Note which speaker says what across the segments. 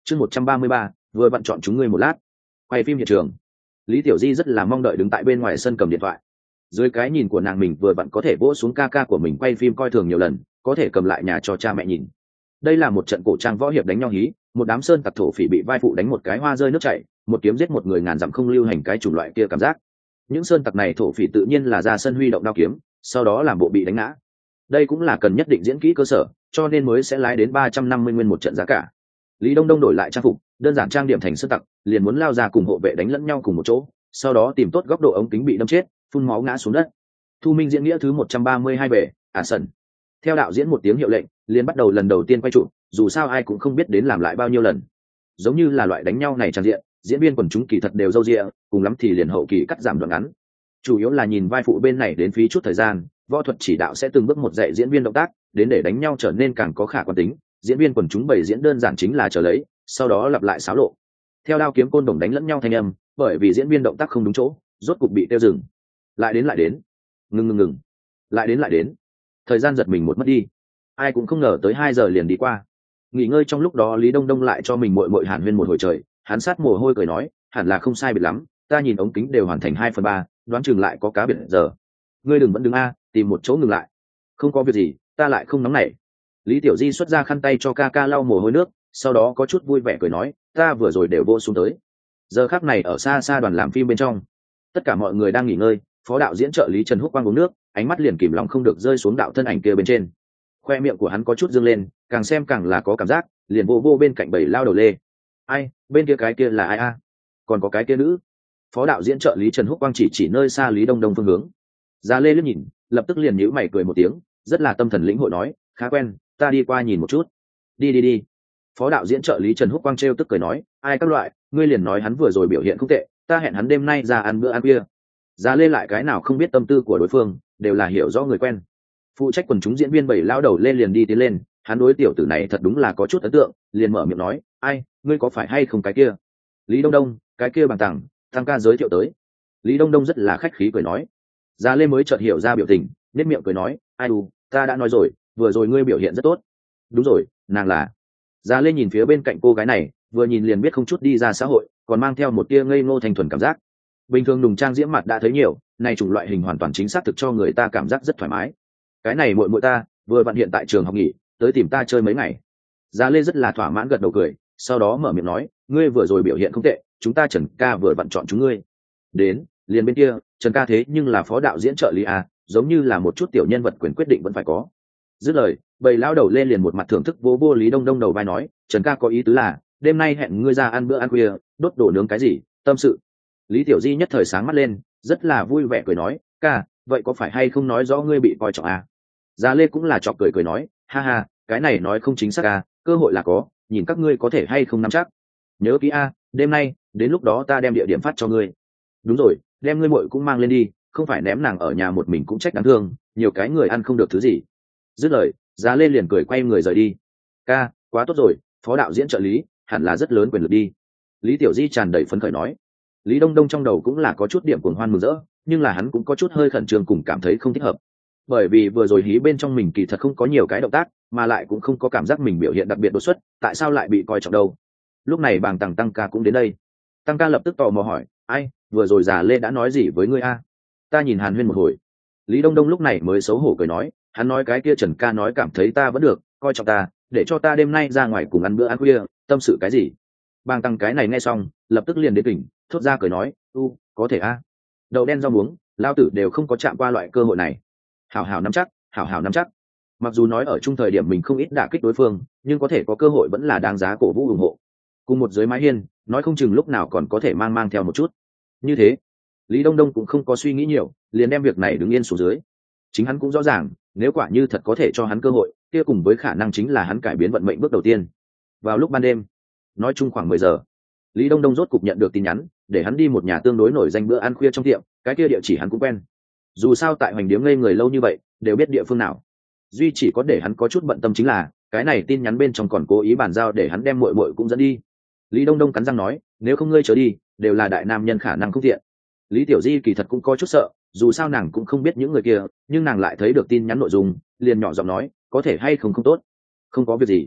Speaker 1: chương 133, vừa vặn chọn chúng ngươi một lát. Quay phim hiện trường, Lý Tiểu Di rất là mong đợi đứng tại bên ngoài sân cầm điện thoại. Dưới cái nhìn của nàng, mình vừa vặn có thể vỗ xuống ca ca của mình quay phim coi thường nhiều lần, có thể cầm lại nhà cho cha mẹ nhìn. Đây là một trận cổ trang võ hiệp đánh nhau hí, một đám sơn tặc thổ phỉ bị vai phụ đánh một cái hoa rơi nước chảy, một kiếm giết một người ngàn dặm không lưu hành cái chủng loại kia cảm giác. Những sơn tặc này thổ phỉ tự nhiên là ra sân huy động đao kiếm, sau đó làm bộ bị đánh ngã. Đây cũng là cần nhất định diễn kỹ cơ sở, cho nên mới sẽ lái đến 350 nguyên một trận giá cả. Lý Đông Đông đổi lại trang phục, đơn giản trang điểm thành sơn tặc, liền muốn lao ra cùng hộ vệ đánh lẫn nhau cùng một chỗ, sau đó tìm tốt góc độ ống kính bị đâm chết, phun máu ngã xuống đất. Thu Minh diễn nghĩa thứ 132 về, sân. Theo đạo diễn một tiếng hiệu lệnh, liền bắt đầu lần đầu tiên quay chụp, dù sao ai cũng không biết đến làm lại bao nhiêu lần. Giống như là loại đánh nhau này tràn diện, diễn viên quần chúng kỳ thật đều râu ria, cùng lắm thì liền hậu kỳ cắt giảm đoạn ngắn. Chủ yếu là nhìn vai phụ bên này đến phí chút thời gian, võ thuật chỉ đạo sẽ từng bước một dạy diễn viên động tác, đến để đánh nhau trở nên càng có khả quan tính. Diễn viên quần chúng bày diễn đơn giản chính là chờ lấy, sau đó lặp lại xáo lộ. Theo đao kiếm côn đồng đánh lẫn nhau thanh âm, bởi vì diễn viên động tác không đúng chỗ, rốt cục bị tiêu dừng. Lại đến, ngừng, lại đến. Thời gian giật mình một mất đi, ai cũng không ngờ tới 2 giờ liền đi qua. Nghỉ ngơi trong lúc đó, Lý Đông Đông lại cho mình muội hàn huyên một hồi trời, hắn sát mồ hôi cười nói, hẳn là không sai biệt lắm, ta nhìn ống kính đều hoàn thành 2/3, đoán chừng lại có cá biệt giờ. Ngươi đừng vẫn đứng a, tìm một chỗ ngừng lại. Không có việc gì, ta lại không nóng nảy. Lý Tiểu Di xuất ra khăn tay cho ca ca lau mồ hôi nước, sau đó có chút vui vẻ cười nói, ta vừa rồi đều vô xuống tới. Giờ khắc này ở xa xa đoàn làm phim bên trong, tất cả mọi người đang nghỉ ngơi, phó đạo diễn trợ lý Trần Húc Quang uống nước, ánh mắt liền kìm lòng không được rơi xuống đạo thân ảnh kia bên trên. Khoe miệng của hắn có chút dương lên, càng xem càng là có cảm giác, liền vô bên cạnh bầy lao đầu lê. Ai, bên kia cái kia là ai a? Còn có cái kia nữ. Phó đạo diễn trợ lý Trần Húc Quang chỉ nơi xa Lý Đông Đông phương hướng. Già Lê liếc nhìn, lập tức liền nhíu mày cười một tiếng, rất là tâm thần lĩnh hội nói, khá quen, ta đi qua nhìn một chút. Đi. Phó đạo diễn trợ lý Trần Húc Quang trêu tức cười nói, ai các loại, ngươi liền nói hắn vừa rồi biểu hiện không tệ, ta hẹn hắn đêm nay ra ăn bữa ăn khuya. Già Lê lại cái nào không biết tâm tư của đối phương, đều là hiểu rõ người quen. Phụ trách quần chúng diễn viên bảy lao đầu lên liền đi tiến lên, hắn đối tiểu tử này thật đúng là có chút ấn tượng, liền mở miệng nói, ai, ngươi có phải hay không cái kia? Lý Đông Đông, cái kia bằng tặng, tăng ca giới thiệu tới. Lý Đông Đông rất là khách khí cười nói. Già Lê mới chợt hiểu ra biểu tình, nét miệng cười nói, ai đù, ta đã nói rồi, vừa rồi ngươi biểu hiện rất tốt. Đúng rồi, nàng là. Già Lê nhìn phía bên cạnh cô gái này, vừa nhìn liền biết không chút đi ra xã hội, còn mang theo một tia ngây ngô thanh thuần cảm giác. Bình thường nùng trang diễm mặt đã thấy nhiều, này chủng loại hình hoàn toàn chính xác thực cho người ta cảm giác rất thoải mái. Cái này muội ta, vừa vặn hiện tại trường học nghỉ, tới tìm ta chơi mấy ngày. Già Lê rất là thỏa mãn gật đầu cười, sau đó mở miệng nói, ngươi vừa rồi biểu hiện không tệ, chúng ta Trần ca vừa vặn chọn chúng ngươi. Đến, liền bên kia, Trần ca thế nhưng là phó đạo diễn trợ lý à, giống như là một chút tiểu nhân vật quyền quyết định vẫn phải có. Dứt lời, bầy lao đầu lên liền một mặt thưởng thức vô Lý Đông Đông đầu vai nói, Trần ca có ý tứ là, đêm nay hẹn ngươi ra ăn bữa ăn khuya, đốt đổ nướng cái gì, tâm sự. Lý Tiểu Di nhất thời sáng mắt lên, rất là vui vẻ cười nói, ca, vậy có phải hay không nói rõ ngươi bị coi trọng à? Già Lê cũng là chọc cười nói, ha ha, cái này nói không chính xác à, cơ hội là có, nhìn các ngươi có thể hay không nắm chắc. Nhớ kỹ a, đêm nay, đến lúc đó ta đem địa điểm phát cho ngươi. Đúng rồi, đem ngươi muội cũng mang lên đi, không phải ném nàng ở nhà một mình cũng trách đáng thương, nhiều cái người ăn không được thứ gì. Dứt lời, Già Lê liền cười quay người rời đi. Ca, quá tốt rồi, phó đạo diễn trợ lý, hẳn là rất lớn quyền lực đi. Lý Tiểu Di tràn đầy phấn khởi nói. Lý Đông Đông trong đầu cũng là có chút điểm cuồng hoan mừng rỡ, nhưng là hắn cũng có chút hơi khẩn trương cùng cảm thấy không thích hợp. Bởi vì vừa rồi hí bên trong mình kỳ thật không có nhiều cái động tác, mà lại cũng không có cảm giác mình biểu hiện đặc biệt đột xuất, tại sao lại bị coi trọng đâu? Lúc này bàng tằng tăng ca cũng đến đây. Tăng ca lập tức tò mò hỏi, ai, vừa rồi Già Lê đã nói gì với ngươi a? Ta nhìn Hàn Huyên một hồi. Lý Đông Đông lúc này mới xấu hổ cười nói, hắn nói cái kia Trần ca nói cảm thấy ta vẫn được, coi trọng ta, để cho ta đêm nay ra ngoài cùng ăn bữa ăn khuya, tâm sự cái gì? Bàng tăng cái này nghe xong, lập tức liền đến tỉnh, thốt ra cười nói, có thể a. Đậu đen rau muống, lao tử đều không có chạm qua loại cơ hội này. Hảo hảo nắm chắc. Mặc dù nói ở chung thời điểm mình không ít đả kích đối phương, nhưng có thể có cơ hội vẫn là đáng giá cổ vũ ủng hộ. Cùng một dưới mái hiên, nói không chừng lúc nào còn có thể mang theo một chút. Như thế, Lý Đông Đông cũng không có suy nghĩ nhiều, liền đem việc này đứng yên xuống dưới. Chính hắn cũng rõ ràng, nếu quả như thật có thể cho hắn cơ hội, kia cùng với khả năng chính là hắn cải biến vận mệnh bước đầu tiên. Vào lúc ban đêm, nói chung khoảng 10 giờ, Lý Đông Đông rốt cục nhận được tin nhắn, để hắn đi một nhà tương đối nổi danh bữa ăn khuya trong tiệm, cái kia địa chỉ hắn cũng quen. Dù sao tại Hoành Điếm ngây người lâu như vậy, đều biết địa phương nào. Duy chỉ có để hắn có chút bận tâm chính là, cái này tin nhắn bên trong còn cố ý bàn giao để hắn đem muội cũng dẫn đi. Lý Đông Đông cắn răng nói, nếu không ngươi trở đi, đều là đại nam nhân khả năng không thiện. Lý Tiểu Di kỳ thật cũng có chút sợ, dù sao nàng cũng không biết những người kia, nhưng nàng lại thấy được tin nhắn nội dung, liền nhỏ giọng nói, có thể hay không tốt. Không có việc gì.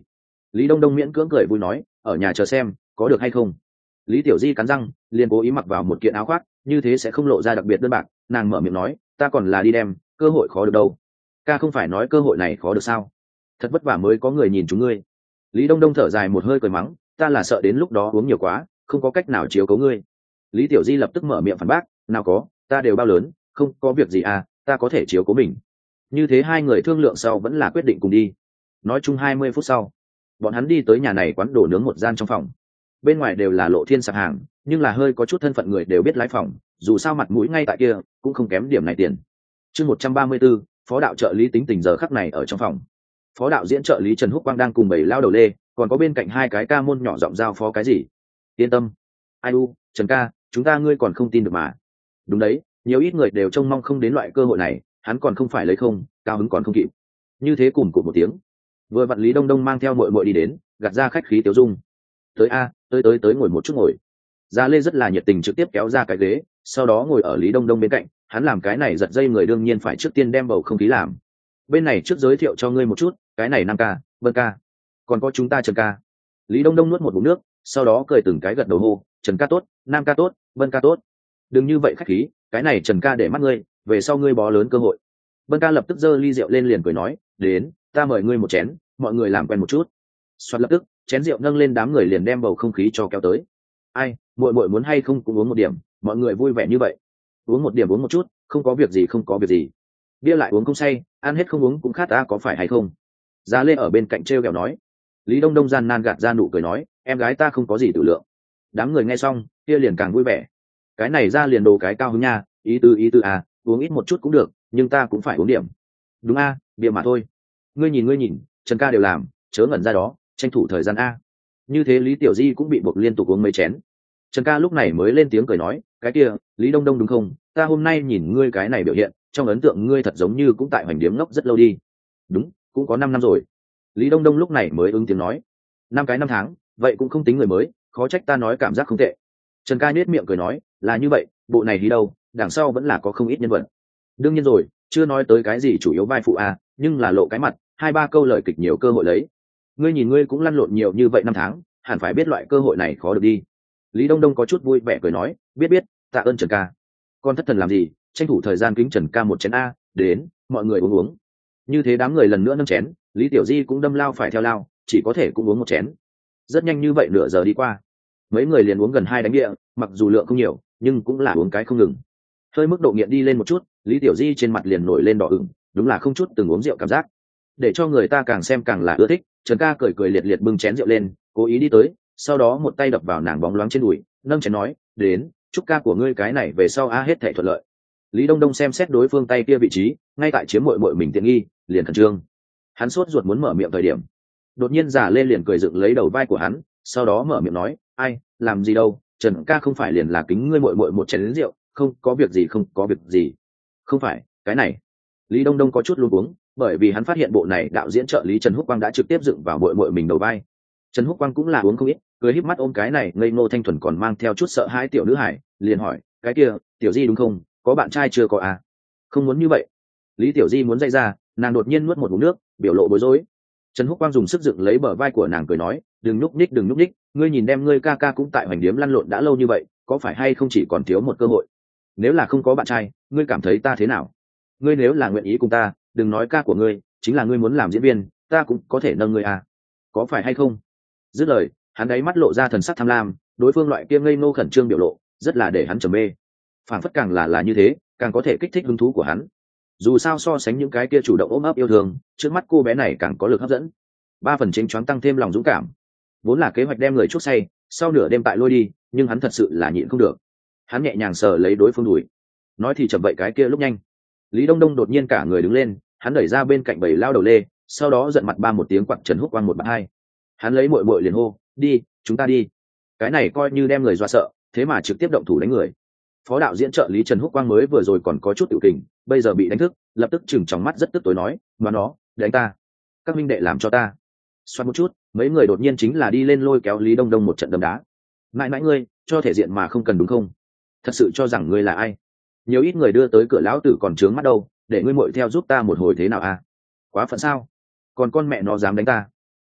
Speaker 1: Lý Đông Đông miễn cưỡng cười vui nói, ở nhà chờ xem có được hay không. Lý Tiểu Di cắn răng liền cố ý mặc vào một kiện áo khoác, như thế sẽ không lộ ra đặc biệt đơn bạc. Nàng mở miệng nói, ta còn là đi đem, cơ hội khó được đâu. Ca không phải nói cơ hội này khó được sao? Thật vất vả mới có người nhìn chúng ngươi. Lý Đông Đông thở dài một hơi cười mắng, ta là sợ đến lúc đó uống nhiều quá, không có cách nào chiếu cố ngươi. Lý Tiểu Di lập tức mở miệng phản bác, nào có, ta đều bao lớn, không có việc gì à, ta có thể chiếu cố mình. Như thế hai người thương lượng sau vẫn là quyết định cùng đi. Nói chung 20 phút sau, bọn hắn đi tới nhà này quán đồ nướng một gian trong phòng. Bên ngoài đều là Lộ Thiên sạp hàng, nhưng là hơi có chút thân phận người đều biết lái phòng, dù sao mặt mũi ngay tại kia, cũng không kém điểm này tiền. Chương 134, phó đạo trợ lý tính tình giờ khắc này ở trong phòng. Phó đạo diễn trợ lý Trần Húc Quang đang cùng bảy lao đầu lê, còn có bên cạnh hai cái ca môn nhỏ giọng giao phó cái gì. Yên tâm. Ai u, Trần ca, chúng ta ngươi còn không tin được mà. Đúng đấy, nhiều ít người đều trông mong không đến loại cơ hội này, hắn còn không phải lấy không, cao hứng còn không kịp. Như thế cùng cụt một tiếng. Vừa vặn Lý Đông Đông mang theo muội muội đi đến, gạt ra khách khí tiêu dung. Tới a, tới ngồi một chút ngồi. Gia Lê rất là nhiệt tình trực tiếp kéo ra cái ghế, sau đó ngồi ở Lý Đông Đông bên cạnh, hắn làm cái này giật dây người đương nhiên phải trước tiên đem bầu không khí làm. Bên này trước giới thiệu cho ngươi một chút, cái này Nam ca, Vân ca, còn có chúng ta Trần ca. Lý Đông Đông nuốt một ngụm nước, sau đó cười từng cái gật đầu hô, Trần ca tốt, Nam ca tốt, Vân ca tốt. Đừng như vậy khách khí, cái này Trần ca để mắt ngươi, về sau ngươi bó lớn cơ hội. Vân ca lập tức giơ ly rượu lên liền cười nói, đến, ta mời ngươi một chén, mọi người làm quen một chút. Soạt lập tức, chén rượu nâng lên đám người liền đem bầu không khí cho kéo tới. Ai, muội muội muốn hay không cũng uống một điểm, mọi người vui vẻ như vậy. Uống một điểm uống một chút, không có việc gì không có việc gì. Bia lại uống không say, ăn hết không uống cũng khát ta có phải hay không? Gia Lê ở bên cạnh trêu ghẹo nói. Lý Đông Đông gian nan gạt ra nụ cười nói, em gái ta không có gì tự lượng. Đám người nghe xong, kia liền càng vui vẻ. Cái này ra liền đồ cái cao hứng nha, ý tư à, uống ít một chút cũng được, nhưng ta cũng phải uống điểm. Đúng a, bia mà thôi. Ngươi nhìn, Trần ca đều làm, chớ ngẩn ra đó, tranh thủ thời gian a. Như thế Lý Tiểu Di cũng bị buộc liên tục uống mấy chén. Trần ca lúc này mới lên tiếng cười nói, cái kia, Lý Đông Đông đúng không? Ta hôm nay nhìn ngươi cái này biểu hiện, trong ấn tượng ngươi thật giống như cũng tại Hoành Điếm ngốc rất lâu đi. Đúng, cũng có 5 năm rồi. Lý Đông Đông lúc này mới ứng tiếng nói, 5 cái 5 tháng, vậy cũng không tính người mới, khó trách ta nói cảm giác không tệ. Trần ca nhếch miệng cười nói, là như vậy, bộ này đi đâu, đằng sau vẫn là có không ít nhân vật. Đương nhiên rồi, chưa nói tới cái gì chủ yếu vai phụ a, nhưng là lộ cái mặt, 2-3 câu lời kịch nhiều cơ hội lấy. Ngươi nhìn ngươi cũng lăn lộn nhiều như vậy 5 tháng, hẳn phải biết loại cơ hội này khó được đi. Lý Đông Đông có chút vui vẻ cười nói, biết, tạ ơn Trần ca. Con thất thần làm gì, tranh thủ thời gian kính Trần ca một chén a, đến, mọi người uống. Như thế đám người lần nữa nâng chén, Lý Tiểu Di cũng đâm lao phải theo lao, chỉ có thể cũng uống một chén. Rất nhanh như vậy nửa giờ đi qua, mấy người liền uống gần 2 đánh địa, mặc dù lượng không nhiều, nhưng cũng là uống cái không ngừng. Hơi mức độ nghiện đi lên một chút, Lý Tiểu Di trên mặt liền nổi lên đỏ ửng, đúng là không chút từng uống rượu cảm giác. Để cho người ta càng xem càng là ưa thích, Trần ca cười liệt bưng chén rượu lên, cố ý đi tới, sau đó một tay đập vào nàng bóng loáng trên đùi, nâng chén nói, đến, chúc ca của ngươi cái này về sau hết thảy thuận lợi. Lý Đông Đông xem xét đối phương tay kia vị trí, ngay tại chiếm muội mình tiện nghi, liền khẩn trương. Hắn sốt ruột muốn mở miệng thời điểm, đột nhiên giả lên liền cười dựng lấy đầu vai của hắn, sau đó mở miệng nói, ai, làm gì đâu, Trần ca không phải liền là kính ngươi muội một chén rượu, không có việc gì. Không phải, cái này. Lý Đông Đông có chút luống cuống, bởi vì hắn phát hiện bộ này đạo diễn trợ lý Trần Húc Quang đã trực tiếp dựng vào muội mình đầu vai. Trần Húc Quang cũng là uống không ít, cười híp mắt ôm cái này ngây ngô thanh thuần còn mang theo chút sợ hãi tiểu nữ hải, liền hỏi, cái kia, Tiểu Di đúng không, có bạn trai chưa có à? Không muốn như vậy. Lý Tiểu Di muốn dây ra, nàng đột nhiên nuốt một ngụm nước, biểu lộ bối rối. Trần Húc Quang dùng sức dựng lấy bờ vai của nàng cười nói, đừng nhúc nhích, ngươi nhìn đem ngươi ca ca cũng tại Hoành Điếm lăn lộn đã lâu như vậy, có phải hay không chỉ còn thiếu một cơ hội? Nếu là không có bạn trai, ngươi cảm thấy ta thế nào? Ngươi nếu là nguyện ý cùng ta, đừng nói ca của ngươi, chính là ngươi muốn làm diễn viên, ta cũng có thể nâng ngươi à? Có phải hay không? Dứt lời, hắn đáy mắt lộ ra thần sắc tham lam, đối phương loại kia ngây ngô khẩn trương biểu lộ, rất là để hắn trầm mê. Phản phất càng là như thế, càng có thể kích thích hứng thú của hắn. Dù sao so sánh những cái kia chủ động ôm ấp yêu thương, trước mắt cô bé này càng có lực hấp dẫn. 3 phần chính choáng tăng thêm lòng dũng cảm. Vốn là kế hoạch đem người chuốc say, sau nửa đêm tại lôi đi, nhưng hắn thật sự là nhịn không được. Hắn nhẹ nhàng sờ lấy đối phương đùi. Nói thì chậm vậy cái kia lúc nhanh. Lý Đông Đông đột nhiên cả người đứng lên, hắn đẩy ra bên cạnh bầy lao đầu lê, sau đó giận mặt ba một tiếng quặn Trần Húc Quang một bạt hai. Hắn lấy muội liền hô, đi, chúng ta đi. Cái này coi như đem người dọa sợ, thế mà trực tiếp động thủ đánh người. Phó đạo diễn trợ lý Trần Húc Quang mới vừa rồi còn có chút tự kình, bây giờ bị đánh thức, lập tức chừng trong mắt rất tức tối nói, mà nó, đánh ta. Các minh đệ làm cho ta. Xoát một chút, mấy người đột nhiên chính là đi lên lôi kéo Lý Đông Đông một trận đấm đá. Mãi mãi ngươi, cho thể diện mà không cần đúng không? Thật sự cho rằng ngươi là ai? Nhiều ít người đưa tới cửa lão tử còn trướng mắt đâu, để ngươi muội theo giúp ta một hồi thế nào à? Quá phận sao? Còn con mẹ nó dám đánh ta?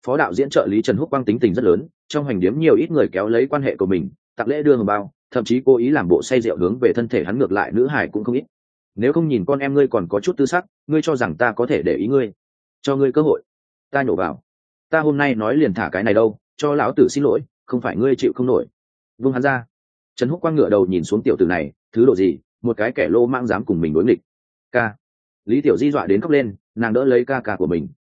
Speaker 1: Phó đạo diễn trợ lý Trần Húc Quang tính tình rất lớn, trong hành điếm nhiều ít người kéo lấy quan hệ của mình tặng lễ đưa hồng bao, thậm chí cố ý làm bộ say rượu hướng về thân thể hắn, ngược lại nữ hải cũng không ít. Nếu không nhìn con em ngươi còn có chút tư sắc, ngươi cho rằng ta có thể để ý ngươi? Cho ngươi cơ hội. Ta nhổ vào. Ta hôm nay nói liền thả cái này đâu, cho lão tử xin lỗi, không phải ngươi chịu không nổi. Vung hắn ra. Trần Húc Quang ngửa đầu nhìn xuống tiểu tử này, thứ độ gì, một cái kẻ lô mang dám cùng mình đối nghịch. Ca. Lý Tiểu Di dọa đến khóc lên, nàng đỡ lấy ca của mình.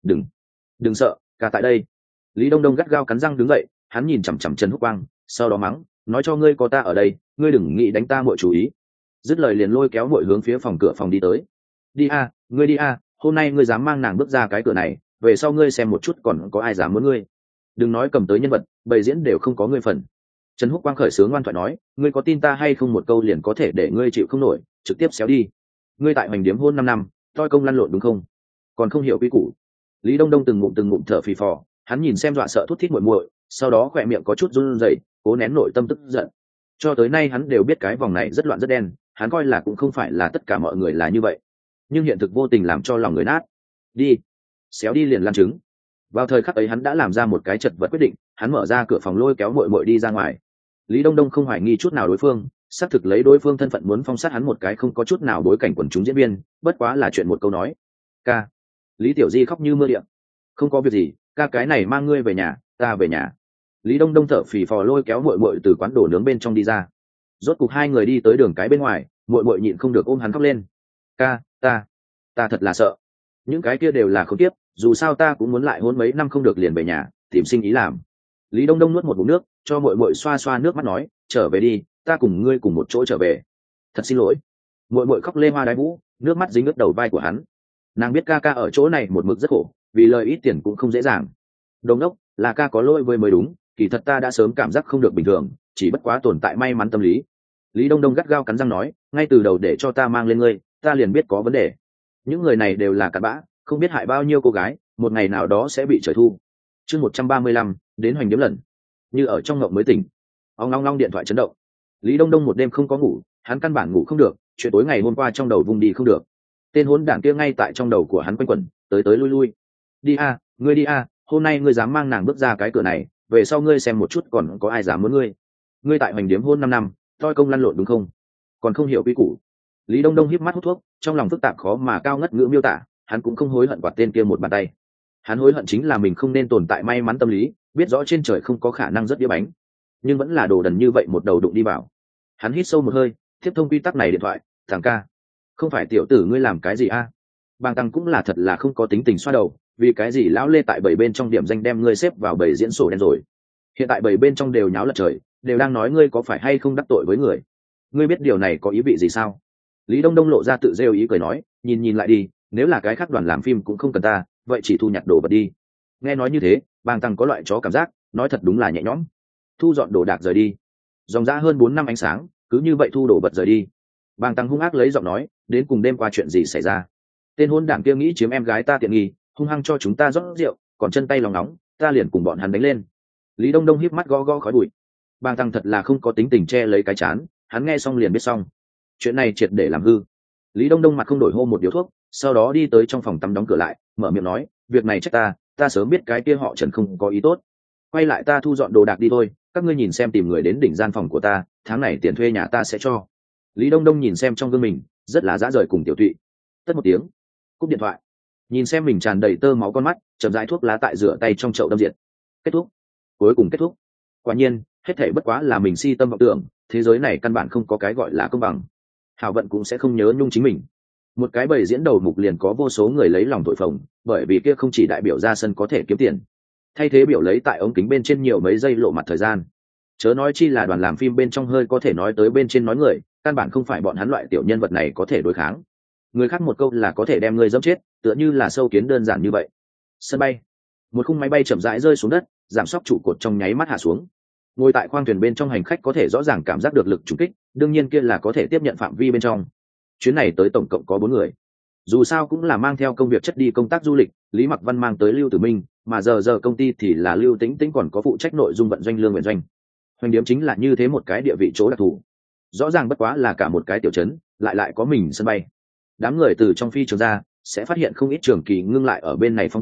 Speaker 1: Đừng sợ, ca tại đây. Lý Đông Đông gắt gao cắn răng đứng dậy, hắn nhìn chằm chằm Trần Húc Quang, sau đó mắng, nói cho ngươi có ta ở đây, ngươi đừng nghĩ đánh ta muội chủ ý. Dứt lời liền lôi kéo muội hướng phía cửa phòng đi tới. Đi a, ngươi đi a, hôm nay ngươi dám mang nàng bước ra cái cửa này, về sau ngươi xem một chút còn có ai dám muốn ngươi. Đừng nói cầm tới nhân vật, bày diễn đều không có ngươi phần. Trần Húc Quang khởi sướng ngoan thoại nói, ngươi có tin ta hay không một câu liền có thể để ngươi chịu không nổi, trực tiếp xéo đi. Ngươi tại hoành điếm hôn 5 năm, toi công lăn lộn đúng không? Còn không hiểu quy củ. Lý Đông Đông từng ngụm thở phì phò, hắn nhìn xem dọa sợ thút thít muội muội, sau đó khỏe miệng có chút run rẩy, cố nén nội tâm tức giận. Cho tới nay hắn đều biết cái vòng này rất loạn rất đen, hắn coi là cũng không phải là tất cả mọi người là như vậy, nhưng hiện thực vô tình làm cho lòng người nát. Đi, xéo đi liền lăn trứng. Vào thời khắc ấy hắn đã làm ra một cái chật vật quyết định, hắn mở ra cửa phòng lôi kéo muội muội đi ra ngoài. Lý Đông Đông không hoài nghi chút nào đối phương, xác thực lấy đối phương thân phận muốn phong sát hắn một cái không có chút nào bối cảnh quần chúng diễn viên, bất quá là chuyện một câu nói. Ca. Lý Tiểu Di khóc như mưa điện. Không có việc gì, ca cái này mang ngươi về nhà, ta về nhà. Lý Đông Đông thở phì phò lôi kéo muội muội từ quán đồ nướng bên trong đi ra. Rốt cục hai người đi tới đường cái bên ngoài, muội muội nhịn không được ôm hắn khóc lên. Ca, ta thật là sợ. Những cái kia đều là không tiếp, dù sao ta cũng muốn lại hôn mấy năm không được liền về nhà, tìm sinh ý làm. Lý Đông Đông nuốt một ngụm nước, cho muội muội xoa xoa nước mắt nói, trở về đi, ta cùng ngươi cùng một chỗ trở về. Thật xin lỗi. Muội muội khóc lê hoa đái vũ, nước mắt dính ướt đầu vai của hắn. Nàng biết ca ở chỗ này một mực rất khổ, vì lời ít tiền cũng không dễ dàng. Đồng đốc, là ca có lỗi với mới đúng, kỳ thật ta đã sớm cảm giác không được bình thường, chỉ bất quá tồn tại may mắn tâm lý. Lý Đông Đông gắt gao cắn răng nói, ngay từ đầu để cho ta mang lên ngươi, ta liền biết có vấn đề. Những người này đều là cặn bã, không biết hại bao nhiêu cô gái, một ngày nào đó sẽ bị trời thu. Chương 135, đến hoành điếm lần. Như ở trong ngộng mới tỉnh. Ong long điện thoại chấn động. Lý Đông Đông một đêm không có ngủ, hắn căn bản ngủ không được, chuyện tối ngày hôm qua trong đầu vung đi không được. Tên hỗn đản kia ngay tại trong đầu của hắn quanh quẩn, tới lui lui. Đi a, ngươi đi a, hôm nay ngươi dám mang nàng bước ra cái cửa này, về sau ngươi xem một chút còn có ai dám muốn ngươi. Ngươi tại hoành điếm hôn 5 năm, toi công lăn lộn đúng không? Còn không hiểu quy củ. Lý Đông Đông híp mắt hút thuốc, trong lòng phức tạp khó mà cao ngất ngữ miêu tả, hắn cũng không hối hận quạt tên kia một bàn tay. Hắn hối hận chính là mình không nên tồn tại may mắn tâm lý, biết rõ trên trời không có khả năng rất đĩa bánh, nhưng vẫn là đồ đần như vậy một đầu đụng đi vào. Hắn hít sâu một hơi, tiếp thông quy tắc này điện thoại, thằng ca, không phải tiểu tử ngươi làm cái gì a? Bàng Tăng cũng là thật là không có tính tình xoa đầu, vì cái gì lão lê tại bảy bên trong điểm danh đem ngươi xếp vào bảy diễn sổ đen rồi? Hiện tại bảy bên trong đều nháo lật trời, đều đang nói ngươi có phải hay không đắc tội với người. Ngươi biết điều này có ý vị gì sao? Lý Đông Đông lộ ra tự rêu ý cười nói, nhìn lại đi, nếu là cái khác đoàn làm phim cũng không cần ta, vậy chỉ thu nhặt đồ vật đi. Nghe nói như thế, Bàng Tăng có loại chó cảm giác, nói thật đúng là nhẹ nhõm. Thu dọn đồ đạc rời đi. Dòng ra hơn 4 năm ánh sáng, cứ như vậy thu đồ vật rời đi. Bàng Tăng hung ác lấy giọng nói, đến cùng đêm qua chuyện gì xảy ra? Tên hôn đảng kia nghĩ chiếm em gái ta tiện nghi, hung hăng cho chúng ta rót rượu, còn chân tay lòng nóng, ta liền cùng bọn hắn đánh lên. Lý Đông Đông híp mắt gõ khói bụi. Bàng Tăng thật là không có tính tình che lấy cái chán, hắn nghe xong liền biết xong. Chuyện này triệt để làm hư. Lý Đông Đông mặt không đổi hô một điếu thuốc, sau đó đi tới trong phòng tắm đóng cửa lại, mở miệng nói, việc này trách ta sớm biết cái kia họ Trần không có ý tốt. Quay lại ta thu dọn đồ đạc đi thôi, các ngươi nhìn xem tìm người đến đỉnh gian phòng của ta, tháng này tiền thuê nhà ta sẽ cho. Lý Đông Đông nhìn xem trong gương mình, rất là dã rời cùng tiểu tụy. Tất một tiếng, cúp điện thoại. Nhìn xem mình tràn đầy tơ máu con mắt, chậm rãi thuốc lá tại rửa tay trong chậu đâm diệt. Kết thúc. Cuối cùng kết thúc. Quả nhiên, hết thảy bất quá là mình si tâm vọng tưởng, thế giới này căn bản không có cái gọi là công bằng. Hảo vận cũng sẽ không nhớ nhung chính mình. Một cái bầy diễn đầu mục liền có vô số người lấy lòng thổi phồng, bởi vì kia không chỉ đại biểu ra sân có thể kiếm tiền, thay thế biểu lấy tại ống kính bên trên nhiều mấy giây lộ mặt thời gian. Chớ nói chi là đoàn làm phim bên trong hơi có thể nói tới bên trên nói người, căn bản không phải bọn hắn loại tiểu nhân vật này có thể đối kháng. Người khác một câu là có thể đem người dẫm chết, tựa như là sâu kiến đơn giản như vậy. Sân bay, một khung máy bay chậm rãi rơi xuống đất, giảm sóc trụ cột trong nháy mắt hạ xuống. Ngồi tại khoang thuyền bên trong hành khách có thể rõ ràng cảm giác được lực trùng kích, đương nhiên kia là có thể tiếp nhận phạm vi bên trong. Chuyến này tới tổng cộng có 4 người, dù sao cũng là mang theo công việc chất đi công tác du lịch. Lý Mặc Văn mang tới Lưu Tử Minh, mà giờ công ty thì là Lưu Tĩnh Tĩnh còn có phụ trách nội dung vận doanh Lương Nguyện Doanh. Hoành điếm chính là như thế một cái địa vị chỗ đặc thù, rõ ràng bất quá là cả một cái tiểu trấn, lại có mình sân bay. Đám người từ trong phi trường ra sẽ phát hiện không ít trường kỳ ngưng lại ở bên này phóng viên,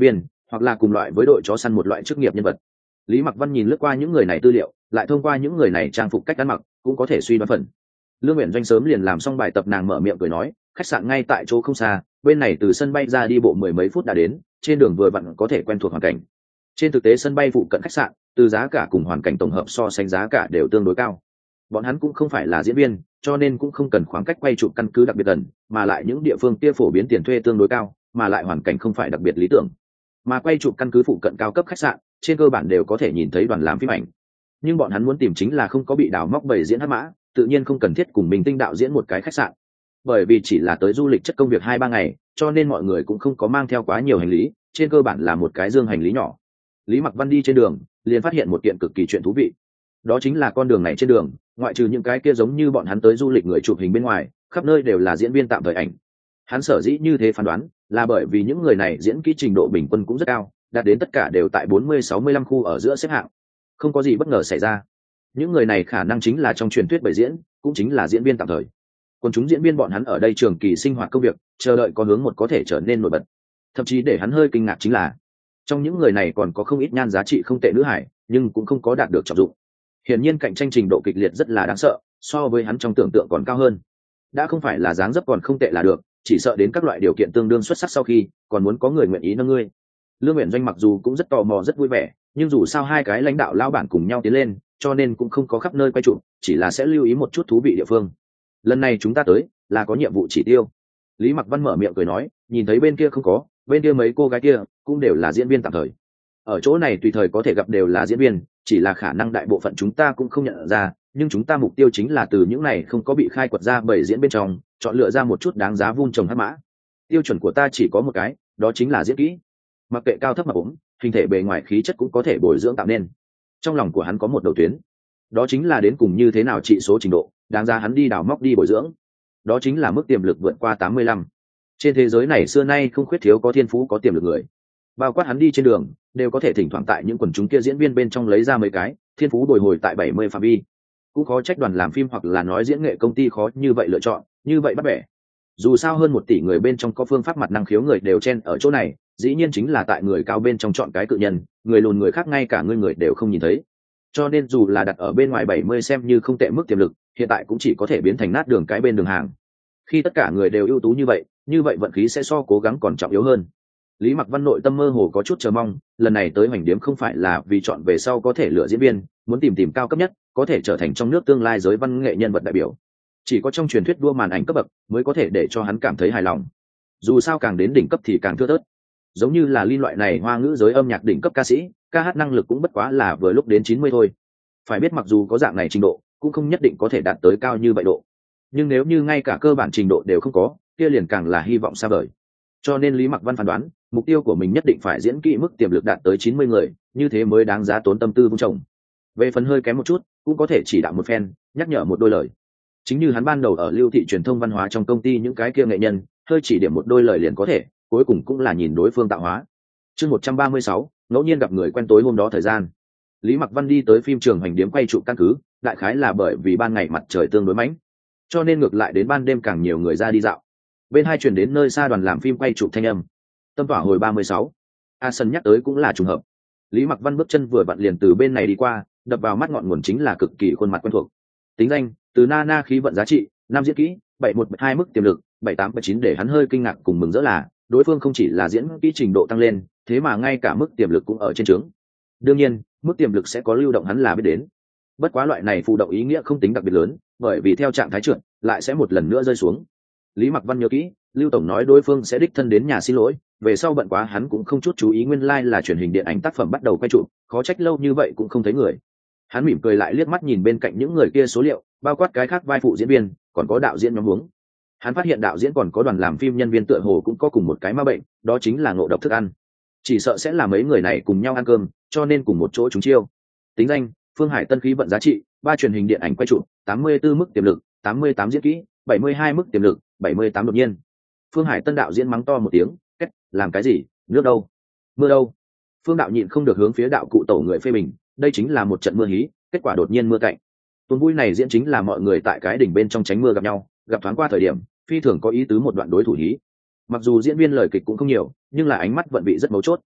Speaker 1: hoặc là cùng loại với đội chó săn một loại chức nghiệp nhân vật. Lý Mặc Văn nhìn lướt qua những người này tư liệu, lại thông qua những người này trang phục cách ăn mặc, cũng có thể suy đoán phần. Lương Uyển Doanh sớm liền làm xong bài tập, nàng mở miệng cười nói, khách sạn ngay tại chỗ không xa, bên này từ sân bay ra đi bộ mười mấy phút đã đến, trên đường vừa vặn có thể quen thuộc hoàn cảnh. Trên thực tế sân bay phụ cận khách sạn, từ giá cả cùng hoàn cảnh tổng hợp so sánh giá cả đều tương đối cao. Bọn hắn cũng không phải là diễn viên, cho nên cũng không cần khoảng cách quay chụp căn cứ đặc biệt gần, mà lại những địa phương kia phổ biến tiền thuê tương đối cao, mà lại hoàn cảnh không phải đặc biệt lý tưởng. Mà quay chụp căn cứ phụ cận cao cấp khách sạn, trên cơ bản đều có thể nhìn thấy đoàn làm phim ảnh. Nhưng bọn hắn muốn tìm chính là không có bị đào móc bầy diễn hắc mã, tự nhiên không cần thiết cùng mình tinh đạo diễn một cái khách sạn. Bởi vì chỉ là tới du lịch chất công việc 2-3 ngày, cho nên mọi người cũng không có mang theo quá nhiều hành lý, trên cơ bản là một cái dương hành lý nhỏ. Lý Mặc Văn đi trên đường, liền phát hiện một kiện cực kỳ chuyện thú vị. Đó chính là con đường này trên đường, ngoại trừ những cái kia giống như bọn hắn tới du lịch người chụp hình bên ngoài, khắp nơi đều là diễn viên tạm thời ảnh. Hắn sở dĩ như thế phán đoán, là bởi vì những người này diễn kỹ trình độ bình quân cũng rất cao, đạt đến tất cả đều tại 40-65 khu ở giữa xếp hạng. Không có gì bất ngờ xảy ra. Những người này khả năng chính là trong truyền thuyết bày diễn, cũng chính là diễn viên tạm thời. Còn chúng diễn viên bọn hắn ở đây trường kỳ sinh hoạt công việc, chờ đợi có hướng một có thể trở nên nổi bật. Thậm chí để hắn hơi kinh ngạc chính là, trong những người này còn có không ít nhan giá trị không tệ nữ hải, nhưng cũng không có đạt được trọng dụng. Hiển nhiên cạnh tranh trình độ kịch liệt rất là đáng sợ, so với hắn trong tưởng tượng còn cao hơn. Đã không phải là dáng dấp còn không tệ là được, chỉ sợ đến các loại điều kiện tương đương xuất sắc sau khi, còn muốn có người nguyện ý nâng ngươi. Lương Uyển Doanh mặc dù cũng rất tò mò rất vui vẻ, nhưng dù sao hai cái lãnh đạo lão bản cùng nhau tiến lên, cho nên cũng không có khắp nơi quay chụp, chỉ là sẽ lưu ý một chút thú vị địa phương. Lần này chúng ta tới là có nhiệm vụ chỉ tiêu. Lý Mặc Văn mở miệng cười nói, nhìn thấy bên kia không có, bên kia mấy cô gái kia cũng đều là diễn viên tạm thời. Ở chỗ này tùy thời có thể gặp đều là diễn viên, chỉ là khả năng đại bộ phận chúng ta cũng không nhận ra, nhưng chúng ta mục tiêu chính là từ những này không có bị khai quật ra bởi diễn bên trong, chọn lựa ra một chút đáng giá vun trồng hắc mã. Tiêu chuẩn của ta chỉ có một cái, đó chính là diễn kỹ. Mặc kệ cao thấp mà ốm, hình thể bề ngoài khí chất cũng có thể bồi dưỡng tạo nên. Trong lòng của hắn có một đầu tuyến, đó chính là đến cùng như thế nào trị số trình độ, đáng ra hắn đi đào móc đi bồi dưỡng. Đó chính là mức tiềm lực vượt qua 85. Trên thế giới này xưa nay không khuyết thiếu có thiên phú có tiềm lực người. Bao quát hắn đi trên đường, đều có thể thỉnh thoảng tại những quần chúng kia diễn viên bên trong lấy ra mấy cái thiên phú bồi hồi tại 70 phạm vi. Cũng khó trách đoàn làm phim hoặc là nói diễn nghệ công ty khó như vậy lựa chọn, như vậy bắt bẻ. Dù sao hơn 1 tỷ người bên trong có phương pháp mặt năng khiếu người đều chen ở chỗ này, dĩ nhiên chính là tại người cao bên trong chọn cái cự nhân, người lùn người khác ngay cả người đều không nhìn thấy. Cho nên dù là đặt ở bên ngoài 70 xem như không tệ mức tiềm lực, hiện tại cũng chỉ có thể biến thành nát đường cái bên đường hàng. Khi tất cả người đều ưu tú như vậy vận khí sẽ so cố gắng còn trọng yếu hơn. Lý Mặc Văn nội tâm mơ hồ có chút chờ mong, lần này tới Hoành Điếm không phải là vì chọn về sau có thể lựa diễn viên, muốn tìm cao cấp nhất, có thể trở thành trong nước tương lai giới văn nghệ nhân vật đại biểu. Chỉ có trong truyền thuyết đua màn ảnh cấp bậc mới có thể để cho hắn cảm thấy hài lòng. Dù sao càng đến đỉnh cấp thì càng thưa thớt. Giống như là Linh loại này hoa ngữ giới âm nhạc đỉnh cấp ca sĩ, ca hát năng lực cũng bất quá là vừa lúc đến 90 thôi. Phải biết mặc dù có dạng này trình độ, cũng không nhất định có thể đạt tới cao như vậy độ. Nhưng nếu như ngay cả cơ bản trình độ đều không có, kia liền càng là hy vọng xa vời. Cho nên Lý Mặc Văn phán đoán, mục tiêu của mình nhất định phải diễn kỹ mức tiềm lực đạt tới 90 người, như thế mới đáng giá tốn tâm tư vun trồng. Về phần hơi kém một chút, cũng có thể chỉ đạo một phen, nhắc nhở một đôi lời. Chính như hắn ban đầu ở lưu thị truyền thông văn hóa trong công ty những cái kia nghệ nhân, hơi chỉ điểm một đôi lời liền có thể, cuối cùng cũng là nhìn đối phương tạo hóa. Chương 136, ngẫu nhiên gặp người quen tối hôm đó thời gian. Lý Mặc Văn đi tới phim trường Hoành Điếm quay trụ căn cứ, đại khái là bởi vì ban ngày mặt trời tương đối mãnh, cho nên ngược lại đến ban đêm càng nhiều người ra đi dạo. Bên hai chuyển đến nơi xa đoàn làm phim quay chụp thanh âm. Tâm tỏa hồi 36. A Sân nhắc tới cũng là trùng hợp. Lý Mặc Văn bước chân vừa vặn liền từ bên này đi qua, đập vào mắt ngọn nguồn chính là cực kỳ khuôn mặt quen thuộc. Tính danh, từ Nana khí vận giá trị, năm diễn kỹ, 71-72 mức tiềm lực, 78-79 để hắn hơi kinh ngạc cùng mừng rỡ là, đối phương không chỉ là diễn kỹ trình độ tăng lên, thế mà ngay cả mức tiềm lực cũng ở trên trướng. Đương nhiên, mức tiềm lực sẽ có lưu động hắn là biết đến. Bất quá loại này phụ động ý nghĩa không tính đặc biệt lớn, bởi vì theo trạng thái trượt, lại sẽ một lần nữa rơi xuống. Lý Mặc Văn nhớ kỹ, Lưu tổng nói đối phương sẽ đích thân đến nhà xin lỗi, về sau bận quá hắn cũng không chút chú ý nguyên lai là truyền hình điện ảnh tác phẩm bắt đầu quay trụ, khó trách lâu như vậy cũng không thấy người. Hắn mỉm cười lại liếc mắt nhìn bên cạnh những người kia số liệu, bao quát cái khác vai phụ diễn viên, còn có đạo diễn nhóm huống. Hắn phát hiện đạo diễn còn có đoàn làm phim nhân viên tựa hồ cũng có cùng một cái ma bệnh, đó chính là ngộ độc thức ăn. Chỉ sợ sẽ là mấy người này cùng nhau ăn cơm, cho nên cùng một chỗ chúng chiêu. Tính danh, Phương Hải Tân khí vận giá trị, 3 truyền hình điện ảnh quay trụ, 84 mức tiềm lực, 88 diễn kỹ, 72 mức tiềm lực, 78 đột nhiên. Phương Hải Tân đạo diễn mắng to một tiếng, "Kết, làm cái gì, nước đâu? Mưa đâu?" Phương đạo nhịn không được hướng phía đạo cụ tổ người phê bình, đây chính là một trận mưa hí, kết quả đột nhiên mưa cạnh. Tuần vui này diễn chính là mọi người tại cái đỉnh bên trong tránh mưa gặp nhau, gặp thoáng qua thời điểm, phi thường có ý tứ một đoạn đối thủ hí. Mặc dù diễn viên lời kịch cũng không nhiều, nhưng là ánh mắt vận vị rất mấu chốt.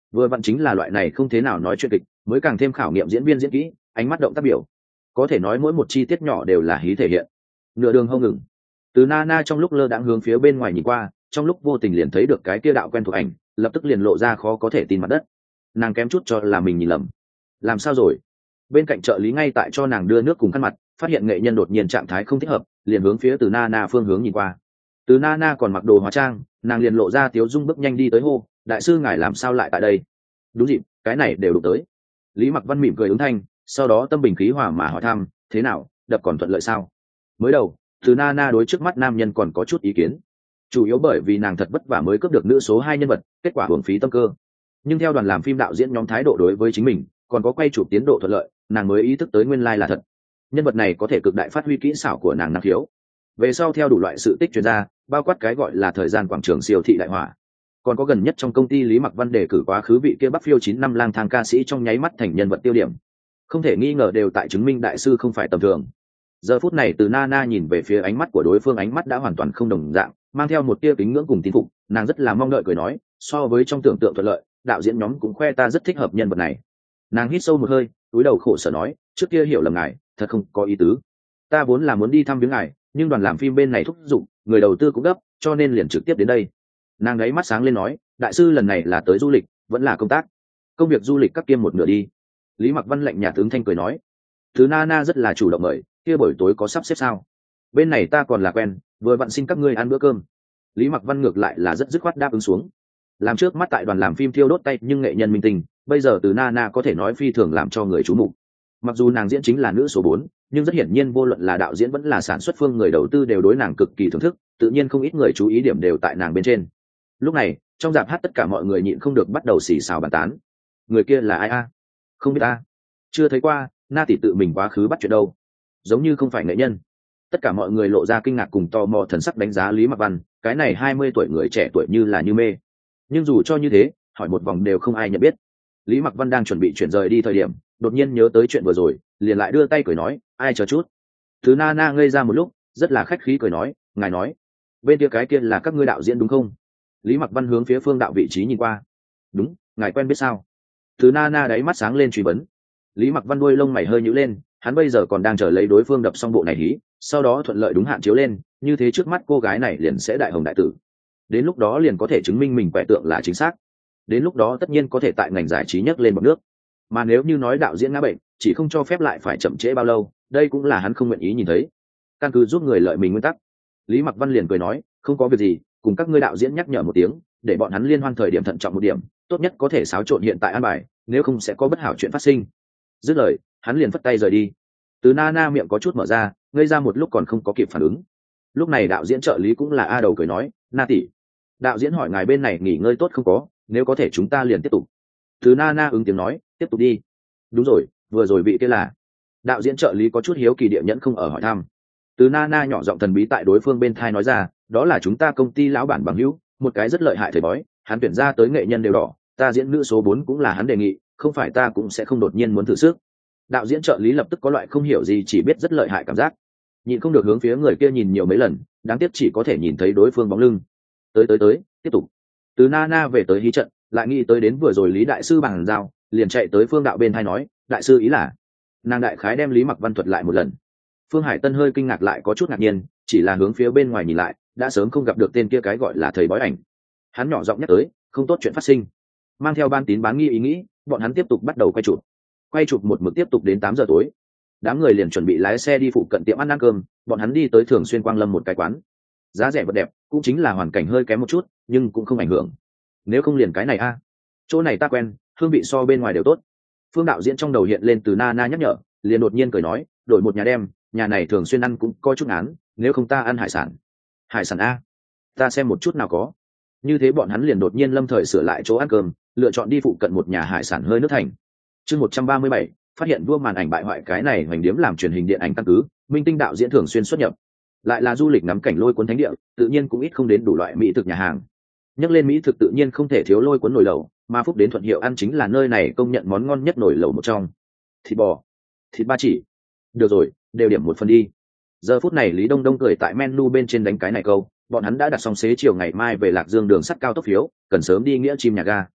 Speaker 1: vừa vặn chính là loại này không thế nào nói chuyện kịch mới càng thêm khảo nghiệm diễn viên diễn kỹ, ánh mắt động tác biểu, có thể nói mỗi một chi tiết nhỏ đều là hí thể hiện. Nửa đường hông ngừng, từ Nana trong lúc lơ đãng hướng phía bên ngoài nhìn qua, trong lúc vô tình liền thấy được cái kia đạo quen thuộc ảnh, lập tức liền lộ ra khó có thể tin mặt đất. Nàng kém chút cho là mình nhìn lầm. Làm sao rồi? Bên cạnh trợ lý ngay tại cho nàng đưa nước cùng khăn mặt, phát hiện nghệ nhân đột nhiên trạng thái không thích hợp, liền hướng phía từ Nana phương hướng nhìn qua. Từ Nana còn mặc đồ hóa trang, nàng liền lộ ra tiếu dung bước nhanh đi tới hô, đại sư ngài làm sao lại tại đây? Đúng dịp, cái này đều đụng tới. Lý Mặc Văn mỉm cười ứng thanh, sau đó tâm bình khí hòa mà hỏi thăm, thế nào, đập còn thuận lợi sao? Mới đầu, từ Nana đối trước mắt nam nhân còn có chút ý kiến, chủ yếu bởi vì nàng thật vất vả mới cướp được nữ số 2 nhân vật, kết quả hưởng phí tâm cơ. Nhưng theo đoàn làm phim đạo diễn nhóm thái độ đối với chính mình, còn có quay chụp tiến độ thuận lợi, nàng mới ý thức tới nguyên lai là thật. Nhân vật này có thể cực đại phát huy kỹ xảo của nàng năng khiếu. Về sau theo đủ loại sự tích truyền ra, bao quát cái gọi là thời gian quảng trường siêu thị đại hỏa, còn có gần nhất trong công ty Lý Mặc Văn đề cử quá khứ vị kia Bắc Phiêu 9 năm lang thang ca sĩ trong nháy mắt thành nhân vật tiêu điểm, không thể nghi ngờ đều tại chứng minh đại sư không phải tầm thường. Giờ phút này từ Nana nhìn về phía ánh mắt của đối phương, ánh mắt đã hoàn toàn không đồng dạng, mang theo một tia kính ngưỡng cùng tín phục, nàng rất là mong đợi cười nói, so với trong tưởng tượng thuận lợi, đạo diễn nhóm cũng khoe ta rất thích hợp nhân vật này. Nàng hít sâu một hơi, cúi đầu khổ sở nói, trước kia hiểu lầm ngài, thật không có ý tứ. Ta vốn là muốn đi thăm viếng ngài, nhưng đoàn làm phim bên này thúc giục, người đầu tư cũng gấp, cho nên liền trực tiếp đến đây. Nàng đấy mắt sáng lên nói, đại sư lần này là tới du lịch, vẫn là công tác? Công việc du lịch cắt kiêm một nửa đi. Lý Mặc Văn lạnh nhạt ứng thanh cười nói. Thứ Nana rất là chủ động mời, kia buổi tối có sắp xếp sao? Bên này ta còn là quen, vừa vặn xin các ngươi ăn bữa cơm. Lý Mặc Văn ngược lại là rất dứt khoát đáp ứng xuống. Làm trước mắt tại đoàn làm phim thiêu đốt tay nhưng nghệ nhân minh tình, bây giờ từ Nana có thể nói phi thường làm cho người chú mục. Mặc dù nàng diễn chính là nữ số 4, nhưng rất hiển nhiên vô luận là đạo diễn vẫn là sản xuất phương người đầu tư đều đối nàng cực kỳ thưởng thức, tự nhiên không ít người chú ý điểm đều tại nàng bên trên. Lúc này, trong dạp hát tất cả mọi người nhịn không được bắt đầu xì xào bàn tán. Người kia là ai a? Không biết a. Chưa thấy qua, Na tỷ tự mình quá khứ bắt chuyện đâu. Giống như không phải nghệ nhân. Tất cả mọi người lộ ra kinh ngạc cùng tò mò thần sắc đánh giá Lý Mặc Văn, cái này 20 tuổi người trẻ tuổi như là như mê. Nhưng dù cho như thế, hỏi một vòng đều không ai nhận biết. Lý Mặc Văn đang chuẩn bị chuyển rời đi thời điểm, đột nhiên nhớ tới chuyện vừa rồi, liền lại đưa tay cười nói, ai chờ chút. Thứ Nana ngây ra một lúc, rất là khách khí cười nói, ngài nói, bên kia cái kia là các ngươi đạo diễn đúng không? Lý Mặc Văn hướng phía phương đạo vị trí nhìn qua. Đúng, ngài quen biết sao? Thứ Nana đáy mắt sáng lên truy vấn. Lý Mặc Văn đuôi lông mày hơi nhíu lên, hắn bây giờ còn đang chờ lấy đối phương đập xong bộ này hí, sau đó thuận lợi đúng hạn chiếu lên, như thế trước mắt cô gái này liền sẽ đại hồng đại tử. Đến lúc đó liền có thể chứng minh mình quẻ tượng là chính xác. Đến lúc đó tất nhiên có thể tại ngành giải trí nhấc lên bọt nước. Mà nếu như nói đạo diễn ngã bệnh, chỉ không cho phép lại phải chậm trễ bao lâu, đây cũng là hắn không nguyện ý nhìn thấy. Căn cứ giúp người lợi mình nguyên tắc. Lý Mặc Văn liền cười nói, không có việc gì, cùng các ngươi đạo diễn nhắc nhở một tiếng, để bọn hắn liên hoan thời điểm thận trọng một điểm, tốt nhất có thể xáo trộn hiện tại an bài, nếu không sẽ có bất hảo chuyện phát sinh. Dứt lời, hắn liền phất tay rời đi. Từ Nana miệng có chút mở ra, ngây ra một lúc còn không có kịp phản ứng. Lúc này đạo diễn trợ lý cũng là a đầu cười nói, Na tỷ, đạo diễn hỏi ngài bên này nghỉ ngơi tốt không có, nếu có thể chúng ta liền tiếp tục. Từ Nana ứng tiếng nói, tiếp tục đi. Đúng rồi, vừa rồi vị kia là. Đạo diễn trợ lý có chút hiếu kỳ địa nhẫn không ở hỏi thăm. Từ Nana nhỏ giọng thần bí tại đối phương bên thai nói ra, đó là chúng ta công ty lão bản bằng hữu, một cái rất lợi hại thầy bói, hắn tuyển ra tới nghệ nhân đều đỏ, ta diễn nữ số 4 cũng là hắn đề nghị, không phải ta cũng sẽ không đột nhiên muốn thử sức. Đạo diễn trợ lý lập tức có loại không hiểu gì chỉ biết rất lợi hại cảm giác, nhịn không được hướng phía người kia nhìn nhiều mấy lần, đáng tiếc chỉ có thể nhìn thấy đối phương bóng lưng. Tới, tiếp tục. Từ Nana về tới hí trận, lại nghĩ tới đến vừa rồi Lý đại sư bằng giao, liền chạy tới phương đạo bên thai nói, đại sư ý là. Nàng đại khái đem Lý Mặc Văn thuật lại một lần. Phương Hải Tân hơi kinh ngạc lại có chút ngạc nhiên, chỉ là hướng phía bên ngoài nhìn lại, đã sớm không gặp được tên kia cái gọi là thầy bói ảnh. Hắn nhỏ giọng nhắc tới, không tốt chuyện phát sinh. Mang theo ban tín bán nghi ý nghĩ, bọn hắn tiếp tục bắt đầu quay chụp một mực tiếp tục đến 8 giờ tối. Đám người liền chuẩn bị lái xe đi phụ cận tiệm ăn cơm, bọn hắn đi tới Thường Xuyên Quang Lâm một cái quán. Giá rẻ vật đẹp, cũng chính là hoàn cảnh hơi kém một chút, nhưng cũng không ảnh hưởng. Nếu không liền cái này a, chỗ này ta quen, hương vị so bên ngoài đều tốt. Phương đạo diễn trong đầu hiện lên từ Nana nhắc nhở, liền đột nhiên cười nói, đổi một nhà đem, nhà này thường xuyên ăn cũng coi chút án, nếu không ta ăn hải sản. Hải sản a, ta xem một chút nào có. Như thế bọn hắn liền đột nhiên lâm thời sửa lại chỗ ăn cơm, lựa chọn đi phụ cận một nhà hải sản hơi nước thành. Chương 137, phát hiện vua màn ảnh bại hoại cái này hoành điếm làm truyền hình điện ảnh căn cứ, minh tinh đạo diễn thường xuyên xuất nhập. Lại là du lịch ngắm cảnh lôi cuốn thánh địa, tự nhiên cũng ít không đến đủ loại mỹ thực nhà hàng. Nhắc lên mỹ thực tự nhiên không thể thiếu lôi cuốn nồi lẩu, mà Phúc đến Thuận Hiệu ăn chính là nơi này công nhận món ngon nhất nồi lẩu một trong. Thịt bò, thịt ba chỉ. Được rồi, đều điểm một phần đi. Giờ phút này Lý Đông Đông cười tại menu bên trên đánh cái này câu, bọn hắn đã đặt xong xế chiều ngày mai về Lạc Dương đường sắt cao tốc phiếu, cần sớm đi nghĩa chim nhà ga.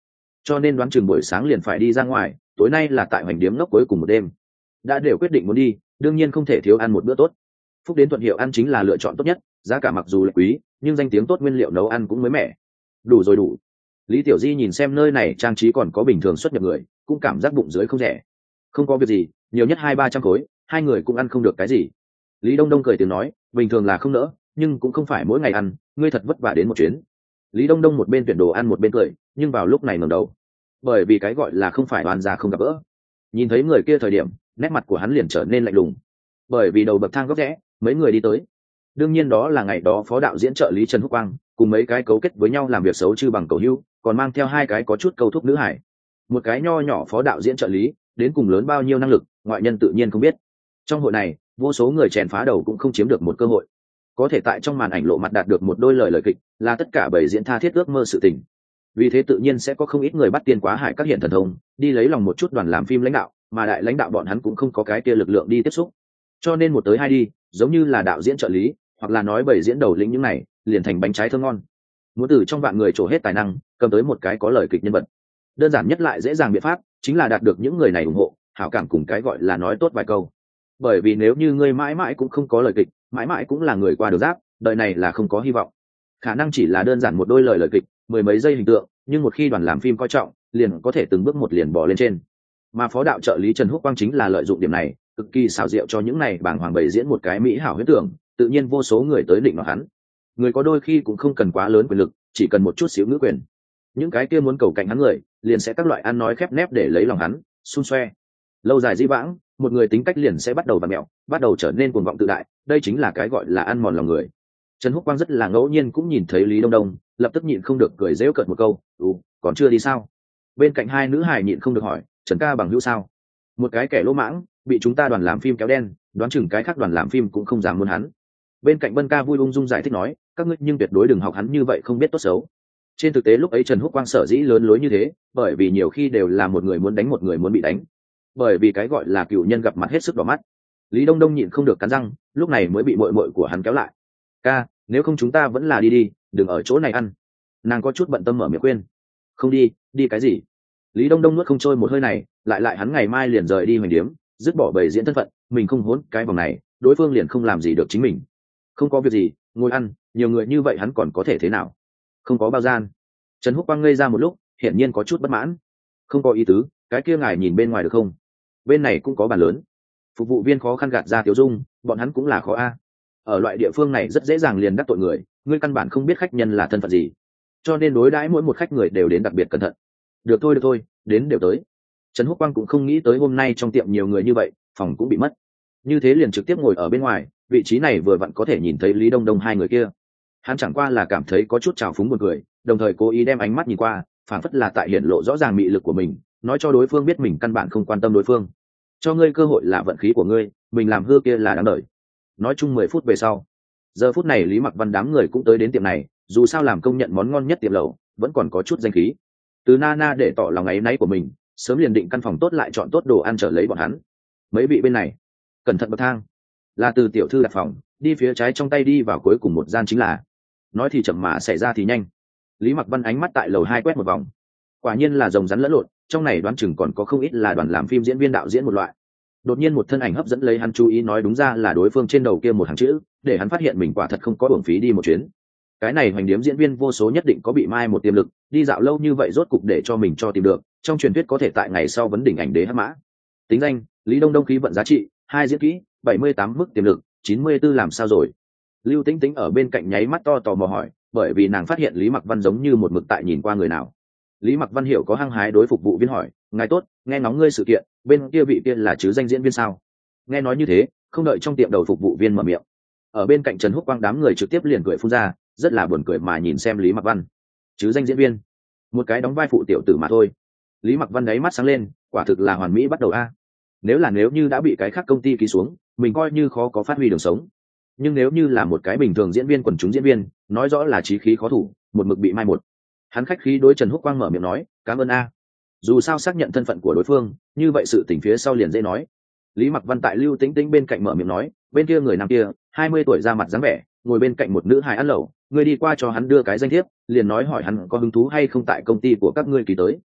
Speaker 1: cho nên đoán chừng buổi sáng liền phải đi ra ngoài, tối nay là tại hoành điếm ngốc cuối cùng một đêm. Đã đều quyết định muốn đi, đương nhiên không thể thiếu ăn một bữa tốt. Phúc đến thuận hiệu ăn chính là lựa chọn tốt nhất, giá cả mặc dù là quý nhưng danh tiếng tốt, nguyên liệu nấu ăn cũng mới mẻ. Đủ rồi đủ. Lý Tiểu Di nhìn xem nơi này trang trí còn có bình thường xuất nhập người, cũng cảm giác bụng dưới không rẻ. Không có việc gì, nhiều nhất 200-300 khối, hai người cũng ăn không được cái gì. Lý Đông Đông cười tiếng nói, bình thường là không nỡ, nhưng cũng không phải mỗi ngày ăn, ngươi thật vất vả đến một chuyến. Lý Đông Đông một bên tuyển đồ ăn một bên cười, nhưng vào lúc này ngẩng đầu, bởi vì cái gọi là không phải oan gia không gặp gỡ. Nhìn thấy người kia thời điểm, nét mặt của hắn liền trở nên lạnh lùng, bởi vì đầu bậc thang góc rẽ, mấy người đi tới. Đương nhiên đó là ngày đó phó đạo diễn trợ lý Trần Húc Quang cùng mấy cái cấu kết với nhau làm việc xấu chư bằng cầu hưu, còn mang theo hai cái có chút câu thúc nữ hải. Một cái nho nhỏ phó đạo diễn trợ lý, đến cùng lớn bao nhiêu năng lực, ngoại nhân tự nhiên không biết. Trong hội này, vô số người chèn phá đầu cũng không chiếm được một cơ hội. Có thể tại trong màn ảnh lộ mặt đạt được một đôi lời kịch, là tất cả bảy diễn tha thiết ước mơ sự tình. Vì thế tự nhiên sẽ có không ít người bắt tiền quá hải các hiện thần thông, đi lấy lòng một chút đoàn làm phim lãnh đạo, mà đại lãnh đạo bọn hắn cũng không có cái kia lực lượng đi tiếp xúc. Cho nên một tới hai đi, giống như là đạo diễn trợ lý, hoặc là nói bảy diễn đầu lĩnh những này, liền thành bánh trái thơm ngon. Muốn từ trong vạn người trổ hết tài năng, cầm tới một cái có lời kịch nhân vật. Đơn giản nhất lại dễ dàng biện pháp, chính là đạt được những người này ủng hộ, hảo cảm cùng cái gọi là nói tốt vài câu. Bởi vì nếu như ngươi mãi mãi cũng không có lời kịch, mãi mãi cũng là người qua đường giáp, đời này là không có hy vọng. Khả năng chỉ là đơn giản một đôi lời kịch, mười mấy giây hình tượng, nhưng một khi đoàn làm phim coi trọng, liền có thể từng bước một liền bò lên trên. Mà phó đạo trợ lý Trần Húc Quang chính là lợi dụng điểm này, cực kỳ xảo diệu cho những này bảng hoàng bày diễn một cái mỹ hảo huyết tưởng, tự nhiên vô số người tới định vào hắn. Người có đôi khi cũng không cần quá lớn quyền lực, chỉ cần một chút xíu ngữ quyền. Những cái kia muốn cầu cạnh hắn người, liền sẽ các loại ăn nói khép nép để lấy lòng hắn, xun xoe. Lâu dài dĩ vãng, một người tính cách liền sẽ bắt đầu vặn mẹo, bắt đầu trở nên cuồng vọng tự đại, đây chính là cái gọi là ăn mòn lòng người. Trần Húc Quang rất là ngẫu nhiên cũng nhìn thấy Lý Đông Đông, lập tức nhịn không được cười giễu cợt một câu, còn chưa đi sao?" Bên cạnh hai nữ hài nhịn không được hỏi, "Trần ca bằng hữu sao?" Một cái kẻ lỗ mãng, bị chúng ta đoàn làm phim kéo đen, đoán chừng cái khác đoàn làm phim cũng không dám muốn hắn. Bên cạnh Bân ca vui ung dung giải thích nói, "Các ngươi nhưng tuyệt đối đừng học hắn như vậy không biết tốt xấu." Trên thực tế lúc ấy Trần Húc Quang sở dĩ lớn lối như thế, bởi vì nhiều khi đều là một người muốn đánh một người muốn bị đánh. Bởi vì cái gọi là cựu nhân gặp mặt hết sức đỏ mắt. Lý Đông Đông nhịn không được cắn răng, lúc này mới bị muội muội của hắn kéo lại. "Ca, nếu không chúng ta vẫn là đi, đừng ở chỗ này ăn." Nàng có chút bận tâm mở miệng khuyên. "Không đi, đi cái gì?" Lý Đông Đông nuốt không trôi một hơi này, lại hắn ngày mai liền rời đi hoành điếm, dứt bỏ bầy diễn thân phận, mình không hốn cái vòng này, đối phương liền không làm gì được chính mình. "Không có việc gì, ngồi ăn, nhiều người như vậy hắn còn có thể thế nào?" "Không có bao gian." Trần Húc Quang ngây ra một lúc, hiển nhiên có chút bất mãn. "Không có ý tứ, cái kia ngài nhìn bên ngoài được không? Bên này cũng có bàn lớn." Phục vụ viên khó khăn gạt ra tiểu dung, bọn hắn cũng là khó a. Ở loại địa phương này rất dễ dàng liền đắc tội người, ngươi căn bản không biết khách nhân là thân phận gì, cho nên đối đãi mỗi một khách người đều đến đặc biệt cẩn thận. Được thôi, đến đều tới." Trần Húc Quang cũng không nghĩ tới hôm nay trong tiệm nhiều người như vậy, phòng cũng bị mất. Như thế liền trực tiếp ngồi ở bên ngoài, vị trí này vừa vặn có thể nhìn thấy Lý Đông Đông hai người kia. Hắn chẳng qua là cảm thấy có chút trào phúng buồn cười, đồng thời cố ý đem ánh mắt nhìn qua, phảng phất là tại hiện lộ rõ ràng mị lực của mình, nói cho đối phương biết mình căn bản không quan tâm đối phương. "Cho ngươi cơ hội là vận khí của ngươi, mình làm hư kia là đáng đời." Nói chung 10 phút về sau, giờ phút này Lý Mặc Văn đám người cũng tới đến tiệm này, dù sao làm công nhận món ngon nhất tiệm lẩu, vẫn còn có chút danh khí. Từ Nana để tỏ lòng áy náy của mình, sớm liền định căn phòng tốt lại chọn tốt đồ ăn trở lấy bọn hắn. Mấy vị bên này, cẩn thận bậc thang, là từ tiểu thư đặt phòng, đi phía trái trong tay đi vào cuối cùng một gian chính là. Nói thì chậm mà xảy ra thì nhanh. Lý Mặc Văn ánh mắt tại lầu 2 quét một vòng, quả nhiên là rồng rắn lẫn lộn, trong này đoán chừng còn có không ít là đoàn làm phim diễn viên đạo diễn một loại. Đột nhiên một thân ảnh hấp dẫn lấy hắn chú ý, nói đúng ra là đối phương trên đầu kia một hàng chữ, để hắn phát hiện mình quả thật không có uổng phí đi một chuyến. Cái này hoành điếm diễn viên vô số nhất định có bị mai một tiềm lực, đi dạo lâu như vậy rốt cục để cho mình cho tìm được, trong truyền thuyết có thể tại ngày sau vấn đỉnh ảnh đế hắc mã. Tính danh: Lý Đông Đông, khí vận giá trị 2, diễn kỹ 78, mức tiềm lực 94, làm sao rồi? Lưu Tĩnh Tĩnh ở bên cạnh nháy mắt to tò mò hỏi, bởi vì nàng phát hiện Lý Mặc Văn giống như một mực tại nhìn qua người nào. Lý Mặc Văn hiểu có hăng hái đối phục vụ viên hỏi, "Ngài tốt, nghe ngóng ngươi sự kiện, bên kia vị kia là chứ danh diễn viên sao?" Nghe nói như thế, không đợi trong tiệm đầu phục vụ viên mở miệng, ở bên cạnh Trần Húc Quang đám người trực tiếp liền cười phun ra, rất là buồn cười mà nhìn xem Lý Mặc Văn. Chứ danh diễn viên, một cái đóng vai phụ tiểu tử mà thôi. Lý Mặc Văn đáy mắt sáng lên, quả thực là hoàn mỹ bắt đầu a. Nếu như đã bị cái khác công ty ký xuống, mình coi như khó có phát huy đường sống. Nhưng nếu như là một cái bình thường diễn viên quần chúng diễn viên, nói rõ là chí khí khó thủ, một mực bị mai một. Hắn khách khí đối Trần Húc Quang mở miệng nói, "Cảm ơn a." Dù sao xác nhận thân phận của đối phương, như vậy sự tình phía sau liền dễ nói. Lý Mặc Văn tại Lưu Tĩnh Tĩnh bên cạnh mở miệng nói, "Bên kia người nam kia, 20 tuổi, ra mặt dáng vẻ, ngồi bên cạnh một nữ hài ăn lẩu, ngươi đi qua cho hắn đưa cái danh thiếp, liền nói hỏi hắn có hứng thú hay không tại công ty của các ngươi ký tới."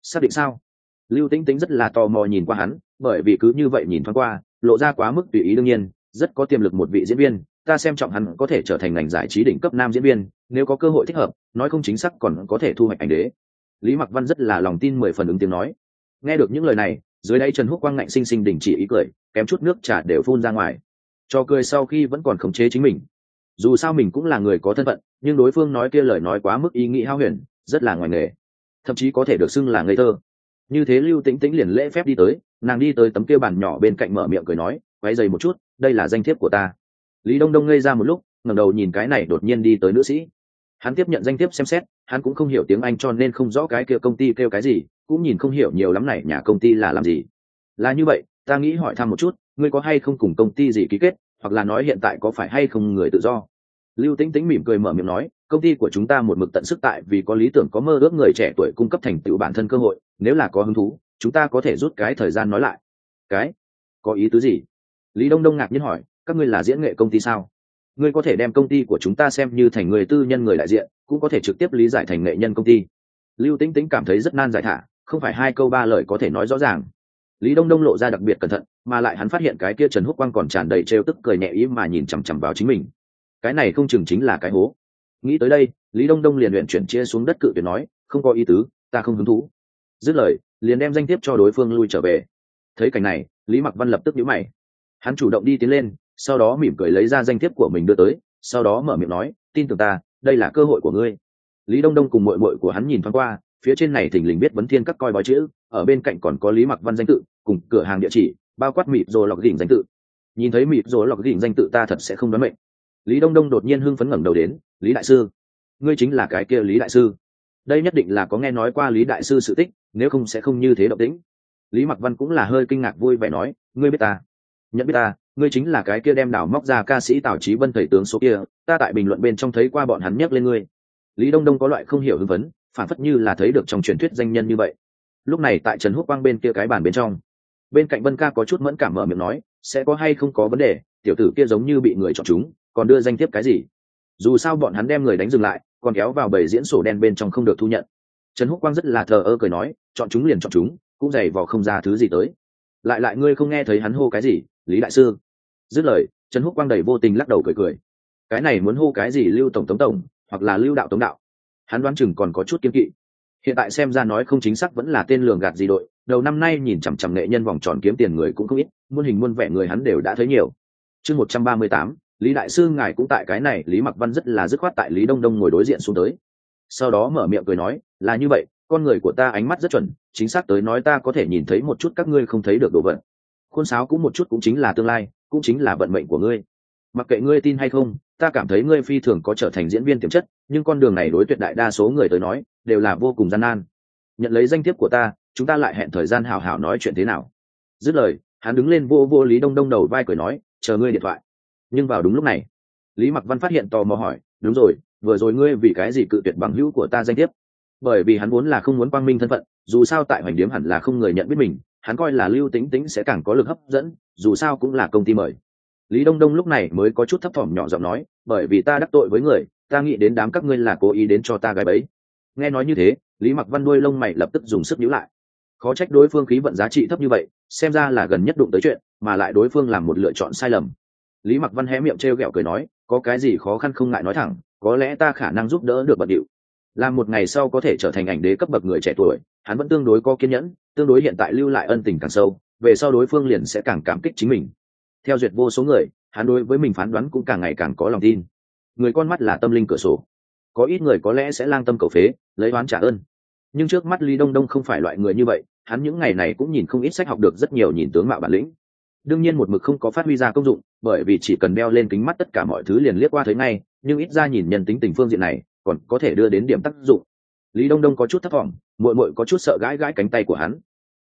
Speaker 1: xác định sao? Lưu Tĩnh Tĩnh rất là tò mò nhìn qua hắn, bởi vì cứ như vậy nhìn thoáng qua lộ ra quá mức tùy ý. đương nhiên rất có tiềm lực một vị diễn viên, ta xem trọng hắn có thể trở thành ngành giải trí đỉnh cấp nam diễn viên, nếu có cơ hội thích hợp nói không chính xác còn có thể thu hoạch ảnh đế. Lý Mặc Văn rất là lòng tin 10 phần ứng tiếng nói. Nghe được những lời này, dưới đây Trần Húc Quang ngạnh sinh sinh đình chỉ ý cười, kém chút nước trà đều phun ra ngoài. Cho cười sau khi vẫn còn khống chế chính mình, dù sao mình cũng là người có thân phận, nhưng đối phương nói kia lời nói quá mức ý nghĩ hao huyền, rất là ngoài nghề, thậm chí có thể được xưng là ngây thơ. Như thế Lưu Tĩnh Tĩnh liền lễ phép đi tới, nàng đi tới tấm kia bàn nhỏ bên cạnh mở miệng cười nói, quay dày một chút, đây là danh thiếp của ta. Lý Đông Đông ngây ra một lúc, ngẩng đầu nhìn cái này đột nhiên đi tới nữ sĩ. Hắn tiếp nhận danh thiếp xem xét, hắn cũng không hiểu tiếng Anh cho nên không rõ cái kia công ty kêu cái gì, cũng nhìn không hiểu nhiều lắm này nhà công ty là làm gì. Là như vậy, ta nghĩ hỏi thăm một chút, ngươi có hay không cùng công ty gì ký kết, hoặc là nói hiện tại có phải hay không người tự do? Lưu Tĩnh Tĩnh mỉm cười mở miệng nói, công ty của chúng ta một mực tận sức tại vì có lý tưởng có mơ ước người trẻ tuổi cung cấp thành tựu bản thân cơ hội, nếu là có hứng thú chúng ta có thể rút cái thời gian nói lại. Cái có ý tứ gì? Lý Đông Đông ngạc nhiên hỏi, các ngươi là diễn nghệ công ty sao? Ngươi có thể đem công ty của chúng ta xem như thành người tư nhân người đại diện, cũng có thể trực tiếp lý giải thành nghệ nhân công ty. Lưu Tĩnh Tĩnh cảm thấy rất nan giải thả, không phải hai câu ba lời có thể nói rõ ràng. Lý Đông Đông lộ ra đặc biệt cẩn thận, mà lại hắn phát hiện cái kia Trần Húc Quang còn tràn đầy trêu tức cười nhẹ ý mà nhìn chằm chằm vào chính mình. Cái này không chừng chính là cái hố. Nghĩ tới đây, Lý Đông Đông liền luyện chuyển chia xuống đất cự tuyệt nói, không có ý tứ, ta không hứng thú. Dứt lời, liền đem danh thiếp cho đối phương lui trở về. Thấy cảnh này, Lý Mặc Văn lập tức nhíu mày. Hắn chủ động đi tiến lên, sau đó mỉm cười lấy ra danh thiếp của mình đưa tới, sau đó mở miệng nói, tin tưởng ta, đây là cơ hội của ngươi. Lý Đông Đông cùng muội muội của hắn nhìn thoáng qua, phía trên này thình lình biết Vấn Thiên các coi bói chữ, ở bên cạnh còn có Lý Mặc Văn danh tự, cùng cửa hàng địa chỉ, bao quát mịp rồi lọc đỉnh danh tự. Nhìn thấy mịp rồi lọc đỉnh danh tự ta thật sẽ không đoán mệnh. Lý Đông Đông đột nhiên hưng phấn ngẩng đầu đến, Lý đại sư, ngươi chính là cái kia Lý đại sư? Đây nhất định là có nghe nói qua Lý đại sư sự tích, nếu không sẽ không như thế động tĩnh. Lý Mặc Văn cũng là hơi kinh ngạc vui vẻ nói, ngươi biết ta? Nhận biết ta, ngươi chính là cái kia đem đào móc ra ca sĩ Tào Chí Vân thầy tướng số kia, ta tại bình luận bên trong thấy qua bọn hắn nhắc lên ngươi. Lý Đông Đông có loại không hiểu hưng phấn, phản phất như là thấy được trong truyền thuyết danh nhân như vậy. Lúc này tại Trần Húc Quang bên kia cái bàn bên trong, bên cạnh Vân Ca có chút mẫn cảm mở miệng nói, sẽ có hay không có vấn đề, tiểu tử kia giống như bị người chọn chúng, còn đưa danh thiếp cái gì? Dù sao bọn hắn đem người đánh dừng lại, còn kéo vào bầy diễn sổ đen bên trong không được thu nhận. Trần Húc Quang rất là thờ ơ cười nói, chọn chúng liền chọn chúng, cũng giày vò không ra thứ gì tới. Lại ngươi không nghe thấy hắn hô cái gì, Lý đại sư? Dứt lời, Trần Húc Quang đầy vô tình lắc đầu cười cười. Cái này muốn hô cái gì Lưu tổng tống tổng, hoặc là Lưu đạo tống đạo? Hắn đoán chừng còn có chút kiên kỵ. Hiện tại xem ra nói không chính xác vẫn là tên lường gạt gì đội, đầu năm nay nhìn chằm chằm nghệ nhân vòng tròn kiếm tiền người cũng không ít, muôn hình muôn vẻ người hắn đều đã thấy nhiều. Chương 138, Lý đại sư ngài cũng tại cái này. Lý Mặc Văn rất là dứt khoát tại Lý Đông Đông ngồi đối diện xuống tới, sau đó mở miệng cười nói, là như vậy, con người của ta ánh mắt rất chuẩn, chính xác tới nói ta có thể nhìn thấy một chút các ngươi không thấy được đồ vật. Khuôn sáo cũng một chút cũng chính là tương lai, cũng chính là vận mệnh của ngươi. Mặc kệ ngươi tin hay không, ta cảm thấy ngươi phi thường có trở thành diễn viên tiềm chất, nhưng con đường này đối tuyệt đại đa số người tới nói đều là vô cùng gian nan. Nhận lấy danh thiếp của ta, chúng ta lại hẹn thời gian hào hào nói chuyện thế nào. Dứt lời, hắn đứng lên vô Lý Đông Đông đầu vai cười nói, chờ ngươi điện thoại. Nhưng vào đúng lúc này, Lý Mặc Văn phát hiện tò mò hỏi, đúng rồi, vừa rồi ngươi vì cái gì cự tuyệt bằng hữu của ta danh thiếp? Bởi vì hắn vốn là không muốn quang minh thân phận, dù sao tại Hoành Điếm hẳn là không người nhận biết mình, hắn coi là Lưu Tĩnh Tĩnh sẽ càng có lực hấp dẫn, dù sao cũng là công ty mời. Lý Đông Đông lúc này mới có chút thấp thỏm nhỏ giọng nói, bởi vì ta đắc tội với người, ta nghĩ đến đám các ngươi là cố ý đến cho ta gái bẫy. Nghe nói như thế, Lý Mặc Văn đuôi lông mày lập tức dùng sức nhíu lại. Khó trách đối phương khí vận giá trị thấp như vậy, xem ra là gần nhất đụng tới chuyện, mà lại đối phương làm một lựa chọn sai lầm. Lý Mặc Văn hé miệng trêu ghẹo cười nói, có cái gì khó khăn không ngại nói thẳng, có lẽ ta khả năng giúp đỡ được bận điệu. Làm một ngày sau có thể trở thành ảnh đế cấp bậc người trẻ tuổi, hắn vẫn tương đối có kiên nhẫn, tương đối hiện tại lưu lại ân tình càng sâu, về sau đối phương liền sẽ càng cảm kích chính mình. Theo duyệt vô số người, hắn đối với mình phán đoán cũng càng ngày càng có lòng tin. Người con mắt là tâm linh cửa sổ, có ít người có lẽ sẽ lang tâm cầu phế, lấy oán trả ơn. Nhưng trước mắt Lý Đông Đông không phải loại người như vậy, hắn những ngày này cũng nhìn không ít sách, học được rất nhiều nhìn tướng mạo bản lĩnh. Đương nhiên một mực không có phát huy ra công dụng, bởi vì chỉ cần đeo lên kính mắt tất cả mọi thứ liền liếc qua thấy ngay, nhưng ít ra nhìn nhân tính tình phương diện này còn có thể đưa đến điểm tác dụng. Lý Đông Đông có chút thất vọng, muội có chút sợ gãi cánh tay của hắn.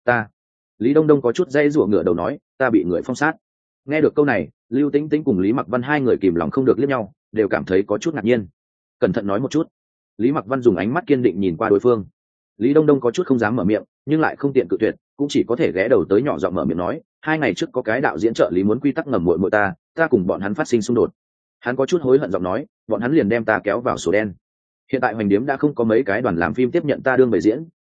Speaker 1: Lý Đông Đông có chút dây rủa ngửa đầu nói, ta bị người phong sát. Nghe được câu này, Lưu Tĩnh Tĩnh cùng Lý Mặc Văn hai người kìm lòng không được liếc nhau, đều cảm thấy có chút ngạc nhiên. Cẩn thận nói một chút. Lý Mặc Văn dùng ánh mắt kiên định nhìn qua đối phương. Lý Đông Đông có chút không dám mở miệng, nhưng lại không tiện cự tuyệt, cũng chỉ có thể ghé đầu tới nhỏ giọng mở miệng nói, 2 ngày trước có cái đạo diễn trợ lý muốn quy tắc ngầm muội ta cùng bọn hắn phát sinh xung đột. Hắn có chút hối hận giọng nói, bọn hắn liền đem ta kéo vào sổ đen. Hiện tại Hoành Điếm đã không có mấy cái đoàn làm phim tiếp nhận ta đương bày diễn,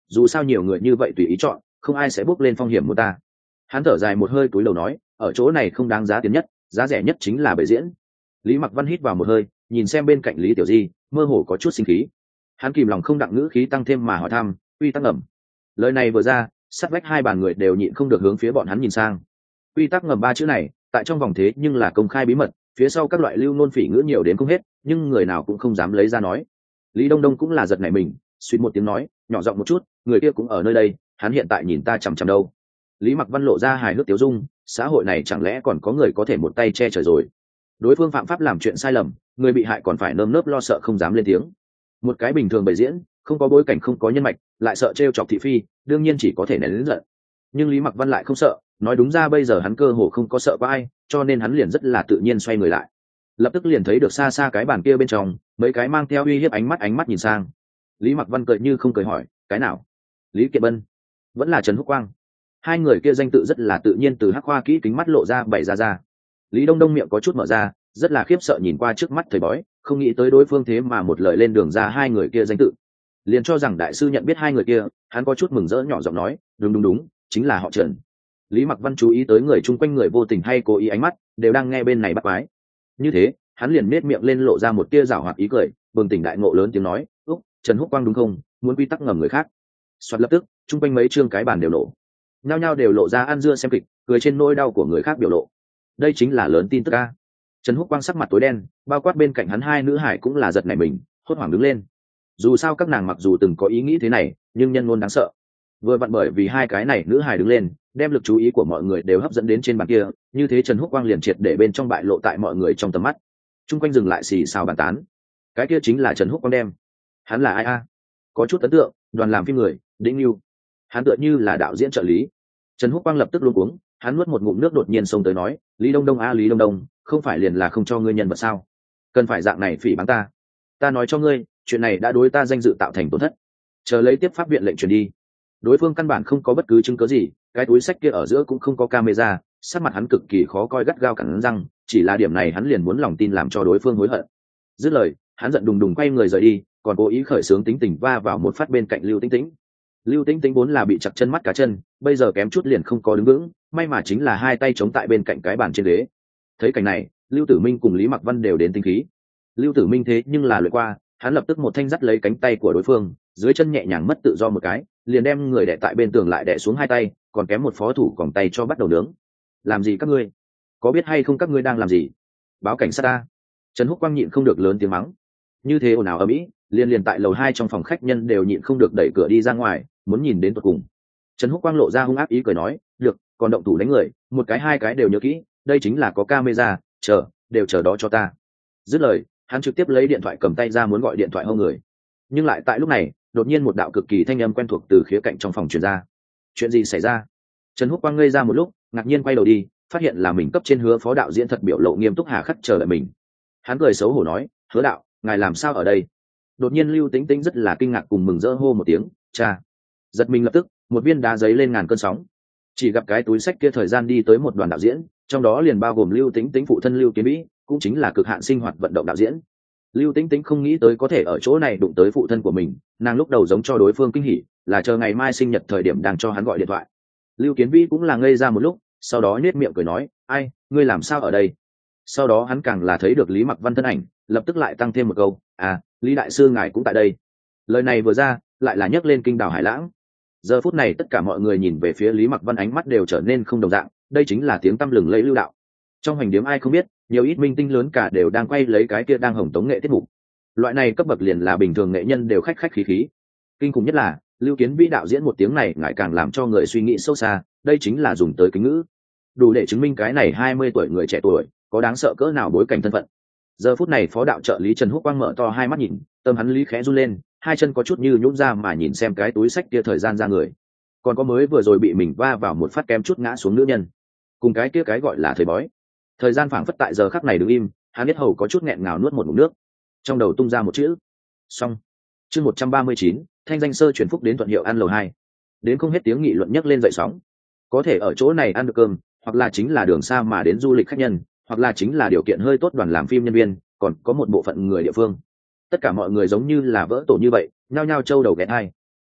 Speaker 1: dù sao nhiều người như vậy tùy ý chọn, không ai sẽ bước lên phong hiểm của ta. Hắn thở dài một hơi túi đầu nói, ở chỗ này không đáng giá tiền nhất, giá rẻ nhất chính là bày diễn. Lý Mặc Văn hít vào một hơi, nhìn xem bên cạnh Lý Tiểu Di, mơ hồ có chút sinh khí. Hắn kìm lòng không đặng ngữ khí tăng thêm mà hỏi thăm, quy tắc ngầm. Lời này vừa ra, sát vách hai bàn người đều nhịn không được hướng phía bọn hắn nhìn sang. Quy tắc ngầm ba chữ này, tại trong vòng thế nhưng là công khai bí mật, phía sau các loại lưu nôn phỉ ngữ nhiều đến không hết, nhưng người nào cũng không dám lấy ra nói. Lý Đông Đông cũng là giật nảy mình, suýt một tiếng nói, nhỏ giọng một chút, người kia cũng ở nơi đây, hắn hiện tại nhìn ta chằm chằm đâu. Lý Mặc Văn lộ ra hài hước tiếu dung, xã hội này chẳng lẽ còn có người có thể một tay che trời rồi. Đối phương phạm pháp làm chuyện sai lầm, người bị hại còn phải nơm nớp lo sợ không dám lên tiếng. Một cái bình thường bày diễn, không có bối cảnh không có nhân mạch, lại sợ trêu chọc thị phi, đương nhiên chỉ có thể nén lớn giận. Nhưng Lý Mặc Văn lại không sợ, nói đúng ra bây giờ hắn cơ hồ không có sợ có ai, cho nên hắn liền rất là tự nhiên xoay người lại. Lập tức liền thấy được xa xa cái bàn kia bên trong, mấy cái mang theo uy hiếp ánh mắt nhìn sang. Lý Mặc Văn cười như không cười hỏi, cái nào? Lý Kiệt Bân, vẫn là Trần Húc Quang. Hai người kia danh tự rất là tự nhiên từ hắc khoa kỹ kính mắt lộ ra bày ra. Lý Đông Đông miệng có chút mở ra, rất là khiếp sợ nhìn qua trước mắt thầy bói, không nghĩ tới đối phương thế mà một lời lên đường ra hai người kia danh tự. Liền cho rằng đại sư nhận biết hai người kia, hắn có chút mừng rỡ nhỏ giọng nói, đúng, chính là họ Trần. Lý Mặc Văn chú ý tới người chung quanh người vô tình hay cố ý ánh mắt, đều đang nghe bên này bắt quái. Như thế, hắn liền nết miệng lên lộ ra một tia giảo hoạt ý cười, bừng tỉnh đại ngộ lớn tiếng nói, "Úc, Trần Húc Quang đúng không? Muốn quy tắc ngầm người khác." Soạt lập tức, chung quanh mấy trương cái bàn đều nổ. Nhao nhao đều lộ ra ăn dưa xem kịch, cười trên nỗi đau của người khác biểu lộ. Đây chính là lớn tin tức a. Trần Húc Quang sắc mặt tối đen, bao quát bên cạnh hắn hai nữ hải cũng là giật nảy mình, hốt hoảng đứng lên. Dù sao các nàng mặc dù từng có ý nghĩ thế này, nhưng nhân ngôn đáng sợ. Vừa vặn bởi vì hai cái này nữ hải đứng lên, đem lực chú ý của mọi người đều hấp dẫn đến trên bàn kia, như thế Trần Húc Quang liền triệt để bên trong bại lộ tại mọi người trong tầm mắt. Trung quanh dừng lại xì xào bàn tán. Cái kia chính là Trần Húc Quang đem. Hắn là ai a? Có chút ấn tượng, đoàn làm phim người, Đĩnh Nưu. Hắn tựa như là đạo diễn trợ lý. Trần Húc Quang lập tức luống cuống, hắn nuốt một ngụm nước đột nhiên xông tới nói, Lý Đông Đông a Lý Đông Đông, không phải liền là không cho ngươi nhân vật sao? Cần phải dạng này phỉ báng ta? Ta nói cho ngươi, chuyện này đã đối ta danh dự tạo thành tổn thất. Chờ lấy tiếp pháp viện lệnh truyền đi. Đối phương căn bản không có bất cứ chứng cứ gì, cái túi sách kia ở giữa cũng không có camera, sắc mặt hắn cực kỳ khó coi gắt gao cắn răng, chỉ là điểm này hắn liền muốn lòng tin làm cho đối phương hối hận. Dứt lời, hắn giận đùng đùng quay người rời đi, còn cố ý khởi xướng tính tình va vào một phát bên cạnh Lưu Tĩnh Tĩnh. Lưu Tĩnh Tĩnh vốn là bị chặt chân mắt cá chân, bây giờ kém chút liền không có đứng vững, may mà chính là hai tay chống tại bên cạnh cái bàn trên ghế. Thấy cảnh này, Lưu Tử Minh cùng Lý Mặc Văn đều đến tinh khí. Lưu Tử Minh thế nhưng là luyện qua, hắn lập tức một thanh dắt lấy cánh tay của đối phương, dưới chân nhẹ nhàng mất tự do một cái, liền đem người đè tại bên tường lại đè xuống hai tay, còn kém một phó thủ còng tay cho bắt đầu nướng. Làm gì các ngươi? Có biết hay không các ngươi đang làm gì? Báo cảnh sát ta! Trần Húc Quang nhịn không được lớn tiếng mắng. Như thế ồn ào ở mỹ, liền tại lầu 2 trong phòng khách nhân đều nhịn không được đẩy cửa đi ra ngoài, muốn nhìn đến tận cùng. Trần Húc Quang lộ ra hung ác ý cười nói, được, còn động thủ đánh người, một cái hai cái đều nhớ kỹ, đây chính là có camera, đều chờ đó cho ta. Dứt lời, hắn trực tiếp lấy điện thoại cầm tay ra muốn gọi điện thoại hô người. Nhưng lại tại lúc này, đột nhiên một đạo cực kỳ thanh âm quen thuộc từ khía cạnh trong phòng truyền ra. Chuyện gì xảy ra? Trần Húc Quang ngây ra một lúc, ngạc nhiên quay đầu đi, phát hiện là mình cấp trên Hứa phó đạo diễn thật biểu lộ nghiêm túc hà khắc chờ đợi mình. Hắn cười xấu hổ nói, Hứa đạo, ngài làm sao ở đây? Đột nhiên Lưu Tĩnh Tĩnh rất là kinh ngạc cùng mừng rỡ hô một tiếng, cha. Giật mình lập tức, một viên đá giấy lên ngàn cơn sóng. Chỉ gặp cái túi sách kia thời gian đi tới một đoàn đạo diễn, trong đó liền bao gồm Lưu Tĩnh Tĩnh phụ thân Lưu Kiến Vĩ, cũng chính là cực hạn sinh hoạt vận động đạo diễn. Lưu Tĩnh Tĩnh không nghĩ tới có thể ở chỗ này đụng tới phụ thân của mình, nàng lúc đầu giống cho đối phương kinh hỉ, là chờ ngày mai sinh nhật thời điểm đang cho hắn gọi điện thoại. Lưu Kiến Vĩ cũng là ngây ra một lúc, sau đó nhếch miệng cười nói, ai, ngươi làm sao ở đây? Sau đó hắn càng là thấy được Lý Mặc Văn thân ảnh, lập tức lại tăng thêm một câu, à, Lý đại sư ngài cũng tại đây. Lời này vừa ra, lại là nhấc lên kinh đảo hải lãng. Giờ phút này tất cả mọi người nhìn về phía Lý Mặc Văn ánh mắt đều trở nên không đồng dạng, đây chính là tiếng tăm lừng lẫy Lưu đạo. Trong hành điếm ai không biết, nhiều ít minh tinh lớn cả đều đang quay lấy cái kia đang hồng tống nghệ tiết mục. Loại này cấp bậc liền là bình thường nghệ nhân đều khách khách khí khí. Kinh khủng nhất là, Lưu Kiến Vĩ đạo diễn một tiếng này ngại càng làm cho người suy nghĩ sâu xa, đây chính là dùng tới kính ngữ. Đủ để chứng minh cái này 20 tuổi người trẻ tuổi, có đáng sợ cỡ nào bối cảnh thân phận. Giờ phút này phó đạo trợ lý Trần Húc Quang mở to hai mắt nhìn, tâm hắn lý khẽ run lên, hai chân có chút như nhũn ra mà nhìn xem cái túi sách kia thời gian ra người. Còn có mới vừa rồi bị mình va vào một phát kém chút ngã xuống nữ nhân. Cùng cái kia cái gọi là thầy bói. Thời gian phảng phất tại giờ khắc này đứng im, hắn biết hầu có chút nghẹn ngào nuốt một ngụm nước. Trong đầu tung ra một chữ. Xong. Chương 139, thanh danh sơ chuyển phúc đến thuận hiệu ăn lầu 2. Đến không hết tiếng nghị luận nhấc lên dậy sóng. Có thể ở chỗ này ăn được cơm, hoặc là chính là đường xa mà đến du lịch khách nhân, hoặc là chính là điều kiện hơi tốt đoàn làm phim nhân viên, còn có một bộ phận người địa phương. Tất cả mọi người giống như là vỡ tổ như vậy, nhao nhao trâu đầu ghé thai.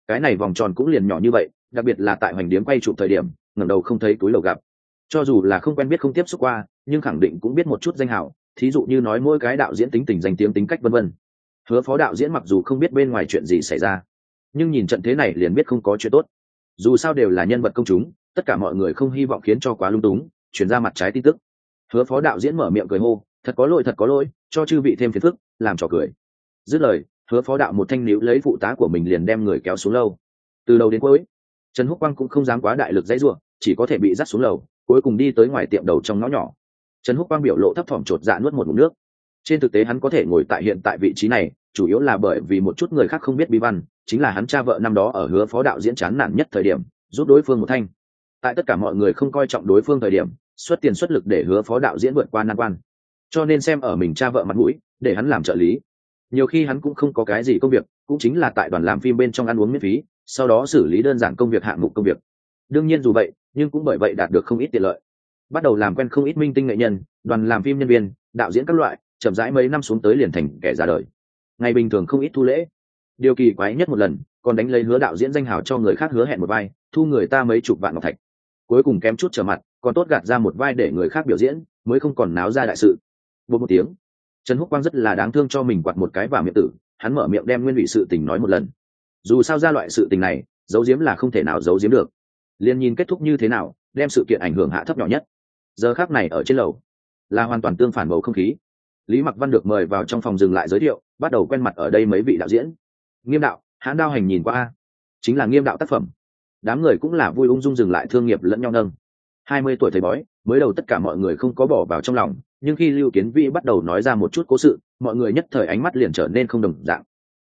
Speaker 1: cái này vòng tròn cũng liền nhỏ như vậy, đặc biệt là tại hoành điếm quay chụp thời điểm ngẩng đầu không thấy túi lầu gặp. Cho dù là không quen biết không tiếp xúc qua, nhưng khẳng định cũng biết một chút danh hào, thí dụ như nói mỗi cái đạo diễn tính tình, danh tiếng, tính cách vân vân. Hứa Phó đạo diễn mặc dù không biết bên ngoài chuyện gì xảy ra, nhưng nhìn trận thế này liền biết không có chuyện tốt. Dù sao đều là nhân vật công chúng, tất cả mọi người không hy vọng khiến cho quá lung túng, chuyển ra mặt trái tin tức. Hứa Phó đạo diễn mở miệng cười hô, thật có lỗi, cho chư vị thêm phiền phức, làm trò cười. Dứt lời, Hứa Phó đạo một thanh níu lấy phụ tá của mình liền đem người kéo xuống lầu. Từ đầu đến cuối, Trần Húc Quang cũng không dám quá đại lực dãy rủa, chỉ có thể bị dắt xuống lầu, cuối cùng đi tới ngoài tiệm đầu trong ngõ nhỏ. Trần Húc Quang biểu lộ thấp thỏm chột dạ nuốt một ngụm nước. Trên thực tế hắn có thể ngồi tại hiện tại vị trí này, chủ yếu là bởi vì một chút người khác không biết bí văn, chính là hắn cha vợ năm đó ở Hứa Phó đạo diễn chán nản nhất thời điểm, giúp đối phương một thanh. Tại tất cả mọi người không coi trọng đối phương thời điểm, xuất tiền xuất lực để Hứa Phó đạo diễn vượt qua nan quan. Cho nên xem ở mình cha vợ mặt mũi, để hắn làm trợ lý. Nhiều khi hắn cũng không có cái gì công việc, cũng chính là tại đoàn làm phim bên trong ăn uống miễn phí, sau đó xử lý đơn giản công việc hạng mục công việc. Đương nhiên dù vậy, nhưng cũng bởi vậy đạt được không ít tiện lợi. Bắt đầu làm quen không ít minh tinh nghệ nhân, đoàn làm phim nhân viên, đạo diễn các loại, chậm rãi mấy năm xuống tới liền thành kẻ ra đời. Ngày bình thường không ít thu lễ. Điều kỳ quái nhất một lần, còn đánh lấy Hứa đạo diễn danh hào cho người khác hứa hẹn một vai, thu người ta mấy chục vạn ngọc thạch. Cuối cùng kém chút trở mặt, còn tốt gạt ra một vai để người khác biểu diễn, mới không còn náo ra đại sự. Bột một tiếng, Trần Húc Quang rất là đáng thương cho mình quạt một cái vào miệng tử, hắn mở miệng đem nguyên vị sự tình nói một lần. Dù sao ra loại sự tình này, giấu giếm là không thể nào giấu giếm được. Liên nhìn kết thúc như thế nào, đem sự kiện ảnh hưởng hạ thấp nhỏ nhất. Giờ khắc này ở trên lầu, là hoàn toàn tương phản bầu không khí. Lý Mặc Văn được mời vào trong phòng dừng lại giới thiệu, bắt đầu quen mặt ở đây mấy vị đạo diễn. Nghiêm đạo, Hãn Đao Hành nhìn qua, chính là Nghiêm đạo tác phẩm. Đám người cũng là vui ung dung dừng lại thương nghiệp lẫn nhau nâng. 20 tuổi thầy bói, mới đầu tất cả mọi người không có bỏ vào trong lòng, nhưng khi Lưu Kiến Vĩ bắt đầu nói ra một chút cố sự, mọi người nhất thời ánh mắt liền trở nên không đồng dạng.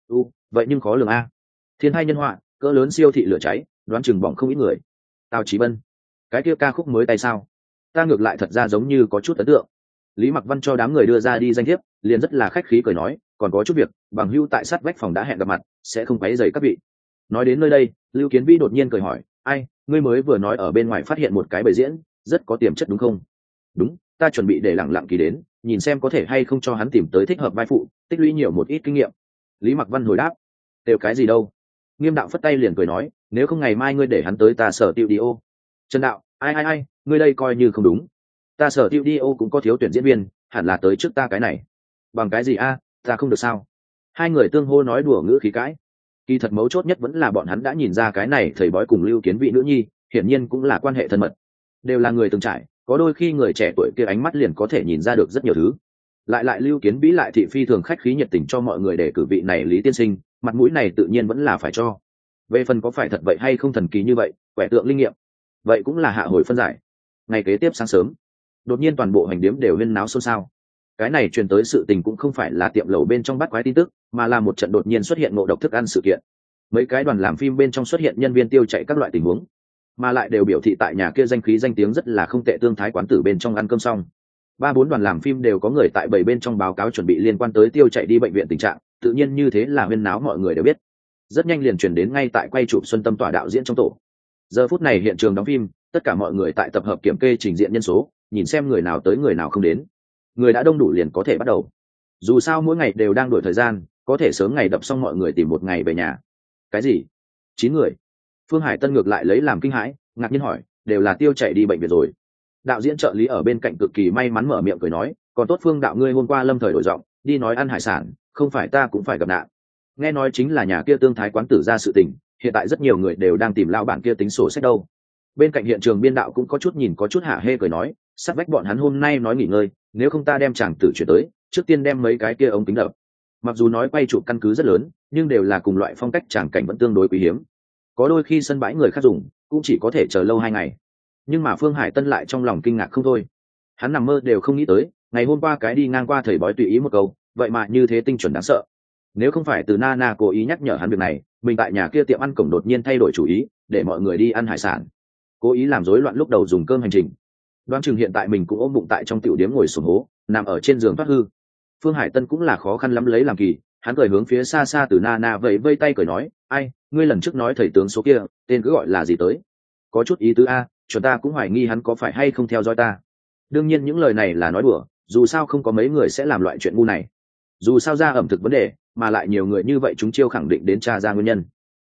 Speaker 1: Vậy nhưng khó lường a. Thiên hai nhân họa, cỡ lớn siêu thị lửa cháy, đoán chừng bỏng không ít người. Tào Chí Vân, cái kia ca khúc mới tay sao? Ta ngược lại thật ra giống như có chút ấn tượng. Lý Mặc Văn cho đám người đưa ra đi danh thiếp, liền rất là khách khí cười nói, còn có chút việc, bằng hữu tại sát vách phòng đã hẹn gặp mặt, sẽ không quấy rầy các vị. Nói đến nơi đây, Lưu Kiến Vĩ đột nhiên cười hỏi, ai, ngươi mới vừa nói ở bên ngoài phát hiện một cái bầy diễn, rất có tiềm chất đúng không? Đúng, ta chuẩn bị để lặng lặng kỳ đến, nhìn xem có thể hay không cho hắn tìm tới thích hợp vai phụ, tích lũy nhiều một ít kinh nghiệm. Lý Mặc Văn hồi đáp, đều cái gì đâu? Nghiêm đạo phất tay liền cười nói, nếu không ngày mai ngươi để hắn tới ta sở tiêu đi ô. Trần đạo, ai, ngươi đây coi như không đúng. Ta sở tiêu đi ô cũng có thiếu tuyển diễn viên, hẳn là tới trước ta cái này. Bằng cái gì a? Ta không được sao? Hai người tương hô nói đùa ngữ khí cãi. Kỳ thật mấu chốt nhất vẫn là bọn hắn đã nhìn ra cái này thầy bói cùng Lưu Kiến Vị nữ nhi, hiển nhiên cũng là quan hệ thân mật. Đều là người từng trải, có đôi khi người trẻ tuổi kia ánh mắt liền có thể nhìn ra được rất nhiều thứ. Lại Lưu Kiến Vĩ lại thị phi thường khách khí nhiệt tình cho mọi người để cử vị này Lý tiên sinh, mặt mũi này tự nhiên vẫn là phải cho. Về phần có phải thật vậy hay không thần kỳ như vậy, quẻ tượng linh nghiệm, vậy cũng là hạ hồi phân giải. Ngày kế tiếp sáng sớm, đột nhiên toàn bộ hành điếm đều huyên náo xôn xao. Cái này truyền tới sự tình cũng không phải là tiệm lẩu bên trong bắt quái tin tức, mà là một trận đột nhiên xuất hiện ngộ độc thức ăn sự kiện. Mấy cái đoàn làm phim bên trong xuất hiện nhân viên tiêu chạy các loại tình huống, mà lại đều biểu thị tại nhà kia danh khí danh tiếng rất là không tệ, tương thái quán tử bên trong ăn cơm xong, 3-4 đoàn làm phim đều có người tại 7 bên trong báo cáo chuẩn bị liên quan tới tiêu chạy đi bệnh viện tình trạng, tự nhiên như thế là huyên náo mọi người đều biết. Rất nhanh liền truyền đến ngay tại quay chụp Xuân Tâm tòa đạo diễn trong tổ. Giờ phút này hiện trường đóng phim, tất cả mọi người tại tập hợp kiểm kê trình diện nhân số, nhìn xem người nào tới người nào không đến. Người đã đông đủ liền có thể bắt đầu. Dù sao mỗi ngày đều đang đổi thời gian, có thể sớm ngày đập xong mọi người tìm một ngày về nhà. Cái gì? 9 người? Phương Hải Tân ngược lại lấy làm kinh hãi, ngạc nhiên hỏi, đều là tiêu chạy đi bệnh viện rồi. Đạo diễn trợ lý ở bên cạnh cực kỳ may mắn mở miệng cười nói, còn tốt Phương đạo ngươi hôm qua lâm thời đổi giọng, đi nói ăn hải sản, không phải ta cũng phải gặp nạn. Nghe nói chính là nhà kia tương thái quán tử ra sự tình, hiện tại rất nhiều người đều đang tìm lao bản kia tính sổ sách đâu. Bên cạnh hiện trường biên đạo cũng có chút nhìn có chút hả hê cười nói, sát vách bọn hắn hôm nay nói nghỉ ngơi, nếu không ta đem chàng tử chuyển tới, trước tiên đem mấy cái kia ống kính đập. Mặc dù nói quay chụp căn cứ rất lớn, nhưng đều là cùng loại phong cách tràng cảnh vẫn tương đối quý hiếm. Có đôi khi sân bãi người khác dùng, cũng chỉ có thể chờ lâu 2 ngày. Nhưng mà Phương Hải Tân lại trong lòng kinh ngạc không thôi. Hắn nằm mơ đều không nghĩ tới, ngày hôm qua cái đi ngang qua thầy bói tùy ý một câu, vậy mà như thế tinh chuẩn đáng sợ. Nếu không phải từ Nana cố ý nhắc nhở hắn việc này, mình tại nhà kia tiệm ăn cổng đột nhiên thay đổi chủ ý, để mọi người đi ăn hải sản, cố ý làm rối loạn lúc đầu dùng cơm hành trình. Đoán chừng hiện tại mình cũng ôm bụng tại trong tiểu điếm ngồi sồn hố, nằm ở trên giường thoát hư. Phương Hải Tân cũng là khó khăn lắm lấy làm kỳ, hắn cười hướng phía xa xa từ Nana vẫy vây tay cười nói, ai, ngươi lần trước nói thầy tướng số kia, tên cứ gọi là gì tới? Có chút ý tứ a, chúng ta cũng hoài nghi hắn có phải hay không theo dõi ta. Đương nhiên những lời này là nói đùa, dù sao không có mấy người sẽ làm loại chuyện ngu này. Dù sao ra ẩm thực vấn đề, mà lại nhiều người như vậy chúng chiêu khẳng định đến tra ra nguyên nhân.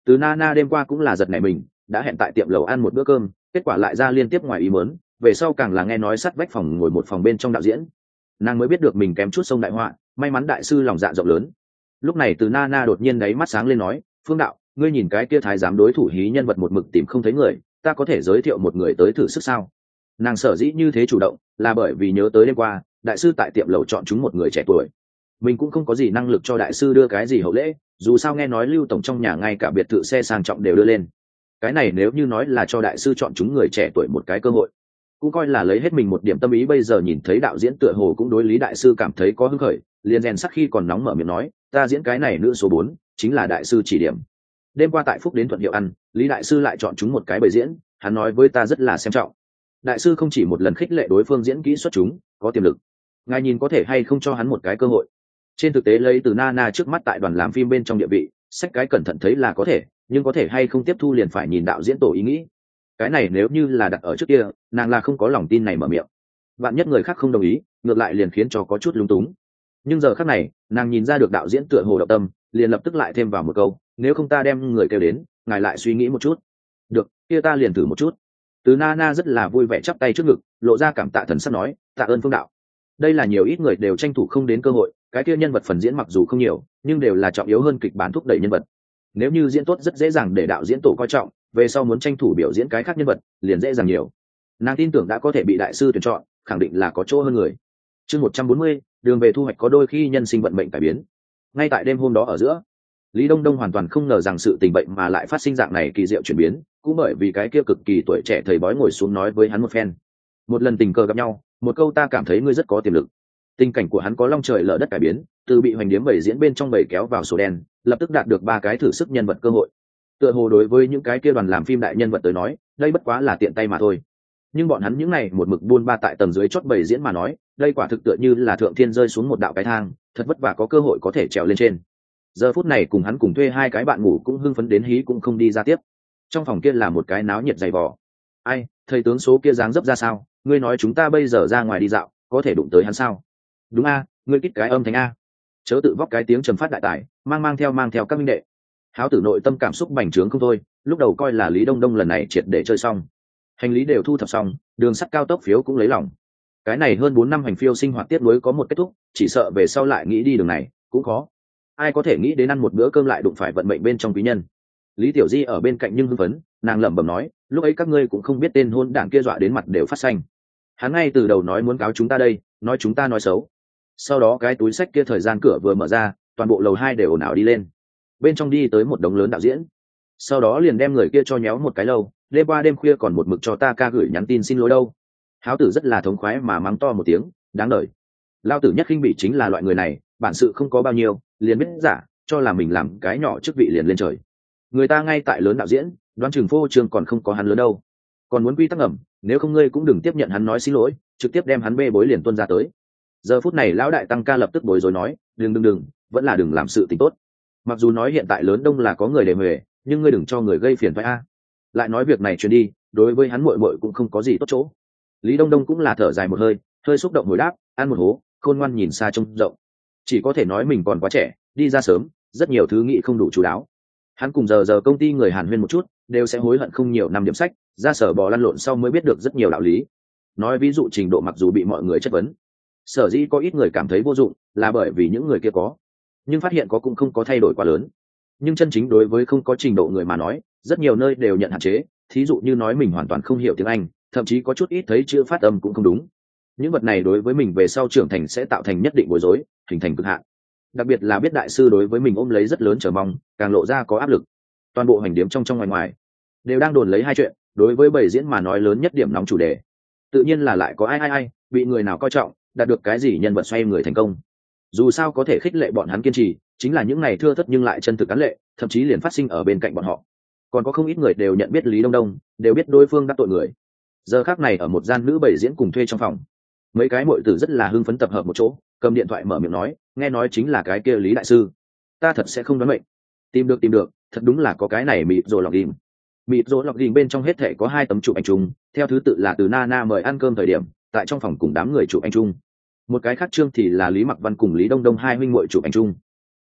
Speaker 1: Từ Nana đêm qua cũng là giật nảy mình, đã hẹn tại tiệm lẩu ăn một bữa cơm, kết quả lại ra liên tiếp ngoài ý muốn, về sau càng là nghe nói sắt vách phòng ngồi một phòng bên trong đạo diễn. Nàng mới biết được mình kém chút sông đại họa, may mắn đại sư lòng dạ rộng lớn. Lúc này Từ Nana đột nhiên đáy mắt sáng lên nói, Phương đạo, ngươi nhìn cái kia thái giám đối thủ hí nhân vật một mực tìm không thấy người, ta có thể giới thiệu một người tới thử sức sao? Nàng sở dĩ như thế chủ động là bởi vì nhớ tới đêm qua đại sư tại tiệm lẩu chọn chúng một người trẻ tuổi. Mình cũng không có gì năng lực cho đại sư đưa cái gì hậu lễ, dù sao nghe nói Lưu tổng trong nhà ngay cả biệt thự xe sang trọng đều đưa lên. Cái này nếu như nói là cho đại sư chọn chúng người trẻ tuổi một cái cơ hội, cũng coi là lấy hết mình một điểm tâm ý. Bây giờ nhìn thấy đạo diễn tựa hồ cũng đối Lý đại sư cảm thấy có hứng khởi, liền rèn sắc khi còn nóng mở miệng nói, ta diễn cái này nữ số 4, chính là đại sư chỉ điểm. Đêm qua tại Phúc đến Thuận Hiệu ăn, Lý đại sư lại chọn chúng một cái bày diễn, hắn nói với ta rất là xem trọng. Đại sư không chỉ một lần khích lệ đối phương diễn kỹ xuất chúng, có tiềm lực, ngài nhìn có thể hay không cho hắn một cái cơ hội. Trên thực tế lấy Từ Nana trước mắt tại đoàn làm phim bên trong địa vị, sách cái cẩn thận thấy là có thể, nhưng có thể hay không tiếp thu liền phải nhìn đạo diễn tổ ý nghĩ. Cái này nếu như là đặt ở trước kia, nàng là không có lòng tin này mở miệng. Vạn nhất người khác không đồng ý, ngược lại liền khiến cho có chút lung túng. Nhưng giờ khắc này, nàng nhìn ra được đạo diễn tựa hồ động tâm, liền lập tức lại thêm vào một câu, nếu không ta đem người kêu đến, ngài lại suy nghĩ một chút. Được, kia ta liền thử một chút. Từ Nana rất là vui vẻ chắp tay trước ngực, lộ ra cảm tạ thần sắc nói, tạ ơn Phương đạo. Đây là nhiều ít người đều tranh thủ không đến cơ hội, cái kia nhân vật phần diễn mặc dù không nhiều, nhưng đều là trọng yếu hơn kịch bản thúc đẩy nhân vật. Nếu như diễn tốt rất dễ dàng để đạo diễn tổ coi trọng, về sau muốn tranh thủ biểu diễn cái khác nhân vật, liền dễ dàng nhiều. Nàng tin tưởng đã có thể bị đại sư tuyển chọn, khẳng định là có chỗ hơn người. Chương 140, đường về thu hoạch có đôi khi nhân sinh vận mệnh cải biến. Ngay tại đêm hôm đó ở giữa, Lý Đông Đông hoàn toàn không ngờ rằng sự tình bệnh mà lại phát sinh dạng này kỳ diệu chuyển biến, cũng bởi vì cái kia cực kỳ tuổi trẻ thầy bói ngồi xuống nói với hắn một phen. Một lần tình cờ gặp nhau, một câu ta cảm thấy ngươi rất có tiềm lực. Tình cảnh của hắn có long trời lở đất cải biến, từ bị hoành điếm bầy diễn bên trong bầy kéo vào sổ đen, lập tức đạt được 3 cái thử sức nhân vật cơ hội. Tựa hồ đối với những cái kia đoàn làm phim đại nhân vật tới nói, đây bất quá là tiện tay mà thôi. Nhưng bọn hắn những này một mực buôn ba tại tầng dưới chót bầy diễn mà nói, đây quả thực tựa như là thượng thiên rơi xuống một đạo cái thang, thật vất vả có cơ hội có thể trèo lên trên. Giờ phút này cùng hắn cùng thuê 2 cái bạn ngủ cũng hưng phấn đến hí cũng không đi ra tiếp. Trong phòng kia là một cái náo nhiệt dày vò. Ai, thầy tướng số kia dáng dấp ra sao, ngươi nói chúng ta bây giờ ra ngoài đi dạo, có thể đụng tới hắn sao? Đúng a, ngươi kích cái âm thanh a. Chớ tự vóc cái tiếng trầm phát đại tải, mang theo các minh đệ. Háo tử nội tâm cảm xúc bành trướng không thôi, lúc đầu coi là Lý Đông Đông lần này triệt để chơi xong. Hành lý đều thu thập xong, đường sắt cao tốc phiếu cũng lấy lòng. Cái này hơn 4 năm hành phiêu sinh hoạt tiếp nối có một kết thúc, chỉ sợ về sau lại nghĩ đi đường này, cũng khó. Ai có thể nghĩ đến ăn một bữa cơm lại đụng phải vận mệnh bên trong quý nhân. Lý Tiểu Di ở bên cạnh nhưng hưng phấn, nàng lẩm bẩm nói, lúc ấy các ngươi cũng không biết tên hôn đảng kia dọa đến mặt đều phát xanh. Hắn ngay từ đầu nói muốn cáo chúng ta đây, nói chúng ta nói xấu. Sau đó cái túi xách kia thời gian cửa vừa mở ra, toàn bộ lầu 2 đều ồn ào đi lên. Bên trong đi tới một đống lớn đạo diễn. Sau đó liền đem người kia cho nhéo một cái lâu, đêm qua đêm khuya còn một mực cho ta ca gửi nhắn tin xin lỗi đâu. Háo tử rất là thống khoái mà mắng to một tiếng, đáng đời. Lao tử nhất khinh bỉ chính là loại người này, bản sự không có bao nhiêu, liền biết giả, cho là mình làm cái nhỏ chức vị liền lên trời. Người ta ngay tại lớn đạo diễn, đoán chừng phô trường còn không có hắn lớn đâu. Còn muốn quy tắc ẩm, nếu không ngươi cũng đừng tiếp nhận hắn nói xin lỗi, trực tiếp đem hắn bê bối liền tuân ra tới. Giờ phút này lão đại tăng ca lập tức bối rối nói, đừng, vẫn là đừng làm sự tình tốt. Mặc dù nói hiện tại lớn đông là có người đề huề, nhưng ngươi đừng cho người gây phiền phải a. Lại nói việc này truyền đi, đối với hắn muội muội cũng không có gì tốt chỗ. Lý Đông Đông cũng là thở dài một hơi, hơi xúc động hồi đáp, ăn một hố, khôn ngoan nhìn xa trông rộng. Chỉ có thể nói mình còn quá trẻ, đi ra sớm, rất nhiều thứ nghĩ không đủ chú đáo. Hắn cùng giờ công ty người Hàn Huyên một chút, đều sẽ hối hận không nhiều năm điểm sách, ra sở bò lăn lộn sau mới biết được rất nhiều đạo lý. Nói ví dụ trình độ mặc dù bị mọi người chất vấn, sở dĩ có ít người cảm thấy vô dụng, là bởi vì những người kia có, nhưng phát hiện có cũng không có thay đổi quá lớn. Nhưng chân chính đối với không có trình độ người mà nói, rất nhiều nơi đều nhận hạn chế, thí dụ như nói mình hoàn toàn không hiểu tiếng Anh, thậm chí có chút ít thấy chữ phát âm cũng không đúng. Những vật này đối với mình về sau trưởng thành sẽ tạo thành nhất định bối rối, hình thành cực hạn. Đặc biệt là biết đại sư đối với mình ôm lấy rất lớn chờ mong, càng lộ ra có áp lực. Toàn bộ hành điếm trong ngoài đều đang đồn lấy 2 chuyện, đối với bầy diễn mà nói lớn nhất điểm nóng chủ đề, tự nhiên là lại có ai bị người nào coi trọng, đạt được cái gì nhân vật xoay người thành công. Dù sao có thể khích lệ bọn hắn kiên trì, chính là những ngày thưa thất nhưng lại chân thực án lệ, thậm chí liền phát sinh ở bên cạnh bọn họ. Còn có không ít người đều nhận biết Lý Đông Đông, đều biết đối phương đắc tội người. Giờ khác này ở một gian nữ bầy diễn cùng thuê trong phòng, mấy cái muội tử rất là hưng phấn tập hợp một chỗ, cầm điện thoại mở miệng nói, nghe nói chính là cái kia Lý đại sư. Ta thật sẽ không đoán mệnh. Tìm được, thật đúng là có cái này mịt rồi lọc đỉnh. Mịt rồi lọc đỉnh bên trong hết thể có 2 tấm chụp ảnh chung, theo thứ tự là từ Nana mời ăn cơm thời điểm, tại trong phòng cùng đám người chụp ảnh chung. Một cái khác chương thì là Lý Mặc Văn cùng Lý Đông Đông 2 huynh muội chụp ảnh chung.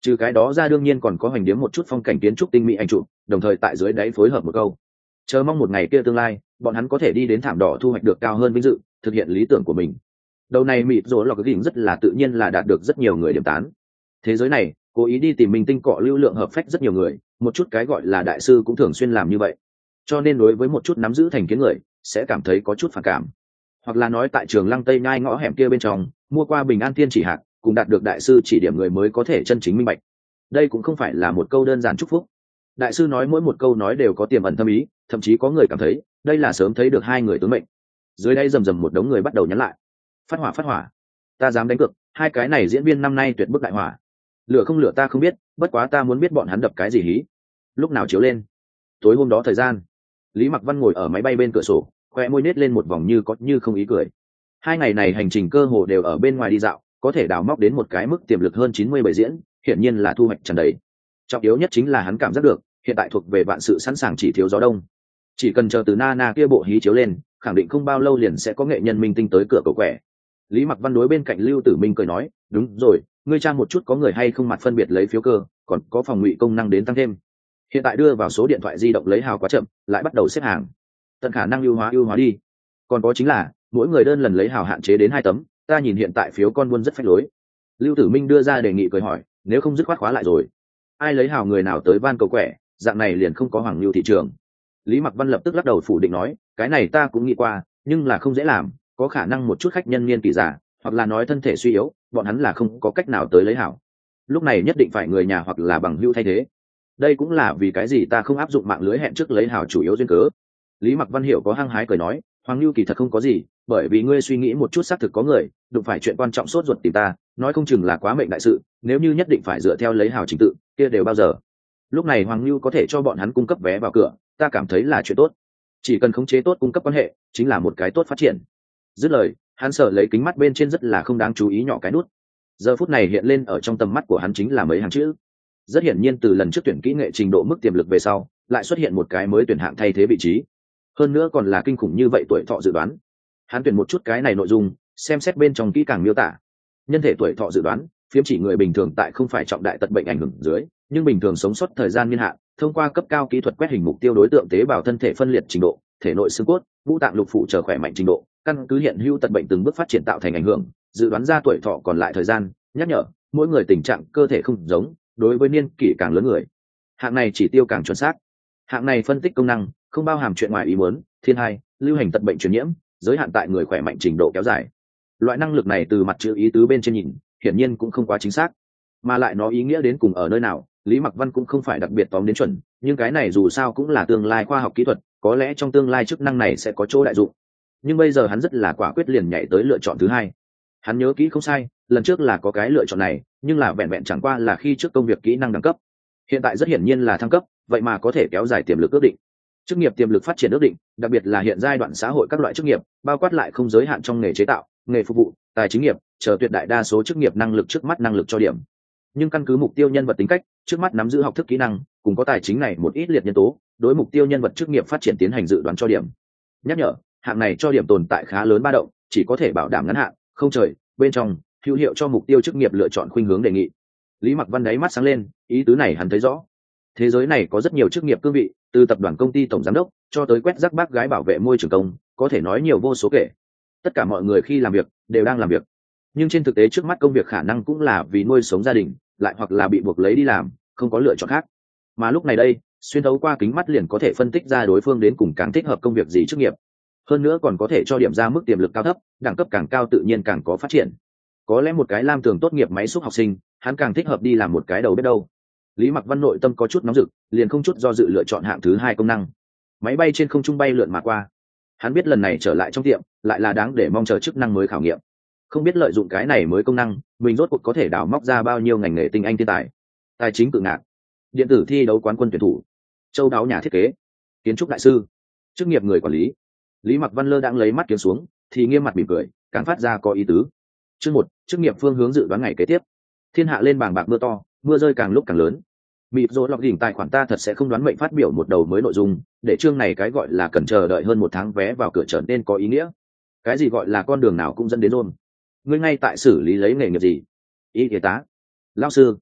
Speaker 1: Trừ cái đó ra đương nhiên còn có hoành điếm một chút phong cảnh kiến trúc tinh mỹ ảnh chụp, đồng thời tại dưới đáy phối hợp một câu chờ mong một ngày kia tương lai bọn hắn có thể đi đến thảm đỏ thu hoạch được cao hơn vinh dự, thực hiện lý tưởng của mình. Đầu này mịt rồi lọc gỉnh rất là tự nhiên là đạt được rất nhiều người điểm tán. Thế giới này cố ý đi tìm minh tinh cọ lưu lượng hợp phách rất nhiều người, một chút cái gọi là đại sư cũng thường xuyên làm như vậy, cho nên đối với một chút nắm giữ thành kiến người sẽ cảm thấy có chút phản cảm. Hoặc là nói tại trường Lăng Tây Nhai ngõ hẻm kia bên trong mua qua bình an tiên chỉ hạt cùng đạt được đại sư chỉ điểm người mới có thể chân chính minh bạch. Đây cũng không phải là một câu đơn giản chúc phúc, đại sư nói mỗi một câu nói đều có tiềm ẩn thâm ý, thậm chí có người cảm thấy đây là sớm thấy được hai người tướng mệnh. Dưới đây rầm rầm một đống người bắt đầu nhắn lại: phát hỏa, ta dám đánh cược hai cái này diễn viên năm nay tuyệt bức đại hỏa. Lửa không lửa ta không biết, bất quá ta muốn biết bọn hắn đập cái gì hí, lúc nào chiếu lên. Tối hôm đó thời gian, Lý Mặc Văn ngồi ở máy bay bên cửa sổ, khoe môi nết lên một vòng như có như không ý cười. Hai ngày này hành trình cơ hồ đều ở bên ngoài đi dạo, có thể đào móc đến một cái mức tiềm lực hơn 90 bài diễn, hiển nhiên là thu hoạch tràn đầy. Trọng yếu nhất chính là hắn cảm giác được hiện tại thuộc về vạn sự sẵn sàng, chỉ thiếu gió đông. Chỉ cần chờ từ Nana kia bộ hí chiếu lên, khẳng định không bao lâu liền sẽ có nghệ nhân minh tinh tới cửa cầu quẻ. Lý Mặc Văn đối bên cạnh Lưu Tử Minh cười nói: đúng rồi, ngươi trang một chút có người hay không mặt phân biệt lấy phiếu cơ, còn có phòng ngụy công năng đến tăng thêm. Hiện tại đưa vào số điện thoại di động lấy hào quá chậm, lại bắt đầu xếp hàng. Tận khả năng ưu hóa đi. Còn có chính là mỗi người đơn lần lấy hào hạn chế đến 2 tấm, ta nhìn hiện tại phiếu con buôn rất phách lối. Lưu Tử Minh đưa ra đề nghị cười hỏi: nếu không dứt khoát khóa lại rồi, ai lấy hào người nào tới van cầu quẻ, dạng này liền không có hoàng lưu thị trường. Lý Mặc Văn lập tức lắc đầu phủ định nói: cái này ta cũng nghĩ qua, nhưng là không dễ làm, có khả năng một chút khách nhân niên kỷ già hoặc là nói thân thể suy yếu, bọn hắn là không có cách nào tới lấy hảo. Lúc này nhất định phải người nhà hoặc là bằng hữu thay thế. Đây cũng là vì cái gì ta không áp dụng mạng lưới hẹn trước lấy hảo chủ yếu duyên cớ. Lý Mặc Văn hiểu có hăng hái cười nói: hoàng lưu kỳ thật không có gì, bởi vì ngươi suy nghĩ một chút, xác thực có người đụng phải chuyện quan trọng sốt ruột tìm ta, nói không chừng là quá mệnh đại sự, nếu như nhất định phải dựa theo lấy hảo trình tự kia đều bao giờ. Lúc này hoàng lưu có thể cho bọn hắn cung cấp vé vào cửa, ta cảm thấy là chuyện tốt. Chỉ cần khống chế tốt cung cấp quan hệ chính là một cái tốt phát triển. Dứt lời, hắn sợ lấy kính mắt bên trên rất là không đáng chú ý nhỏ cái nút. Giờ phút này hiện lên ở trong tầm mắt của hắn chính là mấy hàng chữ. Rất hiển nhiên từ lần trước tuyển kỹ nghệ trình độ mức tiềm lực về sau, lại xuất hiện một cái mới tuyển hạng thay thế vị trí. Hơn nữa còn là kinh khủng như vậy tuổi thọ dự đoán. Hắn tuyển một chút cái này nội dung, xem xét bên trong kỹ càng miêu tả. Nhân thể tuổi thọ dự đoán, phiếm chỉ người bình thường tại không phải trọng đại tật bệnh ảnh hưởng dưới, nhưng bình thường sống sót thời gian niên hạn, thông qua cấp cao kỹ thuật quét hình mục tiêu đối tượng tế bào thân thể phân liệt trình độ, thể nội xương cốt, ngũ tạng lục phủ trở khỏe mạnh trình độ, căn cứ hiện hữu tật bệnh từng bước phát triển tạo thành ảnh hưởng, dự đoán ra tuổi thọ còn lại thời gian, nhắc nhở mỗi người tình trạng cơ thể không giống, đối với niên kỷ càng lớn người, hạng này chỉ tiêu càng chuẩn xác. Hạng này phân tích công năng không bao hàm chuyện ngoài ý muốn, thiên tai, lưu hành tật bệnh truyền nhiễm, giới hạn tại người khỏe mạnh trình độ kéo dài. Loại năng lực này từ mặt chữ ý tứ bên trên nhìn, hiển nhiên cũng không quá chính xác, mà lại nó ý nghĩa đến cùng ở nơi nào, Lý Mặc Văn cũng không phải đặc biệt tóm đến chuẩn, nhưng cái này dù sao cũng là tương lai khoa học kỹ thuật, có lẽ trong tương lai chức năng này sẽ có chỗ đại dụng. Nhưng bây giờ hắn rất là quả quyết liền nhảy tới lựa chọn thứ hai. Hắn nhớ kỹ không sai, lần trước là có cái lựa chọn này, nhưng là vẹn vẹn chẳng qua là khi trước công việc kỹ năng đẳng cấp. Hiện tại rất hiển nhiên là thăng cấp, vậy mà có thể kéo dài tiềm lực ước định. Chức nghiệp tiềm lực phát triển ước định, đặc biệt là hiện giai đoạn xã hội các loại chức nghiệp, bao quát lại không giới hạn trong nghề chế tạo, nghề phục vụ, tài chính nghiệp, chờ tuyệt đại đa số chức nghiệp năng lực trước mắt năng lực cho điểm. Nhưng căn cứ mục tiêu nhân vật tính cách, trước mắt nắm giữ học thức kỹ năng, cùng có tài chính này một ít liệt nhân tố, đối mục tiêu nhân vật chức nghiệp phát triển tiến hành dự đoán cho điểm. Nhắc nhở, hạng này cho điểm tồn tại khá lớn ba động, chỉ có thể bảo đảm ngắn hạn, không trời, bên trong, hữu hiệu cho mục tiêu chức nghiệp lựa chọn khuynh hướng đề nghị. Lý Mặc Văn đáy mắt sáng lên, ý tứ này hắn thấy rõ. Thế giới này có rất nhiều chức nghiệp cương vị, từ tập đoàn công ty tổng giám đốc cho tới quét rác bác gái bảo vệ môi trường công, có thể nói nhiều vô số kể. Tất cả mọi người khi làm việc đều đang làm việc, nhưng trên thực tế trước mắt công việc khả năng cũng là vì nuôi sống gia đình, lại hoặc là bị buộc lấy đi làm, không có lựa chọn khác. Mà lúc này đây, xuyên thấu qua kính mắt liền có thể phân tích ra đối phương đến cùng càng thích hợp công việc gì chức nghiệp. Hơn nữa còn có thể cho điểm ra mức tiềm lực cao thấp, đẳng cấp càng cao tự nhiên càng có phát triển. Có lẽ một cái lam tường tốt nghiệp máy xúc học sinh, hắn càng thích hợp đi làm một cái đầu bếp đâu. Lý Mặc Văn nội tâm có chút nóng rực, liền không chút do dự lựa chọn hạng thứ hai công năng. Máy bay trên không trung bay lượn mà qua. Hắn biết lần này trở lại trong tiệm, lại là đáng để mong chờ chức năng mới khảo nghiệm. Không biết lợi dụng cái này mới công năng, mình rốt cuộc có thể đào móc ra bao nhiêu ngành nghề tinh anh thiên tài. Tài chính cự ngạc, điện tử thi đấu quán quân tuyển thủ, châu đáo nhà thiết kế, kiến trúc đại sư, chức nghiệp người quản lý. Lý Mặc Văn lơ đãng lấy mắt kiếm xuống, thì nghiêm mặt mỉm cười, càng phát ra có ý tứ. Chương 1, chức nghiệp phương hướng dự đoán ngày kế tiếp. Thiên hạ lên bàng bạc mưa to, mưa rơi càng lúc càng lớn. Mịp rồi lọc đỉnh tài khoản ta thật sẽ không đoán mệnh phát biểu một đầu mới nội dung, để chương này cái gọi là cần chờ đợi hơn 1 tháng vé vào cửa trở nên có ý nghĩa. Cái gì gọi là con đường nào cũng dẫn đến rôn. Ngươi ngay tại xử lý lấy nghề nghiệp gì? Y y tá, lao sư,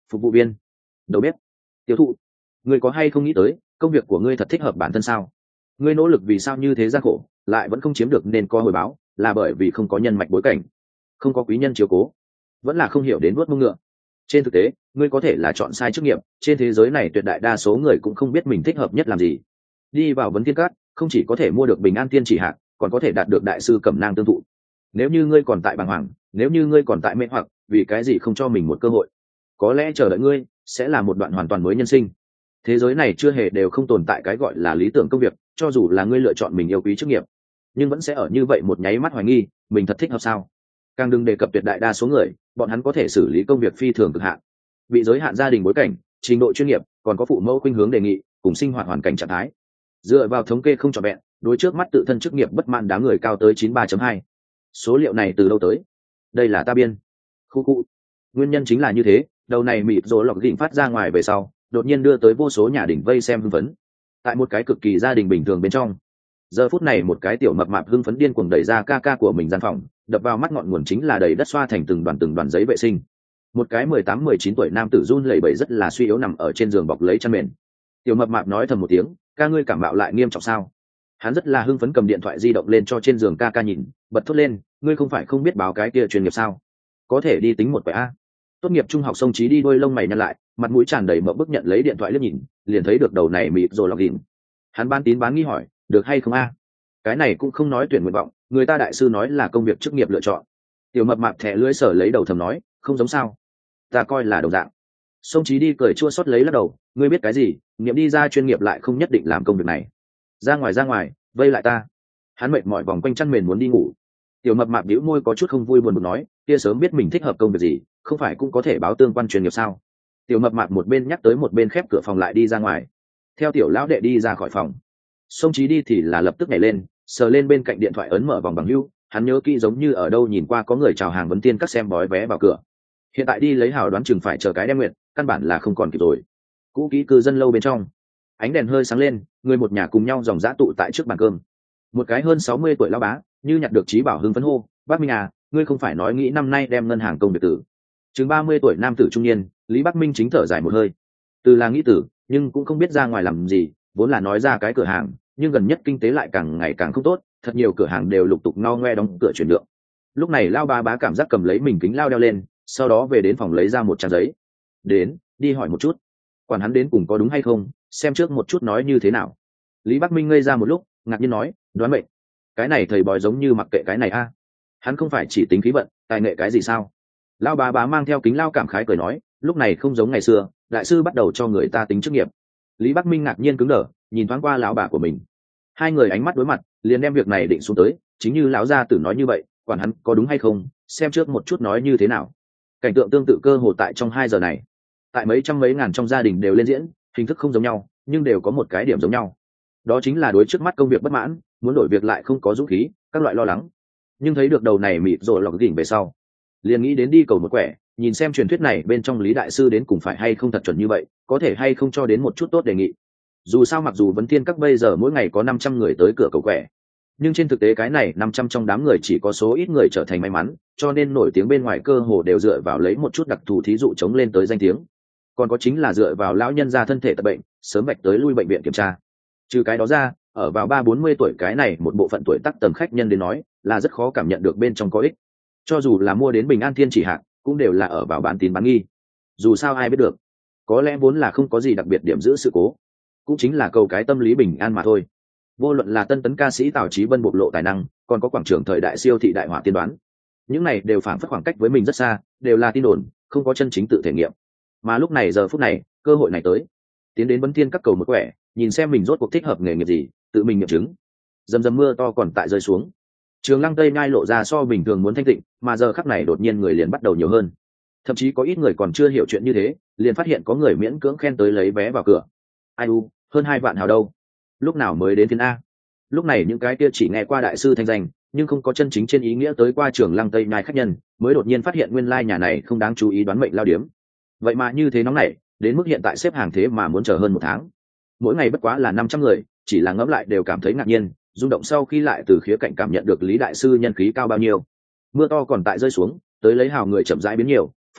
Speaker 1: phục vụ viên, đầu bếp, tiêu thụ. Ngươi có hay không nghĩ tới công việc của ngươi thật thích hợp bản thân sao? Ngươi nỗ lực vì sao như thế gian khổ lại vẫn không chiếm được nên có hồi báo, là bởi vì không có nhân mạch bối cảnh, không có quý nhân chiếu cố, vẫn là không hiểu đến vuốt mông ngựa? Trên thực tế ngươi có thể là chọn sai chức nghiệp, trên thế giới này tuyệt đại đa số người cũng không biết mình thích hợp nhất làm gì. Đi vào vấn thiên cát không chỉ có thể mua được bình an tiên chỉ hạt, còn có thể đạt được đại sư cẩm nang tương thụ. Nếu như ngươi còn tại bàng hoàng, nếu như ngươi còn tại mê hoặc, vì cái gì không cho mình một cơ hội? Có lẽ chờ đợi ngươi sẽ là một đoạn hoàn toàn mới nhân sinh. Thế giới này chưa hề đều không tồn tại cái gọi là lý tưởng công việc, cho dù là ngươi lựa chọn mình yêu quý chức nghiệp, nhưng vẫn sẽ ở như vậy một nháy mắt hoài nghi mình thật thích hợp sao. Càng đừng đề cập tuyệt đại đa số người, bọn hắn có thể xử lý công việc phi thường cực hạn, bị giới hạn gia đình bối cảnh, trình độ chuyên nghiệp, còn có phụ mẫu khuynh hướng đề nghị cùng sinh hoạt hoàn cảnh trạng thái. Dựa vào thống kê không trọn vẹn, đối trước mắt tự thân chức nghiệp bất mãn đám người cao tới 93.2. Số liệu này từ đâu tới? Đây là ta biên. Khu khu. Nguyên nhân chính là như thế, đầu này mịt rồi lọc đỉnh phát ra ngoài về sau, đột nhiên đưa tới vô số nhà đỉnh vây xem hưng phấn. Tại một cái cực kỳ gia đình bình thường bên trong, giờ phút này một cái tiểu mập mạp hưng phấn điên cuồng đẩy ra ca ca của mình gian phòng, đập vào mắt ngọn nguồn chính là đầy đất xoa thành từng đoàn giấy vệ sinh. Một cái 18-19 tuổi nam tử run lẩy bẩy rất là suy yếu nằm ở trên giường bọc lấy chăn mền. Tiểu mập mạp nói thầm một tiếng, ca ngươi cảm mạo lại nghiêm trọng sao? Hắn rất là hưng phấn cầm điện thoại di động lên cho trên giường ca ca nhìn, bật thốt lên, ngươi không phải không biết báo cái kia chuyên nghiệp sao? Có thể đi tính một quẻ a. Tốt nghiệp trung học Song Trí đi đôi lông mày nhăn lại, mặt mũi tràn đầy mộng bức nhận lấy điện thoại liếc nhìn, liền thấy được đầu này mịt rồi lọc đỉnh. Hắn bán tín bán nghi hỏi, được hay không a? Cái này cũng không nói tuyển nguyện vọng, người ta đại sư nói là công việc chức nghiệp lựa chọn. Tiểu mập mạp thẻ lưỡi sở lấy đầu thầm nói, không giống sao? Ta coi là đồng dạng. Song Trí đi cười chua xót lấy lắc đầu, ngươi biết cái gì, nghiệm đi ra chuyên nghiệp lại không nhất định làm công việc này. Ra ngoài, vây lại ta. Hắn mệt mỏi vòng quanh chăn mền muốn đi ngủ. Tiểu mập mạp bĩu môi có chút không vui buồn bực nói, kia sớm biết mình thích hợp công việc gì, không phải cũng có thể báo tương quan chuyên nghiệp sao? Tiểu mập mạp một bên nhắc tới một bên khép cửa phòng lại đi ra ngoài. Theo tiểu lão đệ đi ra khỏi phòng, Song Trí đi thì là lập tức nhảy lên, sờ lên bên cạnh điện thoại ấn mở vòng bằng hưu, hắn nhớ kỹ giống như ở đâu nhìn qua có người chào hàng vấn tiên các xem bói vé vào cửa. Hiện tại đi lấy hào đoán chừng phải chờ cái đem nguyện, căn bản là không còn kịp rồi. Cũ kỹ cư dân lâu bên trong, ánh đèn hơi sáng lên, người một nhà cùng nhau dòng dã tụ tại trước bàn cơm. Một cái hơn 60 tuổi lão bá như nhặt được trí bảo hưng phấn hô, bác Minh à, ngươi không phải nói nghĩ năm nay đem ngân hàng công việc tử? Chừng 30 tuổi nam tử trung niên, Lý Bắc Minh chính thở dài một hơi. Từ là nghĩ tử, nhưng cũng không biết ra ngoài làm gì, vốn là nói ra cái cửa hàng, nhưng gần nhất kinh tế lại càng ngày càng không tốt, thật nhiều cửa hàng đều lục tục ngao ngoe đóng cửa chuyển nhượng. Lúc này lao bá cảm giác cầm lấy mình kính lao đeo lên, sau đó về đến phòng lấy ra một trang giấy. Đến, đi hỏi một chút. Quản hắn đến cùng có đúng hay không, xem trước một chút nói như thế nào. Lý Bắc Minh ngây ra một lúc, ngạc nhiên nói, đoán mệnh. Cái này thầy bói giống như mặc kệ cái này a. Hắn không phải chỉ tính khí vận, tài nghệ cái gì sao? Lao bá mang theo kính lao cảm khái cười nói, lúc này không giống ngày xưa, đại sư bắt đầu cho người ta tính chức nghiệp. Lý Bắc Minh ngạc nhiên cứng đờ, nhìn thoáng qua lão bà của mình. Hai người ánh mắt đối mặt, liền đem việc này định xuống tới, chính như lão gia tử nói như vậy, quản hắn có đúng hay không, xem trước một chút nói như thế nào. Cảnh tượng tương tự cơ hồ tại trong 2 giờ này, tại mấy trăm mấy ngàn trong gia đình đều lên diễn, hình thức không giống nhau, nhưng đều có một cái điểm giống nhau. Đó chính là đối trước mắt công việc bất mãn, muốn đổi việc lại không có dũng khí, các loại lo lắng. Nhưng thấy được đầu này mịt rồi lọc đỉnh về sau, liền nghĩ đến đi cầu một quẻ, nhìn xem truyền thuyết này bên trong Lý đại sư đến cùng phải hay không thật chuẩn như vậy, có thể hay không cho đến một chút tốt đề nghị. Dù sao mặc dù vấn thiên các bây giờ mỗi ngày có 500 người tới cửa cầu quẻ, nhưng trên thực tế cái này 500 trong đám người chỉ có số ít người trở thành may mắn, cho nên nổi tiếng bên ngoài cơ hồ đều dựa vào lấy một chút đặc thù thí dụ chống lên tới danh tiếng. Còn có chính là dựa vào lão nhân gia thân thể tật bệnh, sớm vạch tới lui bệnh viện kiểm tra. Trừ cái đó ra, ở vào 30-40 tuổi cái này một bộ phận tuổi tác tầm khách nhân đến nói, là rất khó cảm nhận được bên trong có ích. Cho dù là mua đến bình an thiên chỉ hạng, cũng đều là ở vào bán tín bán nghi. Dù sao ai biết được, có lẽ vốn là không có gì đặc biệt điểm giữ sự cố, cũng chính là cầu cái tâm lý bình an mà thôi. Vô luận là tân tấn ca sĩ Tào Chí Bân bộc lộ tài năng, còn có quảng trường thời đại siêu thị đại hỏa tiên đoán, những này đều phản phất khoảng cách với mình rất xa, đều là tin đồn, không có chân chính tự thể nghiệm. Mà lúc này giờ phút này, cơ hội này tới, tiến đến vấn thiên các cầu một quẻ, nhìn xem mình rốt cuộc thích hợp nghề nghiệp gì, tự mình nghiệm chứng. Dầm dầm mưa to còn tại rơi xuống, Trường Lăng Tây Nhai lộ ra so bình thường muốn thanh tịnh, mà giờ khắc này đột nhiên người liền bắt đầu nhiều hơn. Thậm chí có ít người còn chưa hiểu chuyện như thế, liền phát hiện có người miễn cưỡng khen tới lấy vé vào cửa. Ai u, hơn 2 vạn hào đâu? Lúc nào mới đến phiên a? Lúc này những cái kia chỉ nghe qua đại sư thanh danh, nhưng không có chân chính trên ý nghĩa tới qua Trường Lăng Tây Nhai khách nhân, mới đột nhiên phát hiện nguyên lai nhà này không đáng chú ý đoán mệnh lao điếm. Vậy mà như thế nóng này, đến mức hiện tại xếp hàng thế mà muốn chờ hơn 1 tháng. Mỗi ngày bất quá là 500 người, chỉ là ngẫm lại đều cảm thấy ngạc nhiên, rung động sau khi lại từ khía cạnh cảm nhận được Lý đại sư nhân khí cao bao nhiêu. Mưa to còn tại rơi xuống, tới lấy hào người chậm rãi biến nhiều,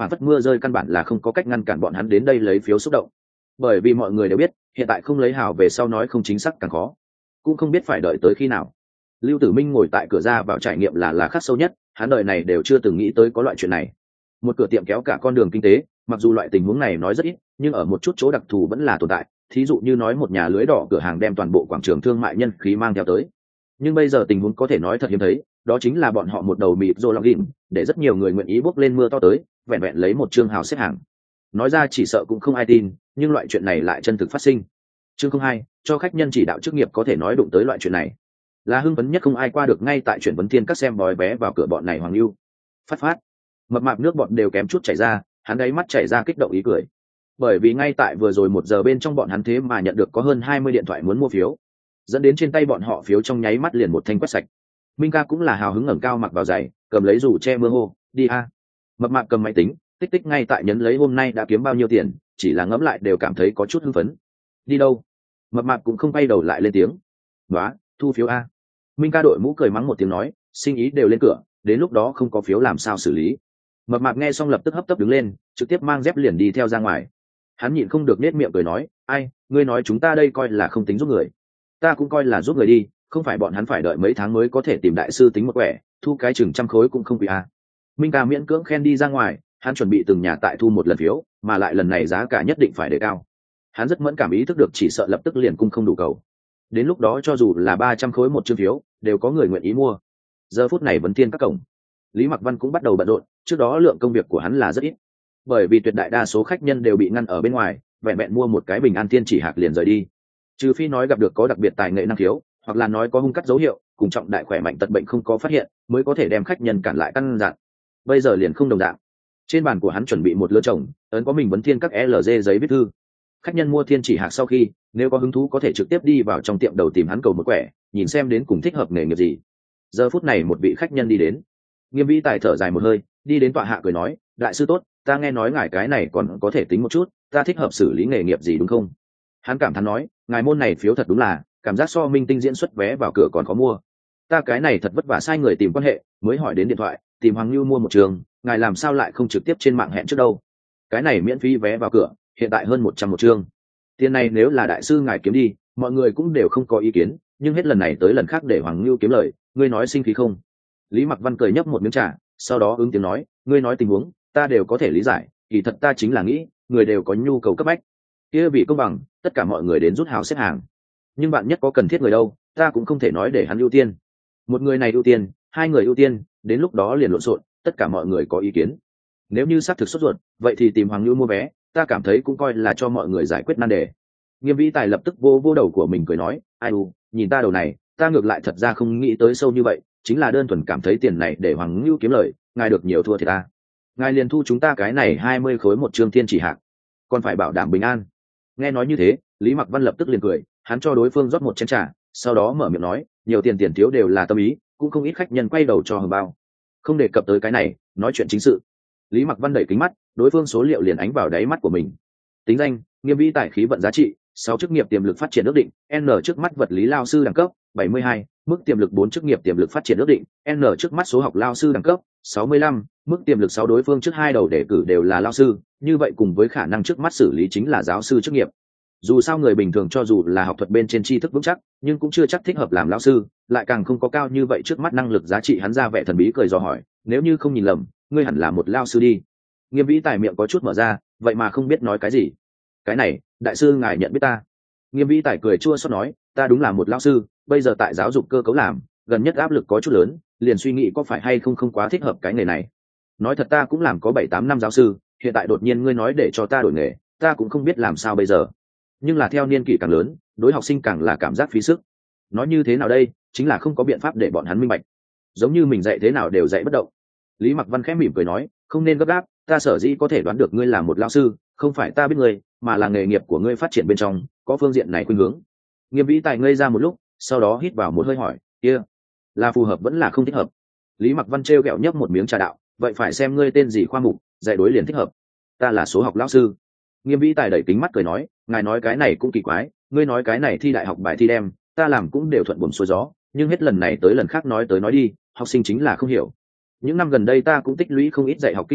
Speaker 1: phản phất mưa rơi căn bản là không có cách ngăn cản bọn hắn đến đây lấy phiếu xúc động. Bởi vì mọi người đều biết hiện tại không lấy hào về sau nói không chính xác càng khó, cũng không biết phải đợi tới khi nào. Lưu Tử Minh ngồi tại cửa ra vào trải nghiệm là khắc sâu nhất, hắn đời này đều chưa từng nghĩ tới có loại chuyện này. Một cửa tiệm kéo cả con đường kinh tế, mặc dù loại tình huống này nói rất ít, nhưng ở một chút chỗ đặc thù vẫn là tồn tại. Thí dụ như nói một nhà lưới đỏ cửa hàng đem toàn bộ quảng trường thương mại nhân khí mang theo tới. Nhưng bây giờ tình huống có thể nói thật hiếm thấy, đó chính là bọn họ một đầu mịt rô lọc đỉnh, để rất nhiều người nguyện ý bước lên mưa to tới, vẹn vẹn lấy một chương hào xếp hàng. Nói ra chỉ sợ cũng không ai tin, nhưng loại chuyện này lại chân thực phát sinh. Chương 02, cho khách nhân chỉ đạo chức nghiệp có thể nói đụng tới loại chuyện này. Là hưng phấn nhất không ai qua được ngay tại chuyển vấn thiên các xem bói vé vào cửa bọn này Hoàng Lưu. Phát. Mập mạp nước bọn đều kém chút chảy ra, hắn đáy mắt chảy ra kích động ý cười. Bởi vì ngay tại vừa rồi 1 giờ bên trong bọn hắn thế mà nhận được có hơn 20 điện thoại muốn mua phiếu, dẫn đến trên tay bọn họ phiếu trong nháy mắt liền một thanh quét sạch. Minh ca cũng là hào hứng ngẩng cao mặc vào giày, cầm lấy dù che mưa hô, đi a. Mập mạp cầm máy tính, tích tích ngay tại nhấn lấy hôm nay đã kiếm bao nhiêu tiền, chỉ là ngẫm lại đều cảm thấy có chút hưng phấn. Đi đâu? Mập mạp cũng không quay đầu lại lên tiếng. Đó, thu phiếu a. Minh ca đội mũ cười mắng một tiếng nói, sinh ý đều lên cửa, đến lúc đó không có phiếu làm sao xử lý. Mập mạp nghe xong lập tức hấp tấp đứng lên, trực tiếp mang dép liền đi theo ra ngoài. Hắn nhịn không được nết miệng cười nói, ai, ngươi nói chúng ta đây coi là không tính giúp người, ta cũng coi là giúp người đi, không phải bọn hắn phải đợi mấy tháng mới có thể tìm đại sư tính một quẻ, thu cái chừng 100 khối cũng không quý a. Minh ca miễn cưỡng khen đi ra ngoài, hắn chuẩn bị từng nhà tại thu một lần phiếu, mà lại lần này giá cả nhất định phải đề cao. Hắn rất mẫn cảm ý thức được chỉ sợ lập tức liền cung không đủ cầu, đến lúc đó cho dù là 300 khối một chương phiếu đều có người nguyện ý mua. Giờ phút này vấn thiên các cổng, Lý Mặc Văn cũng bắt đầu bận rộn, trước đó lượng công việc của hắn là rất ít, bởi vì tuyệt đại đa số khách nhân đều bị ngăn ở bên ngoài, vẹn vẹn mua một cái bình an thiên chỉ hạc liền rời đi. Trừ phi nói gặp được có đặc biệt tài nghệ năng khiếu, hoặc là nói có hung cắt dấu hiệu, cùng trọng đại khỏe mạnh tật bệnh không có phát hiện, mới có thể đem khách nhân cản lại căn dặn. Bây giờ liền không đồng dạng. Trên bàn của hắn chuẩn bị một lứa chồng, ấn có mình vấn thiên các LG giấy viết thư. Khách nhân mua thiên chỉ hạc sau khi, nếu có hứng thú có thể trực tiếp đi vào trong tiệm đầu tìm hắn cầu một quẻ, nhìn xem đến cùng thích hợp nghề nghiệp gì. Giờ phút này một vị khách nhân đi đến, Nghiêm Vĩ Tài thở dài một hơi, đi đến tọa hạ cười nói, đại sư tốt, ta nghe nói ngài cái này còn có thể tính một chút, ta thích hợp xử lý nghề nghiệp gì đúng không? Hắn cảm thán nói, ngài môn này phiếu thật đúng là, cảm giác so minh tinh diễn xuất vé vào cửa còn khó mua. Ta cái này thật vất vả sai người tìm quan hệ, mới hỏi đến điện thoại, tìm Hoàng Lưu mua một trường, ngài làm sao lại không trực tiếp trên mạng hẹn trước đâu? Cái này miễn phí vé vào cửa, hiện tại hơn 100 một chương. Tiền này nếu là đại sư ngài kiếm đi, mọi người cũng đều không có ý kiến, nhưng hết lần này tới lần khác để Hoàng Lưu kiếm lời, ngươi nói sinh khí không? Lý Mặc Văn cười nhấp một miếng trà, sau đó ứng tiếng nói, ngươi nói tình huống, ta đều có thể lý giải, kỳ thật ta chính là nghĩ, người đều có nhu cầu cấp bách. Kia vì công bằng, tất cả mọi người đến rút hào xếp hàng. Nhưng bạn nhất có cần thiết người đâu, ta cũng không thể nói để hắn ưu tiên. Một người này ưu tiên, 2 người ưu tiên, đến lúc đó liền lộn xộn, tất cả mọi người có ý kiến. Nếu như xác thực sốt ruột, vậy thì tìm Hoàng Nhu mua vé, ta cảm thấy cũng coi là cho mọi người giải quyết nan đề. Nghiêm Vĩ Tài lập tức vô đầu của mình cười nói, ai u, nhìn ta đầu này, ta ngược lại thật ra không nghĩ tới sâu như vậy, chính là đơn thuần cảm thấy tiền này để Hoàng Nhu kiếm lời, ngài được nhiều thua thì ta. Ngài liền thu chúng ta cái này 20 khối một chương thiên chỉ hạng, còn phải bảo đảm bình an. Nghe nói như thế, Lý Mặc Văn lập tức liền cười, hắn cho đối phương rót một chén trà, sau đó mở miệng nói, nhiều tiền thiếu đều là tâm ý, cũng không ít khách nhân quay đầu cho hồng bao. Không đề cập tới cái này, nói chuyện chính sự. Lý Mặc Văn đẩy kính mắt, đối phương số liệu liền ánh vào đáy mắt của mình. Tính danh, Nghiêm Vĩ Tài khí vận giá trị, 6 chức nghiệp tiềm lực phát triển ước định, N trước mắt vật lý lao sư đẳng cấp, 72, mức tiềm lực 4 chức nghiệp tiềm lực phát triển ước định, N trước mắt số học lao sư đẳng cấp, 65, mức tiềm lực 6 đối phương trước 2 đầu đề cử đều là lao sư, như vậy cùng với khả năng trước mắt xử lý chính là giáo sư chức nghiệp. Dù sao người bình thường cho dù là học thuật bên trên tri thức vững chắc, nhưng cũng chưa chắc thích hợp làm lao sư, lại càng không có cao như vậy trước mắt năng lực giá trị. Hắn ra vẻ thần bí cười dò hỏi, nếu như không nhìn lầm, ngươi hẳn là một lao sư đi. Nghiêm Vĩ Tài miệng có chút mở ra, vậy mà không biết nói cái gì. Cái này, đại sư ngài nhận biết ta? Nghiêm Vĩ Tài cười chua xót nói, ta đúng là một lao sư, bây giờ tại giáo dục cơ cấu làm, gần nhất áp lực có chút lớn, liền suy nghĩ có phải hay không quá thích hợp cái nghề này. Nói thật ta cũng làm có 7-8 năm giáo sư, hiện tại đột nhiên ngươi nói để cho ta đổi nghề, ta cũng không biết làm sao bây giờ. Nhưng là theo niên kỷ càng lớn, đối học sinh càng là cảm giác phí sức. Nói như thế nào đây, chính là không có biện pháp để bọn hắn minh bạch, giống như mình dạy thế nào đều dạy bất động. Lý Mặc Văn khẽ mỉm cười nói, không nên gấp gáp, ta sở dĩ có thể đoán được ngươi là một lao sư, không phải ta biết ngươi, mà là nghề nghiệp của ngươi phát triển bên trong có phương diện này khuynh hướng. Nghiêm Vĩ Tài ngây ra một lúc, sau đó hít vào một hơi hỏi, kia là phù hợp vẫn là không thích hợp? Lý Mặc Văn trêu ghẹo nhấp một miếng trà đạo, vậy phải xem ngươi tên gì khoa mục, dạy đối liền thích hợp. Ta là số học lão sư. Nghiêm Vĩ Tài đẩy kính mắt cười nói, ngài nói cái này cũng kỳ quái, ngươi nói cái này thi đại học bài thi đem, ta làm cũng đều thuận buồm xuôi gió, nhưng hết lần này tới lần khác nói tới nói đi, học sinh chính là không hiểu. Những năm gần đây ta cũng tích lũy không ít dạy học kinh nghiệm,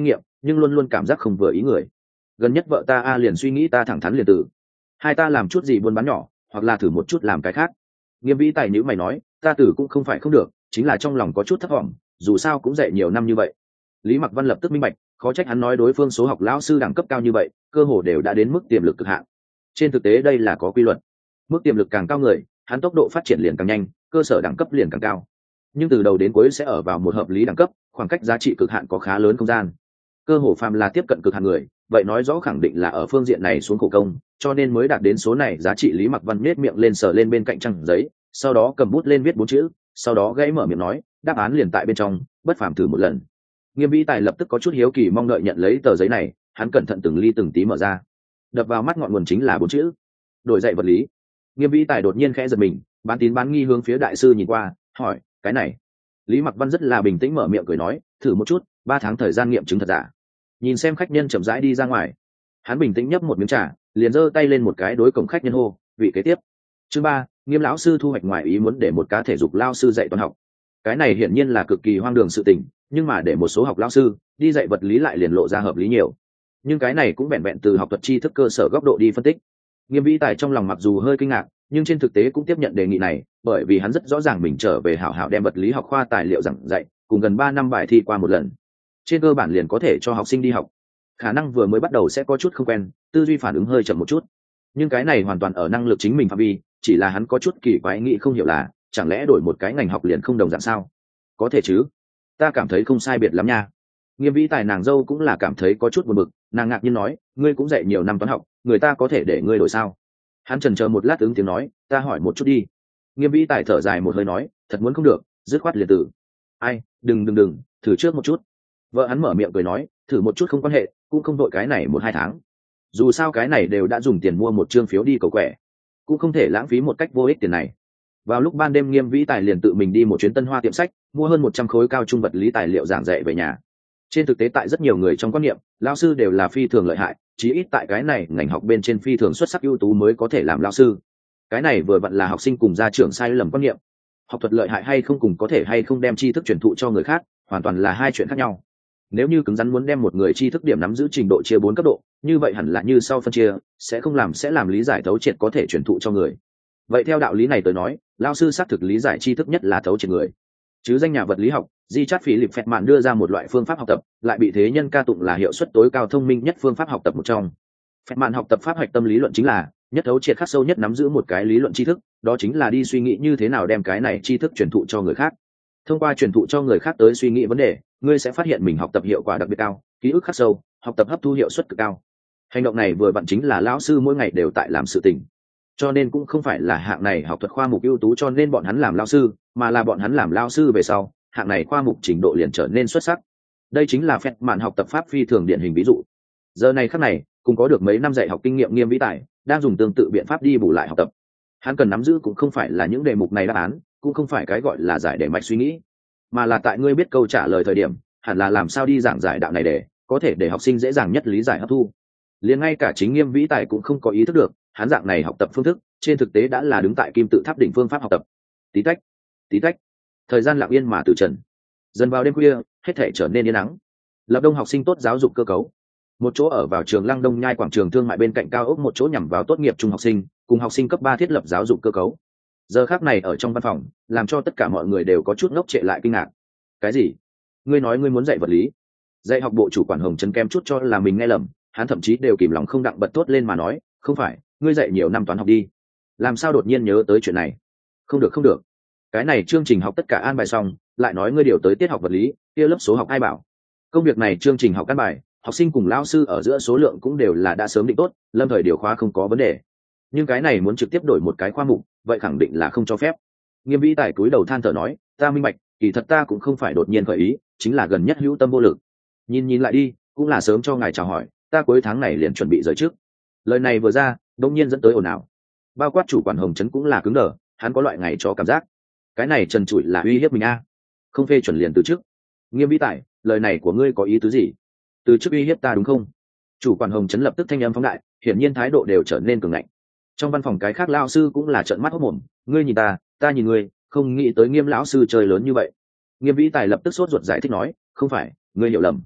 Speaker 1: nhưng luôn luôn cảm giác không vừa ý người. Gần nhất vợ ta liền suy nghĩ ta thẳng thắn liền từ hai ta làm chút gì buôn bán nhỏ, hoặc là thử một chút làm cái khác. Nghiêm Vĩ Tài nhữ mày nói, ta tử cũng không phải không được, chính là trong lòng có chút thất vọng, dù sao cũng dạy nhiều năm như vậy. Lý Mặc Văn lập tức minh bạch, khó trách hắn nói đối phương số học lão sư đẳng cấp cao như vậy, cơ hồ đều đã đến mức tiềm lực cực hạn. Trên thực tế đây là có quy luật, mức tiềm lực càng cao người, hắn tốc độ phát triển liền càng nhanh, cơ sở đẳng cấp liền càng cao. Nhưng từ đầu đến cuối sẽ ở vào một hợp lý đẳng cấp, khoảng cách giá trị cực hạn có khá lớn không gian. Cơ hồ phàm là tiếp cận cực hạn người, vậy nói rõ khẳng định là ở phương diện này xuống khổ công, cho nên mới đạt đến số này giá trị. Lý Mặc Văn nhếch miệng lên sờ lên bên cạnh trang giấy, sau đó cầm bút lên viết 4 chữ, sau đó gãy mở miệng nói, đáp án liền tại bên trong, bất phàm thử một lần. Nghiêm Vĩ Tài lập tức có chút hiếu kỳ mong đợi nhận lấy tờ giấy này, hắn cẩn thận từng ly từng tí mở ra. Đập vào mắt ngọn nguồn chính là 4 chữ: đổi dạy vật lý. Nghiêm Vĩ Tài đột nhiên khẽ giật mình, bán tín bán nghi hướng phía đại sư nhìn qua, hỏi, cái này? Lý Mặc Văn rất là bình tĩnh mở miệng cười nói, thử một chút, 3 tháng thời gian nghiệm chứng thật giả. Nhìn xem khách nhân chậm rãi đi ra ngoài, hắn bình tĩnh nhấp một miếng trà, liền giơ tay lên một cái đối cổng khách nhân hô, vị kế tiếp. Chương 3, Nghiêm lão sư thu hoạch ngoài ý muốn để một cá thể dục lao sư dạy toán học. Cái này hiển nhiên là cực kỳ hoang đường sự tình, nhưng mà để một số học lao sư đi dạy vật lý lại liền lộ ra hợp lý nhiều. Nhưng cái này cũng vẹn vẹn từ học thuật tri thức cơ sở góc độ đi phân tích. Nghiêm Vĩ Tài trong lòng mặc dù hơi kinh ngạc, nhưng trên thực tế cũng tiếp nhận đề nghị này, bởi vì hắn rất rõ ràng mình trở về hảo hảo đem vật lý học khoa tài liệu giảng dạy, cùng gần 3 năm bài thi qua một lần. Trên cơ bản liền có thể cho học sinh đi học. Khả năng vừa mới bắt đầu sẽ có chút không quen, tư duy phản ứng hơi chậm một chút, nhưng cái này hoàn toàn ở năng lực chính mình phạm vi, chỉ là hắn có chút kỳ quái nghĩ không hiểu là chẳng lẽ đổi một cái ngành học liền không đồng dạng sao? Có thể chứ, ta cảm thấy không sai biệt lắm nha. Nghiêm Vĩ Tài nàng dâu cũng là cảm thấy có chút buồn bực, nàng ngạc nhiên nói, ngươi cũng dạy nhiều năm toán học, người ta có thể để ngươi đổi sao? Hắn chần chờ một lát ứng tiếng nói, ta hỏi một chút đi. Nghiêm Vĩ Tài thở dài một hơi nói, thật muốn không được, dứt khoát liền tử. Ai, đừng, thử trước một chút. Vợ hắn mở miệng cười nói, thử một chút không quan hệ, cũng không đội cái này 1-2 tháng. Dù sao cái này đều đã dùng tiền mua một chương phiếu đi cầu quẻ, cũng không thể lãng phí một cách vô ích tiền này. Vào lúc ban đêm, Nghiêm Vĩ Tài liền tự mình đi một chuyến Tân Hoa tiệm sách, mua hơn 100 khối cao trung vật lý tài liệu giảng dạy về nhà. Trên thực tế tại rất nhiều người trong quan niệm, lao sư đều là phi thường lợi hại, chí ít tại cái này ngành học bên trên phi thường xuất sắc ưu tú mới có thể làm lao sư. Cái này vừa vặn là học sinh cùng gia trưởng sai lầm quan niệm. Học thuật lợi hại hay không cùng có thể hay không đem tri thức truyền thụ cho người khác, hoàn toàn là hai chuyện khác nhau. Nếu như cứng rắn muốn đem một người tri thức điểm nắm giữ trình độ chia 4 cấp độ, như vậy hẳn là như sau phân chia, sẽ làm lý giải thấu triệt có thể truyền thụ cho người. Vậy theo đạo lý này tới nói, lao sư xác thực lý giải tri thức nhất là thấu triệt người. Chứ danh nhà vật lý học Richard Philip Feynman đưa ra một loại phương pháp học tập, lại bị thế nhân ca tụng là hiệu suất tối cao thông minh nhất phương pháp học tập một trong. Feynman học tập pháp hạch tâm lý luận chính là nhất thấu triệt khắc sâu nhất nắm giữ một cái lý luận tri thức, đó chính là đi suy nghĩ như thế nào đem cái này tri thức truyền thụ cho người khác. Thông qua truyền thụ cho người khác tới suy nghĩ vấn đề, ngươi sẽ phát hiện mình học tập hiệu quả đặc biệt cao, ký ức khắc sâu, học tập hấp thu hiệu suất cực cao. Hành động này vừa vặn chính là lão sư mỗi ngày đều tại làm sự tình. Cho nên cũng không phải là hạng này học thuật khoa mục ưu tú cho nên bọn hắn làm lão sư, mà là bọn hắn làm lão sư về sau, hạng này khoa mục trình độ liền trở nên xuất sắc. Đây chính là phép mạn học tập pháp phi thường điển hình ví dụ. Giờ này khắc này, cùng có được mấy năm dạy học kinh nghiệm Nghiêm Vĩ Tài đang dùng tương tự biện pháp đi bù lại học tập. Hắn cần nắm giữ cũng không phải là những đề mục này đáp án, cũng không phải cái gọi là giải đề mạch suy nghĩ, mà là tại ngươi biết câu trả lời thời điểm, hẳn là làm sao đi giảng giải đạo này để có thể để học sinh dễ dàng nhất lý giải hấp thu. Liền ngay cả chính Nghiêm Vĩ Tài cũng không có ý thức được, hắn dạng này học tập phương thức trên thực tế đã là đứng tại kim tự tháp đỉnh phương pháp học tập. Tí tách, thời gian lặng yên mà từ trần. Dần vào đêm khuya, hết thể trở nên yên nắng. Lập Đông học sinh tốt giáo dục cơ cấu. Một chỗ ở vào trường Lăng Đông Nhai quảng trường thương mại bên cạnh cao ốc, một chỗ nhằm vào tốt nghiệp trung học sinh cùng học sinh cấp 3 thiết lập giáo dục cơ cấu. Giờ khác này ở trong văn phòng, làm cho tất cả mọi người đều có chút ngốc trệ lại kinh ngạc. Cái gì? Ngươi nói ngươi muốn dạy vật lý? Dạy học bộ chủ quản Hồng Trấn kem chút cho là mình nghe lầm, hắn thậm chí đều kìm lòng không đặng bật thốt lên mà nói, không phải, ngươi dạy nhiều năm toán học đi. Làm sao đột nhiên nhớ tới chuyện này? Không được. Cái này chương trình học tất cả an bài xong, lại nói ngươi điều tới tiết học vật lý, kia lớp số học ai bảo? Công việc này chương trình học căn bài, học sinh cùng lão sư ở giữa số lượng cũng đều là đã sớm định tốt, lâm thời điều khóa không có vấn đề. Nhưng cái này muốn trực tiếp đổi một cái khoa mục, vậy khẳng định là không cho phép. Nghiêm Vĩ Tài cúi đầu than thở nói, ta minh bạch, kỳ thật ta cũng không phải đột nhiên khởi ý, chính là gần nhất hữu tâm vô lực. Nhìn lại đi, cũng là sớm cho ngài chào hỏi, ta cuối tháng này liền chuẩn bị rời trước. Lời này vừa ra, đột nhiên dẫn tới ồn ào. Bao quát chủ quản Hồng Trấn cũng là cứng đờ, hắn có loại ngày cho cảm giác, cái này trần trụi là uy hiếp mình a. Không phê chuẩn liền từ chức. Nghiêm Vĩ Tài, lời này của ngươi có ý tứ gì? Từ chức uy hiếp ta đúng không? Chủ quản Hồng Trấn lập tức thanh âm phóng đại, hiển nhiên thái độ đều trở nên cường ngạnh. Trong văn phòng cái khác lao sư cũng là trợn mắt hốt mồm, ngươi nhìn ta nhìn ngươi, không nghĩ tới Nghiêm lão sư chơi lớn như vậy. Nghiêm Vĩ Tài lập tức sốt ruột giải thích nói, không phải, ngươi hiểu lầm.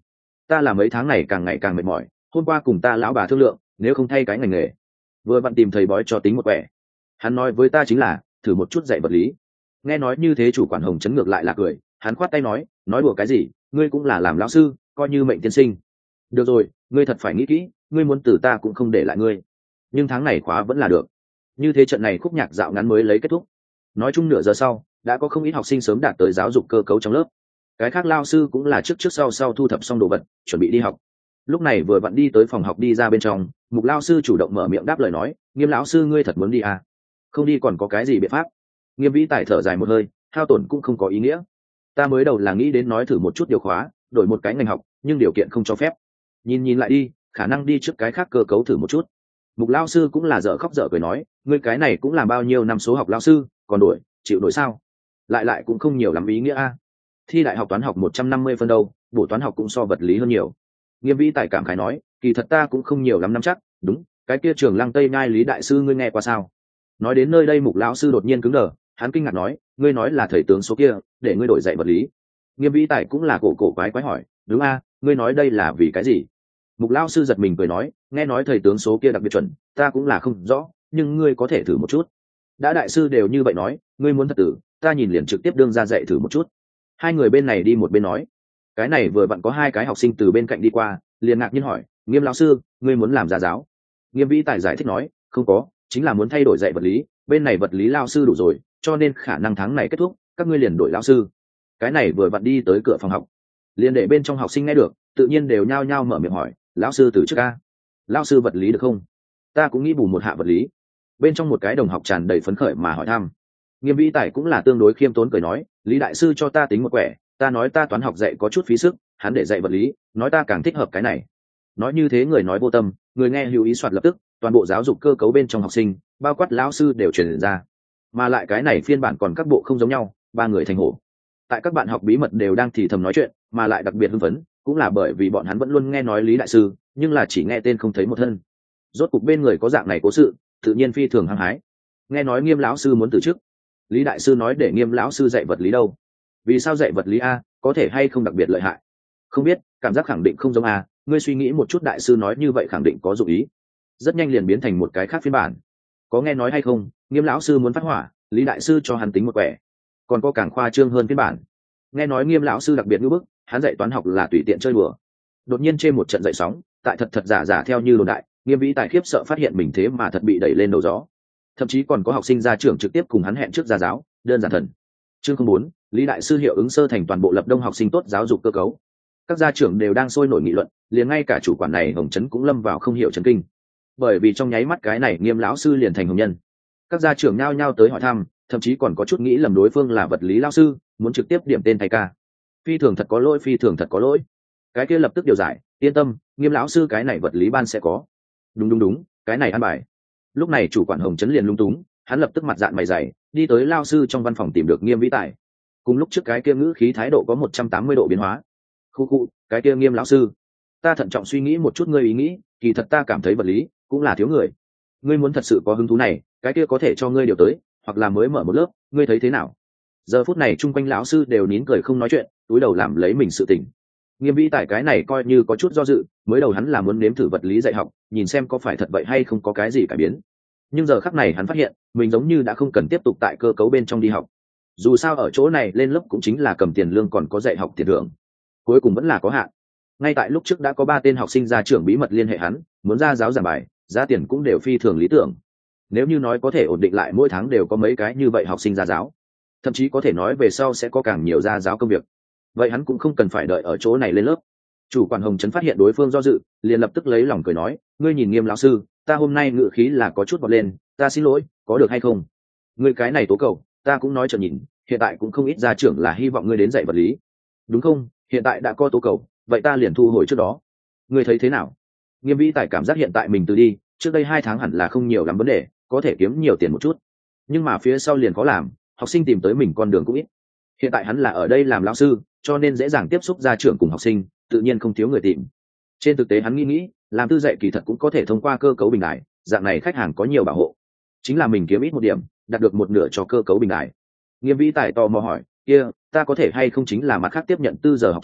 Speaker 1: ta là mấy tháng này càng ngày càng mệt mỏi, hôm qua cùng ta lão bà thương lượng, nếu không thay cái ngành nghề, vừa vặn tìm thầy bói cho tính một quẻ. Hắn nói với ta chính là thử một chút dạy vật lý. Nghe nói như thế chủ quản Hồng Trấn ngược lại là cười, hắn khoát tay nói đùa cái gì, ngươi cũng là làm lão sư, coi như mệnh tiên sinh. Được rồi, ngươi thật phải nghĩ kỹ, ngươi muốn từ ta cũng không để lại ngươi, nhưng tháng này khóa vẫn là được. Như thế trận này khúc nhạc dạo ngắn mới lấy kết thúc. Nói chung nửa giờ sau, đã có không ít học sinh sớm đạt tới giáo dục cơ cấu trong lớp. Cái khác lao sư cũng là trước sau thu thập xong đồ vật, chuẩn bị đi học. Lúc này vừa vặn đi tới phòng học đi ra bên trong, Mục lao sư chủ động mở miệng đáp lời nói, Nghiêm lão sư ngươi thật muốn đi à? Không đi còn có cái gì biện pháp? Nghiêm Vĩ Tài thở dài một hơi, hao tổn cũng không có ý nghĩa. Ta mới đầu là nghĩ đến nói thử một chút điều khóa, đổi một cái ngành học, nhưng điều kiện không cho phép. Nhìn lại đi, khả năng đi trước cái khác cơ cấu thử một chút. Mục lao sư cũng là dở khóc dở cười nói, ngươi cái này cũng làm bao nhiêu năm số học lao sư, còn đổi, chịu đổi sao? Lại cũng không nhiều lắm ý nghĩa a. Thi đại học toán học 150 phân đâu, bổ toán học cũng so vật lý hơn nhiều. Nghiêm Vĩ Tài cảm khái nói, kỳ thật ta cũng không nhiều lắm nắm chắc, đúng, cái kia trường Lăng Tây Nhai Lý đại sư ngươi nghe qua sao? Nói đến nơi đây Mục lão sư đột nhiên cứng đờ, hắn kinh ngạc nói, ngươi nói là thầy tướng số kia, để ngươi đổi dạy vật lý. Nghiêm Vĩ Tài cũng là cổ quái hỏi, đúng a, ngươi nói đây là vì cái gì? Mục lão sư giật mình cười nói, nghe nói thầy tướng số kia đặc biệt chuẩn, ta cũng là không rõ, nhưng ngươi có thể thử một chút. Đã đại sư đều như vậy nói, ngươi muốn thật tử, ta nhìn liền trực tiếp đương ra dạy thử một chút. Hai người bên này đi một bên nói, cái này vừa vặn có hai cái học sinh từ bên cạnh đi qua, liền ngạc nhiên hỏi, Nghiêm lão sư, ngươi muốn làm gia giáo? Nghiêm Vĩ Tài giải thích nói, không có, chính là muốn thay đổi dạy vật lý, bên này vật lý lao sư đủ rồi, cho nên khả năng tháng này kết thúc, các ngươi liền đổi lão sư. Cái này vừa vặn đi tới cửa phòng học, liền để bên trong học sinh nghe được, tự nhiên đều nhao nhao mở miệng hỏi, lão sư từ trước a, lão sư vật lý được không? Ta cũng nghĩ bù một hạ vật lý. Bên trong một cái đồng học tràn đầy phấn khởi mà hỏi thăm. Nghiêm Vĩ Tài cũng là tương đối khiêm tốn cười nói, Lý đại sư cho ta tính một quẻ, ta nói ta toán học dạy có chút phí sức, hắn để dạy vật lý, nói ta càng thích hợp cái này. Nói như thế người nói vô tâm, người nghe hữu ý soạt lập tức, toàn bộ giáo dục cơ cấu bên trong học sinh, bao quát lão sư đều truyền ra. Mà lại cái này phiên bản còn các bộ không giống nhau, ba người thành hổ. Tại các bạn học bí mật đều đang thì thầm nói chuyện, mà lại đặc biệt hưng phấn, cũng là bởi vì bọn hắn vẫn luôn nghe nói Lý đại sư, nhưng là chỉ nghe tên không thấy một thân. Rốt cục bên người có dạng này cố sự, tự nhiên phi thường hăng hái. Nghe nói Nghiêm lão sư muốn từ chức, Lý đại sư nói để Nghiêm lão sư dạy vật lý đâu? Vì sao dạy vật lý a, có thể hay không đặc biệt lợi hại? Không biết, cảm giác khẳng định không giống a, ngươi suy nghĩ một chút đại sư nói như vậy khẳng định có dụng ý. Rất nhanh liền biến thành một cái khác phiên bản. Có nghe nói hay không, Nghiêm lão sư muốn phát hỏa, Lý đại sư cho hắn tính một quẻ. Còn có càng khoa trương hơn phiên bản. Nghe nói Nghiêm lão sư đặc biệt ngưỡng bức, hắn dạy toán học là tùy tiện chơi đùa. Đột nhiên trên một trận dậy sóng, tại thật giả theo như đồn đại, Nghiêm Vĩ Tài khiếp sợ phát hiện mình thế mà thật bị đẩy lên đầu gió. Thậm chí còn có học sinh ra trường trực tiếp cùng hắn hẹn trước gia giáo, đơn giản thần. Chương 04, Lý đại sư hiệu ứng sơ thành toàn bộ lập đông học sinh tốt giáo dục cơ cấu. Các gia trưởng đều đang sôi nổi nghị luận, liền ngay cả chủ quản này Hồng Trấn cũng lâm vào không hiểu chấn kinh. Bởi vì trong nháy mắt cái này Nghiêm lão sư liền thành hồng nhân. Các gia trưởng nhao nhao tới hỏi thăm, thậm chí còn có chút nghĩ lầm đối phương là vật lý lão sư, muốn trực tiếp điểm tên thầy ca. Phi thường thật có lỗi, phi thường thật có lỗi. Cái kia lập tức điều giải, yên tâm, Nghiêm lão sư cái này vật lý ban sẽ có. Đúng, cái này ăn bài. Lúc này chủ quản Hồng Trấn liền lung túng, hắn lập tức mặt dạn mày dày, đi tới lao sư trong văn phòng tìm được Nghiêm Vĩ Tài. Cùng lúc trước cái kia ngữ khí thái độ có 180 độ biến hóa. Khu, cái kia Nghiêm lão sư, ta thận trọng suy nghĩ một chút ngươi ý nghĩ, kỳ thật ta cảm thấy vật lý cũng là thiếu người. Ngươi muốn thật sự có hứng thú này, cái kia có thể cho ngươi điều tới, hoặc là mới mở một lớp, ngươi thấy thế nào? Giờ phút này chung quanh lão sư đều nín cười không nói chuyện, túi đầu làm lấy mình sự tỉnh. Nghiêm Vĩ Tài cái này coi như có chút do dự, mới đầu hắn là muốn nếm thử vật lý dạy học, nhìn xem có phải thật vậy hay không có cái gì cải biến. Nhưng giờ khắc này hắn phát hiện, mình giống như đã không cần tiếp tục tại cơ cấu bên trong đi học. Dù sao ở chỗ này lên lớp cũng chính là cầm tiền lương còn có dạy học tiền thưởng. Cuối cùng vẫn là có hạn. Ngay tại lúc trước đã có 3 tên học sinh ra trường bí mật liên hệ hắn, muốn ra giáo giảng bài, giá tiền cũng đều phi thường lý tưởng. Nếu như nói có thể ổn định lại mỗi tháng đều có mấy cái như vậy học sinh ra giáo, thậm chí có thể nói về sau sẽ có càng nhiều ra giáo công việc, vậy hắn cũng không cần phải đợi ở chỗ này lên lớp. Chủ quản Hồng Trấn phát hiện đối phương do dự, liền lập tức lấy lòng cười nói, ngươi nhìn Nghiêm lão sư, ta hôm nay ngữ khí là có chút bật lên, ta xin lỗi, có được hay không? Ngươi cái này tố cầu, ta cũng nói cho nhìn, hiện tại cũng không ít gia trưởng là hy vọng ngươi đến dạy vật lý, đúng không? Hiện tại đã có tố cầu, vậy ta liền thu hồi trước đó. Ngươi thấy thế nào? Nghiêm Vĩ Tài cảm giác hiện tại mình từ đi, trước đây 2 tháng hẳn là không nhiều lắm vấn đề, có thể kiếm nhiều tiền một chút, nhưng mà phía sau liền có làm, học sinh tìm tới mình con đường cũng ít. Hiện tại hắn là ở đây làm lão sư, cho nên dễ dàng tiếp xúc gia trưởng cùng học sinh, tự nhiên không thiếu người tìm. Trên thực tế hắn nghĩ, làm tư dạy kỳ thật cũng có thể thông qua cơ cấu bình đại, dạng này khách hàng có nhiều bảo hộ. Chính là mình kiếm ít một điểm, đạt được một nửa cho cơ cấu bình đại. Nghiêm Vĩ Tài tò mò hỏi, kia, ta có thể hay không chính là mặt khác tiếp nhận 4 giờ học trình,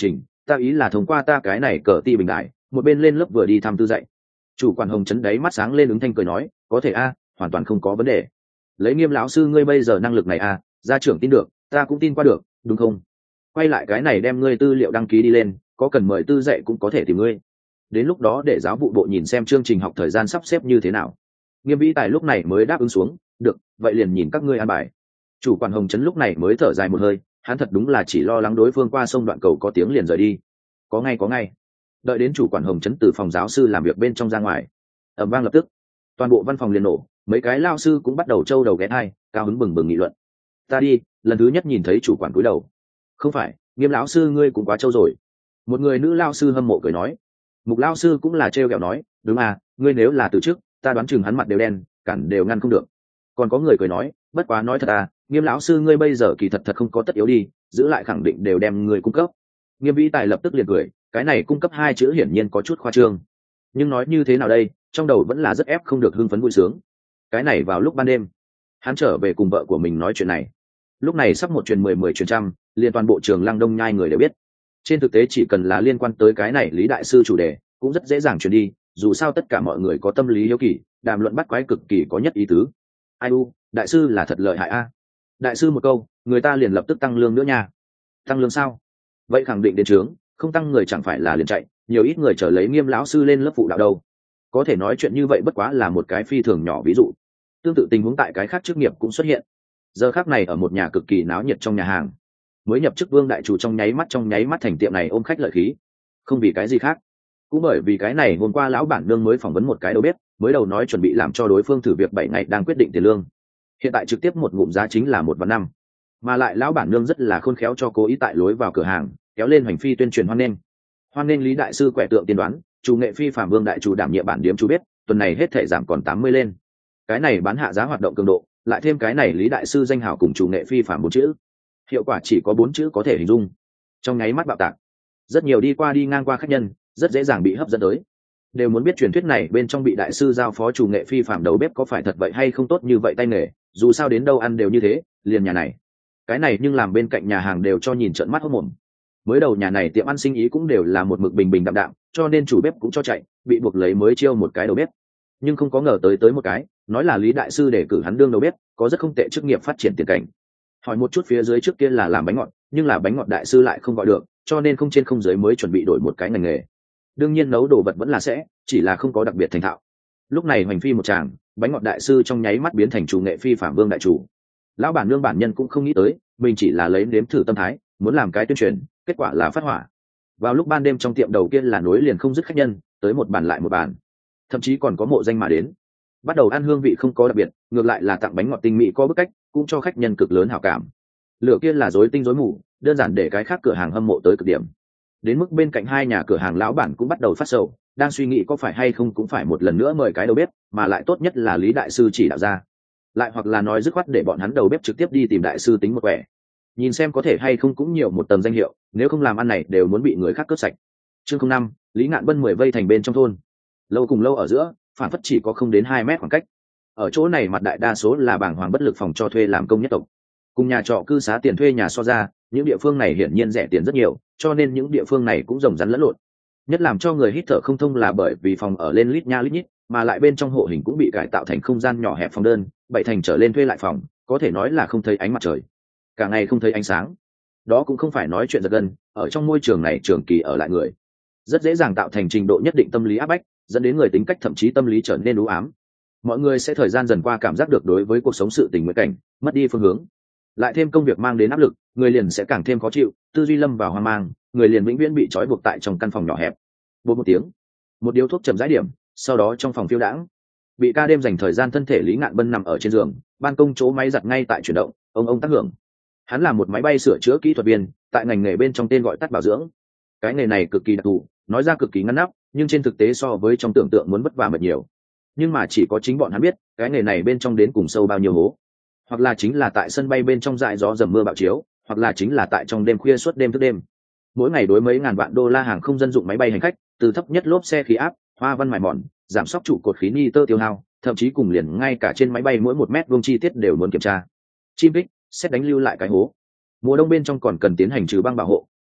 Speaker 1: ta ý là thông qua ta cái này cờ ti bình đại một bên lên lớp vừa đi thăm tư dạy. Chủ quản Hồng Trấn đáy mắt sáng lên ứng thanh cười nói, có thể a, hoàn toàn không có vấn đề. Lấy Nghiêm lão sư ngươi bây giờ năng lực này a, gia trưởng tin được, ta cũng tin qua được, đúng không? Quay lại cái này đem ngươi tư liệu đăng ký đi lên, có cần mời tư dạy cũng có thể tìm ngươi. Đến lúc đó để giáo vụ bộ nhìn xem chương trình học thời gian sắp xếp như thế nào. Nghiêm Vĩ Tài lúc này mới đáp ứng xuống, được, vậy liền nhìn các ngươi an bài. Chủ quản Hồng Trấn lúc này mới thở dài một hơi, hắn thật đúng là chỉ lo lắng đối phương qua sông đoạn cầu có tiếng liền rời đi. Có ngay. Đợi đến chủ quản Hồng Trấn từ phòng giáo sư làm việc bên trong ra ngoài, ầm vang lập tức, toàn bộ văn phòng liền nổ, mấy cái lao sư cũng bắt đầu trâu đầu ghé thai, cao hứng bừng bừng nghị luận. Ta đi, lần thứ nhất nhìn thấy chủ quản cúi đầu. Không phải, Nghiêm lão sư ngươi cũng quá trâu rồi. Một người nữ lao sư hâm mộ cười nói. Mục lao sư cũng là trêu ghẹo nói, đúng à, ngươi nếu là từ trước, ta đoán chừng hắn mặt đều đen, cản đều ngăn không được. Còn có người cười nói, bất quá nói thật à, Nghiêm lão sư ngươi bây giờ kỳ thật không có tất yếu đi, giữ lại khẳng định đều đem người cung cấp. Nghiêm Vĩ Tài lập tức liền cười, cái này cung cấp hai chữ hiển nhiên có chút khoa trương, nhưng nói như thế nào đây, trong đầu vẫn là rất ép không được hưng phấn vui sướng. Cái này vào lúc ban đêm, hắn trở về cùng vợ của mình nói chuyện này. Lúc này sắp một truyền 10 truyền trăm, liền toàn bộ trường Lăng Đông nhai người đều biết. Trên thực tế chỉ cần là liên quan tới cái này Lý đại sư chủ đề, cũng rất dễ dàng truyền đi, dù sao tất cả mọi người có tâm lý hiếu kỳ, đàm luận bắt quái cực kỳ có nhất ý tứ. Ai u, đại sư là thật lợi hại a. Đại sư một câu, người ta liền lập tức tăng lương nữa nha. Tăng lương sao? Vậy khẳng định đến trướng, không tăng người chẳng phải là liền chạy, nhiều ít người trở lấy Nghiêm lão sư lên lớp phụ đạo đâu. Có thể nói chuyện như vậy bất quá là một cái phi thường nhỏ ví dụ. Tương tự tình huống tại cái khác chức nghiệp cũng xuất hiện. Giờ khác này ở một nhà cực kỳ náo nhiệt trong nhà hàng, mới nhập chức Vương đại chủ trong nháy mắt thành tiệm này ôm khách lợi khí. Không vì cái gì khác, cũng bởi vì cái này hôm qua lão bản nương mới phỏng vấn một cái đầu bếp, mới đầu nói chuẩn bị làm cho đối phương thử việc 7 ngày đang quyết định tiền lương. Hiện tại trực tiếp một ngụm giá chính là 1,5 vạn, mà lại lão bản nương rất là khôn khéo cho cố ý tại lối vào cửa hàng kéo lên hành phi tuyên truyền hoan nghênh Lý đại sư quẻ tượng tiên đoán, chủ nghệ phi phạm Vương đại chủ đảm nhiệm bản điếm chú biết, tuần này hết thể giảm còn 80 lên. Cái này bán hạ giá hoạt động cường độ, lại thêm cái này Lý đại sư danh hào cùng chủ nghệ phi phạm 4 chữ, hiệu quả chỉ có 4 chữ có thể hình dung. Trong nháy mắt bạo tạc, rất nhiều đi qua đi ngang qua khách nhân rất dễ dàng bị hấp dẫn tới, đều muốn biết truyền thuyết này bên trong bị đại sư giao phó chủ nghệ phi phạm đầu bếp có phải thật vậy hay không, tốt như vậy tay nghề, dù sao đến đâu ăn đều như thế, liền nhà này cái này nhưng làm bên cạnh nhà hàng đều cho nhìn trợn mắt hốt mồm. Mới đầu nhà này tiệm ăn sinh ý cũng đều là một mực bình bình đạm đạm, cho nên chủ bếp cũng cho chạy, bị buộc lấy mới chiêu một cái đầu bếp. Nhưng không có ngờ tới một cái, nói là Lý đại sư để cử hắn đương đầu bếp, có rất không tệ chức nghiệp phát triển tiền cảnh. Hỏi một chút phía dưới trước kia là làm bánh ngọt, nhưng là bánh ngọt đại sư lại không gọi được, cho nên không trên không dưới mới chuẩn bị đổi một cái ngành nghề. Đương nhiên nấu đồ vật vẫn là sẽ, chỉ là không có đặc biệt thành thạo. Lúc này hoành phi một tràng, bánh ngọt đại sư trong nháy mắt biến thành chủ nghệ phi phạm Vương đại chủ. Lão bản nương bản nhân cũng không nghĩ tới, mình chỉ là lấy nếm thử tâm thái, muốn làm cái tuyên truyền, kết quả là phát hỏa. Vào lúc ban đêm trong tiệm đầu kia là nối liền không dứt khách nhân, tới một bàn lại một bàn, thậm chí còn có mộ danh mà đến. Bắt đầu ăn hương vị không có đặc biệt, ngược lại là tặng bánh ngọt tinh mỹ có bức cách, cũng cho khách nhân cực lớn hảo cảm. Lửa kia là rối tinh rối mù, đơn giản để cái khác cửa hàng hâm mộ tới cực điểm. Đến mức bên cạnh hai nhà cửa hàng lão bản cũng bắt đầu phát sầu, đang suy nghĩ có phải hay không cũng phải một lần nữa mời cái đầu bếp, mà lại tốt nhất là Lý đại sư chỉ đạo ra, lại hoặc là nói dứt khoát để bọn hắn đầu bếp trực tiếp đi tìm đại sư tính một quẻ, nhìn xem có thể hay không cũng nhiều một tầng danh hiệu, nếu không làm ăn này đều muốn bị người khác cướp sạch. Chương 05, Lý Ngạn Bân 10 vây thành bên trong thôn. Lâu cùng lâu ở giữa, phản phất chỉ có không đến 2 mét khoảng cách. Ở chỗ này mặt đại đa số là bảng hoàng bất lực phòng cho thuê làm công nhất tộc. Cùng nhà trọ cư xá tiền thuê nhà so ra, những địa phương này hiển nhiên rẻ tiền rất nhiều, cho nên những địa phương này cũng rồng rắn lẫn lộn. Nhất làm cho người hít thở không thông là bởi vì phòng ở lên lít nha lít nhít, mà lại bên trong hộ hình cũng bị cải tạo thành không gian nhỏ hẹp phòng đơn, 7 thành trở lên thuê lại phòng, có thể nói là không thấy ánh mặt trời, cả ngày không thấy ánh sáng. Đó cũng không phải nói chuyện giật gân, ở trong môi trường này trường kỳ ở lại người rất dễ dàng tạo thành trình độ nhất định tâm lý áp bách, dẫn đến người tính cách thậm chí tâm lý trở nên u ám. Mọi người sẽ thời gian dần qua cảm giác được đối với cuộc sống sự tình nguyện cảnh mất đi phương hướng, lại thêm công việc mang đến áp lực, người liền sẽ càng thêm khó chịu, tư duy lâm vào hoang mang, người liền vĩnh viễn bị trói buộc tại trong căn phòng nhỏ hẹp. Bột một tiếng, một điếu thuốc chầm rãi điểm, sau đó trong phòng phiêu đãng, bị ca đêm dành thời gian thân thể Lý Ngạn Bân nằm ở trên giường, ban công chỗ máy giặt ngay tại chuyển động, ông tác hưởng. Hắn là một máy bay sửa chữa kỹ thuật viên, tại ngành nghề bên trong tên gọi tắt bảo dưỡng. Cái nghề này cực kỳ đặc thù, nói ra cực kỳ ngăn nắp, nhưng trên thực tế so với trong tưởng tượng muốn vất vả mệt nhiều. Nhưng mà chỉ có chính bọn hắn biết, cái nghề này bên trong đến cùng sâu bao nhiêu hố. Hoặc là chính là tại sân bay bên trong dại gió dầm mưa bạo chiếu, hoặc là chính là tại trong đêm khuya suốt đêm thức đêm. Mỗi ngày đối mấy ngàn vạn đô la hàng không dân dụng máy bay hành khách, từ thấp nhất lốp xe khí áp, hoa văn mài mòn, giảm sóc trụ cột khí nitơ tiêu hao, thậm chí cùng liền ngay cả trên máy bay mỗi 1 mét vuông chi tiết đều muốn kiểm tra. Chim kích, xét đánh lưu lại cái hố. Mùa đông bên trong còn cần tiến hành trừ băng bảo hộ,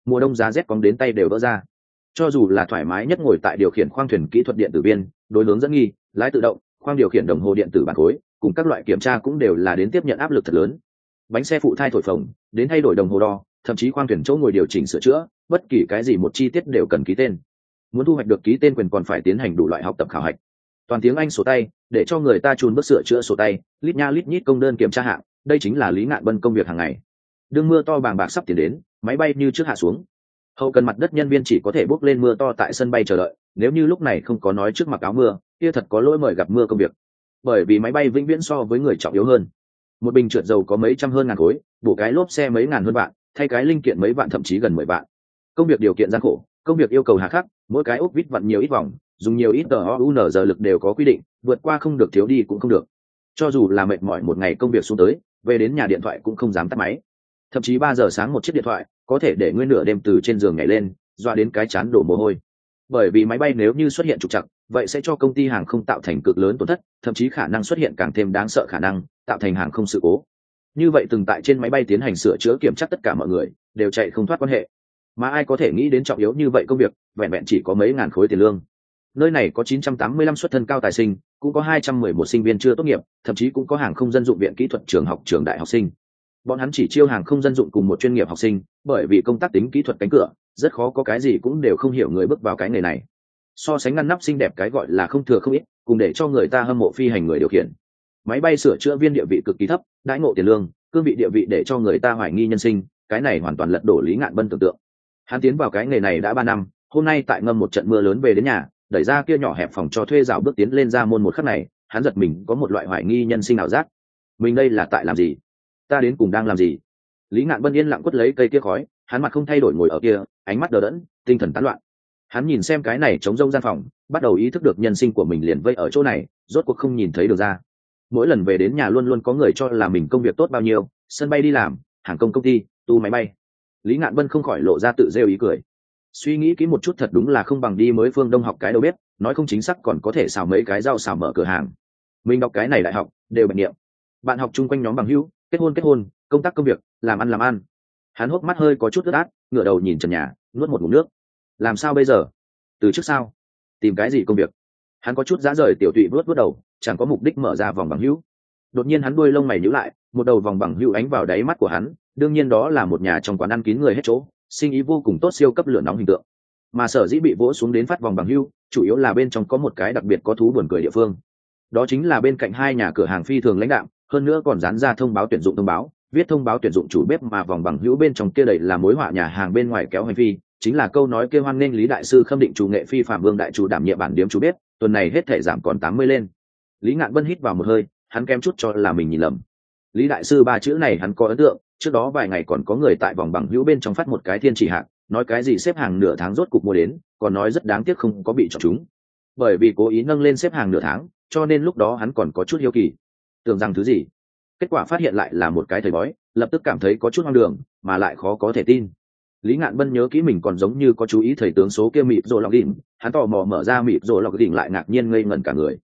Speaker 1: mùa đông giá rét cóng đến tay đều vỡ ra. Cho dù là thoải mái nhất ngồi tại điều khiển khoang thuyền kỹ thuật điện tử viên, đối hướng dẫn nghi, lái tự động, khoang điều khiển đồng hồ điện tử bản khối, cùng các loại kiểm tra cũng đều là đến tiếp nhận áp lực thật lớn. Bánh xe phụ thai thổi phồng, đến thay đổi đồng hồ đo, thậm chí khoang thuyền chỗ ngồi điều chỉnh sửa chữa, bất kỳ cái gì một chi tiết đều cần ký tên. Muốn thu hoạch được ký tên quyền còn phải tiến hành đủ loại học tập khảo hạch. Toàn tiếng Anh sổ tay, để cho người ta chùn bước sửa chữa sổ tay, lít nha lít nhít công đơn kiểm tra hạng, đây chính là Lý Ngạn Bân công việc hàng ngày. Đương mưa to bàng bạc sắp tiến đến, máy bay như trước hạ xuống. Hậu cần mặt đất nhân viên chỉ có thể bước lên mưa to tại sân bay chờ đợi, nếu như lúc này không có nói trước mặc áo mưa, kia thật có lỗi mời gặp mưa công việc. Bởi vì máy bay vĩnh viễn so với người trọng yếu hơn. Một bình trượt dầu có mấy trăm hơn ngàn khối, bổ cái lốp xe mấy ngàn hơn vạn, thay cái linh kiện mấy vạn thậm chí gần 10 vạn. Công việc điều kiện gian khổ, công việc yêu cầu hà khắc, mỗi cái ốc vít vặn nhiều ít vòng, dùng nhiều ít TOUN giờ lực đều có quy định, vượt qua không được thiếu đi cũng không được. Cho dù là mệt mỏi một ngày công việc xuống tới, về đến nhà điện thoại cũng không dám tắt máy. Thậm chí 3 giờ sáng một chiếc điện thoại, có thể để nguyên nửa đêm từ trên giường nhảy lên, dọa đến cái chán đổ mồ hôi. Bởi vì máy bay nếu như xuất hiện trục trặc, vậy sẽ cho công ty hàng không tạo thành cực lớn tổn thất, thậm chí khả năng xuất hiện càng thêm đáng sợ khả năng tạo thành hàng không sự cố. Như vậy từng tại trên máy bay tiến hành sửa chữa kiểm tra tất cả mọi người đều chạy không thoát quan hệ. Mà ai có thể nghĩ đến trọng yếu như vậy công việc, vẹn vẹn chỉ có mấy ngàn khối tiền lương. Nơi này có 985 xuất thân cao tài sinh, cũng có 211 sinh viên chưa tốt nghiệp, thậm chí cũng có hàng không dân dụng viện kỹ thuật trường học trường đại học sinh. Bọn hắn chỉ chiêu hàng không dân dụng cùng một chuyên nghiệp học sinh, bởi vì công tác tính kỹ thuật cánh cửa, rất khó có cái gì cũng đều không hiểu người bước vào cái nghề này. So sánh ngăn nắp xinh đẹp cái gọi là không thừa không ít, cùng để cho người ta hâm mộ phi hành người điều khiển. Máy bay sửa chữa viên địa vị cực kỳ thấp, đãi ngộ tiền lương, cương vị địa vị để cho người ta hoài nghi nhân sinh, cái này hoàn toàn lật đổ Lý Ngạn Bân tưởng tượng. Hắn tiến vào cái nghề này đã 3 năm, hôm nay tại ngâm một trận mưa lớn về đến nhà, đẩy ra kia nhỏ hẹp phòng cho thuê rào bước tiến lên ra môn một khắc này, hắn giật mình có một loại hoài nghi nhân sinh ảo giác. Mình đây là tại làm gì? Ta đến cùng đang làm gì? Lý Ngạn Bân yên lặng quất lấy cây kia khói, hắn mặt không thay đổi ngồi ở kia, ánh mắt đờ đẫn, tinh thần tán loạn. Hắn nhìn xem cái này trống rông gian phòng, bắt đầu ý thức được nhân sinh của mình liền vây ở chỗ này, rốt cuộc không nhìn thấy được ra. Mỗi lần về đến nhà luôn luôn có người cho là mình công việc tốt bao nhiêu, sân bay đi làm, hàng công ty, tu máy bay. Lý Ngạn Bân không khỏi lộ ra tự rêu ý cười. Suy nghĩ kỹ một chút thật đúng là không bằng đi mới phương Đông học cái đầu bếp, nói không chính xác còn có thể xào mấy cái rau xào mở cửa hàng. Mình đọc cái này đại học, đều bệnh niệm. Bạn học chung quanh nhóm bằng hữu, kết hôn, công tác công việc, làm ăn. Hắn hốc mắt hơi có chút ướt át, ngửa đầu nhìn trần nhà, nuốt một ngụm nước. Làm sao bây giờ? Từ trước sao? Tìm cái gì công việc? Hắn có chút dã rời tiểu tụy vuốt đầu, chẳng có mục đích mở ra vòng bằng hữu. Đột nhiên hắn đuôi lông mày nhíu lại, một đầu vòng bằng hữu ánh vào đáy mắt của hắn, đương nhiên đó là một nhà trong quán ăn kín người hết chỗ, sinh ý vô cùng tốt, siêu cấp lửa nóng hình tượng. Mà sở dĩ bị vỗ xuống đến phát vòng bằng hữu, chủ yếu là bên trong có một cái đặc biệt có thú buồn cười địa phương. Đó chính là bên cạnh hai nhà cửa hàng phi thường lãnh đạm, hơn nữa còn dán ra thông báo tuyển dụng thông báo, viết thông báo tuyển dụng chủ bếp, mà vòng bằng hữu bên trong kia đầy là mối họa nhà hàng bên ngoài kéo hành phi, chính là câu nói kia hoan nghênh Lý đại sư khâm định chủ nghệ phi phạm Vương đại chủ đảm nhiệm bản điếm chủ bếp, tuần này hết thể giảm còn 80 lên. Lý Ngạn Bân hít vào một hơi, hắn kém chút cho là mình nhìn lầm. Lý đại sư 3 chữ này hắn có ấn tượng, trước đó vài ngày còn có người tại vòng bằng hữu bên trong phát một cái thiên chỉ hạng, nói cái gì xếp hàng nửa tháng rốt cục mua đến, còn nói rất đáng tiếc không có bị chọn chúng. Bởi vì cố ý nâng lên xếp hàng nửa tháng, cho nên lúc đó hắn còn có chút hiếu kỳ, tưởng rằng thứ gì. Kết quả phát hiện lại là một cái thầy bói, lập tức cảm thấy có chút hoang đường, mà lại khó có thể tin. Lý Ngạn Bân nhớ kỹ mình còn giống như có chú ý thầy tướng số kia mịt rồi lọc đỉnh, hắn tò mò mở ra mịt rồi lọc đỉnh lại ngạc nhiên ngây ngẩn cả người.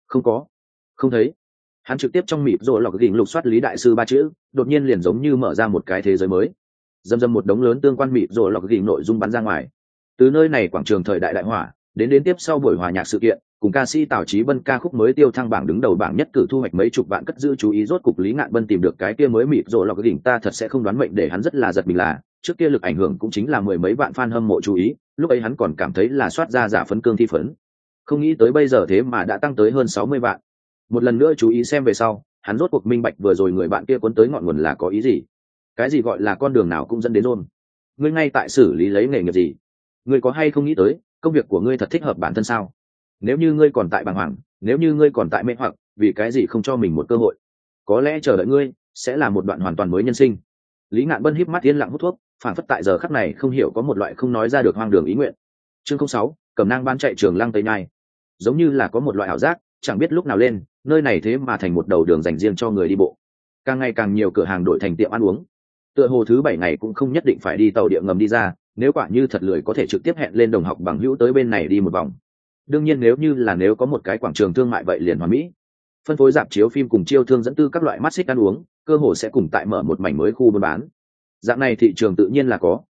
Speaker 1: Không thấy. Hắn trực tiếp trong mịt rồi lọc đỉnh lục soát Lý đại sư 3 chữ, đột nhiên liền giống như mở ra một cái thế giới mới. Dầm một đống lớn tương quan mịt rồi lọc đỉnh nội dung bắn ra ngoài. Từ nơi này quảng trường thời đại đại hỏa, đến tiếp sau buổi hòa nhạc sự kiện, cùng ca sĩ Tào Chí Bân ca khúc mới tiêu thăng bảng đứng đầu bảng nhất cử thu hoạch mấy chục vạn cất giữ chú ý, rốt cục Lý Ngạn Bân tìm được cái kia mới mịt rồi lọc đỉnh, ta thật sẽ không đoán mệnh để hắn rất là giật mình là, trước kia lực ảnh hưởng cũng chính là 10 mấy vạn fan hâm mộ chú ý, lúc ấy hắn còn cảm thấy là soát ra giả phấn cương thi phấn. Không nghĩ tới bây giờ thế mà đã tăng tới hơn 60 vạn. Một lần nữa chú ý xem về sau, hắn rốt cuộc minh bạch vừa rồi người bạn kia cuốn tới ngọn nguồn là có ý gì. Cái gì gọi là con đường nào cũng dẫn đến rôn. Ngươi ngay tại xử lý lấy nghề nghiệp gì? Ngươi có hay không nghĩ tới, công việc của ngươi thật thích hợp bản thân sao? Nếu như ngươi còn tại bàng hoàng, nếu như ngươi còn tại mê hoặc, vì cái gì không cho mình một cơ hội? Có lẽ chờ đợi ngươi sẽ là một đoạn hoàn toàn mới nhân sinh. Lý Ngạn Bân híp mắt yên lặng hút thuốc, phản phất tại giờ khắc này không hiểu có một loại không nói ra được hoang đường ý nguyện. Chương 06, Cẩm Nang ban chạy Trường Lăng Tây Nhai. Giống như là có một loại ảo giác, chẳng biết lúc nào lên, nơi này thế mà thành một đầu đường dành riêng cho người đi bộ. Càng ngày càng nhiều cửa hàng đổi thành tiệm ăn uống. Tựa hồ thứ 7 ngày cũng không nhất định phải đi tàu điện ngầm đi ra, nếu quả như thật lười có thể trực tiếp hẹn lên đồng học bằng hữu tới bên này đi một vòng. Đương nhiên nếu có một cái quảng trường thương mại vậy liền hoàn mỹ. Phân phối rạp chiếu phim cùng chiêu thương dẫn tư các loại mắt xích ăn uống, cơ hồ sẽ cùng tại mở một mảnh mới khu buôn bán. Dạng này thị trường tự nhiên là có,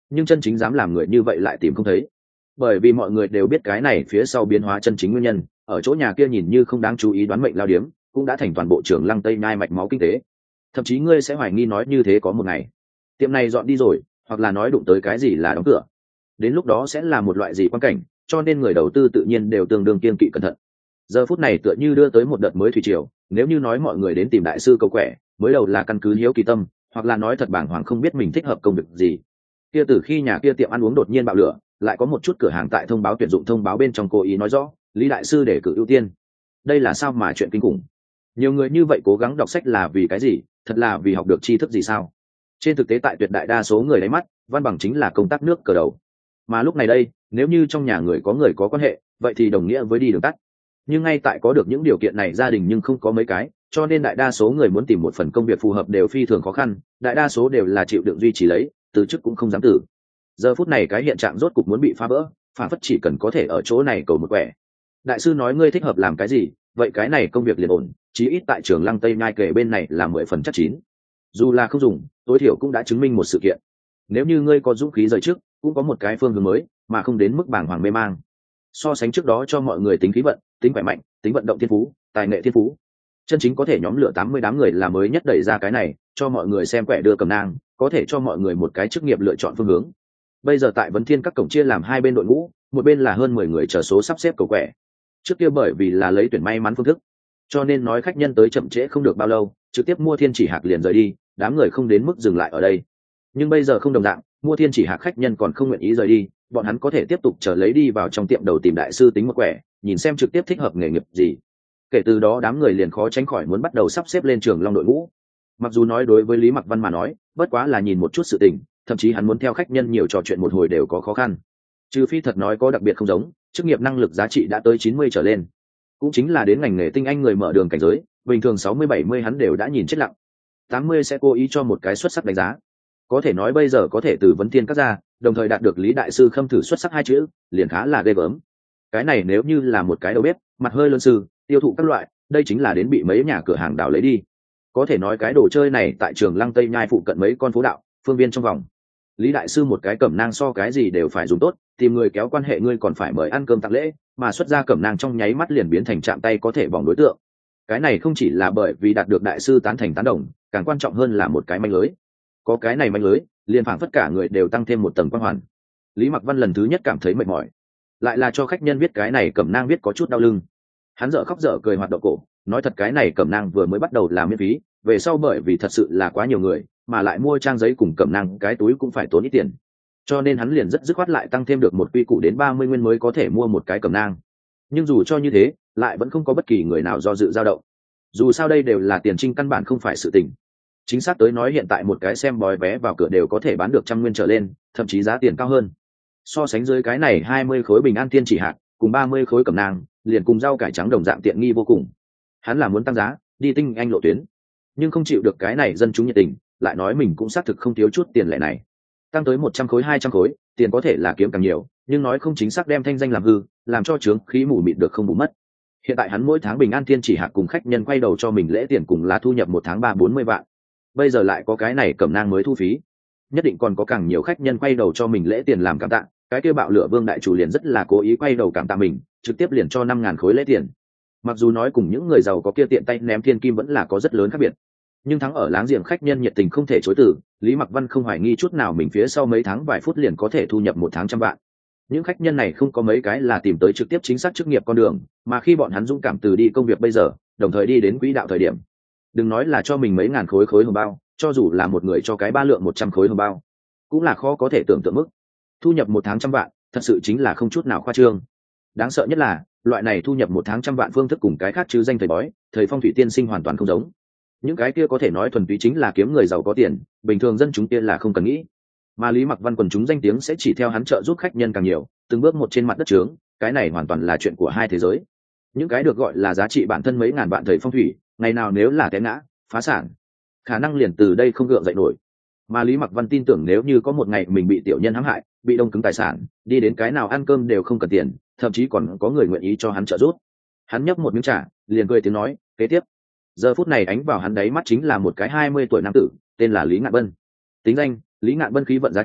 Speaker 1: nhưng chân chính dám làm người như vậy lại tìm không thấy, bởi vì mọi người đều biết cái này phía sau biến hóa chân chính nguyên nhân ở chỗ nhà kia nhìn như không đáng chú ý đoán mệnh lao điếm cũng đã thành toàn bộ Trường Lăng Tây Nhai mạch máu kinh tế. Thậm chí ngươi sẽ hoài nghi nói như thế có một ngày tiệm này dọn đi rồi, hoặc là nói đụng tới cái gì là đóng cửa, đến lúc đó sẽ là một loại gì quan cảnh, cho nên người đầu tư tự nhiên đều tương đương kiên kỵ cẩn thận. Giờ phút này tựa như đưa tới một đợt mới thủy triều, nếu như nói mọi người đến tìm đại sư cầu quẻ mới đầu là căn cứ hiếu kỳ tâm, hoặc là nói thật bảng hoàng không biết mình thích hợp công việc gì, kia từ khi nhà kia tiệm ăn uống đột nhiên bạo lửa, lại có một chút cửa hàng tại thông báo tuyển dụng thông báo bên trong cố ý nói rõ Lý đại sư để cử ưu tiên. Đây là sao mà chuyện kinh khủng. Nhiều người như vậy cố gắng đọc sách là vì cái gì? Thật là vì học được tri thức gì sao? Trên thực tế tại tuyệt đại đa số người đáy mắt, văn bằng chính là công tác nước cờ đầu. Mà lúc này đây, nếu như trong nhà người có quan hệ, vậy thì đồng nghĩa với đi đường tắt. Nhưng ngay tại có được những điều kiện này gia đình nhưng không có mấy cái, cho nên đại đa số người muốn tìm một phần công việc phù hợp đều phi thường khó khăn, đại đa số đều là chịu đựng duy trì lấy, từ chức cũng không dám từ. Giờ phút này cái hiện trạng rốt cục muốn bị phá vỡ, phản phất chỉ cần có thể ở chỗ này cầu một quẻ. Đại sư nói ngươi thích hợp làm cái gì, vậy cái này công việc liền ổn, chí ít tại Trường Lăng Tây Nhai kề bên này là 10% chắc chín. Dù là không dùng, tối thiểu cũng đã chứng minh một sự kiện. Nếu như ngươi có dũng khí rời trước, cũng có một cái phương hướng mới, mà không đến mức bàng hoàng mê mang. So sánh trước đó cho mọi người tính khí vận, tính khỏe mạnh, tính vận động thiên phú, tài nghệ thiên phú, chân chính có thể nhóm lửa 80 đám người là mới nhất đẩy ra cái này, cho mọi người xem quẻ đưa cầm nang, có thể cho mọi người một cái chức nghiệp lựa chọn phương hướng. Bây giờ tại Vấn Thiên các cổng chia làm hai bên đội ngũ, một bên là hơn 10 người chờ số sắp xếp cầu quẻ. Trước kia bởi vì là lấy tuyển may mắn phương thức, cho nên nói khách nhân tới chậm trễ không được bao lâu, trực tiếp mua Thiên Chỉ Hạc liền rời đi, đám người không đến mức dừng lại ở đây. Nhưng bây giờ không đồng dạng, mua Thiên Chỉ Hạc khách nhân còn không nguyện ý rời đi, bọn hắn có thể tiếp tục chờ lấy đi vào trong tiệm đầu tìm đại sư tính một quẻ, nhìn xem trực tiếp thích hợp nghề nghiệp gì. Kể từ đó đám người liền khó tránh khỏi muốn bắt đầu sắp xếp lên Trường Long đội ngũ. Mặc dù nói đối với Lý Mặc Văn mà nói, bất quá là nhìn một chút sự tình, thậm chí hắn muốn theo khách nhân nhiều trò chuyện một hồi đều có khó khăn. Trừ phi thật nói có đặc biệt không giống, chức nghiệp năng lực giá trị đã tới 90 trở lên, cũng chính là đến ngành nghề tinh anh người mở đường cảnh giới, bình thường 60-70 hắn đều đã nhìn chết lặng. 80 sẽ cố ý cho một cái xuất sắc đánh giá. Có thể nói bây giờ có thể từ Vấn Thiên các ra, đồng thời đạt được Lý đại sư khâm thử xuất sắc hai chữ, liền khá là ghê gớm. Cái này nếu như là một cái đầu bếp, mặt hơi lớn sư, tiêu thụ các loại, đây chính là đến bị mấy nhà cửa hàng đảo lấy đi. Có thể nói cái đồ chơi này tại Trường Lăng Tây Nhai phụ cận mấy con phố đạo, phương viên trong vòng. Lý đại sư một cái cẩm nang so cái gì đều phải dùng tốt, tìm người kéo quan hệ ngươi còn phải mời ăn cơm tặng lễ, mà xuất ra cẩm nang trong nháy mắt liền biến thành chạm tay có thể bỏng đối tượng. Cái này không chỉ là bởi vì đạt được đại sư tán thành tán đồng, càng quan trọng hơn là một cái manh lưới. Có cái này manh lưới, liền phảng phất cả người đều tăng thêm một tầng quang hoàn. Lý Mặc Văn lần thứ nhất cảm thấy mệt mỏi, lại là cho khách nhân viết cái này cẩm nang viết có chút đau lưng. Hắn dở khóc dở cười hoạt động cổ, nói thật cái này cẩm nang vừa mới bắt đầu làm miễn phí, về sau bởi vì thật sự là quá nhiều người, mà lại mua trang giấy cùng cẩm nang cái túi cũng phải tốn ít tiền, cho nên hắn liền rất dứt khoát lại tăng thêm được một quy củ đến 30 nguyên mới có thể mua một cái cẩm nang. Nhưng dù cho như thế, lại vẫn không có bất kỳ người nào do dự dao động. Dù sao đây đều là tiền trinh căn bản không phải sự tình. Chính xác tới nói hiện tại một cái xem bói vé vào cửa đều có thể bán được 100 nguyên trở lên, thậm chí giá tiền cao hơn. So sánh dưới cái này 20 khối bình an Thiên Chỉ Hạc cùng 30 khối cẩm nang, liền cùng rau cải trắng đồng dạng tiện nghi vô cùng. Hắn là muốn tăng giá, đi tinh anh lộ tuyến, nhưng không chịu được cái này dân chúng nhiệt tình, lại nói mình cũng xác thực không thiếu chút tiền lẻ này. Tăng tới 100 khối 200 khối, tiền có thể là kiếm càng nhiều, nhưng nói không chính xác đem thanh danh làm hư, làm cho trướng khí mù mịt được không bù mất. Hiện tại hắn mỗi tháng bình an Thiên Chỉ Hạc cùng khách nhân quay đầu cho mình lễ tiền cùng là thu nhập một tháng 30-40 vạn. Bây giờ lại có cái này cẩm nang mới thu phí, nhất định còn có càng nhiều khách nhân quay đầu cho mình lễ tiền làm cảm tạ. Cái kia bạo lửa Vương đại chủ liền rất là cố ý quay đầu cảm tạ mình, trực tiếp liền cho 5.000 khối lễ tiền. Mặc dù nói cùng những người giàu có kia tiện tay ném thiên kim vẫn là có rất lớn khác biệt, nhưng thắng ở láng giềng khách nhân nhiệt tình không thể chối từ. Lý Mặc Văn không hoài nghi chút nào mình phía sau mấy tháng vài phút liền có thể thu nhập một tháng 100 vạn. Những khách nhân này không có mấy cái là tìm tới trực tiếp chính xác chức nghiệp con đường, mà khi bọn hắn dũng cảm từ đi công việc bây giờ, đồng thời đi đến quỹ đạo thời điểm, đừng nói là cho mình mấy ngàn khối hồng bao, cho dù là một người cho cái 3 lượng 100 khối hồng bao, cũng là khó có thể tưởng tượng mức. Thu nhập một tháng 100 vạn, thật sự chính là không chút nào khoa trương. Đáng sợ nhất là loại này thu nhập một tháng 100 vạn phương thức cùng cái khác chứ danh thầy bói, thầy phong thủy tiên sinh hoàn toàn không giống. Những cái kia có thể nói thuần túy chính là kiếm người giàu có tiền, bình thường dân chúng kia là không cần nghĩ. Mà Lý Mặc Văn quần chúng danh tiếng sẽ chỉ theo hắn trợ giúp khách nhân càng nhiều, từng bước một trên mặt đất trướng, cái này hoàn toàn là chuyện của hai thế giới. Những cái được gọi là giá trị bản thân mấy ngàn vạn thầy phong thủy, ngày nào nếu là té ngã, phá sản, khả năng liền từ đây không gượng dậy nổi. Mà Lý Mặc Văn tin tưởng nếu như có một ngày mình bị tiểu nhân hãm hại, bị đông cứng tài sản, đi đến cái nào ăn cơm đều không cần tiền, thậm chí còn có người nguyện ý cho hắn trợ giúp. Hắn nhấp một miếng trà, liền cười tiếng nói, kế tiếp. Giờ phút này ánh vào hắn đáy mắt chính là một cái 20 tuổi nam tử, tên là Lý Ngạn Bân. Tính danh: Lý Ngạn Bân, khí vận giá trị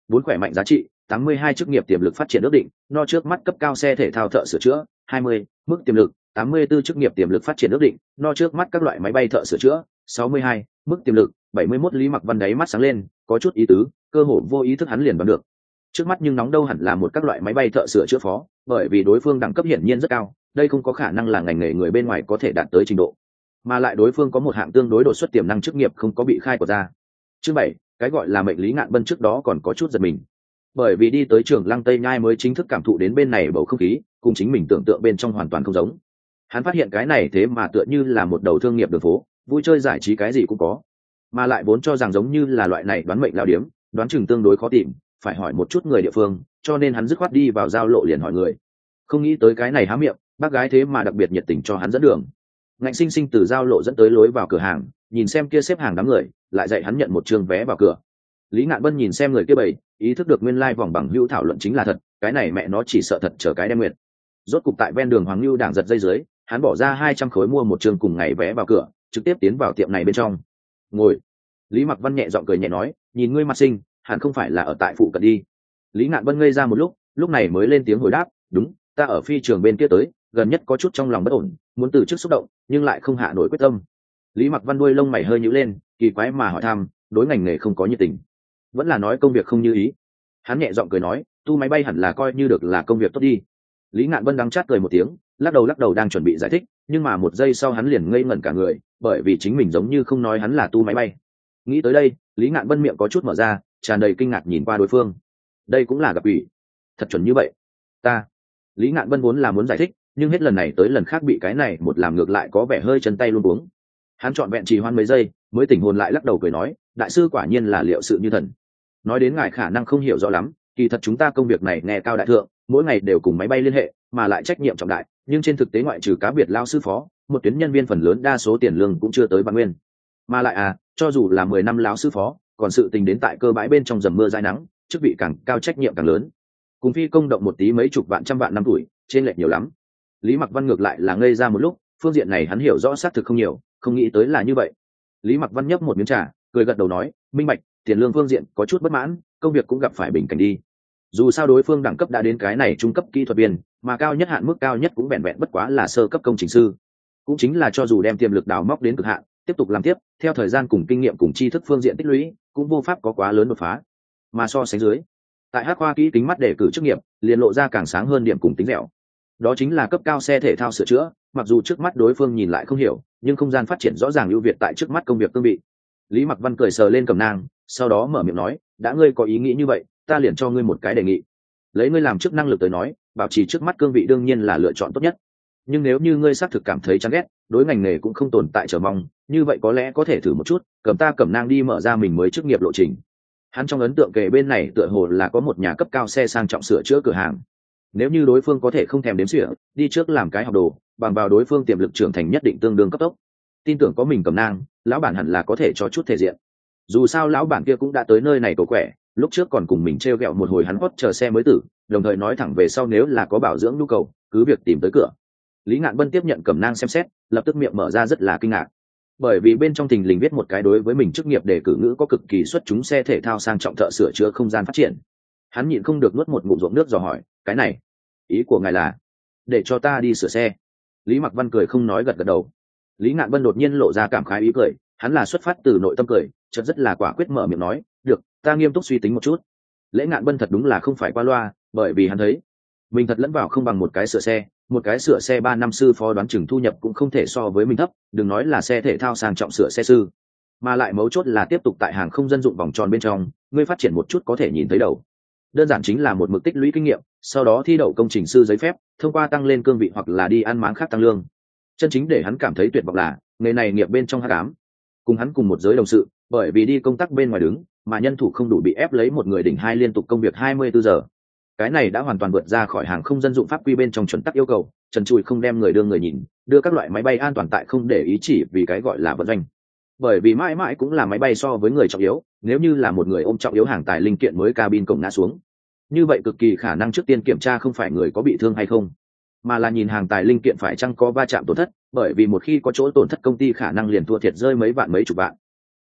Speaker 1: 4 khỏe mạnh giá trị, 82 chức nghiệp tiềm lực phát triển ước định, no trước mắt cấp cao xe thể thao thợ sửa chữa, 20, mức tiềm lực, 84 chức nghiệp tiềm lực phát triển ước định, no trước mắt các loại máy bay thợ sửa chữa, 62, mức tiềm lực, 71. Lý Mặc Văn đáy mắt sáng lên, có chút ý tứ, cơ hồ vô ý thức hắn liền đoán được. Trước mắt nhưng nóng đâu hẳn là một các loại máy bay thợ sửa chữa phó, bởi vì đối phương đẳng cấp hiển nhiên rất cao, đây không có khả năng là ngành nghề người bên ngoài có thể đạt tới trình độ. Mà lại đối phương có một hạng tương đối đột xuất tiềm năng chức nghiệp không có bị khai quật ra. Chương 7, cái gọi là mệnh Lý Ngạn Bân trước đó còn có chút giật mình. Bởi vì đi tới Trường Lăng Tây Nhai mới chính thức cảm thụ đến bên này bầu không khí, cùng chính mình tưởng tượng bên trong hoàn toàn không giống. Hắn phát hiện cái này thế mà tựa như là một đầu thương nghiệp đường phố, vui chơi giải trí cái gì cũng có. Mà lại vốn cho rằng giống như là loại này đoán mệnh lão điếm, đoán chừng tương đối khó tìm, phải hỏi một chút người địa phương, cho nên hắn dứt khoát đi vào giao lộ liền hỏi người. Không nghĩ tới cái này há miệng, bác gái thế mà đặc biệt nhiệt tình cho hắn dẫn đường. Ngạnh sinh sinh từ giao lộ dẫn tới lối vào cửa hàng, nhìn xem kia xếp hàng đám người, lại dạy hắn nhận một trương vé vào cửa. Lý Ngạn Bân nhìn xem người kia bày, ý thức được nguyên lai vòng bằng hữu thảo luận chính là thật, cái này mẹ nó chỉ sợ thật chờ cái đem nguyệt. Rốt cục tại ven đường Hoàng Nưu đảng giật dây dưới, hắn bỏ ra 200 khối mua một trương cùng ngày vé vào cửa, trực tiếp tiến vào tiệm này bên trong. Ngồi. Lý Mặc Văn nhẹ giọng cười nhẹ nói, nhìn ngươi mặt sinh, hẳn không phải là ở tại phụ cận đi. Lý Ngạn Bân ngây ra một lúc này mới lên tiếng hồi đáp, đúng, ta ở phi trường bên kia tới, gần nhất có chút trong lòng bất ổn, muốn từ chức xúc động, nhưng lại không hạ nổi quyết tâm. Lý Mặc Văn đuôi lông mày hơi nhíu lên, kỳ quái mà hỏi thăm, đối ngành nghề không có nhiệt tình, vẫn là nói công việc không như ý. Hắn nhẹ giọng cười nói, tu máy bay hẳn là coi như được là công việc tốt đi. Lý Ngạn Bân đắng chát cười một tiếng, lắc đầu đang chuẩn bị giải thích, nhưng mà một giây sau hắn liền ngây ngẩn cả người, bởi vì chính mình giống như không nói hắn là tu máy bay. Nghĩ tới đây, Lý Ngạn Bân miệng có chút mở ra, tràn đầy kinh ngạc nhìn qua đối phương. Đây cũng là gặp ủy, thật chuẩn như vậy. Lý Ngạn Bân vốn là muốn giải thích, nhưng hết lần này tới lần khác bị cái này một làm ngược lại có vẻ hơi chân tay luống cuống. Hắn trọn vẹn trì hoãn mấy giây, mới tỉnh hồn lại lắc đầu cười nói, đại sư quả nhiên là liệu sự như thần. Nói đến ngài khả năng không hiểu rõ lắm, kỳ thật chúng ta công việc này nghe cao đại thượng, mỗi ngày đều cùng máy bay liên hệ, mà lại trách nhiệm trọng đại, nhưng trên thực tế ngoại trừ cá biệt lao sư phó, một tuyến nhân viên phần lớn đa số tiền lương cũng chưa tới bằng nguyên. Mà lại cho dù là 10 năm lão sư phó, còn sự tình đến tại cơ bãi bên trong dầm mưa dãi nắng, chức vị càng cao trách nhiệm càng lớn. Cùng phi công động một tí mấy chục vạn trăm vạn năm tuổi, trên lệch nhiều lắm. Lý Mặc Văn ngược lại là ngây ra một lúc, phương diện này hắn hiểu rõ xác thực không nhiều, không nghĩ tới là như vậy. Lý Mặc Văn nhấp một miếng trà, cười gật đầu nói, minh bạch, tiền lương phương diện có chút bất mãn, công việc cũng gặp phải bình cảnh đi. Dù sao đối phương đẳng cấp đã đến cái này trung cấp kỹ thuật viên, mà cao nhất hạn mức cao nhất cũng vẹn vẹn bất quá là sơ cấp công trình sư. Cũng chính là cho dù đem tiềm lực đào móc đến cực hạn, tiếp tục làm tiếp, theo thời gian cùng kinh nghiệm cùng tri thức phương diện tích lũy, cũng vô pháp có quá lớn đột phá. Mà so sánh dưới, tại Hắc Khoa kỹ kính mắt để cử chức nghiệp, liền lộ ra càng sáng hơn điểm cùng tính dẻo. Đó chính là cấp cao xe thể thao sửa chữa, mặc dù trước mắt đối phương nhìn lại không hiểu, nhưng không gian phát triển rõ ràng ưu việt tại trước mắt công việc cương vị. Lý Mặc Văn cười sờ lên cầm nang, sau đó mở miệng nói, đã ngươi có ý nghĩ như vậy, ta liền cho ngươi một cái đề nghị. Lấy ngươi làm chức năng lực tới nói, bảo trì trước mắt cương vị đương nhiên là lựa chọn tốt nhất. Nhưng nếu như ngươi xác thực cảm thấy chán ghét, đối ngành nghề cũng không tồn tại chờ mong, như vậy có lẽ có thể thử một chút, cầm ta cẩm nang đi mở ra mình mới chức nghiệp lộ trình. Hắn trong ấn tượng kề bên này tựa hồ là có một nhà cấp cao xe sang trọng sửa chữa cửa hàng. Nếu như đối phương có thể không thèm đếm xỉa, đi trước làm cái học đồ, bằng vào đối phương tiềm lực trưởng thành nhất định tương đương cấp tốc, tin tưởng có mình cẩm nang, lão bản hẳn là có thể cho chút thể diện. Dù sao lão bản kia cũng đã tới nơi này cầu quẻ, lúc trước còn cùng mình treo gẹo một hồi hắn hot chờ xe mới tử, đồng thời nói thẳng về sau nếu là có bảo dưỡng nhu cầu, cứ việc tìm tới cửa. Lý Ngạn Bân tiếp nhận cẩm nang xem xét, lập tức miệng mở ra rất là kinh ngạc, bởi vì bên trong thình lình viết một cái đối với mình chức nghiệp đề cử ngữ có cực kỳ xuất chúng xe thể thao sang trọng thợ sửa chữa không gian phát triển. Hắn nhịn không được nuốt một ngụm ruộng nước dò hỏi, cái này ý của ngài là để cho ta đi sửa xe? Lý Mặc Văn cười không nói gật gật đầu. Lý Ngạn Bân đột nhiên lộ ra cảm khái ý cười, hắn là xuất phát từ nội tâm cười, chợt rất là quả quyết mở miệng nói, được, ta nghiêm túc suy tính một chút. Lễ Ngạn Bân thật đúng là không phải qua loa, bởi vì hắn thấy mình thật lẫn vào không bằng một cái sửa xe 3 năm sư phó đoán chừng thu nhập cũng không thể so với mình thấp, đừng nói là xe thể thao sang trọng sửa xe sư, mà lại mấu chốt là tiếp tục tại hàng không dân dụng vòng tròn bên trong, ngươi phát triển một chút có thể nhìn thấy đầu. Đơn giản chính là một mực tích lũy kinh nghiệm, sau đó thi đậu công trình sư giấy phép, thông qua tăng lên cương vị hoặc là đi ăn máng khác tăng lương. Chân chính để hắn cảm thấy tuyệt vọng là nghề này nghiệp bên trong hắc ám. Cùng hắn cùng một giới đồng sự, bởi vì đi công tác bên ngoài đứng, mà nhân thủ không đủ bị ép lấy một người đỉnh hai liên tục công việc 24 giờ. Cái này đã hoàn toàn vượt ra khỏi hàng không dân dụng pháp quy bên trong chuẩn tắc yêu cầu, trần trụi không đem người đưa người nhìn, đưa các loại máy bay an toàn tại không để ý chỉ vì cái gọi là vận doanh. Bởi vì mãi mãi cũng là máy bay so với người trọng yếu, nếu như là một người ôm trọng yếu hàng tài linh kiện mới cabin cổng ngã xuống, như vậy cực kỳ khả năng trước tiên kiểm tra không phải người có bị thương hay không, mà là nhìn hàng tài linh kiện phải chăng có va chạm tổn thất, bởi vì một khi có chỗ tổn thất công ty khả năng liền thua thiệt rơi mấy vạn mấy chục vạn.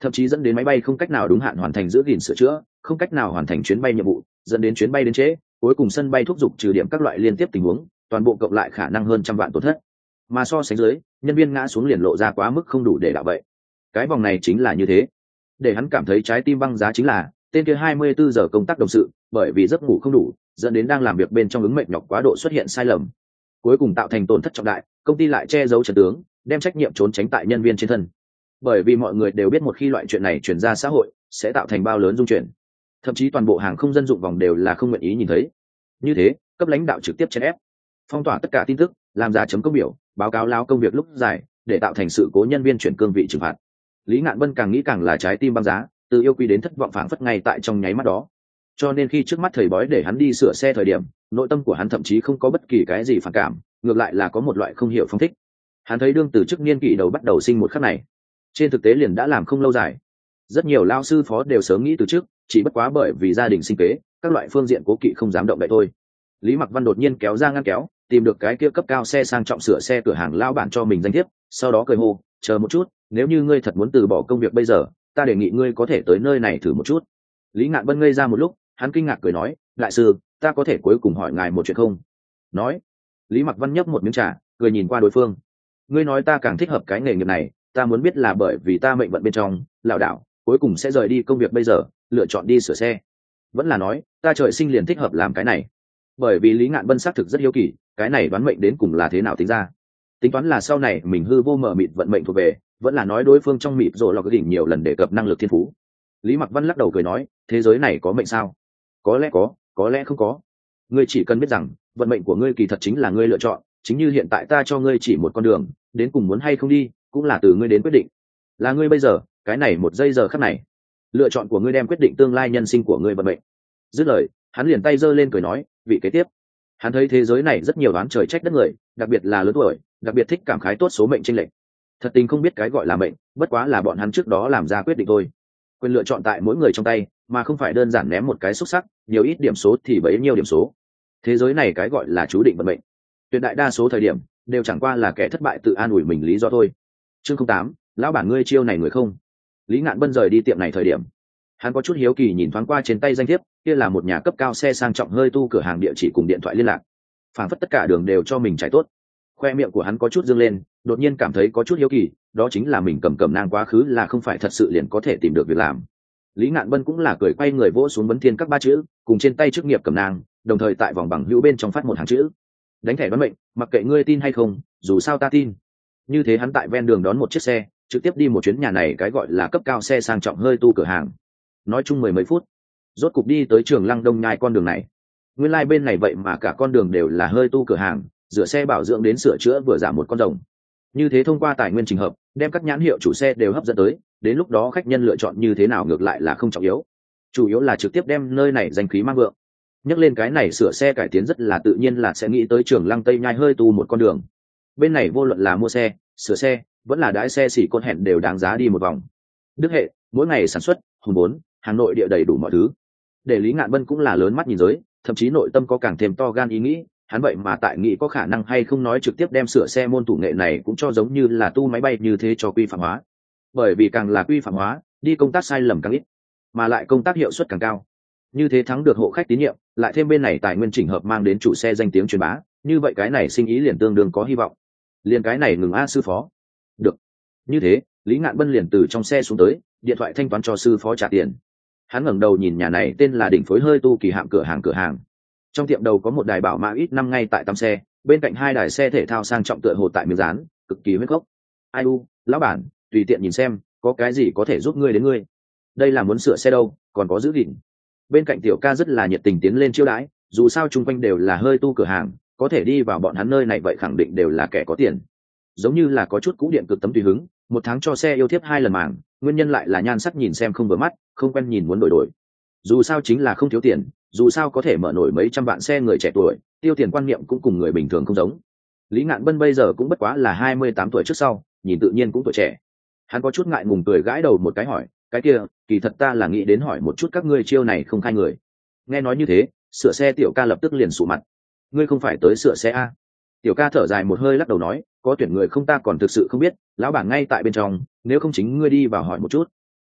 Speaker 1: thậm chí dẫn đến máy bay không cách nào đúng hạn hoàn thành giữ gìn sửa chữa, không cách nào hoàn thành chuyến bay nhiệm vụ, dẫn đến chuyến bay đến trễ, cuối cùng sân bay thúc giục trừ điểm các loại liên tiếp tình huống, toàn bộ cộng lại khả năng hơn trăm vạn tổn thất. Mà so sánh dưới, nhân viên ngã xuống liền lộ ra quá mức không đủ để đạo vậy. Cái vòng này chính là như thế. Để hắn cảm thấy trái tim băng giá chính là tên kia 24 giờ công tác đồng sự, bởi vì giấc ngủ không đủ, dẫn đến đang làm việc bên trong ứng mệt nhọc quá độ xuất hiện sai lầm, cuối cùng tạo thành tổn thất trọng đại. Công ty lại che giấu trận tướng, đem trách nhiệm trốn tránh tại nhân viên trên thân, bởi vì mọi người đều biết một khi loại chuyện này chuyển ra xã hội sẽ tạo thành bao lớn dung chuyển, thậm chí toàn bộ hàng không dân dụng vòng đều là không nguyện ý nhìn thấy. Như thế, cấp lãnh đạo trực tiếp chèn ép, phong tỏa tất cả tin tức, làm ra chấm công biểu, báo cáo lao công việc lúc dài, để tạo thành sự cố nhân viên chuyển cương vị trừng phạt. Lý Ngạn Vân càng nghĩ càng là trái tim băng giá, từ yêu quý đến thất vọng phảng phất ngay tại trong nháy mắt đó. Cho nên khi trước mắt thầy bói để hắn đi sửa xe thời điểm, nội tâm của hắn thậm chí không có bất kỳ cái gì phản cảm, ngược lại là có một loại không hiểu phong thích. Hắn thấy đương từ chức niên kỷ đầu bắt đầu sinh một khắc này, trên thực tế liền đã làm không lâu dài. Rất nhiều lao sư phó đều sớm nghĩ từ trước, chỉ bất quá bởi vì gia đình sinh kế, các loại phương diện cố kỵ không dám động đậy thôi. Lý Mặc Văn đột nhiên kéo ra ngăn kéo, tìm được cái kia cấp cao xe sang trọng sửa xe cửa hàng lao bản cho mình danh thiếp, sau đó cười hô, chờ một chút, nếu như ngươi thật muốn từ bỏ công việc bây giờ, ta đề nghị ngươi có thể tới nơi này thử một chút. Lý Ngạn Vân ngây ra một lúc, hắn kinh ngạc cười nói, đại sư, ta có thể cuối cùng hỏi ngài một chuyện không? Nói. Lý Mặc Văn nhấp một miếng trà, cười nhìn qua đối phương. Ngươi nói ta càng thích hợp cái nghề nghiệp này, ta muốn biết là bởi vì ta mệnh vận bên trong lảo đảo, cuối cùng sẽ rời đi công việc bây giờ, lựa chọn đi sửa xe, vẫn là nói ta trời sinh liền thích hợp làm cái này? Bởi vì Lý Ngạn Vân xác thực rất hiếu kỳ, cái này đoán mệnh đến cùng là thế nào tính ra? Tính toán là sau này mình hư vô mờ mịt vận mệnh thuộc về, vẫn là nói đối phương trong mịt rồi lọc đỉnh nhiều lần đề cập năng lực thiên phú? Lý Mặc Văn lắc đầu cười nói, thế giới này có mệnh sao? Có lẽ có lẽ không có. Ngươi chỉ cần biết rằng vận mệnh của ngươi kỳ thật chính là ngươi lựa chọn, chính như hiện tại ta cho ngươi chỉ một con đường, đến cùng muốn hay không đi cũng là từ ngươi đến quyết định. Là ngươi bây giờ cái này một giây giờ khắc này, lựa chọn của ngươi đem quyết định tương lai nhân sinh của ngươi vận mệnh. Dứt lời, hắn liền tay giơ lên cười nói, vị kế tiếp. Hắn thấy thế giới này rất nhiều đoán trời trách đất người, đặc biệt là lớn tuổi, đặc biệt thích cảm khái tốt số mệnh chênh lệch. Thật tình không biết cái gọi là mệnh, bất quá là bọn hắn trước đó làm ra quyết định thôi. Quyền lựa chọn tại mỗi người trong tay, mà không phải đơn giản ném một cái xúc sắc, nhiều ít điểm số thì bấy nhiêu điểm số. Thế giới này cái gọi là chú định vận mệnh, tuyệt đại đa số thời điểm đều chẳng qua là kẻ thất bại tự an ủi mình lý do thôi. Chương 08, lão bản ngươi chiêu này người không? Lý Ngạn Bân rời đi tiệm này thời điểm, hắn có chút hiếu kỳ nhìn thoáng qua trên tay danh thiếp, kia là một nhà cấp cao xe sang trọng hơi tu cửa hàng địa chỉ cùng điện thoại liên lạc, phảng phất tất cả đường đều cho mình trải tốt. Khoe miệng của hắn có chút dương lên, đột nhiên cảm thấy có chút hiếu kỳ, đó chính là mình cầm nang quá khứ là không phải thật sự liền có thể tìm được việc làm. Lý Ngạn Bân cũng là cười quay người vỗ xuống vấn thiên các ba chữ, cùng trên tay chức nghiệp cầm nang, đồng thời tại vòng bằng hữu bên trong phát một hàng chữ, đánh thẻ đoán mệnh, mặc kệ ngươi tin hay không, dù sao ta tin. Như thế hắn tại ven đường đón một chiếc xe, trực tiếp đi một chuyến nhà này cái gọi là cấp cao xe sang trọng hơi tu cửa hàng. Nói chung mười mấy phút, rốt cục đi tới Trường Lăng Đông nhai con đường này. Nguyên lai bên này vậy mà cả con đường đều là hơi tu cửa hàng, rửa xe bảo dưỡng đến sửa chữa vừa giảm một con rồng. Như thế thông qua tài nguyên trình hợp, đem các nhãn hiệu chủ xe đều hấp dẫn tới, đến lúc đó khách nhân lựa chọn như thế nào ngược lại là không trọng yếu. Chủ yếu là trực tiếp đem nơi này danh khí mang vượng. Nhắc lên cái này sửa xe cải tiến rất là tự nhiên là sẽ nghĩ tới Trường Lăng Tây nhai hơi tu một con đường. Bên này vô luận là mua xe, sửa xe, vẫn là đãi xe xỉ con hẹn đều đáng giá đi một vòng. Đức hệ, mỗi ngày sản xuất, hùng vốn, Hà Nội địa đầy đủ mọi thứ. Để Lý Ngạn Bân cũng là lớn mắt nhìn giới, thậm chí nội tâm có càng thêm to gan ý nghĩ, hắn vậy mà tại nghĩ có khả năng hay không nói trực tiếp đem sửa xe môn thủ nghệ này cũng cho giống như là tu máy bay như thế cho quy phạm hóa. Bởi vì càng là quy phạm hóa, đi công tác sai lầm càng ít, mà lại công tác hiệu suất càng cao. Như thế thắng được hộ khách tín nhiệm, lại thêm bên này tài nguyên chỉnh hợp mang đến chủ xe danh tiếng truyền bá, như vậy cái này sinh ý liền tương đương có hy vọng. Liền cái này ngừng a sư phó. Được. Như thế, Lý Ngạn Bân liền từ trong xe xuống tới, điện thoại thanh toán cho sư phó trả tiền. Hắn ngẩng đầu nhìn nhà này tên là Đỉnh Phối hơi tu kỳ hạm cửa hàng. Trong tiệm đầu có một đài bảo mã ít năm ngay tại tăm xe, bên cạnh hai đài xe thể thao sang trọng tựa hồ tại miếng dán, cực kỳ huyết gốc. Ai u, lão bản, tùy tiện nhìn xem, có cái gì có thể giúp ngươi đến ngươi. Đây là muốn sửa xe đâu, còn có giữ gìn. Bên cạnh tiểu ca rất là nhiệt tình tiến lên chiêu đãi, dù sao chung quanh đều là hơi tu cửa hàng, có thể đi vào bọn hắn nơi này vậy khẳng định đều là kẻ có tiền. Giống như là có chút cũ điện cực tấm tùy hứng, một tháng cho xe yêu thiếp 2 lần màng, nguyên nhân lại là nhan sắc nhìn xem không vừa mắt, không quen nhìn muốn đổi. Dù sao chính là không thiếu tiền, dù sao có thể mở nổi mấy trăm vạn xe người trẻ tuổi, tiêu tiền quan niệm cũng cùng người bình thường không giống. Lý Ngạn Bân bây giờ cũng bất quá là 28 tuổi trước sau, nhìn tự nhiên cũng tuổi trẻ. Hắn có chút ngại ngùng cười gãi đầu một cái hỏi, cái kia, kỳ thật ta là nghĩ đến hỏi một chút các ngươi chiêu này không khai người. Nghe nói như thế, sửa xe tiểu ca lập tức liền sụ mặt. Ngươi không phải tới sửa xe a? Tiểu ca thở dài một hơi lắc đầu nói, có tuyển người không ta còn thực sự không biết, lão bản ngay tại bên trong, nếu không chính ngươi đi vào hỏi một chút.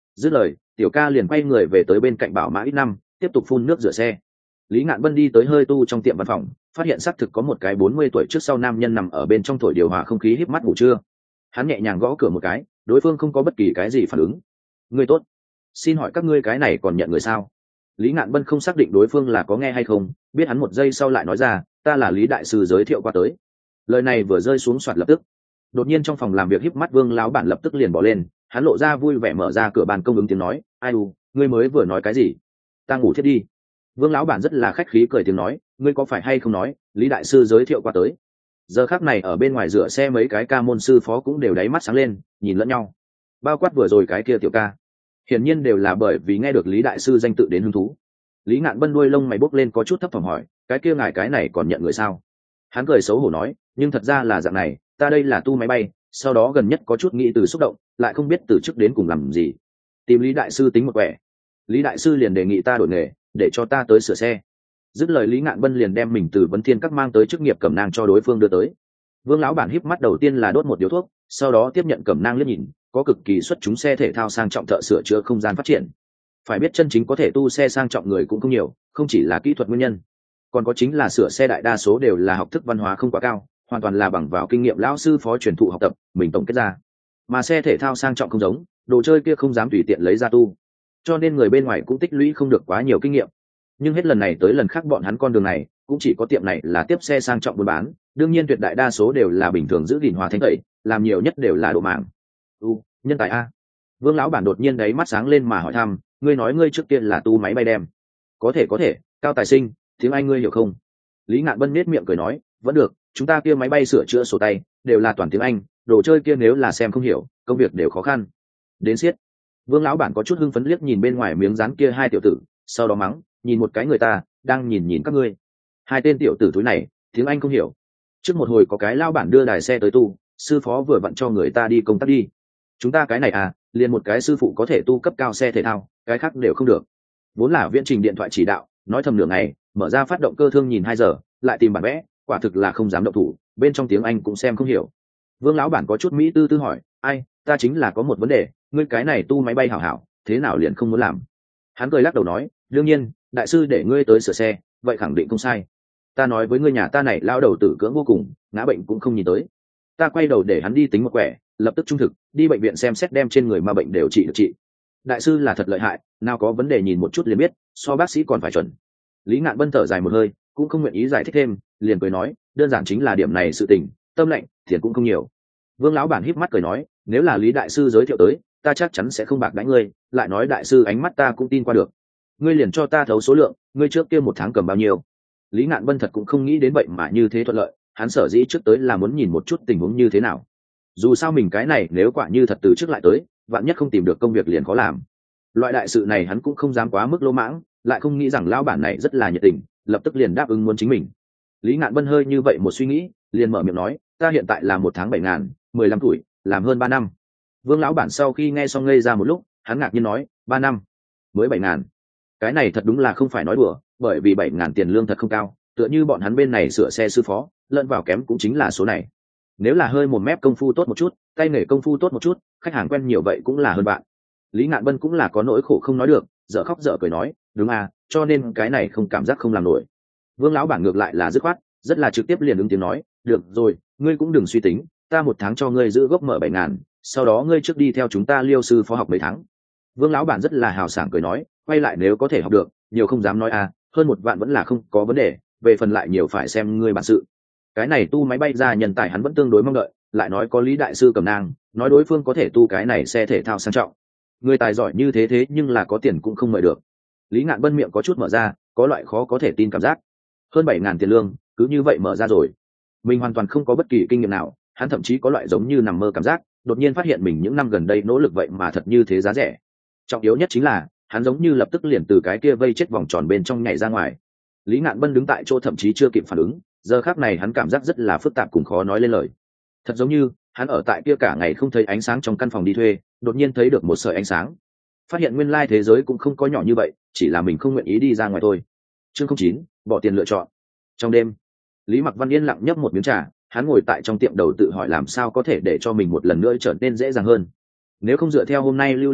Speaker 1: Dứt lời, tiểu ca liền quay người về tới bên cạnh bảo mã ít năm, tiếp tục phun nước rửa xe. Lý Ngạn Bân đi tới hơi tu trong tiệm văn phòng, phát hiện xác thực có một cái 40 tuổi trước sau nam nhân nằm ở bên trong thổi điều hòa không khí híp mắt ngủ trưa. Hắn nhẹ nhàng gõ cửa một cái, đối phương không có bất kỳ cái gì phản ứng. Người tốt, xin hỏi các ngươi cái này còn nhận người sao? Lý Ngạn Bân không xác định đối phương là có nghe hay không, biết hắn một giây sau lại nói ra, ta là Lý đại sư giới thiệu qua tới. Lời này vừa rơi xuống soạt lập tức, đột nhiên trong phòng làm việc híp mắt Vương lão bản lập tức liền bỏ lên, hắn lộ ra vui vẻ mở ra cửa ban công ứng tiếng nói, ai u, ngươi mới vừa nói cái gì? Ta ngủ thiết đi. Vương lão bản rất là khách khí cười tiếng nói, ngươi có phải hay không nói Lý đại sư giới thiệu qua tới? Giờ khắc này ở bên ngoài rửa xe mấy cái ca môn sư phó cũng đều đáy mắt sáng lên, nhìn lẫn nhau. Bao quát vừa rồi cái kia tiểu ca, hiển nhiên đều là bởi vì nghe được Lý đại sư danh tự đến hứng thú. Lý Ngạn Bân đuôi lông mày bốc lên có chút thấp thỏm hỏi, cái kia ngài cái này còn nhận người sao? Hắn cười xấu hổ nói, nhưng thật ra là dạng này, ta đây là tu máy bay, sau đó gần nhất có chút nghĩ từ xúc động, lại không biết từ trước đến cùng làm gì, tìm Lý đại sư tính một quẻ. Lý đại sư liền đề nghị ta đổi nghề, để cho ta tới sửa xe. Dứt lời Lý Ngạn Bân liền đem mình từ Vấn Thiên Các mang tới chức nghiệp cẩm nang cho đối phương đưa tới. Vương lão bản híp mắt đầu tiên là đốt một điếu thuốc, sau đó tiếp nhận cẩm nang liếc nhìn, có cực kỳ xuất chúng xe thể thao sang trọng thợ sửa chữa không gian phát triển. Phải biết chân chính có thể tu xe sang trọng người cũng không nhiều, không chỉ là kỹ thuật nguyên nhân, còn có chính là sửa xe đại đa số đều là học thức văn hóa không quá cao, hoàn toàn là bằng vào kinh nghiệm lão sư phó truyền thụ học tập mình tổng kết ra. Mà xe thể thao sang trọng không giống, đồ chơi kia không dám tùy tiện lấy ra tu, cho nên người bên ngoài cũng tích lũy không được quá nhiều kinh nghiệm. Nhưng hết lần này tới lần khác bọn hắn con đường này cũng chỉ có tiệm này là tiếp xe sang trọng buôn bán, đương nhiên tuyệt đại đa số đều là bình thường giữ gìn hòa thanh tẩy, làm nhiều nhất đều là độ mảng. Nhân tài a. Vương lão bản đột nhiên đấy mắt sáng lên mà hỏi thăm, ngươi nói ngươi trước tiên là tu máy bay đem? Có thể, cao tài sinh, tiếng Anh ngươi hiểu không? Lý Ngạn Bân nết miệng cười nói, vẫn được, chúng ta kia máy bay sửa chữa sổ tay đều là toàn tiếng Anh, đồ chơi kia nếu là xem không hiểu, công việc đều khó khăn. Đến siết. Vương lão bản có chút hưng phấn liếc nhìn bên ngoài miếng dán kia hai tiểu tử, sau đó mắng, nhìn một cái người ta đang nhìn các ngươi. Hai tên tiểu tử túi này tiếng Anh không hiểu. Trước một hồi có cái lao bản đưa đài xe tới tu, sư phó vừa vặn cho người ta đi công tác đi. Chúng ta cái này à, liền một cái sư phụ có thể tu cấp cao xe thể thao, cái khác đều không được. Vốn là viễn trình điện thoại chỉ đạo, nói thầm nửa ngày, mở ra phát động cơ thương nhìn 2 giờ, lại tìm bản vẽ, quả thực là không dám động thủ, bên trong tiếng Anh cũng xem không hiểu. Vương lão bản có chút mỹ tư tư hỏi, ai, ta chính là có một vấn đề, ngươi cái này tu máy bay hảo hảo, thế nào liền không muốn làm? Hắn cười lắc đầu nói, đương nhiên, đại sư để ngươi tới sửa xe, vậy khẳng định không sai. Ta nói với ngươi nhà ta này lao đầu tử cưỡng vô cùng, ngã bệnh cũng không nhìn tới. Ta quay đầu để hắn đi tính một quẻ, lập tức trung thực, đi bệnh viện xem xét đem trên người mà bệnh đều trị được trị. Đại sư là thật lợi hại, nào có vấn đề nhìn một chút liền biết, so bác sĩ còn phải chuẩn. Lý Ngạn Bân thở dài một hơi, cũng không nguyện ý giải thích thêm, liền cười nói, đơn giản chính là điểm này sự tình, tâm lệnh, tiền cũng không nhiều. Vương lão bản híp mắt cười nói, nếu là Lý đại sư giới thiệu tới, ta chắc chắn sẽ không bạc đãi ngươi, lại nói đại sư ánh mắt ta cũng tin qua được. Ngươi liền cho ta thấu số lượng, ngươi trước kia một tháng cầm bao nhiêu? Lý Ngạn Bân thật cũng không nghĩ đến vậy mà như thế thuận lợi, hắn sở dĩ trước tới là muốn nhìn một chút tình huống như thế nào. Dù sao mình cái này nếu quả như thật từ trước lại tới, vạn nhất không tìm được công việc liền khó làm. Loại đại sự này hắn cũng không dám quá mức lỗ mãng, lại không nghĩ rằng lão bản này rất là nhiệt tình, lập tức liền đáp ứng muốn chính mình. Lý Ngạn Bân hơi như vậy một suy nghĩ, liền mở miệng nói, ta hiện tại là 1 tháng 7.000, 15 tuổi, làm hơn 3 năm. Vương lão bản sau khi nghe xong ngây ra một lúc, hắn ngạc nhiên nói, 3 năm mới 7.000, cái này thật đúng là không phải nói đùa, bởi vì 7.000 tiền lương thật không cao, tựa như bọn hắn bên này sửa xe sư phó, lẫn vào kém cũng chính là số này. Nếu là hơi một mép công phu tốt một chút, tay nghề công phu tốt một chút, khách hàng quen nhiều vậy cũng là hơn bạn. Lý Ngạn Bân cũng là có nỗi khổ không nói được, dở khóc dở cười nói, đúng à, cho nên cái này không cảm giác không làm nổi. Vương lão bản ngược lại là dứt khoát, rất là trực tiếp liền ứng tiếng nói, được rồi, ngươi cũng đừng suy tính, ta 1 tháng cho ngươi giữ gốc mở 7.000, sau đó ngươi trước đi theo chúng ta Liêu sư phó học mấy tháng. Vương lão bản rất là hào sảng cười nói, quay lại nếu có thể học được, nhiều không dám nói à, hơn 1 vạn vẫn là không có vấn đề, về phần lại nhiều phải xem ngươi bản sự. Cái này tu máy bay ra nhân tài hắn vẫn tương đối mong đợi, lại nói có Lý đại sư cầm nang, nói đối phương có thể tu cái này xe thể thao sang trọng. Người tài giỏi như thế thế nhưng là có tiền cũng không mời được. Lý Ngạn Bân miệng có chút mở ra, có loại khó có thể tin cảm giác. Hơn 7.000 tiền lương, cứ như vậy mở ra rồi. Mình hoàn toàn không có bất kỳ kinh nghiệm nào, hắn thậm chí có loại giống như nằm mơ cảm giác, đột nhiên phát hiện mình những năm gần đây nỗ lực vậy mà thật như thế giá rẻ. Trọng yếu nhất chính là, hắn giống như lập tức liền từ cái kia vây chết vòng tròn bên trong nhảy ra ngoài. Lý Ngạn Bân đứng tại chỗ thậm chí chưa kịp phản ứng, giờ khắc này hắn cảm giác rất là phức tạp cùng khó nói lên lời. Thật giống như hắn ở tại kia cả ngày không thấy ánh sáng trong căn phòng đi thuê, đột nhiên thấy được một sợi ánh sáng, phát hiện nguyên lai thế giới cũng không có nhỏ như vậy, chỉ là mình không nguyện ý đi ra ngoài thôi. Chương 09, bỏ tiền lựa chọn. Trong đêm, Lý Mặc Văn yên lặng nhấp một miếng trà, hắn ngồi tại trong tiệm đầu tự hỏi làm sao có thể để cho mình một lần nữa trở nên dễ dàng hơn. Nếu không dựa theo hôm nay lưu lượng khách,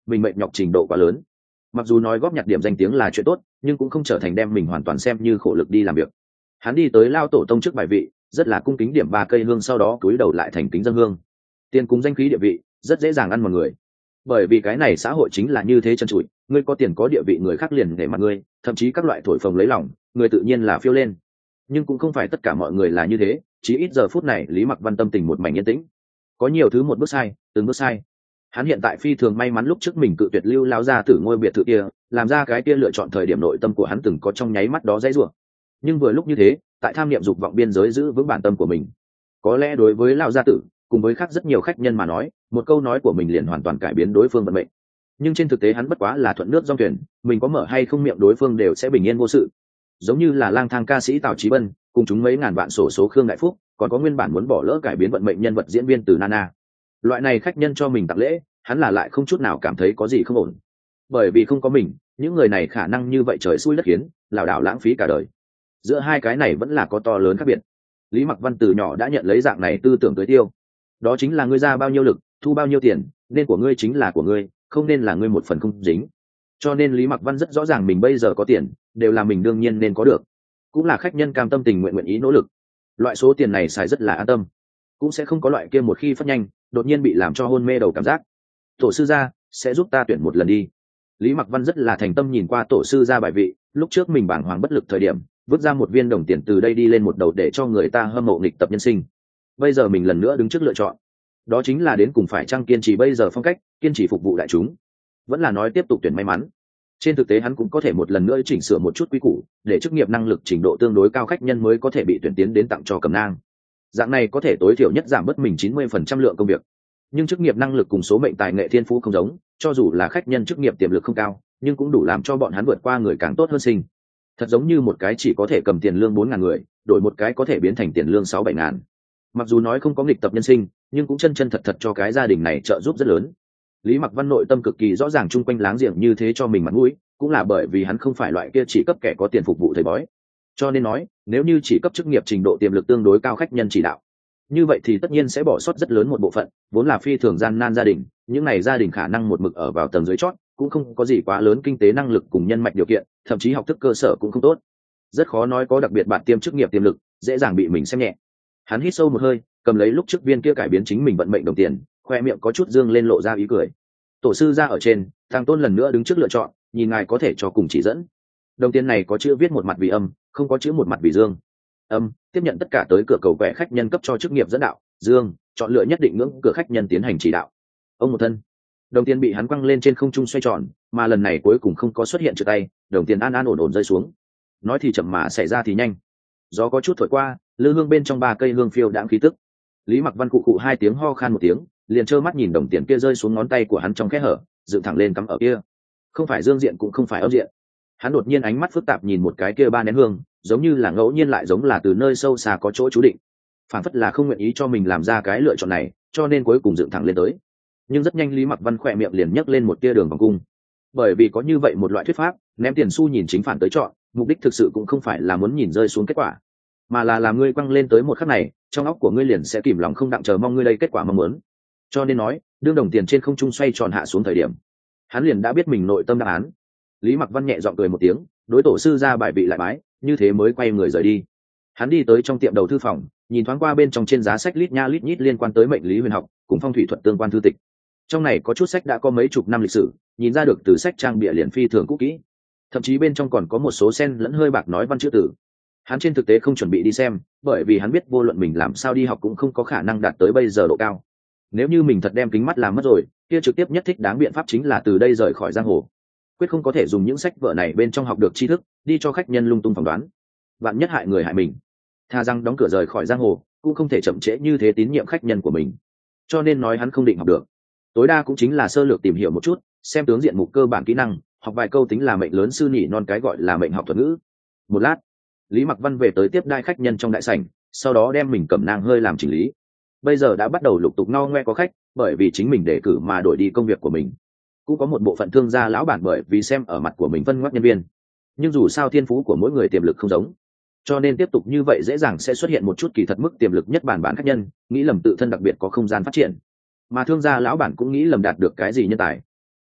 Speaker 1: mình mệnh nhọc trình độ quá lớn. Mặc dù nói góp nhặt điểm danh tiếng là chuyện tốt, nhưng cũng không trở thành đem mình hoàn toàn xem như khổ lực đi làm việc. Hắn đi tới lao tổ tông trước bài vị, rất là cung kính điểm 3 cây hương, sau đó cúi đầu lại thành kính dâng hương. Tiền cúng danh khí địa vị rất dễ dàng ăn một người, bởi vì cái này xã hội chính là như thế, chân trụi, ngươi có tiền có địa vị người khác liền để mặt ngươi, thậm chí các loại thổi phồng lấy lòng người tự nhiên là phiêu lên. Nhưng cũng không phải tất cả mọi người là như thế, chí ít giờ phút này Lý Mặc Văn tâm tình một mảnh yên tĩnh. Có nhiều thứ một bước sai từng bước sai, hắn hiện tại phi thường may mắn lúc trước mình cự tuyệt Lưu lao ra từ ngôi biệt thự kia, làm ra cái kia lựa chọn thời điểm nội tâm của hắn từng có trong nháy mắt đó dãy rủa. Nhưng vừa lúc như thế, tại tham niệm dục vọng biên giới giữ vững bản tâm của mình. Có lẽ đối với lao gia tử cùng với khác rất nhiều khách nhân mà nói, một câu nói của mình liền hoàn toàn cải biến đối phương vận mệnh. Nhưng trên thực tế hắn bất quá là thuận nước dòng thuyền, mình có mở hay không miệng đối phương đều sẽ bình yên vô sự. Giống như là lang thang ca sĩ Tào Chí Bân cùng chúng mấy ngàn vạn sổ số Khương Đại Phúc, còn có nguyên bản muốn bỏ lỡ cải biến vận mệnh nhân vật diễn viên từ Nana. Loại này khách nhân cho mình tặng lễ, hắn là lại không chút nào cảm thấy có gì không ổn, bởi vì không có mình, những người này khả năng như vậy trời xui đất khiến, lảo đảo lãng phí cả đời. Giữa hai cái này vẫn là có to lớn khác biệt. Lý Mặc Văn từ nhỏ đã nhận lấy dạng này tư tưởng tới tiêu, đó chính là ngươi ra bao nhiêu lực thu bao nhiêu tiền, nên của ngươi chính là của ngươi, không nên là ngươi một phần không dính. Cho nên Lý Mặc Văn rất rõ ràng mình bây giờ có tiền đều là mình đương nhiên nên có được, cũng là khách nhân cam tâm tình nguyện nguyện ý nỗ lực. Loại số tiền này xài rất là an tâm, cũng sẽ không có loại kia một khi phát nhanh đột nhiên bị làm cho hôn mê đầu cảm giác. Tổ sư gia sẽ giúp ta tuyển một lần đi. Lý Mặc Văn rất là thành tâm nhìn qua tổ sư gia bài vị, lúc trước mình bảng hoàng bất lực thời điểm vứt ra một viên đồng tiền từ đây đi lên một đầu để cho người ta hâm mộ nghịch tập nhân sinh. Bây giờ mình lần nữa đứng trước lựa chọn, đó chính là đến cùng phải chăng kiên trì bây giờ phong cách, kiên trì phục vụ đại chúng, vẫn là nói tiếp tục tuyển may mắn. Trên thực tế hắn cũng có thể một lần nữa chỉnh sửa một chút quy củ, để chức nghiệp năng lực trình độ tương đối cao khách nhân mới có thể bị tuyển tiến đến tặng cho Cẩm Nang. Dạng này có thể tối thiểu nhất giảm bớt mình 90% lượng công việc. Nhưng chức nghiệp năng lực cùng số mệnh tài nghệ thiên phú không giống, cho dù là khách nhân chức nghiệp tiềm lực không cao, nhưng cũng đủ làm cho bọn hắn vượt qua người càng tốt hơn sinh. Thật giống như một cái chỉ có thể cầm tiền lương 4.000 người, đổi một cái có thể biến thành tiền lương 6-7.000. Mặc dù nói không có nghịch tập nhân sinh, nhưng cũng chân chân thật thật cho cái gia đình này trợ giúp rất lớn. Lý Mặc Văn nội tâm cực kỳ rõ ràng chung quanh láng giềng như thế cho mình mặt mũi, cũng là bởi vì hắn không phải loại kia chỉ cấp kẻ có tiền phục vụ thầy bói. Cho nên nói, nếu như chỉ cấp chức nghiệp trình độ tiềm lực tương đối cao khách nhân chỉ đạo, như vậy thì tất nhiên sẽ bỏ sót rất lớn một bộ phận, vốn là phi thường gian nan gia đình, những này gia đình khả năng một mực ở vào tầng dưới chót, cũng không có gì quá lớn kinh tế năng lực cùng nhân mạch điều kiện, thậm chí học thức cơ sở cũng không tốt, rất khó nói có đặc biệt bạn tiêm chức nghiệp tiềm lực, dễ dàng bị mình xem nhẹ. Hắn hít sâu một hơi, cầm lấy lúc trước viên kia cải biến chính mình vận mệnh đồng tiền, khoe miệng có chút dương lên lộ ra ý cười. Tổ sư ra ở trên, Thang Tôn lần nữa đứng trước lựa chọn, nhìn ngài có thể cho cùng chỉ dẫn. Đồng tiền này có chữ viết một mặt vì âm, không có chữ một mặt vì dương. Âm tiếp nhận tất cả tới cửa cầu vẽ khách nhân cấp cho chức nghiệp dẫn đạo, dương chọn lựa nhất định ngưỡng cửa khách nhân tiến hành chỉ đạo. Ông một thân đồng tiền bị hắn quăng lên trên không trung xoay tròn, mà lần này cuối cùng không có xuất hiện trượt tay, đồng tiền an an ổn ổn rơi xuống. Nói thì chậm mà xảy ra thì nhanh, gió có chút thổi qua, lư hương bên trong 3 cây hương phiêu đãng khí tức. Lý Mặc Văn cụ 2 tiếng ho khan một tiếng, liền trơ mắt nhìn đồng tiền kia rơi xuống ngón tay của hắn trong kẽ hở, dựng thẳng lên cắm ở kia. Không phải dương diện cũng không phải âm diện. Hắn đột nhiên ánh mắt phức tạp nhìn một cái kia 3 nén hương, giống như là ngẫu nhiên lại giống là từ nơi sâu xa có chỗ chú định, phản phất là không nguyện ý cho mình làm ra cái lựa chọn này, cho nên cuối cùng dựng thẳng lên tới. Nhưng rất nhanh Lý Mặc Văn khỏe miệng liền nhấc lên một tia đường vòng cung, bởi vì có như vậy một loại thuyết pháp, ném tiền xu nhìn chính phản tới chọn, mục đích thực sự cũng không phải là muốn nhìn rơi xuống kết quả, mà là làm ngươi quăng lên tới một khắc này, trong óc của ngươi liền sẽ kìm lòng không đặng chờ mong ngươi đây kết quả mong muốn. Cho nên nói, đương đồng tiền trên không trung xoay tròn hạ xuống thời điểm, hắn liền đã biết mình nội tâm đáp án. Lý Mặc Văn nhẹ giọng cười một tiếng, đối tổ sư ra bài vị lại bái, như thế mới quay người rời đi. Hắn đi tới trong tiệm đầu thư phòng, nhìn thoáng qua bên trong trên giá sách lít nha lít nhít liên quan tới mệnh lý huyền học cùng phong thủy thuật tương quan thư tịch. Trong này có chút sách đã có mấy chục năm lịch sử, nhìn ra được từ sách trang bìa liền phi thường cũ kỹ, thậm chí bên trong còn có một số sen lẫn hơi bạc nói văn chữ tử. Hắn trên thực tế không chuẩn bị đi xem, bởi vì hắn biết vô luận mình làm sao đi học cũng không có khả năng đạt tới bây giờ độ cao. Nếu như mình thật đem kính mắt làm mất rồi, kia trực tiếp nhất thích đáng biện pháp chính là từ đây rời khỏi giang hồ. Quyết không có thể dùng những sách vở này bên trong học được tri thức đi cho khách nhân lung tung phỏng đoán, vạn nhất hại người hại mình. Tha rằng đóng cửa rời khỏi giang hồ, cũng không thể chậm trễ như thế tín nhiệm khách nhân của mình. Cho nên nói hắn không định học được, tối đa cũng chính là sơ lược tìm hiểu một chút, xem tướng diện mục cơ bản kỹ năng, học vài câu tính là mệnh lớn sư nhỉ non cái gọi là mệnh học thuật ngữ. Một lát, Lý Mặc Văn về tới tiếp đai khách nhân trong đại sảnh, sau đó đem mình Cẩm Nang hơi làm chỉnh lý. Bây giờ đã bắt đầu lục tục no ngoe có khách, bởi vì chính mình đề cử mà đổi đi công việc của mình. Cũng có một bộ phận thương gia lão bản bởi vì xem ở mặt của mình phân ngoắc nhân viên. Nhưng dù sao thiên phú của mỗi người tiềm lực không giống, cho nên tiếp tục như vậy dễ dàng sẽ xuất hiện một chút kỳ thật mức tiềm lực nhất bản bản khách nhân, nghĩ lầm tự thân đặc biệt có không gian phát triển. Mà thương gia lão bản cũng nghĩ lầm đạt được cái gì nhân tài.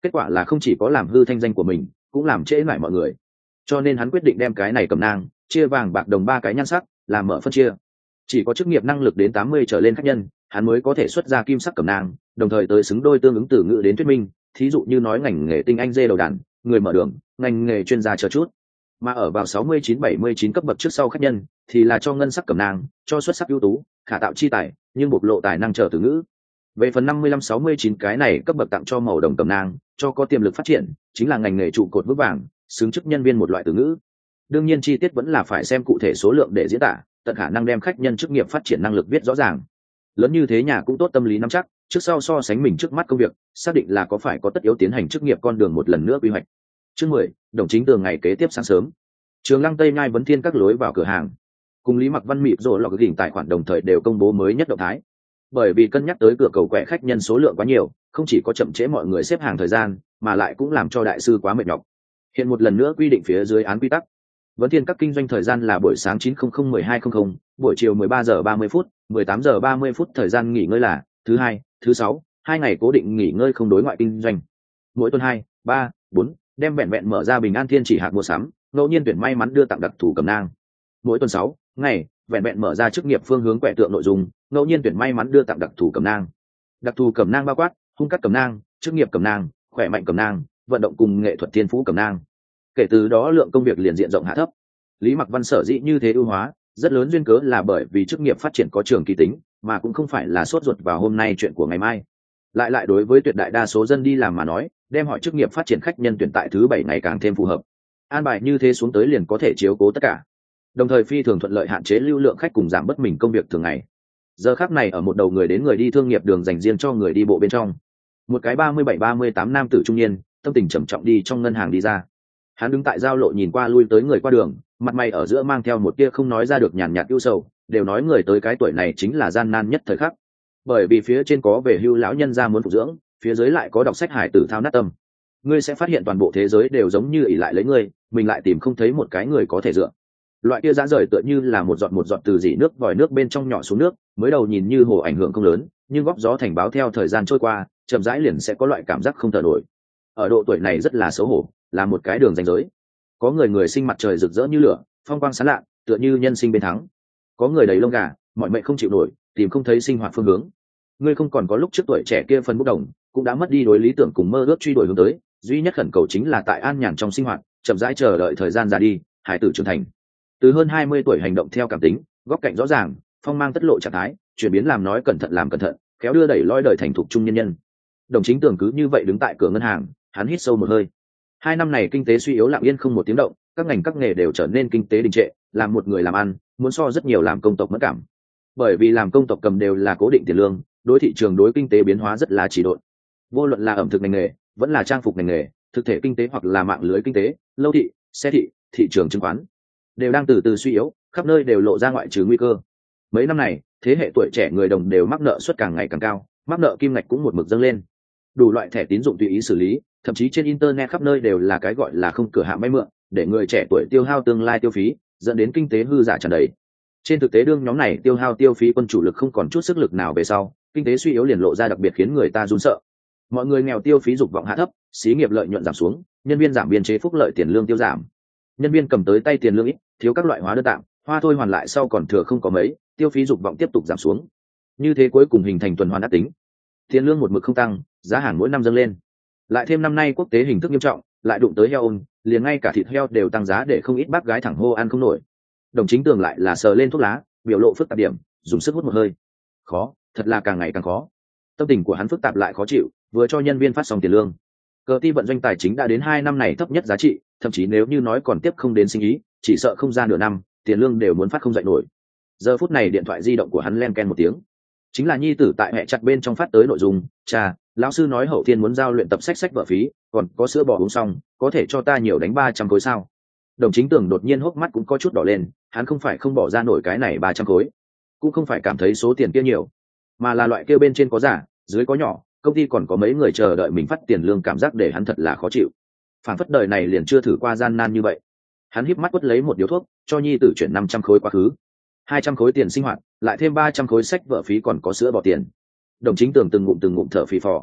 Speaker 1: kết quả là không chỉ có làm hư thanh danh của mình, cũng làm trễ nải mọi người. Cho nên hắn quyết định đem cái này cẩm nang chia vàng bạc đồng 3 cái nhan sắc, làm mở phân chia. Chỉ có chức nghiệp năng lực đến 80 trở lên khách nhân, hắn mới có thể xuất ra kim sắc cẩm nang, đồng thời tới xứng đôi tương ứng từ ngữ đến thuyết minh, thí dụ như nói ngành nghề tinh anh dê đầu đàn, người mở đường, ngành nghề chuyên gia chờ chút. Mà ở vào 69-79 cấp bậc trước sau khách nhân thì là cho ngân sắc cẩm nang, cho xuất sắc ưu tú, khả tạo chi tài, nhưng bộc lộ tài năng chờ từ ngữ. Về phần 55-69 cái này cấp bậc tặng cho màu đồng cẩm nang, cho có tiềm lực phát triển, chính là ngành nghề trụ cột vững vàng, xứng chức nhân viên một loại từ ngữ. Đương nhiên chi tiết vẫn là phải xem cụ thể số lượng để diễn tả, tận khả năng đem khách nhân chức nghiệp phát triển năng lực viết rõ ràng. Lớn như thế nhà cũng tốt tâm lý nắm chắc, trước sau so sánh mình trước mắt công việc, xác định là có phải có tất yếu tiến hành chức nghiệp con đường một lần nữa quy hoạch. Chương 10, Đồng Chính Tường ngày kế tiếp sáng sớm. Trường Lăng Tây Nhai vấn thiên các lối vào cửa hàng. Cùng Lý Mặc Văn mịp rồi lọc gỉnh tài khoản đồng thời đều công bố mới nhất động thái. Bởi vì cân nhắc tới cửa cầu quẹ khách nhân số lượng quá nhiều, không chỉ có chậm trễ mọi người xếp hàng thời gian, mà lại cũng làm cho đại sư quá mệt nhọc. Hiện một lần nữa quy định phía dưới án quy tắc. Vấn thiên các kinh doanh thời gian là buổi sáng 9:00-12:00, buổi chiều 13:30, 18:30 thời gian nghỉ ngơi là thứ hai, thứ sáu, 2 ngày cố định nghỉ ngơi không đối ngoại kinh doanh. Mỗi tuần 2, 3, 4 đem vẹn vẹn mở ra bình an thiên chỉ hạt mua sắm, ngẫu nhiên tuyển may mắn đưa tặng đặc thù cẩm nang. Mỗi tuần 6 ngày vẹn vẹn mở ra chức nghiệp phương hướng quẻ tượng nội dung, ngẫu nhiên tuyển may mắn đưa tặng đặc thù cẩm nang. Đặc thù cẩm nang bao quát hung cắt cẩm nang, chức nghiệp cẩm nang, khỏe mạnh cẩm nang, vận động cùng nghệ thuật thiên phú cẩm nang. Kể từ đó lượng công việc liền diện rộng hạ thấp. Lý Mặc Văn sở dĩ như thế ưu hóa, rất lớn duyên cớ là bởi vì chức nghiệp phát triển có trường kỳ tính, mà cũng không phải là sốt ruột vào hôm nay chuyện của ngày mai. Lại đối với tuyệt đại đa số dân đi làm mà nói, đem hỏi chức nghiệp phát triển khách nhân tuyển tại thứ 7 ngày càng thêm phù hợp. An bài như thế xuống tới liền có thể chiếu cố tất cả, đồng thời phi thường thuận lợi hạn chế lưu lượng khách cùng giảm bất mình công việc thường ngày. Giờ khắc này ở một đầu người đến người đi thương nghiệp đường dành riêng cho người đi bộ bên trong, một cái 37-38 nam tử trung niên tâm tình trầm trọng đi trong ngân hàng đi ra. Hắn đứng tại giao lộ nhìn qua lui tới người qua đường, mặt mày ở giữa mang theo một tia không nói ra được nhàn nhạt ưu sầu, đều nói người tới cái tuổi này chính là gian nan nhất thời khắc. Bởi vì phía trên có về hưu lão nhân gia muốn phục dưỡng, phía dưới lại có đọc sách hải tử thao nát tâm. Ngươi sẽ phát hiện toàn bộ thế giới đều giống như ỷ lại lấy ngươi, mình lại tìm không thấy một cái người có thể dựa. Loại kia dã rời tựa như là một giọt từ dỉ nước vòi nước bên trong nhỏ xuống nước, mới đầu nhìn như hồ ảnh hưởng không lớn, nhưng góp gió thành báo theo thời gian trôi qua, chậm rãi liền sẽ có loại cảm giác không thở nổi. Ở độ tuổi này rất là xấu hổ, là một cái đường ranh giới. Có người sinh mặt trời rực rỡ như lửa, phong quang sáng lạ, tựa như nhân sinh bên thắng. Có người đầy lông gà, mọi mệnh không chịu nổi, tìm không thấy sinh hoạt phương hướng. Ngươi không còn có lúc trước tuổi trẻ kia phân bốc đồng, cũng đã mất đi đối lý tưởng cùng mơ ước truy đuổi hướng tới, duy nhất khẩn cầu chính là tại an nhàn trong sinh hoạt, chậm rãi chờ đợi thời gian ra đi, hải tử trưởng thành. Từ hơn 20 tuổi hành động theo cảm tính, góc cạnh rõ ràng, phong mang tất lộ trạng thái, chuyển biến làm nói cẩn thận làm cẩn thận, khéo đưa đẩy lối đời thành thục trung nhân nhân. Đồng Chính Tường cứ như vậy đứng tại cửa ngân hàng, hắn hít sâu một hơi. 2 năm này kinh tế suy yếu lặng yên không một tiếng động, các ngành các nghề đều trở nên kinh tế đình trệ, làm một người làm ăn, muốn so rất nhiều làm công tộc mất cảm. Bởi vì làm công tộc cầm đều là cố định tiền lương, đối thị trường đối kinh tế biến hóa rất là chỉ độn. Vô luận là ẩm thực ngành nghề, vẫn là trang phục ngành nghề, thực thể kinh tế hoặc là mạng lưới kinh tế, lâu thị, xe thị, thị trường chứng khoán, đều đang từ từ suy yếu, khắp nơi đều lộ ra ngoại trừ nguy cơ. Mấy năm này, thế hệ tuổi trẻ người đồng đều mắc nợ suất càng ngày càng cao, mắc nợ kim ngạch cũng một mực dâng lên. Đủ loại thẻ tín dụng tùy ý xử lý, thậm chí trên internet khắp nơi đều là cái gọi là không cửa hàng vay mượn, để người trẻ tuổi tiêu hao tương lai tiêu phí, dẫn đến kinh tế hư giả tràn đầy. Trên thực tế đương nhóm này tiêu hao tiêu phí quân chủ lực không còn chút sức lực nào về sau, kinh tế suy yếu liền lộ ra đặc biệt khiến người ta run sợ. Mọi người nghèo tiêu phí dục vọng hạ thấp, xí nghiệp lợi nhuận giảm xuống, nhân viên giảm biên chế phúc lợi tiền lương tiêu giảm. Nhân viên cầm tới tay tiền lương ít, thiếu các loại hóa đơn tạm, hoa thôi hoàn lại sau còn thừa không có mấy, tiêu phí dục vọng tiếp tục giảm xuống. Như thế cuối cùng hình thành tuần hoàn ác tính. Tiền lương một mực không tăng, giá hàng mỗi năm dâng lên. Lại thêm năm nay quốc tế hình thức nghiêm trọng, lại đụng tới heo ôn, liền ngay cả thịt heo đều tăng giá để không ít bác gái thẳng hô ăn không nổi. Đồng Chính Tường lại là sờ lên thuốc lá, biểu lộ phức tạp điểm, dùng sức hút một hơi. Khó, thật là càng ngày càng khó. Tâm tình của hắn phức tạp lại khó chịu, vừa cho nhân viên phát xong tiền lương. Cờ ti vận doanh tài chính đã đến 2 năm này thấp nhất giá trị, thậm chí nếu như nói còn tiếp không đến sinh ý, chỉ sợ không ra nửa năm, tiền lương đều muốn phát không dậy nổi. Giờ phút này điện thoại di động của hắn len ken một tiếng, chính là nhi tử tại mẹ chặt bên trong phát tới nội dung: cha, lão sư nói hậu thiên muốn giao luyện tập sách vở phí, còn có sữa bò uống xong, có thể cho ta nhiều đánh 300 khối sao? Đồng Chính Tường đột nhiên hốc mắt cũng có chút đỏ lên, hắn không phải không bỏ ra nổi cái này 300 khối, cũng không phải cảm thấy số tiền kia nhiều, mà là loại kia bên trên có giả, dưới có nhỏ, công ty còn có mấy người chờ đợi mình phát tiền lương, cảm giác để hắn thật là khó chịu. Phản phất đời này liền chưa thử qua gian nan như vậy. Hắn híp mắt quất lấy một điếu thuốc, cho nhi tử chuyển 500 khối quá khứ, 200 khối tiền sinh hoạt, lại thêm 300 khối sách vở phí còn có sữa bò tiền. Đồng Chính Tường từng ngụm thở phì phò.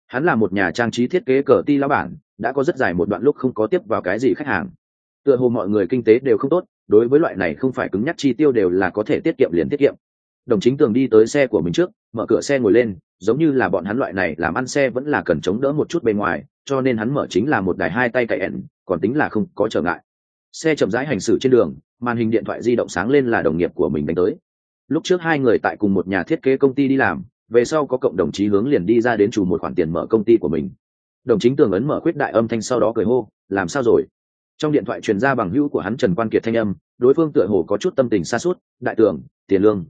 Speaker 1: Hắn là một nhà trang trí thiết kế cờ ti lão bản, đã có rất dài một đoạn lúc không có tiếp vào cái gì khách hàng. Tựa hồ mọi người kinh tế đều không tốt, đối với loại này không phải cứng nhắc chi tiêu đều là có thể tiết kiệm liền tiết kiệm. Đồng Chính Tường đi tới xe của mình trước, mở cửa xe ngồi lên, giống như là bọn hắn loại này làm ăn xe vẫn là cần chống đỡ một chút bên ngoài, cho nên hắn mở chính là một đài hai tay cậy ẻn, còn tính là không có trở ngại. Xe chậm rãi hành xử trên đường, màn hình điện thoại di động sáng lên là đồng nghiệp của mình đánh tới. Lúc trước hai người tại cùng một nhà thiết kế công ty đi làm, về sau có cộng đồng chí hướng liền đi ra đến chủ một khoản tiền mở công ty của mình. Đồng Chính Tường ấn mở khuyết đại âm thanh sau đó cười hô, làm sao rồi? Trong điện thoại truyền ra bằng hữu của hắn Trần Quan Kiệt thanh âm, đối phương tựa hồ có chút tâm tình sa sút, đại tưởng, tiền lương,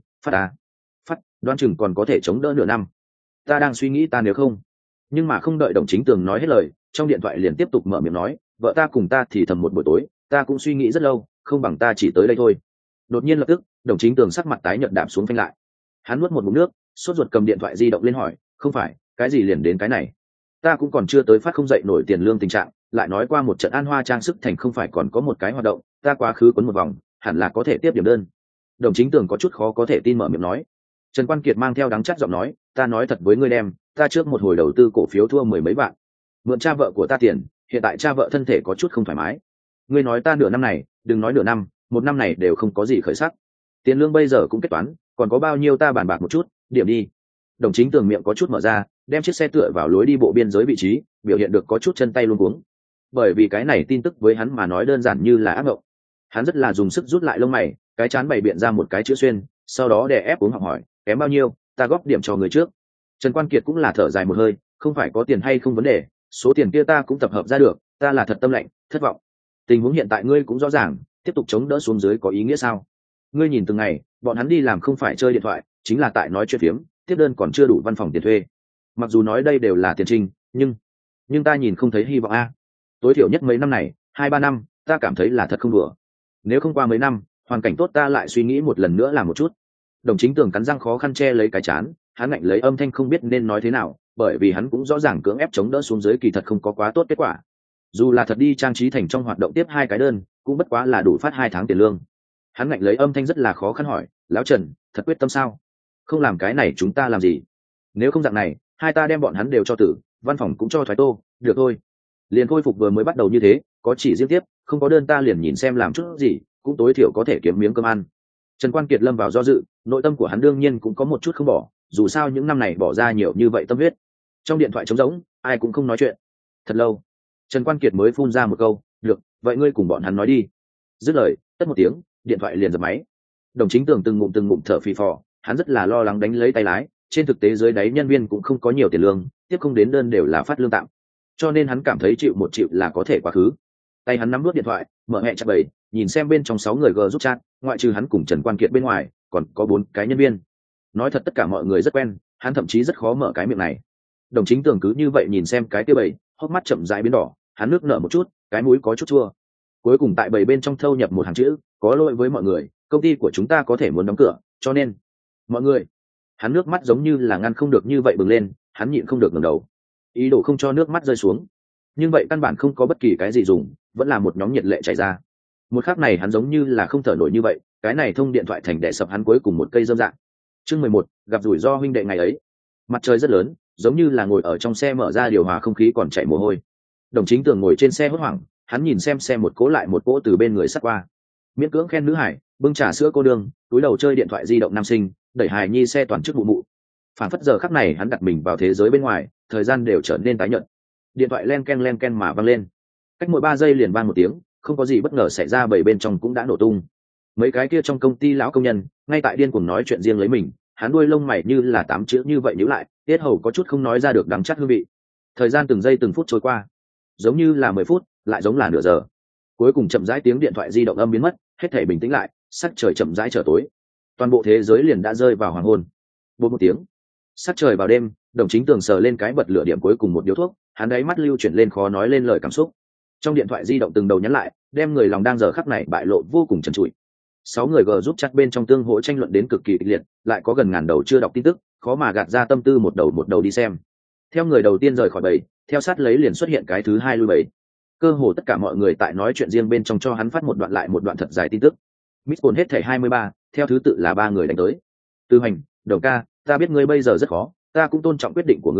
Speaker 1: phát, đoán chừng còn có thể chống đỡ nửa năm. Ta đang suy nghĩ ta nếu không. Nhưng mà không đợi Đồng Chính Tường nói hết lời, trong điện thoại liền tiếp tục mở miệng nói, vợ ta cùng ta thì thầm một buổi tối, ta cũng suy nghĩ rất lâu, không bằng ta chỉ tới đây thôi. Đột nhiên lập tức, Đồng Chính Tường sắc mặt tái nhợt đạp xuống phanh lại. Hắn nuốt một ngụm nước, sốt ruột cầm điện thoại di động lên hỏi, không phải, cái gì liền đến cái này? Ta cũng còn chưa tới phát không dậy nổi tiền lương tình trạng, lại nói qua một trận An Hoa trang sức thành không phải còn có một cái hoạt động, ta quá khứ quấn một vòng, hẳn là có thể tiếp điểm đơn. Đồng Chính Tường có chút khó có thể tin mở miệng nói. Trần Quan Kiệt mang theo đắng chát giọng nói, ta nói thật với ngươi đem, ta trước một hồi đầu tư cổ phiếu thua mười mấy vạn, mượn cha vợ của ta tiền, hiện tại cha vợ thân thể có chút không thoải mái. Ngươi nói ta nửa năm này, đừng nói nửa năm, một năm này đều không có gì khởi sắc. Tiền lương bây giờ cũng kết toán, còn có bao nhiêu ta bàn bạc một chút, điểm đi. Đồng Chính Tường miệng có chút mở ra, đem chiếc xe tựa vào lối đi bộ biên giới vị trí, biểu hiện được có chút chân tay luống cuống. Bởi vì cái này tin tức với hắn mà nói đơn giản như là ác mộng. Hắn rất là dùng sức rút lại lông mày, cái chán bày biện ra một cái chữ xuyên, sau đó đè ép uống học hỏi, kém bao nhiêu, ta góp điểm cho người trước. Trần Quan Kiệt cũng là thở dài một hơi, không phải có tiền hay không vấn đề, số tiền kia ta cũng tập hợp ra được, ta là thật tâm lạnh, thất vọng. Tình huống hiện tại ngươi cũng rõ ràng, tiếp tục chống đỡ xuống dưới có ý nghĩa sao? Ngươi nhìn từng ngày, bọn hắn đi làm không phải chơi điện thoại, chính là tại nói chuyện phiếm, tiếp đơn còn chưa đủ văn phòng tiền thuê. Mặc dù nói đây đều là tiền trinh, nhưng ta nhìn không thấy hy vọng a. Tối thiểu nhất mấy năm này, 2-3 năm, ta cảm thấy là thật không đùa. Nếu không qua mấy năm, hoàn cảnh tốt ta lại suy nghĩ một lần nữa làm một chút. Đồng Chính Tường cắn răng khó khăn che lấy cái chán, hắn ngạnh lấy âm thanh không biết nên nói thế nào, bởi vì hắn cũng rõ ràng cưỡng ép chống đỡ xuống dưới kỳ thật không có quá tốt kết quả. Dù là thật đi trang trí thành trong hoạt động tiếp 2 cái đơn, cũng bất quá là đủ phát 2 tháng tiền lương. Hắn ngạnh lấy âm thanh rất là khó khăn hỏi, lão Trần, thật quyết tâm sao? Không làm cái này chúng ta làm gì? Nếu không dạng này, hai ta đem bọn hắn đều cho tử, văn phòng cũng cho thoái tô, được thôi. Liền khôi phục vừa mới bắt đầu như thế, có chỉ riêng tiếp, không có đơn ta liền nhìn xem làm chút gì, cũng tối thiểu có thể kiếm miếng cơm ăn. Trần Quan Kiệt lâm vào do dự, nội tâm của hắn đương nhiên cũng có một chút không bỏ, dù sao những năm này bỏ ra nhiều như vậy tâm huyết. Trong điện thoại trống rỗng, ai cũng không nói chuyện. Thật lâu, Trần Quan Kiệt mới phun ra một câu, được, vậy ngươi cùng bọn hắn nói đi. Dứt lời, tất một tiếng, điện thoại liền dập máy. Đồng Chính Tường từng ngụm thở phì phò, hắn rất là lo lắng đánh lấy tay lái, trên thực tế dưới đáy nhân viên cũng không có nhiều tiền lương, tiếp không đến đơn đều là phát lương tạm, cho nên hắn cảm thấy chịu một chịu là có thể quá khứ. Tay hắn nắm nuốt điện thoại, mở hẹ chặt bầy, nhìn xem bên trong 6 người g giúp chat, ngoại trừ hắn cùng Trần Quan Kiệt bên ngoài, còn có 4 cái nhân viên. Nói thật tất cả mọi người rất quen, hắn thậm chí rất khó mở cái miệng này. Đồng Chính Tường cứ như vậy nhìn xem cái kia bầy, hốc mắt chậm rãi biến đỏ, hắn nước nở một chút, cái mũi có chút chua. Cuối cùng tại bầy bên trong thâu nhập một hàng chữ, có lỗi với mọi người, công ty của chúng ta có thể muốn đóng cửa, cho nên mọi người. Hắn nước mắt giống như là ngăn không được như vậy bừng lên, hắn nhịn không được ngẩng đầu, ý đồ không cho nước mắt rơi xuống, nhưng vậy căn bản không có bất kỳ cái gì dùng, vẫn là một nhóm nhiệt lệ chảy ra. Một khắc này hắn giống như là không thở nổi như vậy, cái này thông điện thoại thành đè sập hắn cuối cùng một cây dâm dạng. Chương 11, gặp rủi ro huynh đệ ngày ấy. Mặt trời rất lớn, giống như là ngồi ở trong xe mở ra điều hòa không khí còn chảy mồ hôi. Đồng Chính Tường ngồi trên xe hốt hoảng, hắn nhìn xem xe một cỗ lại một cỗ từ bên người sắt qua, miễn cưỡng khen nữ hải, bưng trà sữa cô đương, túi đầu chơi điện thoại di động nam sinh, đẩy hài nhi xe toàn chức mụ mụ. Phản phất giờ khắc này hắn đặt mình vào thế giới bên ngoài, thời gian đều trở nên tái nhợt. Điện thoại len ken mà vang lên, cách mỗi 3 giây liền vang một tiếng, không có gì bất ngờ xảy ra, bởi bên trong cũng đã nổ tung. Mấy cái kia trong công ty lão công nhân ngay tại điên cuồng nói chuyện riêng lấy mình, hắn đuôi lông mày như là 8 chữ như vậy nhíu lại, tiết hầu có chút không nói ra được đắng chát hương vị. Thời gian từng giây từng phút trôi qua, giống như là 10 phút, lại giống là nửa giờ. Cuối cùng chậm rãi tiếng điện thoại di động âm biến mất, hết thảy bình tĩnh lại, sắc trời chậm rãi trở tối, toàn bộ thế giới liền đã rơi vào hoàng hôn. Bột một tiếng, sắc trời vào đêm, Đồng Chính Tường sờ lên cái bật lửa điểm cuối cùng một điếu thuốc, hắn đáy mắt lưu chuyển lên khó nói lên lời cảm xúc. Trong điện thoại di động từng đầu nhắn lại, đem người lòng đang giờ khắc này bại lộ vô cùng trần trụi. 6 người g giúp chat bên trong tương hỗ tranh luận đến cực kỳ kịch liệt, lại có gần ngàn đầu chưa đọc tin tức, khó mà gạt ra tâm tư một đầu đi xem. Theo người đầu tiên rời khỏi bầy, theo sát lấy liền xuất hiện cái thứ hai lui bầy. Cơ hồ tất cả mọi người tại nói chuyện riêng bên trong cho hắn phát một đoạn lại một đoạn thật dài tin tức. Miss Cồn hết thảy 23, theo thứ tự là 3 người đánh tới. Tư Hành, Đồng ca, ta biết ngươi bây giờ rất khó, ta cũng tôn trọng quyết định của ngươi,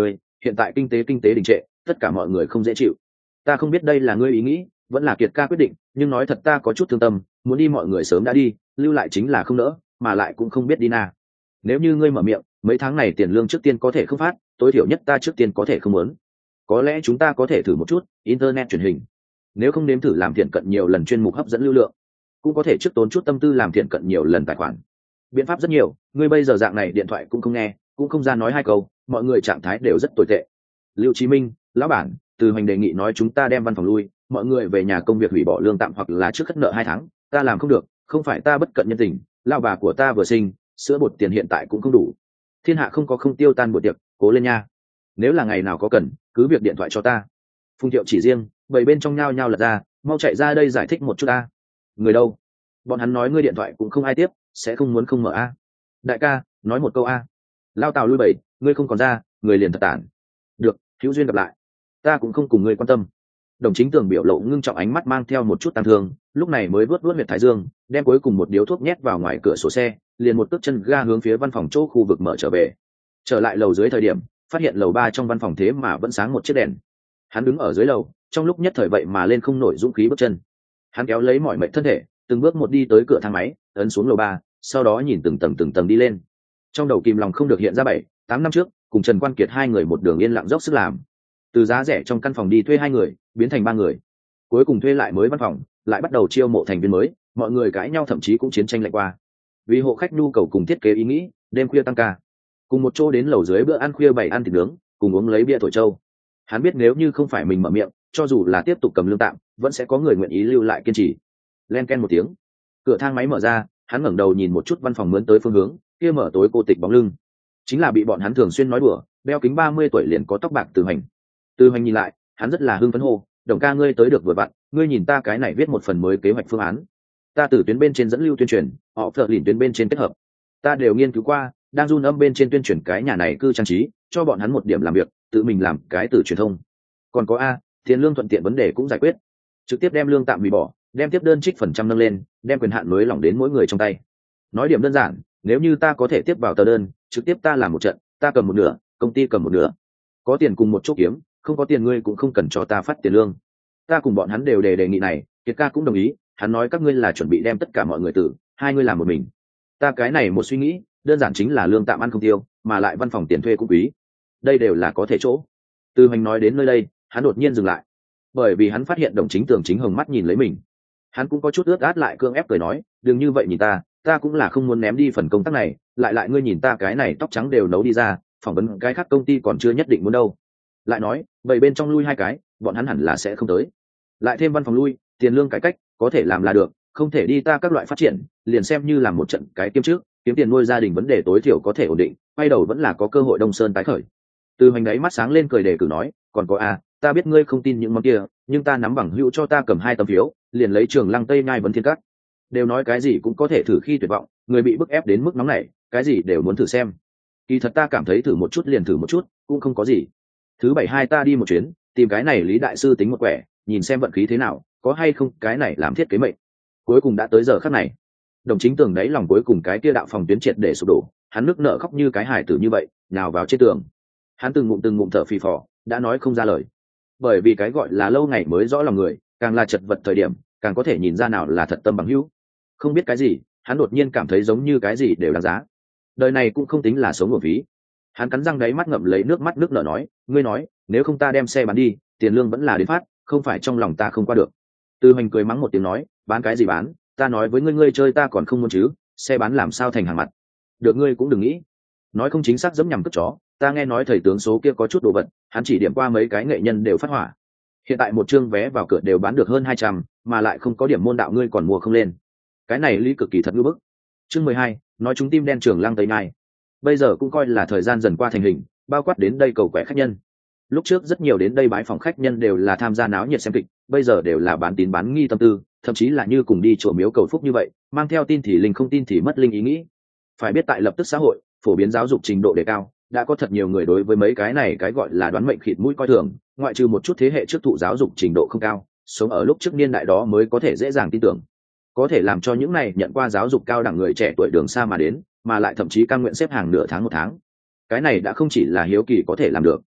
Speaker 1: hiện tại kinh tế đình trệ, tất cả mọi người không dễ chịu. Ta không biết đây là ngươi ý nghĩ vẫn là Kiệt ca quyết định, nhưng nói thật ta có chút thương tâm, muốn đi mọi người sớm đã đi, lưu lại chính là không nỡ, mà lại cũng không biết đi na. Nếu như ngươi mở miệng, mấy tháng này tiền lương trước tiên có thể không phát, tối thiểu nhất ta trước tiên có thể không muốn. Có lẽ chúng ta có thể thử một chút internet truyền hình, nếu không nếm thử làm thiện cận nhiều lần chuyên mục hấp dẫn lưu lượng, cũng có thể trước tốn chút tâm tư làm thiện cận nhiều lần tài khoản. Biện pháp rất nhiều, ngươi bây giờ dạng này điện thoại cũng không nghe, cũng không ra nói hai câu, mọi người trạng thái đều rất tồi tệ. Lưu Chí Minh, lão bản, Từ Hoành đề nghị nói chúng ta đem văn phòng lui, mọi người về nhà công việc hủy bỏ lương tạm hoặc là trước khất nợ 2 tháng, ta làm không được, không phải ta bất cận nhân tình, lão bà của ta vừa sinh, sữa bột tiền hiện tại cũng không đủ. Thiên hạ không có không tiêu tan buổi tiệc, cố lên nha. Nếu là ngày nào có cần, cứ việc điện thoại cho ta. Phùng Thiệu chỉ riêng, bảy bên trong nhao nhao lật ra, mau chạy ra đây giải thích một chút a. Người đâu? Bọn hắn nói ngươi điện thoại cũng không ai tiếp, sẽ không muốn không mở a. Đại ca, nói một câu a. Lao Tào lui bảy, ngươi không còn ra, người liền thật tản. Được, hữu duyên gặp lại. Ta cũng không cùng ngươi quan tâm. Đồng Chính Tường biểu lộ ngưng trọng, ánh mắt mang theo một chút tang thương, lúc này mới vuốt huyệt thái dương, đem cuối cùng một điếu thuốc nhét vào ngoài cửa sổ xe, liền một cước chân ga hướng phía văn phòng chỗ khu vực mở trở về. Trở lại lầu dưới thời điểm, phát hiện lầu 3 trong văn phòng thế mà vẫn sáng một chiếc đèn. Hắn đứng ở dưới lầu, trong lúc nhất thời vậy mà lên không nổi dũng khí bước chân. Hắn kéo lấy mỏi mệt thân thể, từng bước một đi tới cửa thang máy, ấn xuống lầu 3, sau đó nhìn từng tầng đi lên. Trong đầu kìm lòng không được hiện ra 7-8 năm trước, cùng Trần Quan Kiệt hai người một đường yên lặng dốc sức làm. Từ giá rẻ trong căn phòng đi thuê 2 người, biến thành 3 người. Cuối cùng thuê lại mới văn phòng, lại bắt đầu chiêu mộ thành viên mới, mọi người cãi nhau thậm chí cũng chiến tranh lạnh qua. Vì hộ khách nhu cầu cùng thiết kế ý nghĩ, đêm khuya tăng ca. Cùng một chỗ đến lầu dưới bữa ăn khuya bày ăn thịt nướng, cùng uống lấy bia thổi châu. Hắn biết nếu như không phải mình mở miệng, cho dù là tiếp tục cầm lương tạm, vẫn sẽ có người nguyện ý lưu lại kiên trì. Len ken một tiếng, cửa thang máy mở ra, hắn ngẩng đầu nhìn một chút văn phòng mướn tới phương hướng, kia mở tối cô tịch bóng lưng, chính là bị bọn hắn thường xuyên nói đùa, đeo kính 30 tuổi liền có tóc bạc Từ Hoành. Từ Hoành nhìn lại, hắn rất là hưng phấn hô, "Đồng ca ngươi tới được vừa vặn, ngươi nhìn ta cái này viết một phần mới kế hoạch phương án. Ta từ tuyến bên trên dẫn lưu tuyên truyền, họ phở lìn tuyến bên trên kết hợp. Ta đều nghiên cứu qua, đang run âm bên trên tuyên truyền cái nhà này cư trang trí, cho bọn hắn một điểm làm việc, tự mình làm cái từ truyền thông. Còn có tiền lương thuận tiện vấn đề cũng giải quyết. Trực tiếp đem lương tạm hủy bỏ, đem tiếp đơn trích phần trăm nâng lên, đem quyền hạn nới lỏng đến mỗi người trong tay. Nói điểm đơn giản, nếu như ta có thể tiếp vào tờ đơn, trực tiếp ta làm một trận, ta cầm một nửa, công ty cầm một nửa. Có tiền cùng một chỗ kiếm, không có tiền ngươi cũng không cần cho ta phát tiền lương." Ta cùng bọn hắn đều đề nghị này, Kiệt ca cũng đồng ý, hắn nói các ngươi là chuẩn bị đem tất cả mọi người từ, 2 ngươi làm một mình. Ta cái này một suy nghĩ, đơn giản chính là lương tạm ăn không tiêu, mà lại văn phòng tiền thuê cũng quý. Đây đều là có thể chỗ. Từ Hoành nói đến nơi đây, hắn đột nhiên dừng lại, bởi vì hắn phát hiện Đồng Chính Tường chính hồng mắt nhìn lấy mình. Hắn cũng có chút ướt át, lại cương ép cười nói, "Đừng như vậy nhìn ta cũng là không muốn ném đi phần công tác này, lại ngươi nhìn ta cái này tóc trắng đều nấu đi ra, phỏng vấn cái khác công ty còn chưa nhất định muốn đâu. Lại nói, vậy bên trong lui 2 cái, bọn hắn hẳn là sẽ không tới. Lại thêm văn phòng lui, tiền lương cải cách, có thể làm là được, không thể đi ta các loại phát triển, liền xem như làm một trận cái kiếm trước, kiếm tiền nuôi gia đình vấn đề tối thiểu có thể ổn định, quay đầu vẫn là có cơ hội Đông Sơn tái khởi." Từ Hoành đấy mắt sáng lên cười đề cử nói, "Còn có ta biết ngươi không tin những món kia, nhưng ta nắm bằng hữu cho ta cầm 2 tấm phiếu, liền lấy Trường Lăng Tây Nhai vấn thiên các. Đều nói cái gì cũng có thể thử khi tuyệt vọng, người bị bức ép đến mức nóng này, cái gì đều muốn thử xem. Kỳ thật ta cảm thấy thử một chút liền thử một chút, cũng không có gì. Thứ 7/2 ta đi một chuyến, tìm cái này Lý đại sư tính một quẻ, nhìn xem vận khí thế nào, có hay không cái này làm thiết kế mệnh." Cuối cùng đã tới giờ khắc này, Đồng Chính Tường đáy lòng cuối cùng cái kia đạo phòng tuyến triệt để sụp đổ, hắn nước nợ khóc như cái hài tử như vậy, nhào vào trên tường. Hắn từng ngụm thở phì phò, đã nói không ra lời. Bởi vì cái gọi là lâu ngày mới rõ lòng người, càng là chật vật thời điểm, càng có thể nhìn ra nào là thật tâm bằng hữu. Không biết cái gì, hắn đột nhiên cảm thấy giống như cái gì đều đáng giá. Đời này cũng không tính là sống uổng phí. Hắn cắn răng đáy mắt ngậm lấy nước mắt nước nở nói, "Ngươi nói, nếu không ta đem xe bán đi, tiền lương vẫn là đến phát, không phải trong lòng ta không qua được." Từ Hoành cười mắng một tiếng nói, "Bán cái gì bán, ta nói với ngươi chơi ta còn không muốn chứ, xe bán làm sao thành hàng mặt. Được ngươi cũng đừng nghĩ." Nói không chính xác giống nhằm cướp chó, ta nghe nói thầy tướng số kia có chút đồ vật, hắn chỉ điểm qua mấy cái nghệ nhân đều phát hỏa. Hiện tại một chương vé vào cửa đều bán được hơn 200, mà lại không có điểm môn đạo ngươi còn mua không lên. Cái này lý cực kỳ thật ngư bức. Chương 12, nói chúng tim đen Trường Lăng Tây Nhai. Bây giờ cũng coi là thời gian dần qua thành hình, bao quát đến đây cầu quẻ khách nhân. Lúc trước rất nhiều đến đây bái phòng khách nhân đều là tham gia náo nhiệt xem kịch, bây giờ đều là bán tín bán nghi tâm tư, thậm chí là như cùng đi chùa miếu cầu phúc như vậy, mang theo tin thì linh không tin thì mất linh ý nghĩ. Phải biết tại lập tức xã hội, phổ biến giáo dục trình độ đề cao, đã có thật nhiều người đối với mấy cái này cái gọi là đoán mệnh khịt mũi coi thường, ngoại trừ một chút thế hệ trước thụ giáo dục trình độ không cao, sống ở lúc trước niên đại đó mới có thể dễ dàng tin tưởng. Có thể làm cho những này nhận qua giáo dục cao đẳng người trẻ tuổi đường xa mà đến, mà lại thậm chí cam nguyện xếp hàng nửa tháng 1 tháng. Cái này đã không chỉ là hiếu kỳ có thể làm được,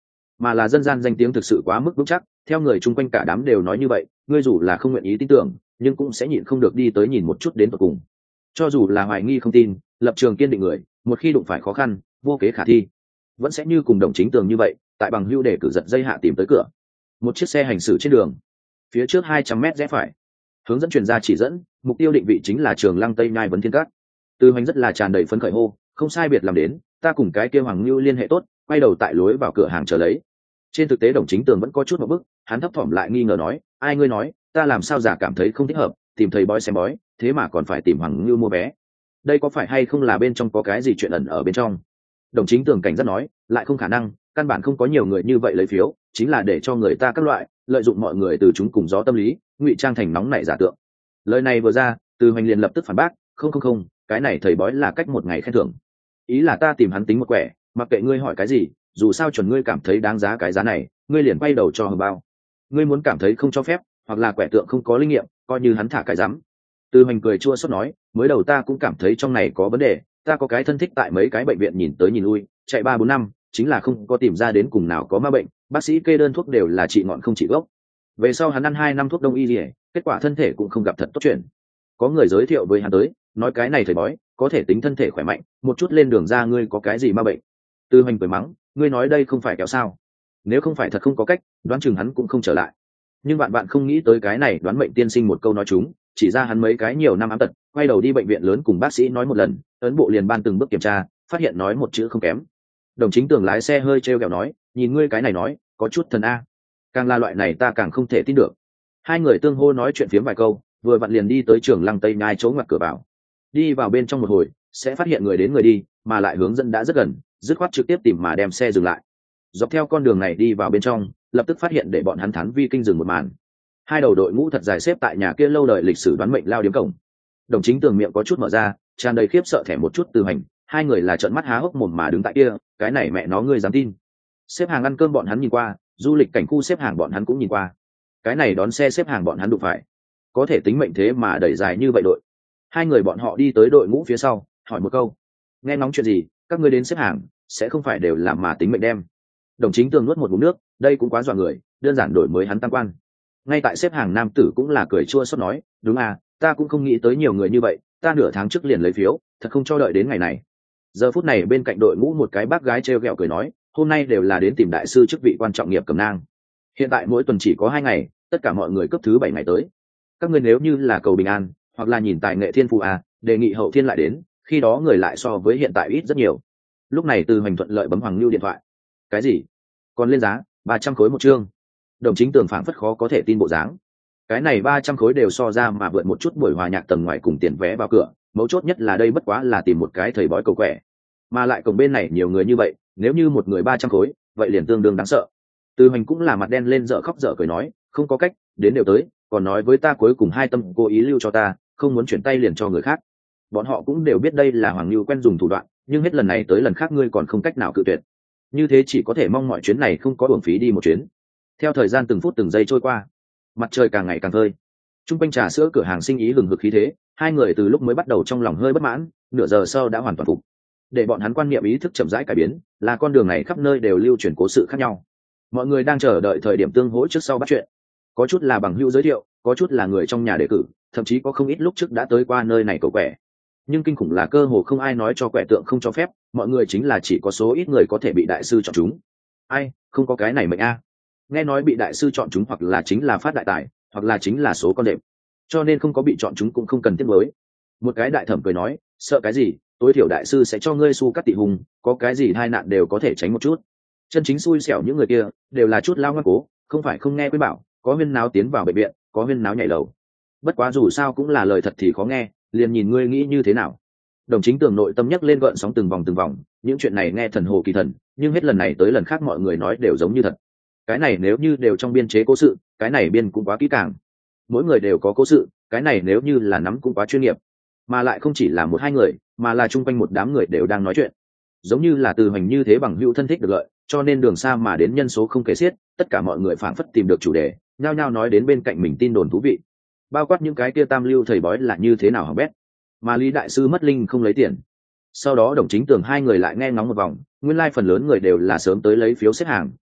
Speaker 1: mà là dân gian danh tiếng thực sự quá mức vững chắc, theo người chung quanh cả đám đều nói như vậy, ngươi dù là không nguyện ý tin tưởng nhưng cũng sẽ nhịn không được đi tới nhìn một chút đến tận cùng. Cho dù là hoài nghi không tin, lập trường kiên định người, một khi đụng phải khó khăn vô kế khả thi, vẫn sẽ như cùng Đồng Chính Tường như vậy, tại bằng hưu để cử giật dây hạ tìm tới cửa. Một chiếc xe hành xử trên đường, phía trước 200 mét rẽ phải, hướng dẫn truyền ra chỉ dẫn, mục tiêu định vị chính là Trường Lăng Tây Nhai Vấn Thiên Các. Từ Hoành rất là tràn đầy phấn khởi hô, không sai biệt làm đến, ta cùng cái kia Hoàng Lưu liên hệ tốt, quay đầu tại lối vào cửa hàng chờ lấy. Trên thực tế Đồng Chính Tường vẫn có chút một bức, hắn thấp thỏm lại nghi ngờ nói, ai ngươi nói, ta làm sao giả cảm thấy không thích hợp, tìm thầy bói xem bói, thế mà còn phải tìm Hoàng Lưu mua vé. Đây có phải hay không là bên trong có cái gì chuyện ẩn ở bên trong? Đồng Chính Tường cảnh giác nói, lại không khả năng, căn bản không có nhiều người như vậy lấy phiếu, chính là để cho người ta các loại lợi dụng mọi người từ chúng cùng gió tâm lý, ngụy trang thành nóng nảy giả tượng. Lời này vừa ra, Từ Hoành liền lập tức phản bác, không, cái này thầy bói là cách một ngày khen thưởng. Ý là ta tìm hắn tính một quẻ, mặc kệ ngươi hỏi cái gì, dù sao chuẩn ngươi cảm thấy đáng giá cái giá này, ngươi liền quay đầu cho hờ bao. Ngươi muốn cảm thấy không cho phép, hoặc là quẻ tượng không có linh nghiệm, coi như hắn thả cái rắm. Từ Hoành cười chua xót nói, mới đầu ta cũng cảm thấy trong này có vấn đề, ta có cái thân thích tại mấy cái bệnh viện nhìn tới nhìn lui, chạy 3-4 năm, chính là không có tìm ra đến cùng nào có ma bệnh, bác sĩ kê đơn thuốc đều là trị ngọn không trị gốc. Về sau hắn ăn 2 năm thuốc đông y liễu, kết quả thân thể cũng không gặp thật tốt chuyện. Có người giới thiệu với hắn tới, nói cái này thầy bói có thể tính thân thể khỏe mạnh, một chút lên đường ra ngươi có cái gì ma bệnh. Từ Hoành cười mắng, ngươi nói đây không phải kéo sao? Nếu không phải thật không có cách, đoán chừng hắn cũng không trở lại. Nhưng bạn không nghĩ tới cái này đoán mệnh tiên sinh một câu nói chúng, chỉ ra hắn mấy cái nhiều năm ám tật, quay đầu đi bệnh viện lớn cùng bác sĩ nói một lần, ấn bộ liền ban từng bước kiểm tra, phát hiện nói một chữ không kém. Đồng Chính Tường lái xe hơi trêu ghẹo nói, nhìn ngươi cái này nói, có chút thần a. Càng là loại này ta càng không thể tin được. Hai người tương hô nói chuyện phiếm vài câu, vừa vặn liền đi tới Trường Lăng Tây Nhai chỗ ngoặt cửa vào. Đi vào bên trong một hồi, sẽ phát hiện người đến người đi, mà lại hướng dẫn đã rất gần, dứt khoát trực tiếp tìm mà đem xe dừng lại. Dọc theo con đường này đi vào bên trong, lập tức phát hiện để bọn hắn thán vi kinh dừng một màn. Hai đầu đội ngũ thật dài xếp tại nhà kia lâu đời lịch sử đoán mệnh lao điếm cổng. Đồng Chính Tường miệng có chút mở ra, tràn đầy khiếp sợ thẻ một chút Từ Hành, hai người là trợn mắt há hốc mồm mà đứng tại kia, cái này mẹ nó ngươi dám tin? Xếp hàng ăn cơm bọn hắn nhìn qua, du lịch cảnh khu xếp hàng bọn hắn cũng nhìn qua, cái này đón xe xếp hàng bọn hắn đụng phải, có thể tính mệnh thế mà đẩy dài như vậy đội. Hai người bọn họ đi tới đội ngũ phía sau, hỏi một câu, nghe ngóng chuyện gì, các ngươi đến xếp hàng sẽ không phải đều làm mà tính mệnh đem? Đồng Chính Tường nuốt một ngụm nước, đây cũng quá dọa người, đơn giản đổi mới hắn tam quan. Ngay tại xếp hàng nam tử cũng là cười chua xót nói, đúng à, ta cũng không nghĩ tới nhiều người như vậy, ta nửa tháng trước liền lấy phiếu, thật không cho đợi đến ngày này. Giờ phút này bên cạnh đội ngũ một cái bác gái trêu ghẹo cười nói, hôm nay đều là đến tìm đại sư chức vị quan trọng nghiệp cầm nang, hiện tại mỗi tuần chỉ có 2 ngày, tất cả mọi người cấp thứ 7 ngày tới. Các ngươi nếu như là cầu bình an hoặc là nhìn tài nghệ thiên phú à, đề nghị hậu thiên lại đến, khi đó người lại so với hiện tại ít rất nhiều. Lúc này Từ Hoành thuận lợi bấm Hoàng Lưu điện thoại. Cái gì? Còn lên giá 300 khối một chương? Đồng Chính Tường phảng phất khó có thể tin bộ dáng. Cái này 300 khối đều so ra mà vượt một chút buổi hòa nhạc tầng ngoài cùng tiền vé vào cửa, mấu chốt nhất là đây bất quá là tìm một cái thầy bói cầu quẻ, mà lại cổng bên này nhiều người như vậy, nếu như một người 300 khối, vậy liền tương đương đáng sợ. Từ Hoành cũng là mặt đen lên dở khóc dở cười nói, không có cách, đến đều tới, còn nói với ta cuối cùng 2 tâm cố ý lưu cho ta, không muốn chuyển tay liền cho người khác. Bọn họ cũng đều biết đây là Hoàng Lưu quen dùng thủ đoạn, nhưng hết lần này tới lần khác ngươi còn không cách nào cự tuyệt. Như thế chỉ có thể mong mọi chuyến này không có uổng phí đi một chuyến. Theo thời gian từng phút từng giây trôi qua, mặt trời càng ngày càng phơi. Trung quanh trà sữa cửa hàng sinh ý hừng hực khí thế, hai người từ lúc mới bắt đầu trong lòng hơi bất mãn, nửa giờ sau đã hoàn toàn phục. Để bọn hắn quan niệm ý thức chậm rãi cải biến, là con đường này khắp nơi đều lưu truyền cố sự khác nhau. Mọi người đang chờ đợi thời điểm tương hỗ trước sau bắt chuyện. Có chút là bằng hữu giới thiệu, có chút là người trong nhà đề cử, thậm chí có không ít lúc trước đã tới qua nơi này cầu quẻ. Nhưng kinh khủng là cơ hồ không ai nói cho quẻ tượng không cho phép, mọi người chính là chỉ có số ít người có thể bị đại sư chọn chúng. Ai, không có cái này mệnh a. Nghe nói bị đại sư chọn chúng hoặc là chính là phát đại tài, hoặc là chính là số con đệm, cho nên không có bị chọn chúng cũng không cần tiếc nuối. Một cái đại thẩm cười nói, sợ cái gì, tối thiểu đại sư sẽ cho ngươi xu cắt tị hùng, có cái gì tai nạn đều có thể tránh một chút. Chân chính xui xẻo những người kia đều là chút lao ngoan cố, không phải không nghe quý bảo, có huyên náo tiến vào bệnh viện, có huyên náo nhảy lầu. Bất quá dù sao cũng là lời thật thì khó nghe, liền nhìn ngươi nghĩ như thế nào. Đồng Chính Tường nội tâm nhấc lên gợn sóng từng vòng, những chuyện này nghe thần hồ kỳ thần, nhưng hết lần này tới lần khác mọi người nói đều giống như thật. Cái này nếu như đều trong biên chế cố sự, cái này biên cũng quá kỹ càng. Mỗi người đều có cố sự, cái này nếu như là nắm cũng quá chuyên nghiệp. Mà lại không chỉ là 1-2 người, mà là chung quanh một đám người đều đang nói chuyện. Giống như là Từ Hoành như thế bằng hữu thân thích được lợi, cho nên đường xa mà đến nhân số không kể xiết, tất cả mọi người phảng phất tìm được chủ đề, nhao nhao nói đến bên cạnh mình tin đồn thú vị. Bao quát những cái kia tam lưu thầy bói là như thế nào hỏng bét, mà Lý đại sư mất linh không lấy tiền. Sau đó Đồng Chính Tường hai người lại nghe ngóng một vòng, nguyên lai phần lớn người đều là sớm tới lấy phiếu xếp hàng,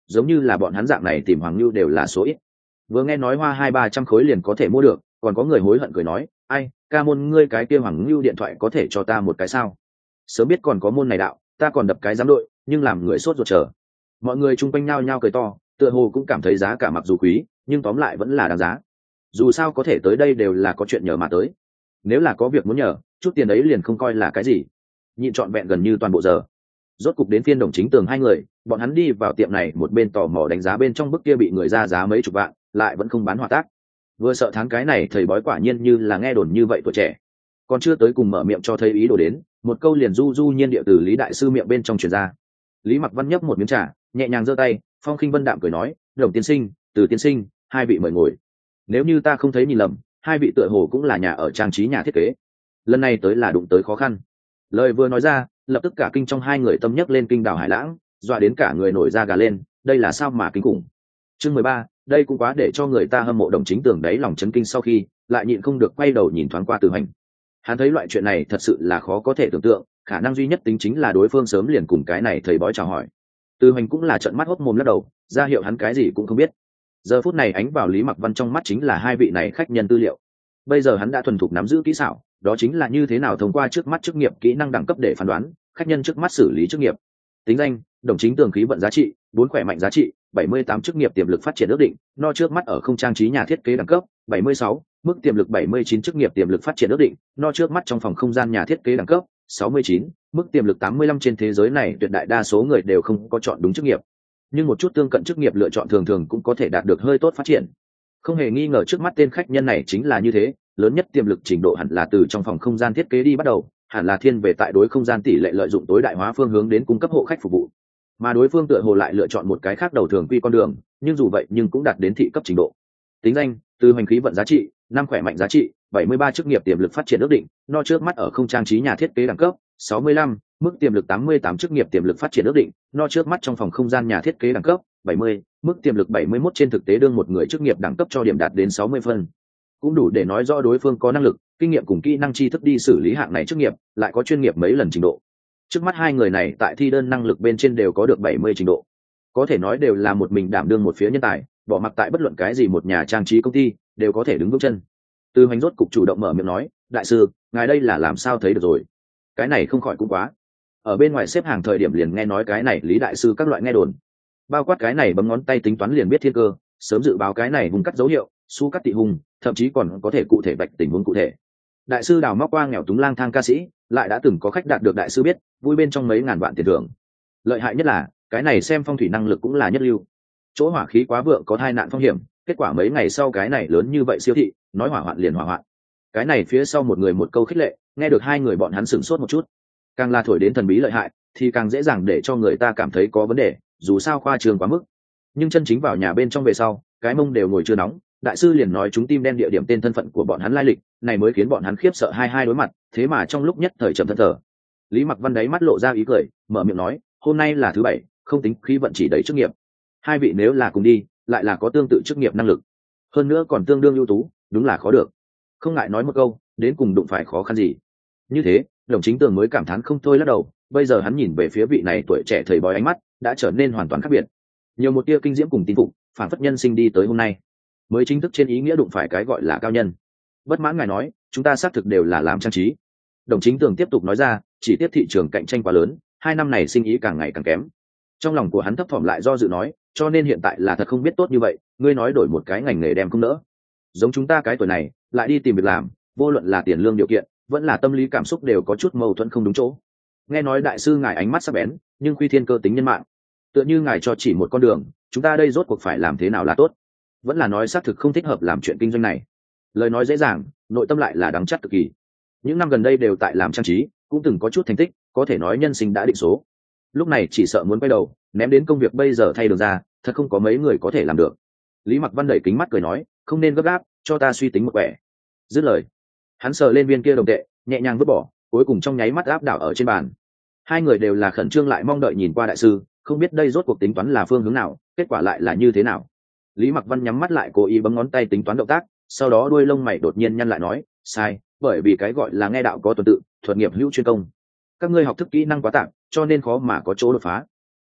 Speaker 1: giống như là bọn hắn dạng này tìm hoàng lưu đều là số ít. Vừa nghe nói hoa 200-300 khối liền có thể mua được, còn có người hối hận cười nói, ai, ca môn ngươi cái kia hoàng lưu điện thoại có thể cho ta một cái sao? Sớm biết còn có môn này đạo, ta còn đập cái giám đội, nhưng làm người sốt ruột chờ. Mọi người chung quanh nhao nhao cười to, tựa hồ cũng cảm thấy giá cả mặc dù quý, nhưng tóm lại vẫn là đáng giá. Dù sao có thể tới đây đều là có chuyện nhờ mà tới. Nếu là có việc muốn nhờ, chút tiền ấy liền không coi là cái gì. Nhịn trọn vẹn gần như toàn bộ giờ. Rốt cục đến phiên Đồng Chính Tường hai người, bọn hắn đi vào tiệm này, một bên tò mò đánh giá bên trong bức kia bị người ra giá mấy chục vạn, lại vẫn không bán hòa tác. Vừa sợ tháng cái này thầy bói quả nhiên như là nghe đồn như vậy tuổi trẻ. Còn chưa tới cùng mở miệng cho thấy ý đồ đến, một câu liền du du nhiên điệu từ Lý đại sư miệng bên trong truyền ra. Lý Mặc Văn nhấp một miếng trà, nhẹ nhàng giơ tay, phong khinh vân đạm cười nói, Đồng tiên sinh, Từ tiên sinh, hai vị mời ngồi. Nếu như ta không thấy nhìn lầm, hai vị tựa hồ cũng là nhà ở trang trí nhà thiết kế. Lần này tới là đụng tới khó khăn. Lời vừa nói ra, lập tức cả kinh trong hai người tâm nhấc lên kinh đảo hải lãng, dọa đến cả người nổi da gà lên, đây là sao mà kinh khủng. Chương 13, đây cũng quá để cho người ta hâm mộ. Đồng Chính Tường đấy lòng chấn kinh sau khi, lại nhịn không được quay đầu nhìn thoáng qua Từ Hành. Hắn thấy loại chuyện này thật sự là khó có thể tưởng tượng, khả năng duy nhất tính chính là đối phương sớm liền cùng cái này thầy bói chào hỏi. Từ Hành cũng là trợn mắt hốt mồm lắc đầu, ra hiệu hắn cái gì cũng không biết. Giờ phút này ánh vào Lý Mặc Văn trong mắt chính là hai vị này khách nhân tư liệu. Bây giờ hắn đã thuần thục nắm giữ kỹ xảo, đó chính là như thế nào thông qua trước mắt chức nghiệp kỹ năng đẳng cấp để phán đoán khách nhân trước mắt xử lý chức nghiệp. Tính danh: Đồng Chính Tường, khí vận giá trị 4, khỏe mạnh giá trị 78, chức nghiệp tiềm lực phát triển ước định no trước mắt ở không trang trí nhà thiết kế đẳng cấp 76, mức tiềm lực 79, chức nghiệp tiềm lực phát triển ước định no trước mắt trong phòng không gian nhà thiết kế đẳng cấp 69, mức tiềm lực 85. Trên thế giới này tuyệt đại đa số người đều không có chọn đúng chức nghiệp, nhưng một chút tương cận chức nghiệp lựa chọn thường thường cũng có thể đạt được hơi tốt phát triển. Không hề nghi ngờ trước mắt tên khách nhân này chính là như thế, lớn nhất tiềm lực trình độ hẳn là từ trong phòng không gian thiết kế đi bắt đầu, hẳn là thiên về tại đối không gian tỷ lệ lợi dụng tối đại hóa phương hướng đến cung cấp hộ khách phục vụ. Mà đối phương tựa hồ lại lựa chọn một cái khác đầu thường quy con đường, nhưng dù vậy nhưng cũng đạt đến thị cấp trình độ. Tính danh: Từ Hành, khí vận giá trị 5, khỏe mạnh giá trị 73, chức nghiệp tiềm lực phát triển ước định no trước mắt ở không trang trí nhà thiết kế đẳng cấp 65, mức tiềm lực 88, chức nghiệp tiềm lực phát triển ước định no trước mắt trong phòng không gian nhà thiết kế đẳng cấp 70, mức tiềm lực 71. Trên thực tế đương một người chức nghiệp đẳng cấp cho điểm đạt đến 60 phân, cũng đủ để nói rõ đối phương có năng lực, kinh nghiệm cùng kỹ năng tri thức đi xử lý hạng này chức nghiệp, lại có chuyên nghiệp mấy lần trình độ. Trước mắt hai người này tại thi đơn năng lực bên trên đều có được 70 trình độ, có thể nói đều là một mình đảm đương một phía nhân tài, bỏ mặc tại bất luận cái gì một nhà trang trí công ty đều có thể đứng vững chân. Từ Hành rốt cục chủ động mở miệng nói, đại sư, ngài đây là làm sao thấy được rồi? Cái này không khỏi cũng quá. Ở bên ngoài xếp hàng thời điểm liền nghe nói cái này Lý đại sư các loại nghe đồn, bao quát cái này bấm ngón tay tính toán liền biết thiên cơ, sớm dự báo cái này hung cắt dấu hiệu, su cắt tị hung, thậm chí còn có thể cụ thể vạch tình huống cụ thể. Đại sư đào móc qua nghèo túng lang thang ca sĩ, lại đã từng có khách đạt được đại sư biết, vui bên trong mấy ngàn vạn tiền thưởng. Lợi hại nhất là cái này xem phong thủy năng lực cũng là nhất lưu, chỗ hỏa khí quá vượng có tai nạn phong hiểm, kết quả mấy ngày sau cái này lớn như vậy siêu thị, nói hỏa hoạn liền hỏa hoạn. Cái này phía sau một người một câu khích lệ, nghe được hai người bọn hắn sửng sốt một chút. Càng là thổi đến thần bí lợi hại, thì càng dễ dàng để cho người ta cảm thấy có vấn đề, dù sao khoa trương quá mức. Nhưng chân chính vào nhà bên trong về sau, cái mông đều ngồi chưa nóng, đại sư liền nói chúng tim đen địa điểm tên thân phận của bọn hắn lai lịch, này mới khiến bọn hắn khiếp sợ hai đối mặt, thế mà trong lúc nhất thời chậm thân thở. Lý Mặc Văn đáy mắt lộ ra ý cười, mở miệng nói, hôm nay là thứ bảy, không tính khí vận chỉ đầy chức nghiệp. Hai vị nếu là cùng đi, lại là có tương tự chức nghiệp năng lực, hơn nữa còn tương đương ưu tú, đúng là khó được. Không ngại nói một câu, đến cùng đụng phải khó khăn gì. Như thế, Đồng Chính Tường mới cảm thán không thôi lắc đầu, bây giờ hắn nhìn về phía vị này tuổi trẻ thầy bói ánh mắt đã trở nên hoàn toàn khác biệt. Nhiều một tia kinh diễm cùng tin phục, phản phất nhân sinh đi tới hôm nay, mới chính thức trên ý nghĩa đụng phải cái gọi là cao nhân. Bất mãn ngài nói, chúng ta xác thực đều là làm trang trí. Đồng Chính Tường tiếp tục nói ra, chỉ tiếp thị trường cạnh tranh quá lớn, 2 năm này sinh ý càng ngày càng kém. Trong lòng của hắn thấp thỏm lại do dự nói, cho nên hiện tại là thật không biết tốt như vậy, ngươi nói đổi một cái ngành nghề đem không nỡ. Giống chúng ta cái tuổi này, lại đi tìm việc làm, vô luận là tiền lương điều kiện, vẫn là tâm lý cảm xúc đều có chút mâu thuẫn không đúng chỗ. Nghe nói đại sư ngài ánh mắt sắc bén, nhưng khuy thiên cơ tính nhân mạng, tựa như ngài cho chỉ một con đường, chúng ta đây rốt cuộc phải làm thế nào là tốt? Vẫn là nói xác thực không thích hợp làm chuyện kinh doanh này. Lời nói dễ dàng, nội tâm lại là đắng chát cực kỳ. Những năm gần đây đều tại làm trang trí, cũng từng có chút thành tích, có thể nói nhân sinh đã định số. Lúc này chỉ sợ muốn quay đầu, ném đến công việc bây giờ thay đường ra, thật không có mấy người có thể làm được. Lý Mặc Văn đẩy kính mắt cười nói, không nên gấp gáp, cho ta suy tính một quẻ. Dứt lời, hắn sờ lên viên kia đồng tệ, nhẹ nhàng vứt bỏ, cuối cùng trong nháy mắt áp đảo ở trên bàn. Hai người đều là khẩn trương lại mong đợi nhìn qua đại sư, không biết đây rốt cuộc tính toán là phương hướng nào, kết quả lại là như thế nào. Lý Mặc Văn nhắm mắt lại cố ý bấm ngón tay tính toán động tác, sau đó đuôi lông mày đột nhiên nhăn lại nói, sai, bởi vì cái gọi là nghe đạo có tuần tự, thuật nghiệp hữu chuyên công. Các ngươi học thức kỹ năng quá tạm, cho nên khó mà có chỗ đột phá.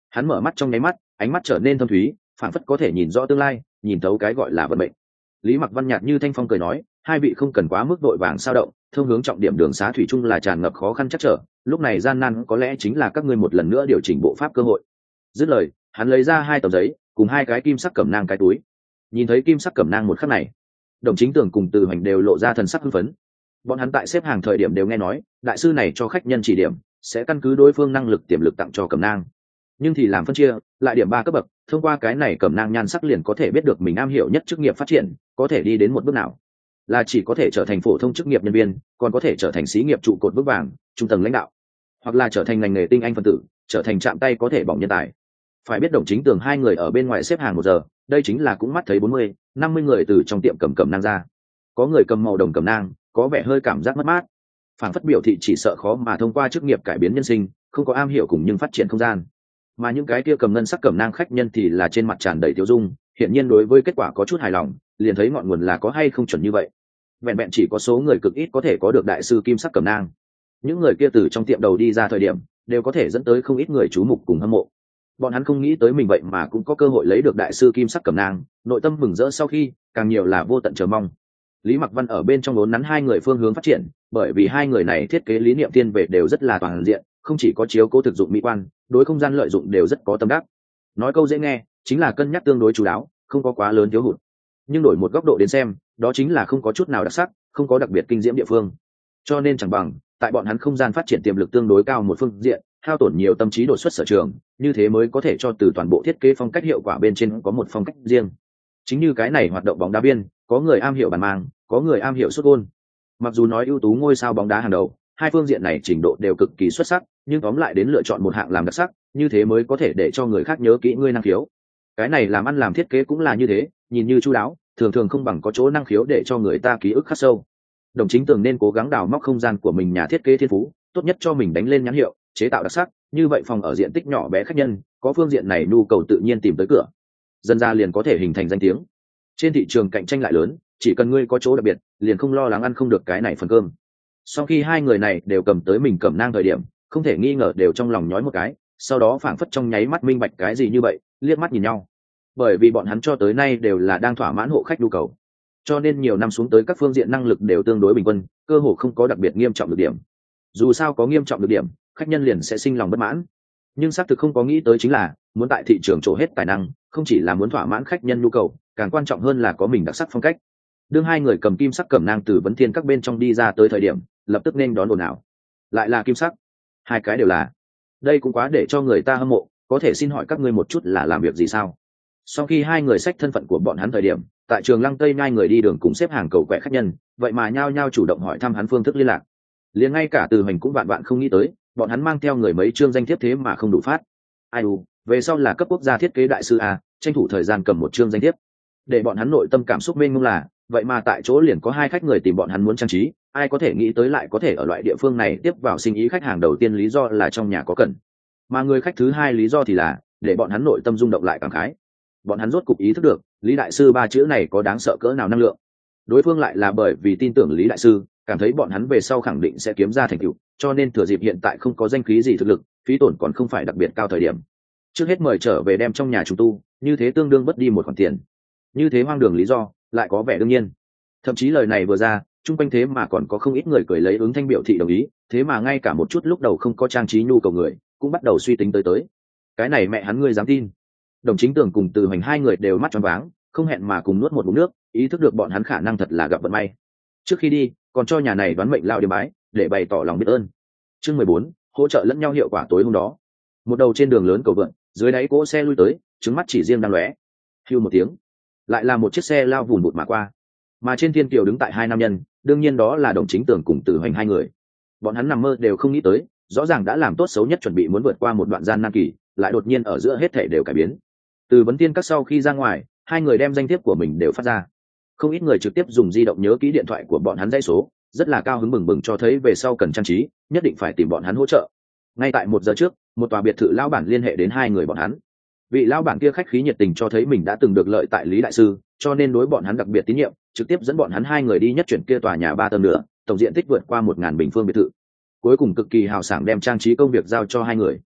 Speaker 1: Hắn mở mắt trong nháy mắt, ánh mắt trở nên thâm thúy, phảng phất có thể nhìn rõ tương lai, nhìn thấu cái gọi là vận mệnh. Lý Mặc Văn nhạt như thanh phong cười nói, hai vị không cần quá mức vội vàng sao động, thông hướng trọng điểm đường xá thủy chung là tràn ngập khó khăn chắc trở, lúc này gian nan có lẽ chính là các ngươi một lần nữa điều chỉnh bộ pháp cơ hội. Dứt lời, hắn lấy ra hai tờ giấy cùng hai cái kim sắc cẩm nang cái túi. Nhìn thấy kim sắc cẩm nang một khắc này, Đồng Chính Tường cùng Từ Hoành đều lộ ra thần sắc hưng phấn. Bọn hắn tại xếp hàng thời điểm đều nghe nói, đại sư này cho khách nhân chỉ điểm, sẽ căn cứ đối phương năng lực tiềm lực tặng cho cẩm nang. Nhưng thì làm phân chia, lại điểm 3 cấp bậc, thông qua cái này cẩm nang nhan sắc liền có thể biết được mình am hiểu nhất chức nghiệp phát triển, có thể đi đến một bước nào. Là chỉ có thể trở thành phổ thông chức nghiệp nhân viên, còn có thể trở thành xí nghiệp trụ cột vững vàng, trung tầng lãnh đạo, hoặc là trở thành ngành nghề tinh anh phân tử, trở thành chạm tay có thể bỏng nhân tài. Phải biết Đồng Chính Tường hai người ở bên ngoài xếp hàng 1 giờ, đây chính là cũng mắt thấy 40, 50 người từ trong tiệm cầm cẩm nang ra. Có người cầm màu đồng cẩm nang, có vẻ hơi cảm giác mất mát, phản phất biểu thị chỉ sợ khó mà thông qua chức nghiệp cải biến nhân sinh, không có am hiểu cùng nhưng phát triển không gian. Mà những cái kia cầm ngân sắc cẩm nang khách nhân thì là trên mặt tràn đầy tiêu dung, hiển nhiên đối với kết quả có chút hài lòng, liền thấy ngọn nguồn là có hay không chuẩn như vậy. Vẹn vẹn chỉ có số người cực ít có thể có được đại sư kim sắc cẩm nang. Những người kia từ trong tiệm đầu đi ra thời điểm, đều có thể dẫn tới không ít người chú mục cùng hâm mộ. Bọn hắn không nghĩ tới mình vậy mà cũng có cơ hội lấy được đại sư kim sắc cẩm nang, nội tâm mừng rỡ sau khi, càng nhiều là vô tận chờ mong. Lý Mặc Văn ở bên trong đốn nắn hai người phương hướng phát triển, bởi vì hai người này thiết kế lý niệm tiên về đều rất là toàn diện, không chỉ có chiếu cố thực dụng mỹ quan, đối không gian lợi dụng đều rất có tâm đắc. Nói câu dễ nghe, chính là cân nhắc tương đối chú đáo, không có quá lớn thiếu hụt. Nhưng đổi một góc độ đến xem, đó chính là không có chút nào đặc sắc, không có đặc biệt kinh diễm địa phương. Cho nên chẳng bằng, tại bọn hắn không gian phát triển tiềm lực tương đối cao một phương diện, hao tổn nhiều tâm trí đột xuất sở trường, như thế mới có thể cho từ toàn bộ thiết kế phong cách hiệu quả bên trên có một phong cách riêng. Chính như cái này hoạt động bóng đá biên, có người am hiểu bàn mang, có người am hiểu sút gôn. Mặc dù nói ưu tú ngôi sao bóng đá hàng đầu, hai phương diện này trình độ đều cực kỳ xuất sắc, nhưng tóm lại đến lựa chọn một hạng làm đặc sắc, như thế mới có thể để cho người khác nhớ kỹ ngươi năng khiếu. Cái này làm ăn làm thiết kế cũng là như thế, nhìn như chu đáo, thường thường không bằng có chỗ năng khiếu để cho người ta ký ức khắc sâu. Đồng Chính Tường nên cố gắng đào móc không gian của mình nhà thiết kế thiên phú, tốt nhất cho mình đánh lên nhãn hiệu, chế tạo đặc sắc, như vậy phòng ở diện tích nhỏ bé khách nhân, có phương diện này nhu cầu tự nhiên tìm tới cửa. Dân ra liền có thể hình thành danh tiếng. Trên thị trường cạnh tranh lại lớn, chỉ cần ngươi có chỗ đặc biệt, liền không lo lắng ăn không được cái này phần cơm. Sau khi hai người này đều cầm tới mình cẩm nang thời điểm, không thể nghi ngờ đều trong lòng nhói một cái, sau đó phảng phất trong nháy mắt minh bạch cái gì như vậy, liếc mắt nhìn nhau. Bởi vì bọn hắn cho tới nay đều là đang thỏa mãn hộ khách nhu cầu, cho nên nhiều năm xuống tới các phương diện năng lực đều tương đối bình quân, cơ hồ không có đặc biệt nghiêm trọng được điểm. Dù sao có nghiêm trọng được điểm, khách nhân liền sẽ sinh lòng bất mãn. Nhưng xác thực không có nghĩ tới chính là muốn tại thị trường trổ hết tài năng, không chỉ là muốn thỏa mãn khách nhân nhu cầu, càng quan trọng hơn là có mình đặc sắc phong cách. Đương hai người cầm kim sắc cẩm nang từ vấn thiên các bên trong đi ra tới thời điểm, lập tức nên đón ồn ào. Lại là kim sắc, hai cái đều là. Đây cũng quá để cho người ta hâm mộ, có thể xin hỏi các ngươi một chút là làm việc gì sao? Sau khi hai người xách thân phận của bọn hắn thời điểm, tại trường Lăng Tây nhai người đi đường cùng xếp hàng cầu quẹ khách nhân, vậy mà nhao nhao chủ động hỏi thăm hắn phương thức liên lạc. Liền ngay cả Từ Hoành cũng vạn vạn không nghĩ tới, bọn hắn mang theo người mấy chương danh thiếp thế mà không đủ phát. Ai u, về sau là cấp quốc gia thiết kế đại sư a, tranh thủ thời gian cầm một chương danh thiếp. Để bọn hắn nội tâm cảm xúc mênh mông là, vậy mà tại chỗ liền có hai khách người tìm bọn hắn muốn trang trí, ai có thể nghĩ tới lại có thể ở loại địa phương này tiếp vào sinh ý khách hàng đầu tiên lý do là trong nhà có cần, mà người khách thứ hai lý do thì là để bọn hắn nội tâm rung động lại cảm khái. Bọn hắn rốt cục ý thức được Lý đại sư 3 chữ này có đáng sợ cỡ nào năng lượng. Đối phương lại là bởi vì tin tưởng Lý đại sư, cảm thấy bọn hắn về sau khẳng định sẽ kiếm ra thành tựu, cho nên thừa dịp hiện tại không có danh khí gì thực lực, phí tổn còn không phải đặc biệt cao thời điểm, trước hết mời trở về đem trong nhà trùng tu, như thế tương đương mất đi một khoản tiền. Như thế hoang đường lý do lại có vẻ đương nhiên. Thậm chí lời này vừa ra, chung quanh thế mà còn có không ít người cười lấy ứng thanh biểu thị đồng ý, thế mà ngay cả một chút lúc đầu không có trang trí nhu cầu người cũng bắt đầu suy tính tới. Cái này mẹ hắn ngươi dám tin? Đồng Chính Tường cùng Từ Hoành hai người đều mắt tròn váng, không hẹn mà cùng nuốt một ngụm nước, ý thức được bọn hắn khả năng thật là gặp vận may. Trước khi đi, còn cho nhà này đoán mệnh lão điếm bái, để bày tỏ lòng biết ơn. Chương 14, hỗ trợ lẫn nhau hiệu quả tối hôm đó. Một đầu trên đường lớn cầu vượn, dưới đáy cỗ xe lui tới, trứng mắt chỉ riêng đang lóe. Hưu một tiếng, lại là một chiếc xe lao vùn vụt mà qua. Mà trên thiên kiều đứng tại hai nam nhân, đương nhiên đó là Đồng Chính Tường cùng Từ Hoành hai người. Bọn hắn nằm mơ đều không nghĩ tới, rõ ràng đã làm tốt xấu nhất chuẩn bị muốn vượt qua một đoạn gian nan kỳ, lại đột nhiên ở giữa hết thảy đều cải biến. Từ vấn tiên các sau khi ra ngoài, hai người đem danh thiếp của mình đều phát ra. Không ít người trực tiếp dùng di động nhớ kỹ điện thoại của bọn hắn dãy số, rất là cao hứng bừng bừng cho thấy về sau cần trang trí, nhất định phải tìm bọn hắn hỗ trợ. Ngay tại 1 giờ trước, một tòa biệt thự lão bản liên hệ đến hai người bọn hắn. Vị lão bản kia khách khí nhiệt tình cho thấy mình đã từng được lợi tại Lý đại sư, cho nên đối bọn hắn đặc biệt tín nhiệm, trực tiếp dẫn bọn hắn hai người đi nhất chuyển kia tòa nhà 3 tầng nữa, tổng diện tích vượt qua 1000 bình phương biệt thự. Cuối cùng cực kỳ hào sảng đem trang trí công việc giao cho hai người.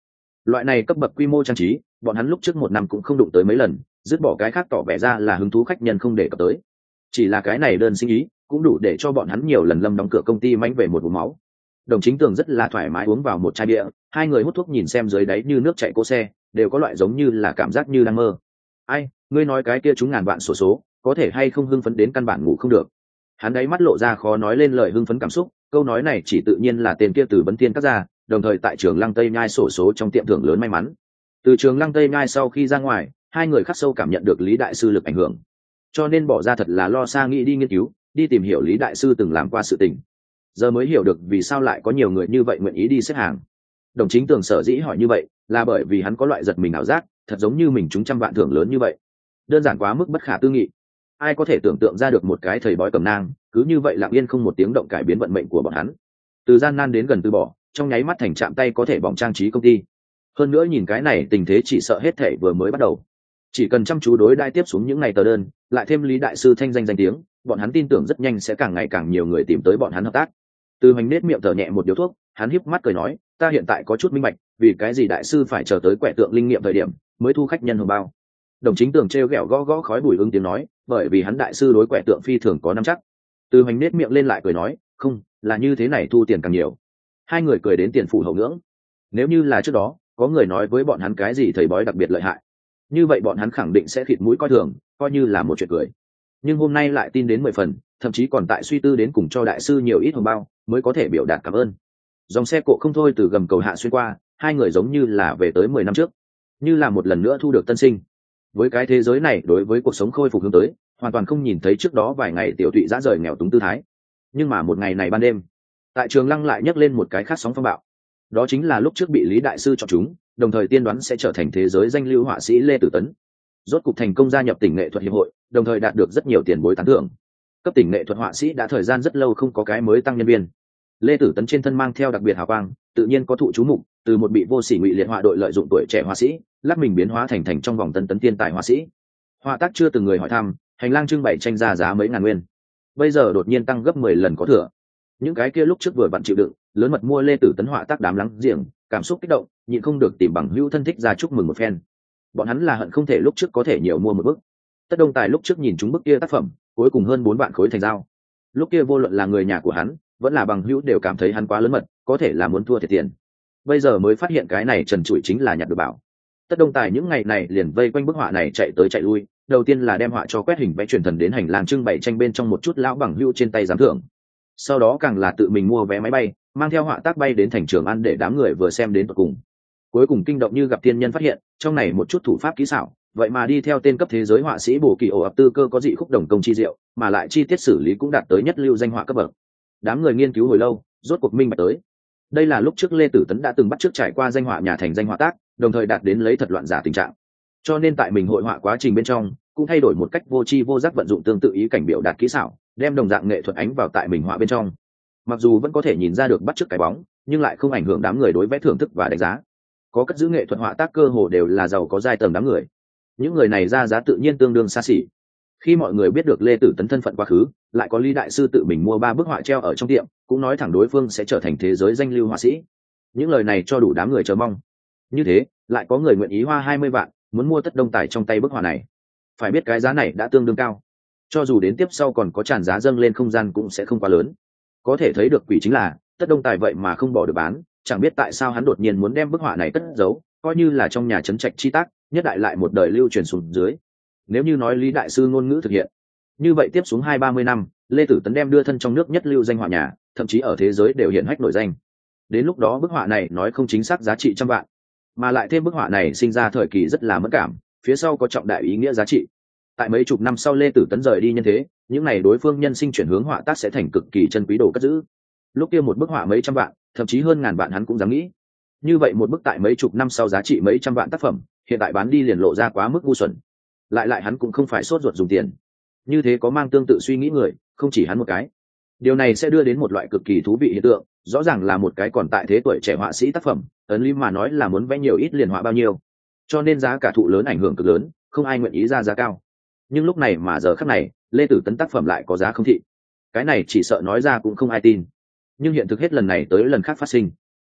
Speaker 1: Loại này cấp bậc quy mô trang trí bọn hắn lúc trước một năm cũng không đụng tới mấy lần, dứt bỏ cái khác tỏ vẻ ra là hứng thú khách nhân không để cập tới. Chỉ là cái này đơn sinh ý cũng đủ để cho bọn hắn nhiều lần lâm đóng cửa công ty mánh về một vùng máu. Đồng Chính Tường rất là thoải mái uống vào một chai bia, hai người hút thuốc nhìn xem dưới đáy như nước chảy cỗ xe, đều có loại giống như là cảm giác như đang mơ. Ai, ngươi nói cái kia chúng ngàn vạn sổ số, có thể hay không hưng phấn đến căn bản ngủ không được. Hắn đáy mắt lộ ra khó nói lên lời hưng phấn cảm xúc, câu nói này chỉ tự nhiên là tên kia từ Bấn Tiên cắt ra, đồng thời tại trường Lăng Tây Nhai sổ số trong tiệm thưởng lớn may mắn. Từ trường Lăng Tây Nhai sau khi ra ngoài, hai người khắc sâu cảm nhận được Lý đại sư lực ảnh hưởng, cho nên bỏ ra thật là lo xa nghĩ đi nghiên cứu, đi tìm hiểu Lý đại sư từng làm qua sự tình. Giờ mới hiểu được vì sao lại có nhiều người như vậy nguyện ý đi xếp hàng. Đồng Chính Tường sở dĩ hỏi như vậy là bởi vì hắn có loại giật mình ảo giác, thật giống như mình trúng trăm vạn thưởng lớn như vậy, đơn giản quá mức bất khả tư nghị. Ai có thể tưởng tượng ra được một cái thầy bói cầm nang cứ như vậy lặng yên không một tiếng động cải biến vận mệnh của bọn hắn, từ gian nan đến gần từ bỏ, trong nháy mắt thành chạm tay có thể bỏng trang trí công ty. Hơn nữa nhìn cái này tình thế chỉ sợ hết thể vừa mới bắt đầu, chỉ cần chăm chú đối đai tiếp xuống những ngày tờ đơn, lại thêm Lý đại sư thanh danh danh tiếng, bọn hắn tin tưởng rất nhanh sẽ càng ngày càng nhiều người tìm tới bọn hắn hợp tác. Từ Hoành nết miệng thở nhẹ một điếu thuốc, hắn híp mắt cười nói, ta hiện tại có chút minh bạch vì cái gì đại sư phải chờ tới quẻ tượng linh nghiệm thời điểm mới thu khách nhân hồng bao. Đồng Chính Tường trêu ghẹo gõ gõ khói bụi ứng tiếng nói, bởi vì hắn đại sư đối quẻ tượng phi thường có nắm chắc. Từ Hoành nết miệng lên lại cười nói, không, là như thế này thu tiền càng nhiều. Hai người cười đến tiền phủ hậu ngưỡng. Nếu như là trước đó có người nói với bọn hắn cái gì thầy bói đặc biệt lợi hại, như vậy bọn hắn khẳng định sẽ khịt mũi coi thường, coi như là một chuyện cười. Nhưng hôm nay lại tin đến 10 phần, thậm chí còn tại suy tư đến cùng cho đại sư nhiều ít hồng bao mới có thể biểu đạt cảm ơn. Dòng xe cộ không thôi từ gầm cầu hạ xuyên qua, hai người giống như là về tới 10 năm trước, như là một lần nữa thu được tân sinh. Với cái thế giới này, đối với cuộc sống khôi phục hướng tới, hoàn toàn không nhìn thấy trước đó vài ngày tiểu tụy dã rời nghèo túng tư thái. Nhưng mà một ngày này ban đêm, tại Trường Lăng lại nhấc lên một cái khác sóng phong bạo. Đó chính là lúc trước bị Lý đại sư chọn chúng, đồng thời tiên đoán sẽ trở thành thế giới danh lưu họa sĩ Lê Tử Tấn, rốt cục thành công gia nhập tỉnh nghệ thuật hiệp hội, đồng thời đạt được rất nhiều tiền bối tán thưởng. Cấp tỉnh nghệ thuật họa sĩ đã thời gian rất lâu không có cái mới tăng nhân viên. Lê Tử Tấn trên thân mang theo đặc biệt hào quang, tự nhiên có thụ chú mục, từ một bị vô sỉ ngụy liệt họa đội lợi dụng tuổi trẻ họa sĩ, lắc mình biến hóa thành trong vòng tân tấn tiên tài họa sĩ. Họa tác chưa từng người hỏi thăm, hành lang trưng bày tranh ra giá mấy ngàn nguyên, bây giờ đột nhiên tăng gấp 10 lần có thừa. Những cái kia lúc trước vừa vặn chịu đựng, lớn mật mua Lê Tử Tấn họa tác đám lắng giềng, cảm xúc kích động, nhịn không được tìm bằng hữu thân thích ra chúc mừng một phen. Bọn hắn là hận không thể lúc trước có thể nhiều mua một bức. Tất Đông Tài lúc trước nhìn chúng bức kia tác phẩm, cuối cùng hơn 4 vạn khối thành giao. Lúc kia vô luận là người nhà của hắn, vẫn là bằng hữu đều cảm thấy hắn quá lớn mật, có thể là muốn thua thiệt tiền. Bây giờ mới phát hiện cái này trần trụi chính là nhặt được bảo. Tất Đông Tài những ngày này liền vây quanh bức họa này chạy tới chạy lui, đầu tiên là đem họa cho quét hình vẽ truyền thần đến hành lang trưng bày tranh bên trong một chút lão bằng hữu trên tay giám thưởng. Sau đó càng là tự mình mua vé máy bay, mang theo họa tác bay đến thành Trường An để đám người vừa xem đến tận cùng. Cuối cùng kinh động như gặp thiên nhân phát hiện, trong này một chút thủ pháp kỹ xảo, vậy mà đi theo tên cấp thế giới họa sĩ Bồ Kỳ ổ ập tư cơ có dị khúc đồng công chi diệu, mà lại chi tiết xử lý cũng đạt tới nhất lưu danh họa cấp bậc. Đám người nghiên cứu hồi lâu, rốt cuộc minh bạch tới. Đây là lúc trước Lê Tử Tấn đã từng bắt chước trải qua danh họa nhà thành danh họa tác, đồng thời đạt đến lấy thật loạn giả tình trạng. Cho nên tại mình hội họa quá trình bên trong, cũng thay đổi một cách vô tri vô giác vận dụng tương tự ý cảnh biểu đạt kỹ xảo, đem đồng dạng nghệ thuật ánh vào tại mình họa bên trong. Mặc dù vẫn có thể nhìn ra được bắt chước cái bóng, nhưng lại không ảnh hưởng đám người đối vẽ thưởng thức và đánh giá. Có cất giữ nghệ thuật họa tác cơ hồ đều là giàu có giai tầng đám người. Những người này ra giá tự nhiên tương đương xa xỉ. Khi mọi người biết được Lê Tử Tấn thân phận quá khứ, lại có Lý đại sư tự mình mua 3 bức họa treo ở trong tiệm, cũng nói thẳng đối phương sẽ trở thành thế giới danh lưu họa sĩ. Những lời này cho đủ đám người chờ mong. Như thế, lại có người nguyện ý hoa 20 vạn, muốn mua Tất Đông Tài trong tay bức họa này. Phải biết cái giá này đã tương đương cao. Cho dù đến tiếp sau còn có tràn giá dâng lên không gian cũng sẽ không quá lớn. Có thể thấy được quỷ chính là, Tất Đông Tài vậy mà không bỏ được bán, chẳng biết tại sao hắn đột nhiên muốn đem bức họa này cất giấu, coi như là trong nhà trấn trạch chi tác, nhất đại lại một đời lưu truyền xuống dưới. Nếu như nói Lý đại sư ngôn ngữ thực hiện, như vậy tiếp xuống 20-30 năm, Lê Tử Tấn đem đưa thân trong nước nhất lưu danh họa nhà, thậm chí ở thế giới đều hiện hách nổi danh. Đến lúc đó bức họa này nói không chính xác giá trị trăm vạn, mà lại thêm bức họa này sinh ra thời kỳ rất là mẫn cảm, phía sau có trọng đại ý nghĩa giá trị. Tại mấy chục năm sau Lê Tử Tấn rời đi nhân thế, những này đối phương nhân sinh chuyển hướng họa tác sẽ thành cực kỳ chân quý đồ cất giữ. Lúc kia một bức họa mấy trăm vạn, thậm chí hơn ngàn vạn hắn cũng dám nghĩ. Như vậy một bức tại mấy chục năm sau giá trị mấy trăm vạn tác phẩm, hiện tại bán đi liền lộ ra quá mức ngu xuẩn. Lại hắn cũng không phải sốt ruột dùng tiền. Như thế có mang tương tự suy nghĩ người, không chỉ hắn một cái. Điều này sẽ đưa đến một loại cực kỳ thú vị hiện tượng, rõ ràng là một cái còn tại thế tuổi trẻ họa sĩ tác phẩm, ấn lý mà nói là muốn vẽ nhiều ít liền họa bao nhiêu. Cho nên giá cả thụ lớn ảnh hưởng cực lớn, không ai nguyện ý ra giá cao. Nhưng lúc này mà giờ khắc này, Lê Tử Tấn tác phẩm lại có giá không thị. Cái này chỉ sợ nói ra cũng không ai tin. Nhưng hiện thực hết lần này tới lần khác phát sinh.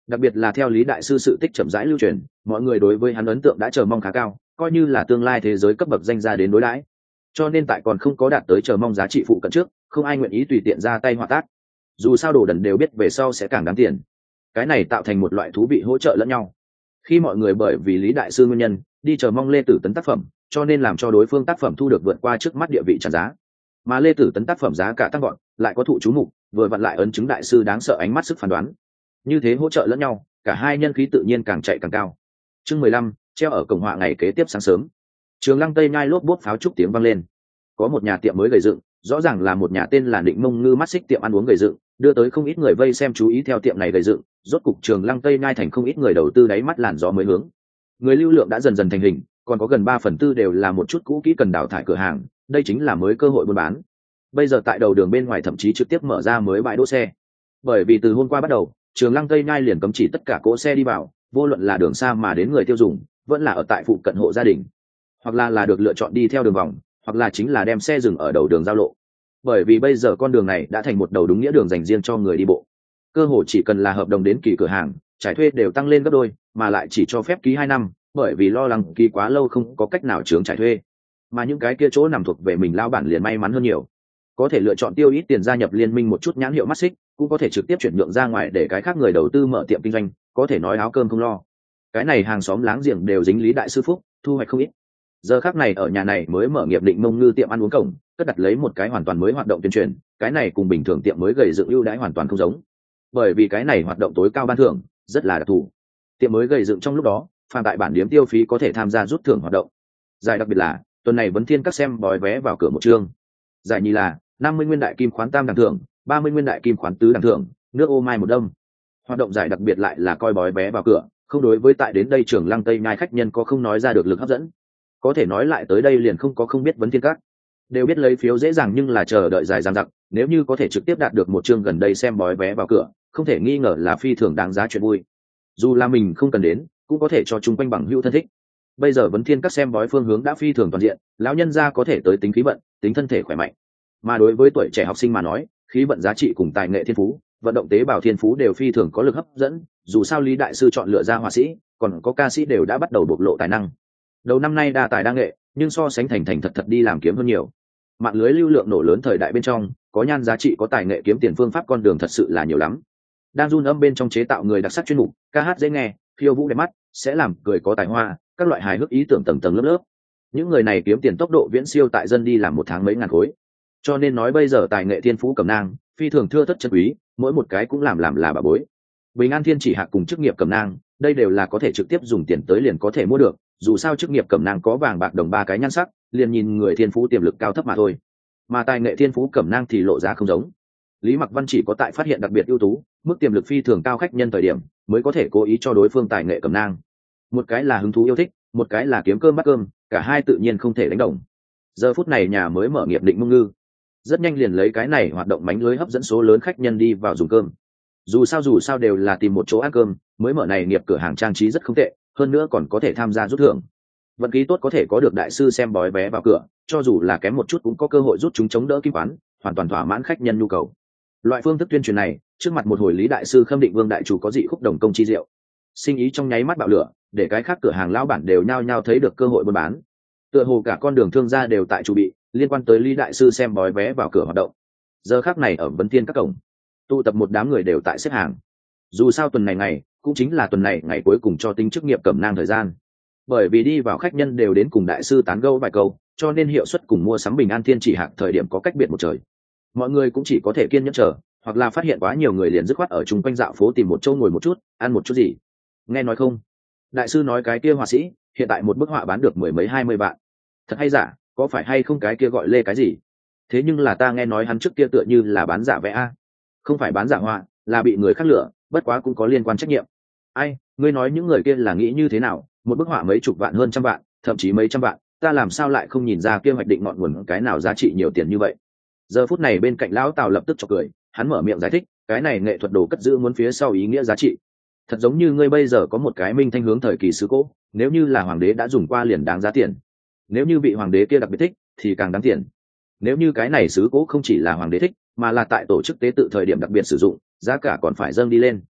Speaker 1: Đặc biệt là theo Lý đại sư sự tích chậm rãi lưu truyền, mọi người đối với hắn ấn tượng đã chờ mong khá cao, coi như là tương lai thế giới cấp bậc danh gia đến đối đãi. Cho nên tại còn không có đạt tới chờ mong giá trị phụ cận trước, không ai nguyện ý tùy tiện ra tay họa tác. Dù sao đồ đần đều biết về sau sẽ càng đáng tiền. Cái này tạo thành một loại thú vị hỗ trợ lẫn nhau. Khi mọi người bởi vì Lý đại sư nguyên nhân đi chờ mong Lê Tử Tấn tác phẩm, cho nên làm cho đối phương tác phẩm thu được vượt qua trước mắt địa vị trả giá. Mà Lê Tử Tấn tác phẩm giá cả tăng gọn, lại có thụ chú mục, vừa vặn lại ấn chứng đại sư đáng sợ ánh mắt sức phán đoán. Như thế hỗ trợ lẫn nhau, cả hai nhân khí tự nhiên càng chạy càng cao. Chương 15, treo ở cổng họa ngày kế tiếp sáng sớm. Trường Lăng Tây Nhai lốp bốp pháo trúc tiếng vang lên. Có một nhà tiệm mới gầy dựng, rõ ràng là một nhà tên là Định Mông Ngư mắt xích tiệm ăn uống gầy dựng, đưa tới không ít người vây xem chú ý theo tiệm này gầy dựng, rốt cục Trường Lăng Tây Nhai thành không ít người đầu tư đáy mắt làn gió mới hướng. Người lưu lượng đã dần dần thành hình, còn có gần 3/4 đều là một chút cũ kỹ cần đào thải cửa hàng, đây chính là mới cơ hội buôn bán. Bây giờ tại đầu đường bên ngoài thậm chí trực tiếp mở ra mới bãi đỗ xe. Bởi vì từ hôm qua bắt đầu, Trường Lăng Tây Nhai liền cấm chỉ tất cả cỗ xe đi vào, vô luận là đường xa mà đến người tiêu dùng, vẫn là ở tại phụ cận hộ gia đình, hoặc là được lựa chọn đi theo đường vòng, hoặc là chính là đem xe dừng ở đầu đường giao lộ. Bởi vì bây giờ con đường này đã thành một đầu đúng nghĩa đường dành riêng cho người đi bộ. Cơ hồ chỉ cần là hợp đồng đến kỳ cửa hàng, trải thuê đều tăng lên gấp đôi, mà lại chỉ cho phép ký 2 năm, bởi vì lo lắng ký quá lâu không có cách nào chướng trải thuê. Mà những cái kia chỗ nằm thuộc về mình lao bản liền may mắn hơn nhiều, có thể lựa chọn tiêu ít tiền gia nhập liên minh một chút nhãn hiệu mắt xích, cũng có thể trực tiếp chuyển nhượng ra ngoài để cái khác người đầu tư mở tiệm kinh doanh, có thể nói áo cơm không lo. Cái này hàng xóm láng giềng đều dính Lý đại sư phúc, thu hoạch không ít. Giờ khác này ở nhà này mới mở nghiệp Định Mông Ngư tiệm ăn uống cổng, cất đặt lấy một cái hoàn toàn mới hoạt động tuyên truyền, cái này cùng bình thường tiệm mới gầy dựng ưu đãi hoàn toàn không giống. Bởi vì cái này hoạt động tối cao ban thưởng rất là đặc thù. Tiệm mới gầy dựng trong lúc đó, phàm tại bản điểm tiêu phí có thể tham gia rút thưởng hoạt động. Giải đặc biệt là tuần này Vấn Thiên các xem bói vé vào cửa một chương. Giải nhì là 50 nguyên đại kim khoán tam đẳng thưởng, 30 nguyên đại kim khoán tứ đẳng thưởng, nước ô mai một đông. Hoạt động giải đặc biệt lại là coi bói vé vào cửa, không đối với tại đến đây Trường Lăng Tây Nhai khách nhân có không nói ra được lực hấp dẫn. Có thể nói lại tới đây liền không có không biết Vấn Thiên các. Đều biết lấy phiếu dễ dàng nhưng là chờ đợi dài dằng dặc, nếu như có thể trực tiếp đạt được một chương gần đây xem bói vé vào cửa, không thể nghi ngờ là phi thường đáng giá chuyện vui. Dù là mình không cần đến, cũng có thể cho chung quanh bằng hữu thân thích. Bây giờ Vấn Thiên các xem bói phương hướng đã phi thường toàn diện, lão nhân gia có thể tới tính khí vận, tính thân thể khỏe mạnh. Mà đối với tuổi trẻ học sinh mà nói, khí vận giá trị cùng tài nghệ thiên phú, vận động tế bào thiên phú đều phi thường có lực hấp dẫn, dù sao Lý đại sư chọn lựa ra họa sĩ, còn có ca sĩ đều đã bắt đầu bộc lộ tài năng. Đầu năm nay đa tài đa nghệ, nhưng so sánh thành thành thật thật đi làm kiếm hơn nhiều. Mạng lưới lưu lượng nổ lớn thời đại bên trong, có nhan giá trị có tài nghệ kiếm tiền phương pháp con đường thật sự là nhiều lắm. Đang run âm bên trong chế tạo người đặc sắc chuyên mục, ca hát dễ nghe, khiêu vũ đẹp mắt, sẽ làm cười có tài hoa, các loại hài hước ý tưởng tầng tầng lớp lớp. Những người này kiếm tiền tốc độ viễn siêu tại dân đi làm một tháng mấy ngàn khối. Cho nên nói bây giờ tài nghệ thiên phú cẩm nang phi thường thưa thất chân quý, mỗi một cái cũng làm là bà bối. Bình An Thiên Chỉ Hạc cùng chức nghiệp cẩm nang, đây đều là có thể trực tiếp dùng tiền tới liền có thể mua được, dù sao chức nghiệp cẩm nang có vàng bạc đồng 3 cái nhan sắc, liền nhìn người thiên phú tiềm lực cao thấp mà thôi. Mà tài nghệ thiên phú cẩm nang thì lộ giá không giống. Lý Mặc Văn chỉ có tại phát hiện đặc biệt ưu tú, mức tiềm lực phi thường cao khách nhân thời điểm, mới có thể cố ý cho đối phương tài nghệ cẩm nang. Một cái là hứng thú yêu thích, một cái là kiếm cơm bắt cơm, cả hai tự nhiên không thể đánh đồng. Giờ phút này nhà mới mở nghiệp Định Mông Ngư, rất nhanh liền lấy cái này hoạt động mánh lưới hấp dẫn số lớn khách nhân đi vào dùng cơm. Dù sao đều là tìm một chỗ ăn cơm, mới mở này nghiệp cửa hàng trang trí rất không tệ, hơn nữa còn có thể tham gia rút thưởng. Vận khí tốt có thể có được đại sư xem bói vé vào cửa, cho dù là kém một chút cũng có cơ hội rút chúng chống đỡ kim khoán, hoàn toàn thỏa mãn khách nhân nhu cầu. Loại phương thức tuyên truyền này, trước mặt một hồi Lý đại sư Khâm Định Vương đại chủ có dị khúc đồng công chi diệu, sinh ý trong nháy mắt bạo lửa, để cái khác cửa hàng lão bản đều nhao nhao thấy được cơ hội buôn bán. Tựa hồ cả con đường thương gia đều tại chủ bị liên quan tới Lý đại sư xem bói vé vào cửa hoạt động. Giờ khác này ở Vấn Thiên các cổng, tụ tập một đám người đều tại xếp hàng. Dù sao tuần này cũng chính là tuần này ngày cuối cùng cho tính chức nghiệp cẩm nang thời gian. Bởi vì đi vào khách nhân đều đến cùng đại sư tán gẫu vài câu, cho nên hiệu suất cùng mua sắm Bình An Thiên Chỉ Hạc thời điểm có cách biệt một trời. Mọi người cũng chỉ có thể kiên nhẫn chờ, hoặc là phát hiện quá nhiều người liền dứt khoát ở chung quanh dạo phố tìm một chỗ ngồi một chút, ăn một chút gì. Nghe nói không? Đại sư nói cái kia họa sĩ, hiện tại một bức họa bán được 10 mấy 20 vạn. Thật hay giả, có phải hay không cái kia gọi Lê cái gì? Thế nhưng là ta nghe nói hắn trước kia tựa như là bán giả vẽ a. Không phải bán giả họa, là bị người khác lừa, bất quá cũng có liên quan trách nhiệm. Ai, ngươi nói những người kia là nghĩ như thế nào? Một bức họa mấy chục vạn hơn trăm vạn, thậm chí mấy trăm vạn, ta làm sao lại không nhìn ra kia hoạch định ngọn nguồn cái nào giá trị nhiều tiền như vậy? Giờ phút này bên cạnh lão Tào lập tức chọc cười, hắn mở miệng giải thích, cái này nghệ thuật đồ cất giữ muốn phía sau ý nghĩa giá trị. Thật giống như ngươi bây giờ có một cái minh thanh hướng thời kỳ xứ cũ, nếu như là hoàng đế đã dùng qua liền đáng giá tiền. Nếu như bị hoàng đế kia đặc biệt thích thì càng đáng tiền. Nếu như cái này xứ cũ không chỉ là hoàng đế thích, mà là tại tổ chức tế tự thời điểm đặc biệt sử dụng, giá cả còn phải dâng đi lên.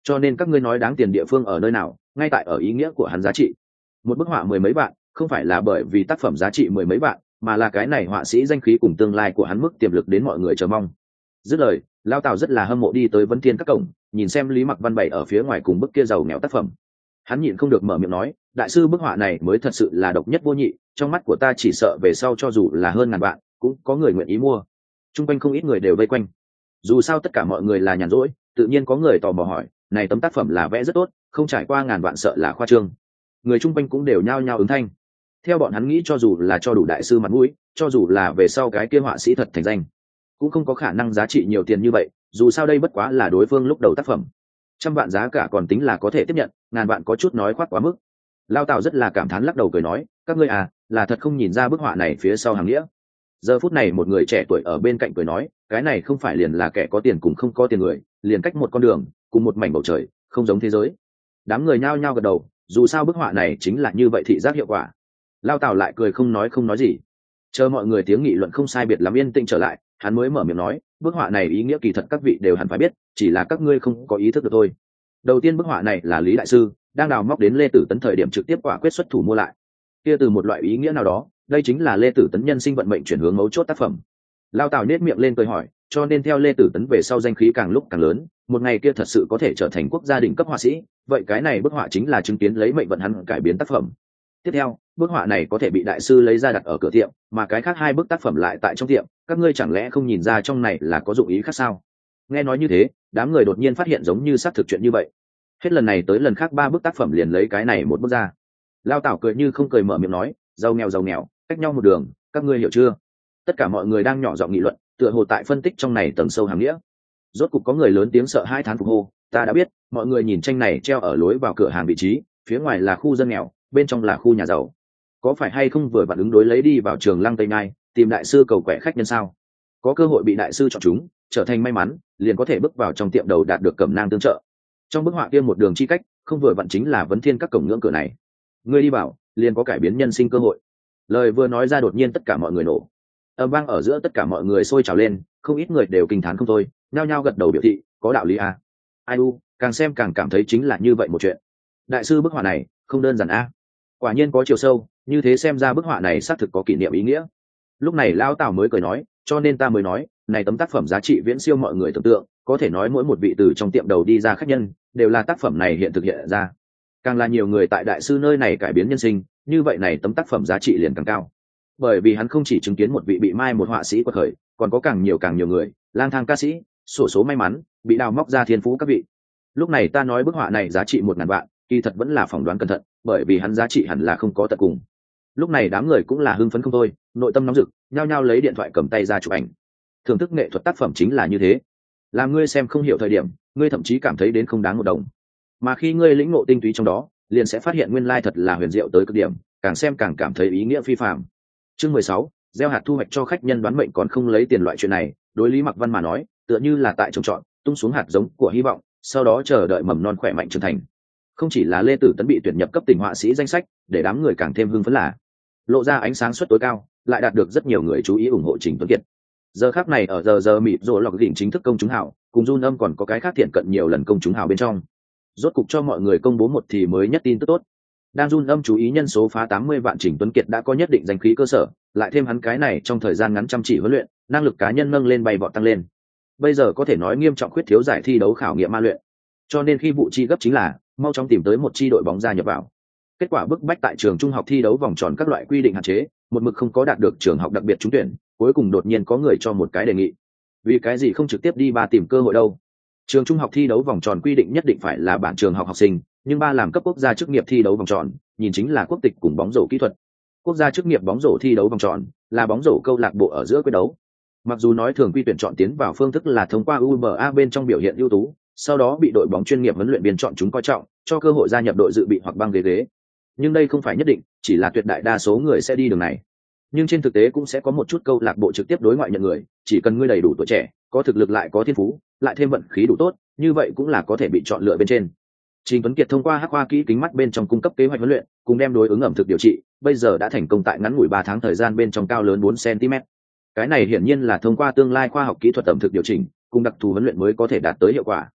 Speaker 1: cho nên các ngươi nói đáng tiền địa phương ở nơi nào, ngay tại ở ý nghĩa của hắn giá trị. Một bức họa 10 mấy vạn không phải là bởi vì tác phẩm giá trị 10 mấy vạn, mà là cái này họa sĩ danh khí cùng tương lai của hắn mức tiềm lực đến mọi người chờ mong. Dứt lời, Lao Tào rất là hâm mộ đi tới Vấn Thiên các cổng, nhìn xem Lý Mặc Văn bày ở phía ngoài cùng bức kia giàu nghèo tác phẩm. Hắn nhịn không được mở miệng nói, đại sư bức họa này mới thật sự là độc nhất vô nhị, trong mắt của ta chỉ sợ về sau cho dù là hơn ngàn vạn cũng có người nguyện ý mua. Trung quanh không ít người đều vây quanh, dù sao tất cả mọi người là nhàn rỗi, tự nhiên có người tò mò hỏi, này tấm tác phẩm là vẽ rất tốt, không trải qua ngàn vạn sợ là khoa trương. Người chung quanh cũng đều nhao nhao ứng thanh. Theo bọn hắn nghĩ, cho dù là cho đủ đại sư mặt mũi, cho dù là về sau cái kia họa sĩ thật thành danh, cũng không có khả năng giá trị nhiều tiền như vậy, dù sao đây bất quá là đối phương lúc đầu tác phẩm. 100 vạn giá cả còn tính là có thể tiếp nhận, ngàn vạn có chút nói khoác quá mức. Lao Tào rất là cảm thán lắc đầu cười nói, các ngươi à, là thật không nhìn ra bức họa này phía sau hàng nghĩa. Giờ phút này một người trẻ tuổi ở bên cạnh cười nói, cái này không phải liền là kẻ có tiền cùng không có tiền người, liền cách một con đường, cùng một mảnh bầu trời, không giống thế giới. Đám người nhao nhao gật đầu, dù sao bức họa này chính là như vậy thị giác hiệu quả. Lao Tào lại cười không nói gì. Chờ mọi người tiếng nghị luận không sai biệt lắm yên tĩnh trở lại, hắn mới mở miệng nói, bức họa này ý nghĩa kỳ thật các vị đều hẳn phải biết, chỉ là các ngươi không có ý thức được thôi. Đầu tiên bức họa này là Lý đại sư đang đào móc đến Lê Tử Tấn thời điểm trực tiếp quả quyết xuất thủ mua lại. Kia từ một loại ý nghĩa nào đó, đây chính là Lê Tử Tấn nhân sinh vận mệnh chuyển hướng mấu chốt tác phẩm. Lao Tào nét miệng lên cười hỏi, cho nên theo Lê Tử Tấn về sau danh khí càng lúc càng lớn, một ngày kia thật sự có thể trở thành quốc gia đỉnh cấp họa sĩ, vậy cái này bức họa chính là chứng kiến lấy mệnh vận hắn cải biến tác phẩm. Tiếp theo, bức họa này có thể bị đại sư lấy ra đặt ở cửa tiệm, mà cái khác 2 bức tác phẩm lại tại trong tiệm, các ngươi chẳng lẽ không nhìn ra trong này là có dụng ý khác sao? Nghe nói như thế, đám người đột nhiên phát hiện giống như xác thực chuyện như vậy. Hết lần này tới lần khác 3 bức tác phẩm liền lấy cái này một bức ra. Lao Tảo cười như không cười mở miệng nói, giàu nghèo, cách nhau một đường, các ngươi hiểu chưa? Tất cả mọi người đang nhỏ giọng nghị luận, tựa hồ tại phân tích trong này tầng sâu hàm nghĩa. Rốt cục có người lớn tiếng sợ hai thán phục hô, ta đã biết, mọi người nhìn tranh này treo ở lối vào cửa hàng vị trí, phía ngoài là khu dân nghèo, bên trong là khu nhà giàu. Có phải hay không vừa vặn ứng đối lấy đi vào Trường Lăng Tây Nhai, tìm đại sư cầu quẻ khách nhân sao? Có cơ hội bị đại sư chọn chúng, trở thành may mắn, liền có thể bước vào trong tiệm đầu đạt được cẩm nang tương trợ. Trong bức họa kia một đường chi cách, không vừa vặn chính là Vấn Thiên các cổng ngưỡng cửa này. Ngươi đi vào, liền có cải biến nhân sinh cơ hội. Lời vừa nói ra đột nhiên tất cả mọi người nổ. Âm vang ở giữa tất cả mọi người sôi trào lên, không ít người đều kinh thán không thôi, nhao nhao gật đầu biểu thị, có đạo lý à. Ai u, càng xem càng cảm thấy chính là như vậy một chuyện. Đại sư bức họa này, không đơn giản a. Quả nhiên có chiều sâu, như thế xem ra bức họa này xác thực có kỷ niệm ý nghĩa. Lúc này Lão Tào mới cười nói, cho nên ta mới nói, này tấm tác phẩm giá trị viễn siêu mọi người tưởng tượng, có thể nói mỗi một vị từ trong tiệm đầu đi ra khách nhân, đều là tác phẩm này hiện thực hiện ra. Càng là nhiều người tại đại sư nơi này cải biến nhân sinh, như vậy này tấm tác phẩm giá trị liền càng cao. Bởi vì hắn không chỉ chứng kiến một vị bị mai một họa sĩ quật khởi, còn có càng nhiều người, lang thang ca sĩ, xổ số may mắn, bị đào móc ra thiên phú các vị. Lúc này ta nói bức họa này giá trị 1000 vạn, kỳ thật vẫn là phỏng đoán cẩn thận, bởi vì hắn giá trị hẳn là không có tận cùng. Lúc này đám người cũng là hưng phấn không thôi, nội tâm nóng rực, nhao nhao lấy điện thoại cầm tay ra chụp ảnh. Thưởng thức nghệ thuật tác phẩm chính là như thế. Làm ngươi xem không hiểu thời điểm, ngươi thậm chí cảm thấy đến không đáng một đồng. Mà khi ngươi lĩnh ngộ tinh túy trong đó, liền sẽ phát hiện nguyên lai thật là huyền diệu tới cực điểm, càng xem càng cảm thấy ý nghĩa phi phàm. Chương 16, gieo hạt thu hoạch cho khách nhân đoán mệnh còn không lấy tiền loại chuyện này, đối Lý Mặc Văn mà nói, tựa như là tại trồng trọt, tung xuống hạt giống của hy vọng, sau đó chờ đợi mầm non khỏe mạnh trưởng thành. Không chỉ là Lê Tử Tấn bị tuyển nhập cấp tỉnh họa sĩ danh sách, để đám người càng thêm hưng phấn là lộ ra ánh sáng suất tối cao, lại đạt được rất nhiều người chú ý ủng hộ Trình Tuấn Kiệt. Giờ khắc này ở giờ mịt rồi lọc đỉnh chính thức công chúng hào, cùng Jun Âm còn có cái khác thiện cận nhiều lần công chúng hào bên trong. Rốt cục cho mọi người công bố một thì mới nhất tin tức tốt. Đang Jun Âm chú ý nhân số phá 80 vạn, Trình Tuấn Kiệt đã có nhất định danh khí cơ sở, lại thêm hắn cái này trong thời gian ngắn chăm chỉ huấn luyện, năng lực cá nhân nâng lên bay vọt tăng lên. Bây giờ có thể nói nghiêm trọng khuyết thiếu giải thi đấu khảo nghiệm ma luyện. Cho nên khi vụ chi gấp chính là mau chóng tìm tới một chi đội bóng gia nhập vào. Kết quả bức bách tại trường trung học thi đấu vòng tròn các loại quy định hạn chế, một mực không có đạt được trường học đặc biệt trúng tuyển, cuối cùng đột nhiên có người cho một cái đề nghị. Vì cái gì không trực tiếp đi ba tìm cơ hội đâu? Trường trung học thi đấu vòng tròn quy định nhất định phải là bản trường học học sinh, nhưng ba làm cấp quốc gia chức nghiệp thi đấu vòng tròn, nhìn chính là quốc tịch cùng bóng rổ kỹ thuật. Quốc gia chức nghiệp bóng rổ thi đấu vòng tròn là bóng rổ câu lạc bộ ở giữa quyết đấu. Mặc dù nói thường quy tuyển chọn tiến vào phương thức là thông qua UBA bên trong biểu hiện ưu tú, sau đó bị đội bóng chuyên nghiệp huấn luyện viên chọn chúng coi trọng, cho cơ hội gia nhập đội dự bị hoặc băng ghế. Nhưng đây không phải nhất định, chỉ là tuyệt đại đa số người sẽ đi đường này. Nhưng trên thực tế cũng sẽ có một chút câu lạc bộ trực tiếp đối ngoại nhận người, chỉ cần ngươi đầy đủ tuổi trẻ, có thực lực lại có thiên phú, lại thêm vận khí đủ tốt, như vậy cũng là có thể bị chọn lựa bên trên. Trình Tuấn Kiệt thông qua Hắc Hoa kỹ kính mắt bên trong cung cấp kế hoạch huấn luyện, cùng đem đối ứng ẩm thực điều trị, bây giờ đã thành công tại ngắn ngủi 3 tháng thời gian bên trong cao lớn 4 cm. Cái này hiển nhiên là thông qua tương lai khoa học kỹ thuật ẩm thực điều chỉnh, cùng đặc thù huấn luyện mới có thể đạt tới hiệu quả.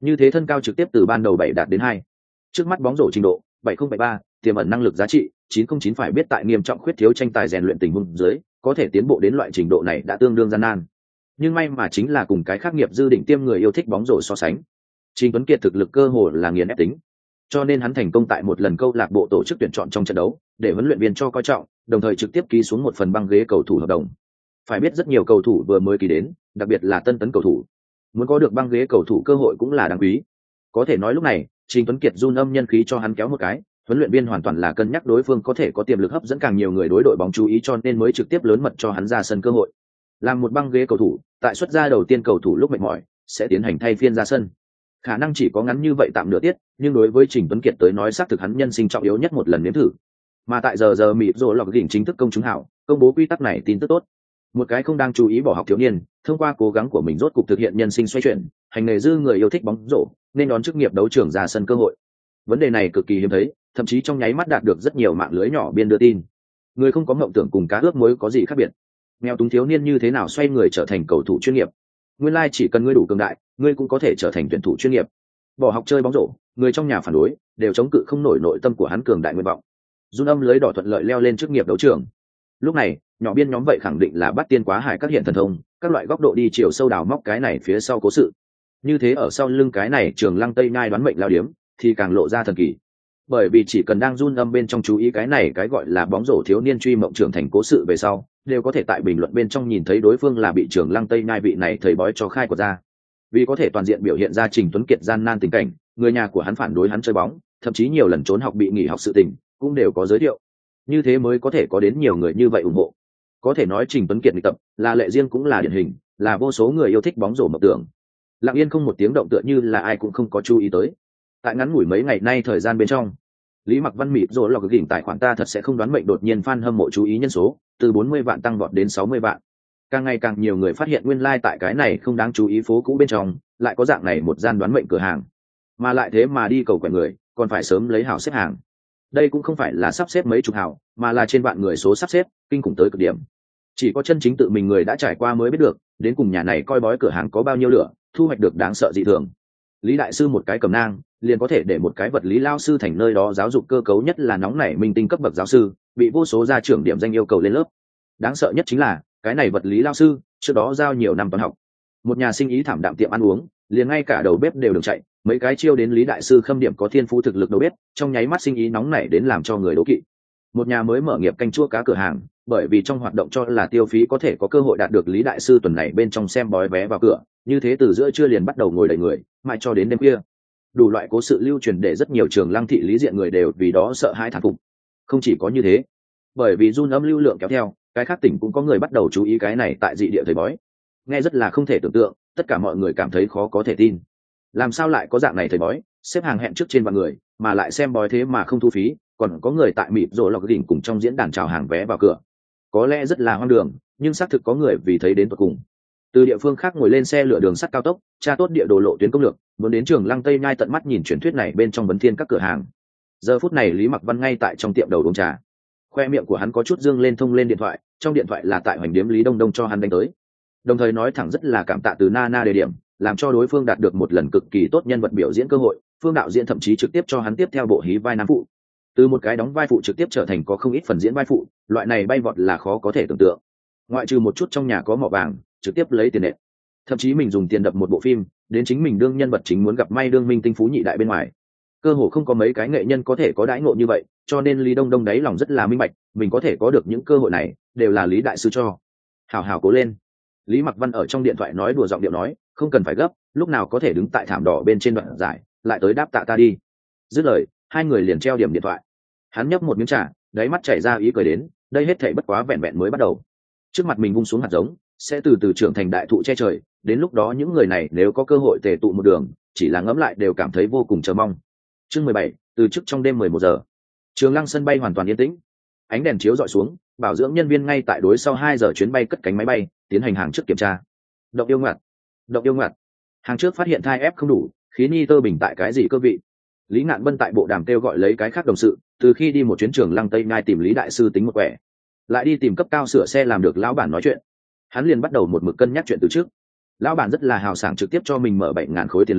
Speaker 1: Như thế thân cao trực tiếp từ ban đầu 7 đạt đến 2. Trước mắt bóng rổ trình độ 7073, tiềm ẩn năng lực giá trị 909, phải biết tại nghiêm trọng khuyết thiếu tranh tài rèn luyện tình huống dưới, có thể tiến bộ đến loại trình độ này đã tương đương gian nan. Nhưng may mà chính là cùng cái khác nghiệp dư đỉnh tiêm người yêu thích bóng rổ so sánh, Trình Tuấn Kiệt thực lực cơ hồ là nghiền ép tính, cho nên hắn thành công tại một lần câu lạc bộ tổ chức tuyển chọn trong trận đấu, để huấn luyện viên cho coi trọng, đồng thời trực tiếp ký xuống một phần băng ghế cầu thủ hợp đồng. Phải biết rất nhiều cầu thủ vừa mới ký đến, đặc biệt là tân tấn cầu thủ, muốn có được băng ghế cầu thủ cơ hội cũng là đáng quý. Có thể nói lúc này, Trình Tuấn Kiệt run âm nhân khí cho hắn kéo một cái, huấn luyện viên hoàn toàn là cân nhắc đối phương có thể có tiềm lực hấp dẫn càng nhiều người đối đội bóng chú ý, cho nên mới trực tiếp lớn mật cho hắn ra sân cơ hội. Làm một băng ghế cầu thủ, tại xuất ra đầu tiên cầu thủ lúc mệt mỏi, sẽ tiến hành thay phiên ra sân. Khả năng chỉ có ngắn như vậy tạm nửa tiết, nhưng đối với Trình Tuấn Kiệt tới nói xác thực hắn nhân sinh trọng yếu nhất một lần nếm thử. Mà tại giờ mịt rồi lọc đỉnh chính thức công chúng hảo, công bố quy tắc này tin tức tốt. Một cái không đang chú ý bỏ học thiếu niên, thông qua cố gắng của mình rốt cục thực hiện nhân sinh xoay chuyển, hành nghề dư người yêu thích bóng rổ, nên đón chức nghiệp đấu trường ra sân cơ hội. Vấn đề này cực kỳ hiếm thấy, thậm chí trong nháy mắt đạt được rất nhiều mạng lưới nhỏ biên đưa tin. Người không có mộng tưởng cùng cá ướp muối có gì khác biệt? Nghèo túng thiếu niên như thế nào xoay người trở thành cầu thủ chuyên nghiệp? Nguyên lai chỉ cần ngươi đủ cường đại, ngươi cũng có thể trở thành tuyển thủ chuyên nghiệp. Bỏ học chơi bóng rổ, người trong nhà phản đối, đều chống cự không nổi nội tâm của hắn cường đại nguyện vọng. Run âm lưới đỏ thuận lợi leo lên chức nghiệp đấu trường. Lúc này, nhỏ biên nhóm vậy khẳng định là bắt tiên quá hải các hiện thần thông, các loại góc độ đi chiều sâu đào móc cái này phía sau cố sự. Như thế ở sau lưng cái này Trường Lăng Tây Nhai đoán mệnh lao điếm, thì càng lộ ra thần kỳ. Bởi vì chỉ cần đang run âm bên trong chú ý cái này cái gọi là bóng rổ thiếu niên truy mộng trưởng thành cố sự về sau, đều có thể tại bình luận bên trong nhìn thấy đối phương là bị Trường Lăng Tây Nhai vị này thầy bói cho khai của ra. Vì có thể toàn diện biểu hiện ra Trình Tuấn Kiệt gian nan tình cảnh, người nhà của hắn phản đối hắn chơi bóng, thậm chí nhiều lần trốn học bị nghỉ học sự tình, cũng đều có giới thiệu. Như thế mới có thể có đến nhiều người như vậy ủng hộ. Có thể nói Trình Tuấn Kiệt nghịch tập là lệ riêng cũng là điển hình, là vô số người yêu thích bóng rổ mộng tưởng. Lặng yên không một tiếng động tựa như là ai cũng không có chú ý tới. Tại ngắn ngủi mấy ngày nay thời gian bên trong, Lý Mặc Văn mịt rồi lọc đỉnh tài khoản ta thật sẽ không đoán mệnh đột nhiên fan hâm mộ chú ý nhân số từ 40 vạn tăng vọt đến 60 vạn. Càng ngày càng nhiều người phát hiện nguyên lai tại cái này không đáng chú ý phố cũ bên trong lại có dạng này một gian đoán mệnh cửa hàng, mà lại thế mà đi cầu quẹt người còn phải sớm lấy hảo xếp hàng. Đây cũng không phải là sắp xếp mấy chục hảo, mà là trên vạn người số sắp xếp kinh khủng tới cực điểm. Chỉ có chân chính tự mình người đã trải qua mới biết được đến cùng nhà này coi bói cửa hàng có bao nhiêu lửa, thu hoạch được đáng sợ dị thường. Lý đại sư một cái cầm nang liền có thể để một cái vật lý lao sư thành nơi đó giáo dục cơ cấu nhất là nóng nảy minh tinh cấp bậc giáo sư bị vô số gia trưởng điểm danh yêu cầu lên lớp. Đáng sợ nhất chính là cái này vật lý lao sư trước đó giao nhiều năm toán học, một nhà sinh ý thảm đạm tiệm ăn uống liền ngay cả đầu bếp đều được chạy, mấy cái chiêu đến Lý đại sư khâm điểm có thiên phú thực lực đầu bếp trong nháy mắt sinh ý nóng nảy đến làm cho người đố kỵ. Một nhà mới mở nghiệp canh chua cá cửa hàng, bởi vì trong hoạt động cho là tiêu phí có thể có cơ hội đạt được Lý đại sư tuần này bên trong xem bói vé vào cửa, như thế từ giữa trưa liền bắt đầu ngồi đầy người mãi cho đến đêm khuya. Đủ loại cố sự lưu truyền để rất nhiều Trường Lăng thị lý diện người đều vì đó sợ hãi thán phục. Không chỉ có như thế, bởi vì run âm lưu lượng kéo theo, cái khác tỉnh cũng có người bắt đầu chú ý cái này tại dị địa thầy bói. Nghe rất là không thể tưởng tượng, tất cả mọi người cảm thấy khó có thể tin. Làm sao lại có dạng này thầy bói, xếp hàng hẹn trước trên vạn người, mà lại xem bói thế mà không thu phí, còn có người tại mịt rồi lọc đỉnh cùng trong diễn đàn chào hàng vé vào cửa. Có lẽ rất là hoang đường, nhưng xác thực có người vì thấy đến tận cùng. Từ địa phương khác ngồi lên xe lửa đường sắt cao tốc, tra tốt địa đồ lộ tuyến công lược, muốn đến Trường Lăng Tây Nhai tận mắt nhìn truyền thuyết này bên trong vấn thiên các cửa hàng. Giờ phút này Lý Mặc Văn ngay tại trong tiệm đầu uống trà, khoe miệng của hắn có chút dương lên thông lên điện thoại, trong điện thoại là tại hoành điếm Lý Đông Đông cho hắn đánh tới, đồng thời nói thẳng rất là cảm tạ từ Nana đề điểm, làm cho đối phương đạt được một lần cực kỳ tốt nhân vật biểu diễn cơ hội. Phương đạo diễn thậm chí trực tiếp cho hắn tiếp theo bộ hí vai nam phụ, từ một cái đóng vai phụ trực tiếp trở thành có không ít phần diễn vai phụ, loại này bay vọt là khó có thể tưởng tượng. Ngoại trừ một chút trong nhà có mỏ vàng trực tiếp lấy tiền nện, thậm chí mình dùng tiền đập một bộ phim đến chính mình đương nhân vật chính muốn gặp may đương minh tinh phú nhị đại bên ngoài, cơ hồ không có mấy cái nghệ nhân có thể có đãi ngộ như vậy. Cho nên Lý Đông Đông đáy lòng rất là minh bạch, mình có thể có được những cơ hội này đều là Lý đại sư cho. Hảo hảo cố lên. Lý Mặc Văn ở trong điện thoại nói đùa giọng điệu nói, không cần phải gấp, lúc nào có thể đứng tại thảm đỏ bên trên đoạn giải lại tới đáp tạ ta đi. Dứt lời, hai người liền treo điểm điện thoại. Hắn nhấp một miếng trà, đáy mắt chảy ra ý cười đến, đây hết thảy bất quá vẹn vẹn mới bắt đầu. Trước mặt mình vung xuống hạt giống, sẽ từ từ trưởng thành đại thụ che trời, đến lúc đó những người này nếu có cơ hội tề tụ một đường, chỉ là ngẫm lại đều cảm thấy vô cùng chờ mong. Chương 17, từ trước trong đêm 11 giờ. Trường Lăng sân bay hoàn toàn yên tĩnh. Ánh đèn chiếu rọi xuống, bảo dưỡng nhân viên ngay tại đối sau 2 giờ chuyến bay cất cánh máy bay, tiến hành hàng trước kiểm tra. Động yêu ngoặt. Hàng trước phát hiện thai ép không đủ, khí nitơ bình tại cái gì cơ vị. Lý Ngạn Bân tại bộ đàm kêu gọi lấy cái khác đồng sự, từ khi đi một chuyến Trường Lăng Tây Nhai tìm Lý đại sư tính một quẻ, lại đi tìm cấp cao sửa xe làm được lão bản nói chuyện, hắn liền bắt đầu một mực cân nhắc chuyện từ trước. Lão bản rất là hào sảng trực tiếp cho mình mở 7.000 khối tiền lương,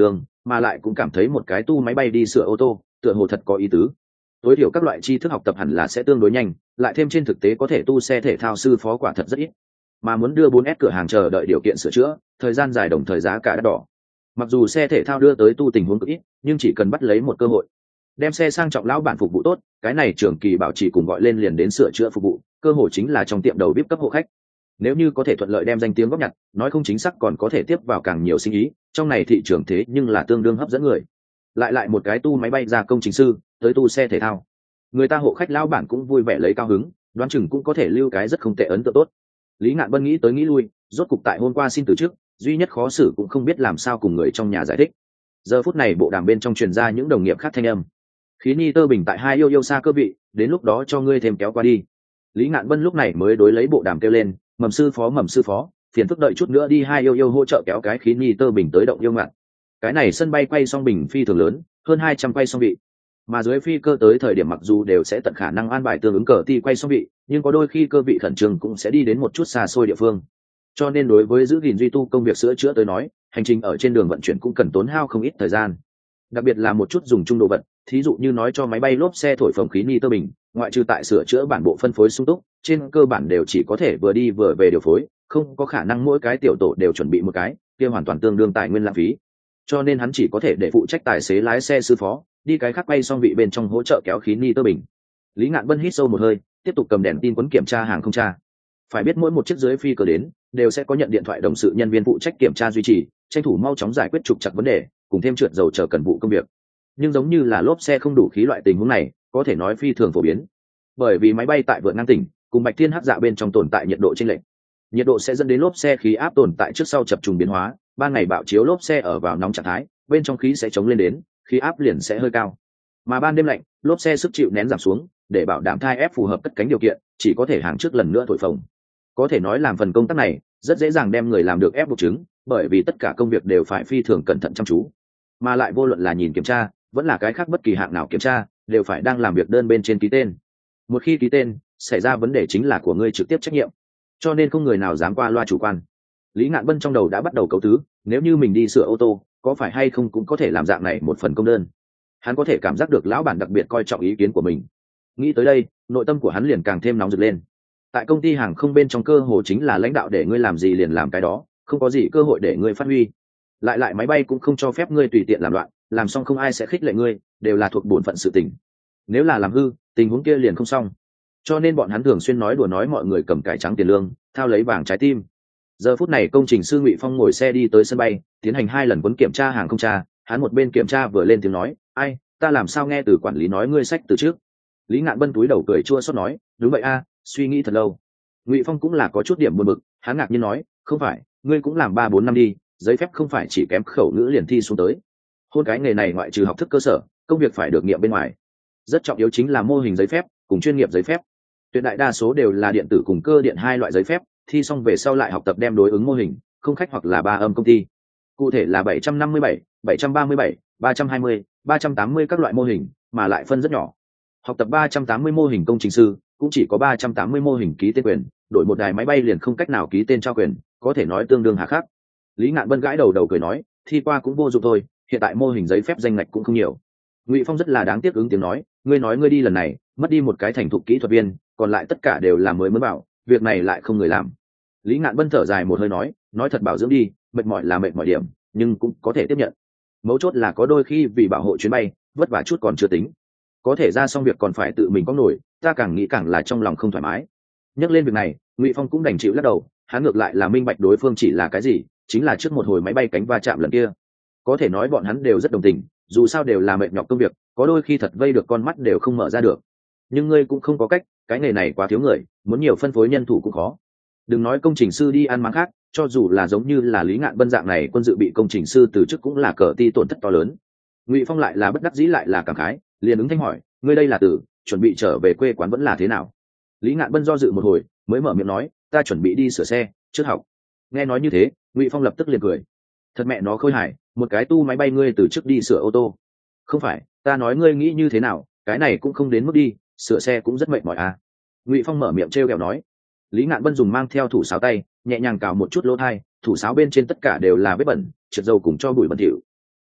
Speaker 1: mà lại cũng cảm thấy một cái tu máy bay đi sửa ô tô tựa hồ thật có ý tứ. Tối thiểu các loại tri thức học tập hẳn là sẽ tương đối nhanh, lại thêm trên thực tế có thể tu xe thể thao sư phó quả thật rất ít, mà muốn đưa 4S cửa hàng chờ đợi điều kiện sửa chữa, thời gian dài đồng thời giá cả đắt đỏ. Mặc dù xe thể thao đưa tới tu tình huống cực ít, nhưng chỉ cần bắt lấy một cơ hội, đem xe sang trọng lão bản phục vụ tốt, cái này trưởng kỳ bảo trì cùng gọi lên liền đến sửa chữa phục vụ, cơ hội chính là trong tiệm đầu VIP cấp hộ khách. Nếu như có thể thuận lợi đem danh tiếng góp nhặt, nói không chính xác còn có thể tiếp vào càng nhiều sinh ý, trong này thị trường thế nhưng là tương đương hấp dẫn người. Lại một cái tu máy bay gia công chính sư, tới tu xe thể thao. Người ta hộ khách lão bản cũng vui vẻ lấy cao hứng, đoán chừng cũng có thể lưu cái rất không tệ ấn tượng tốt. Lý Ngạn Bân nghĩ tới nghĩ lui, rốt cục tại hôm qua xin từ chức, duy nhất khó xử cũng không biết làm sao cùng người trong nhà giải thích. Giờ phút này bộ đàm bên trong truyền ra những đồng nghiệp khác thanh âm. Khí ni tơ bình tại hai yêu xa cơ vị, đến lúc đó cho ngươi thêm kéo qua đi. Lý Ngạn Bân lúc này mới đối lấy bộ đàm kêu lên, mầm sư phó, phiền phức đợi chút nữa đi hai yêu hỗ trợ kéo cái khí ni tơ bình tới động yêu ngạn. Cái này sân bay quay song bình phi thường lớn, hơn 200 quay song vị, mà dưới phi cơ tới thời điểm mặc dù đều sẽ tận khả năng an bài tương ứng cờ ti quay song vị, nhưng có đôi khi cơ vị khẩn trương cũng sẽ đi đến một chút xa xôi địa phương, cho nên đối với giữ gìn duy tu công việc sửa chữa tới nói, hành trình ở trên đường vận chuyển cũng cần tốn hao không ít thời gian, đặc biệt là một chút dùng chung đồ vật, thí dụ như nói cho máy bay lốp xe thổi phồng khí ni tơ bình, ngoại trừ tại sửa chữa bản bộ phân phối sung túc, trên cơ bản đều chỉ có thể vừa đi vừa về điều phối, không có khả năng mỗi cái tiểu tổ đều chuẩn bị một cái, kia hoàn toàn tương đương tài nguyên lãng phí, cho nên hắn chỉ có thể để phụ trách tài xế lái xe sư phó đi cái khác quay xong vị bên trong hỗ trợ kéo khí ni tơ bình. Lý Ngạn Bân hít sâu một hơi, tiếp tục cầm đèn tin quấn kiểm tra hàng không tra. Phải biết mỗi một chiếc dưới phi cơ đến đều sẽ có nhận điện thoại đồng sự nhân viên phụ trách kiểm tra duy trì, tranh thủ mau chóng giải quyết trục trặc vấn đề, cùng thêm trượt dầu chờ cần vụ công việc. Nhưng giống như là lốp xe không đủ khí loại tình huống này, có thể nói phi thường phổ biến. Bởi vì máy bay tại vượt ngang tỉnh, cùng bạch thiên hắc dạ bên trong tồn tại nhiệt độ chênh lệch. Nhiệt độ sẽ dẫn đến lốp xe khí áp tồn tại trước sau chập trùng biến hóa, ban ngày bạo chiếu lốp xe ở vào nóng trạng thái, bên trong khí sẽ chống lên đến, khí áp liền sẽ hơi cao. Mà ban đêm lạnh, lốp xe sức chịu nén giảm xuống, để bảo đảm thai ép phù hợp cất cánh điều kiện, chỉ có thể hàng trước lần nữa thổi phồng. Có thể nói làm phần công tác này rất dễ dàng đem người làm được ép buộc chứng, bởi vì tất cả công việc đều phải phi thường cẩn thận chăm chú, mà lại vô luận là nhìn kiểm tra vẫn là cái khác bất kỳ hạng nào kiểm tra đều phải đang làm việc đơn bên trên ký tên. Một khi ký tên, xảy ra vấn đề chính là của ngươi trực tiếp trách nhiệm, cho nên không người nào dám qua loa chủ quan. Lý Ngạn Bân trong đầu đã bắt đầu cấu tứ, nếu như mình đi sửa ô tô, có phải hay không cũng có thể làm dạng này một phần công đơn. Hắn có thể cảm giác được lão bản đặc biệt coi trọng ý kiến của mình. Nghĩ tới đây, nội tâm của hắn liền càng thêm nóng rực lên. Tại công ty hàng không bên trong cơ hồ chính là lãnh đạo để ngươi làm gì liền làm cái đó, không có gì cơ hội để ngươi phát huy. Lại máy bay cũng không cho phép ngươi tùy tiện làm loạn, làm xong không ai sẽ khích lệ ngươi, đều là thuộc bổn phận sự tình. Nếu là làm hư, tình huống kia liền không xong. Cho nên bọn hắn thường xuyên nói đùa nói mọi người cầm cải trắng tiền lương, thao lấy vàng trái tim. Giờ phút này công trình sư Ngụy Phong ngồi xe đi tới sân bay, tiến hành 2 lần quấn kiểm tra hàng không tra, hắn một bên kiểm tra vừa lên tiếng nói, ai, ta làm sao nghe từ quản lý nói ngươi sách từ trước. Lý Ngạn Bân túi đầu cười chua xót nói, đúng vậy a, suy nghĩ thật lâu. Ngụy Phong cũng là có chút điểm buồn bực, hắn ngạc nhiên nói, không phải, ngươi cũng làm 3-4 năm đi, giấy phép không phải chỉ kém khẩu ngữ liền thi xuống tới. Hôn cái nghề này ngoại trừ học thức cơ sở, công việc phải được nghiệm bên ngoài. Rất trọng yếu chính là mô hình giấy phép cùng chuyên nghiệp giấy phép. Tuyệt đại đa số đều là điện tử cùng cơ điện 2 loại giấy phép, thi xong về sau lại học tập đem đối ứng mô hình, không khách hoặc là 3 âm công ty. Cụ thể là 757, 737, 320, 380 các loại mô hình, mà lại phân rất nhỏ. Học tập 380 mô hình công trình sư, cũng chỉ có 380 mô hình ký tên quyền, đổi một đài máy bay liền không cách nào ký tên trao quyền, có thể nói tương đương hà khắc. Lý Ngạn Bân gãi đầu cười nói, thi qua cũng vô dụng thôi, hiện tại mô hình giấy phép danh ngạch cũng không nhiều. Ngụy Phong rất là đáng tiếc ứng tiếng nói, ngươi đi lần này, mất đi một cái thành thục kỹ thuật viên, còn lại tất cả đều là mới bảo, việc này lại không người làm. Lý Ngạn Bân thở dài một hơi nói thật bảo dưỡng đi, mệt mỏi là mệt mỏi điểm, nhưng cũng có thể tiếp nhận. Mấu chốt là có đôi khi vì bảo hộ chuyến bay, vất vả chút còn chưa tính, có thể ra xong việc còn phải tự mình có nổi, ta càng nghĩ càng là trong lòng không thoải mái. Nhắc lên việc này, Ngụy Phong cũng đành chịu lắc đầu, hắn ngược lại là minh bạch đối phương chỉ là cái gì, chính là trước một hồi máy bay cánh va chạm lần kia. Có thể nói bọn hắn đều rất đồng tình, dù sao đều là mệt nhọc công việc, có đôi khi thật vây được con mắt đều không mở ra được. Nhưng ngươi cũng không có cách, cái nghề này quá thiếu người, muốn nhiều phân phối nhân thủ cũng khó. Đừng nói công trình sư đi ăn máng khác, cho dù là giống như là Lý Ngạn Bân dạng này quân dự bị công trình sư từ chức cũng là cờ ti tổn thất to lớn. Ngụy Phong lại là bất đắc dĩ lại là cảm khái, liền ứng thanh hỏi, ngươi đây là từ chuẩn bị trở về quê quán vẫn là thế nào? Lý Ngạn Bân do dự một hồi, mới mở miệng nói, ta chuẩn bị đi sửa xe, trước học. Nghe nói như thế, Ngụy Phong lập tức liền cười, thật mẹ nó khôi hài, một cái tu máy bay ngươi từ trước đi sửa ô tô. Không phải, ta nói ngươi nghĩ như thế nào, cái này cũng không đến mức đi, sửa xe cũng rất mệt mỏi à. Ngụy Phong mở miệng trêu ghẹo nói. Lý Ngạn Bân dùng mang theo thủ sáo tay nhẹ nhàng cào một chút lỗ thai, thủ sáo bên trên tất cả đều là vết bẩn, trượt dầu cùng cho bụi bẩn thỉu.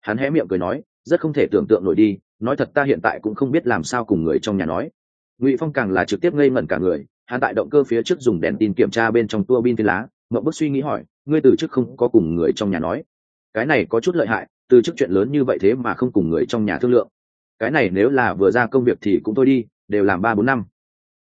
Speaker 1: Hắn hé miệng cười nói, rất không thể tưởng tượng nổi đi, nói thật ta hiện tại cũng không biết làm sao cùng người trong nhà nói. Ngụy Phong càng là trực tiếp ngây ngẩn cả người, hắn tại động cơ phía trước dùng đèn tin kiểm tra bên trong tua bin thiên lá, ngậm bức suy nghĩ hỏi, ngươi từ trước không có cùng người trong nhà nói? Cái này có chút lợi hại, từ trước chuyện lớn như vậy thế mà không cùng người trong nhà thương lượng. Cái này nếu là vừa ra công việc thì cũng thôi đi, đều làm 3-4 năm.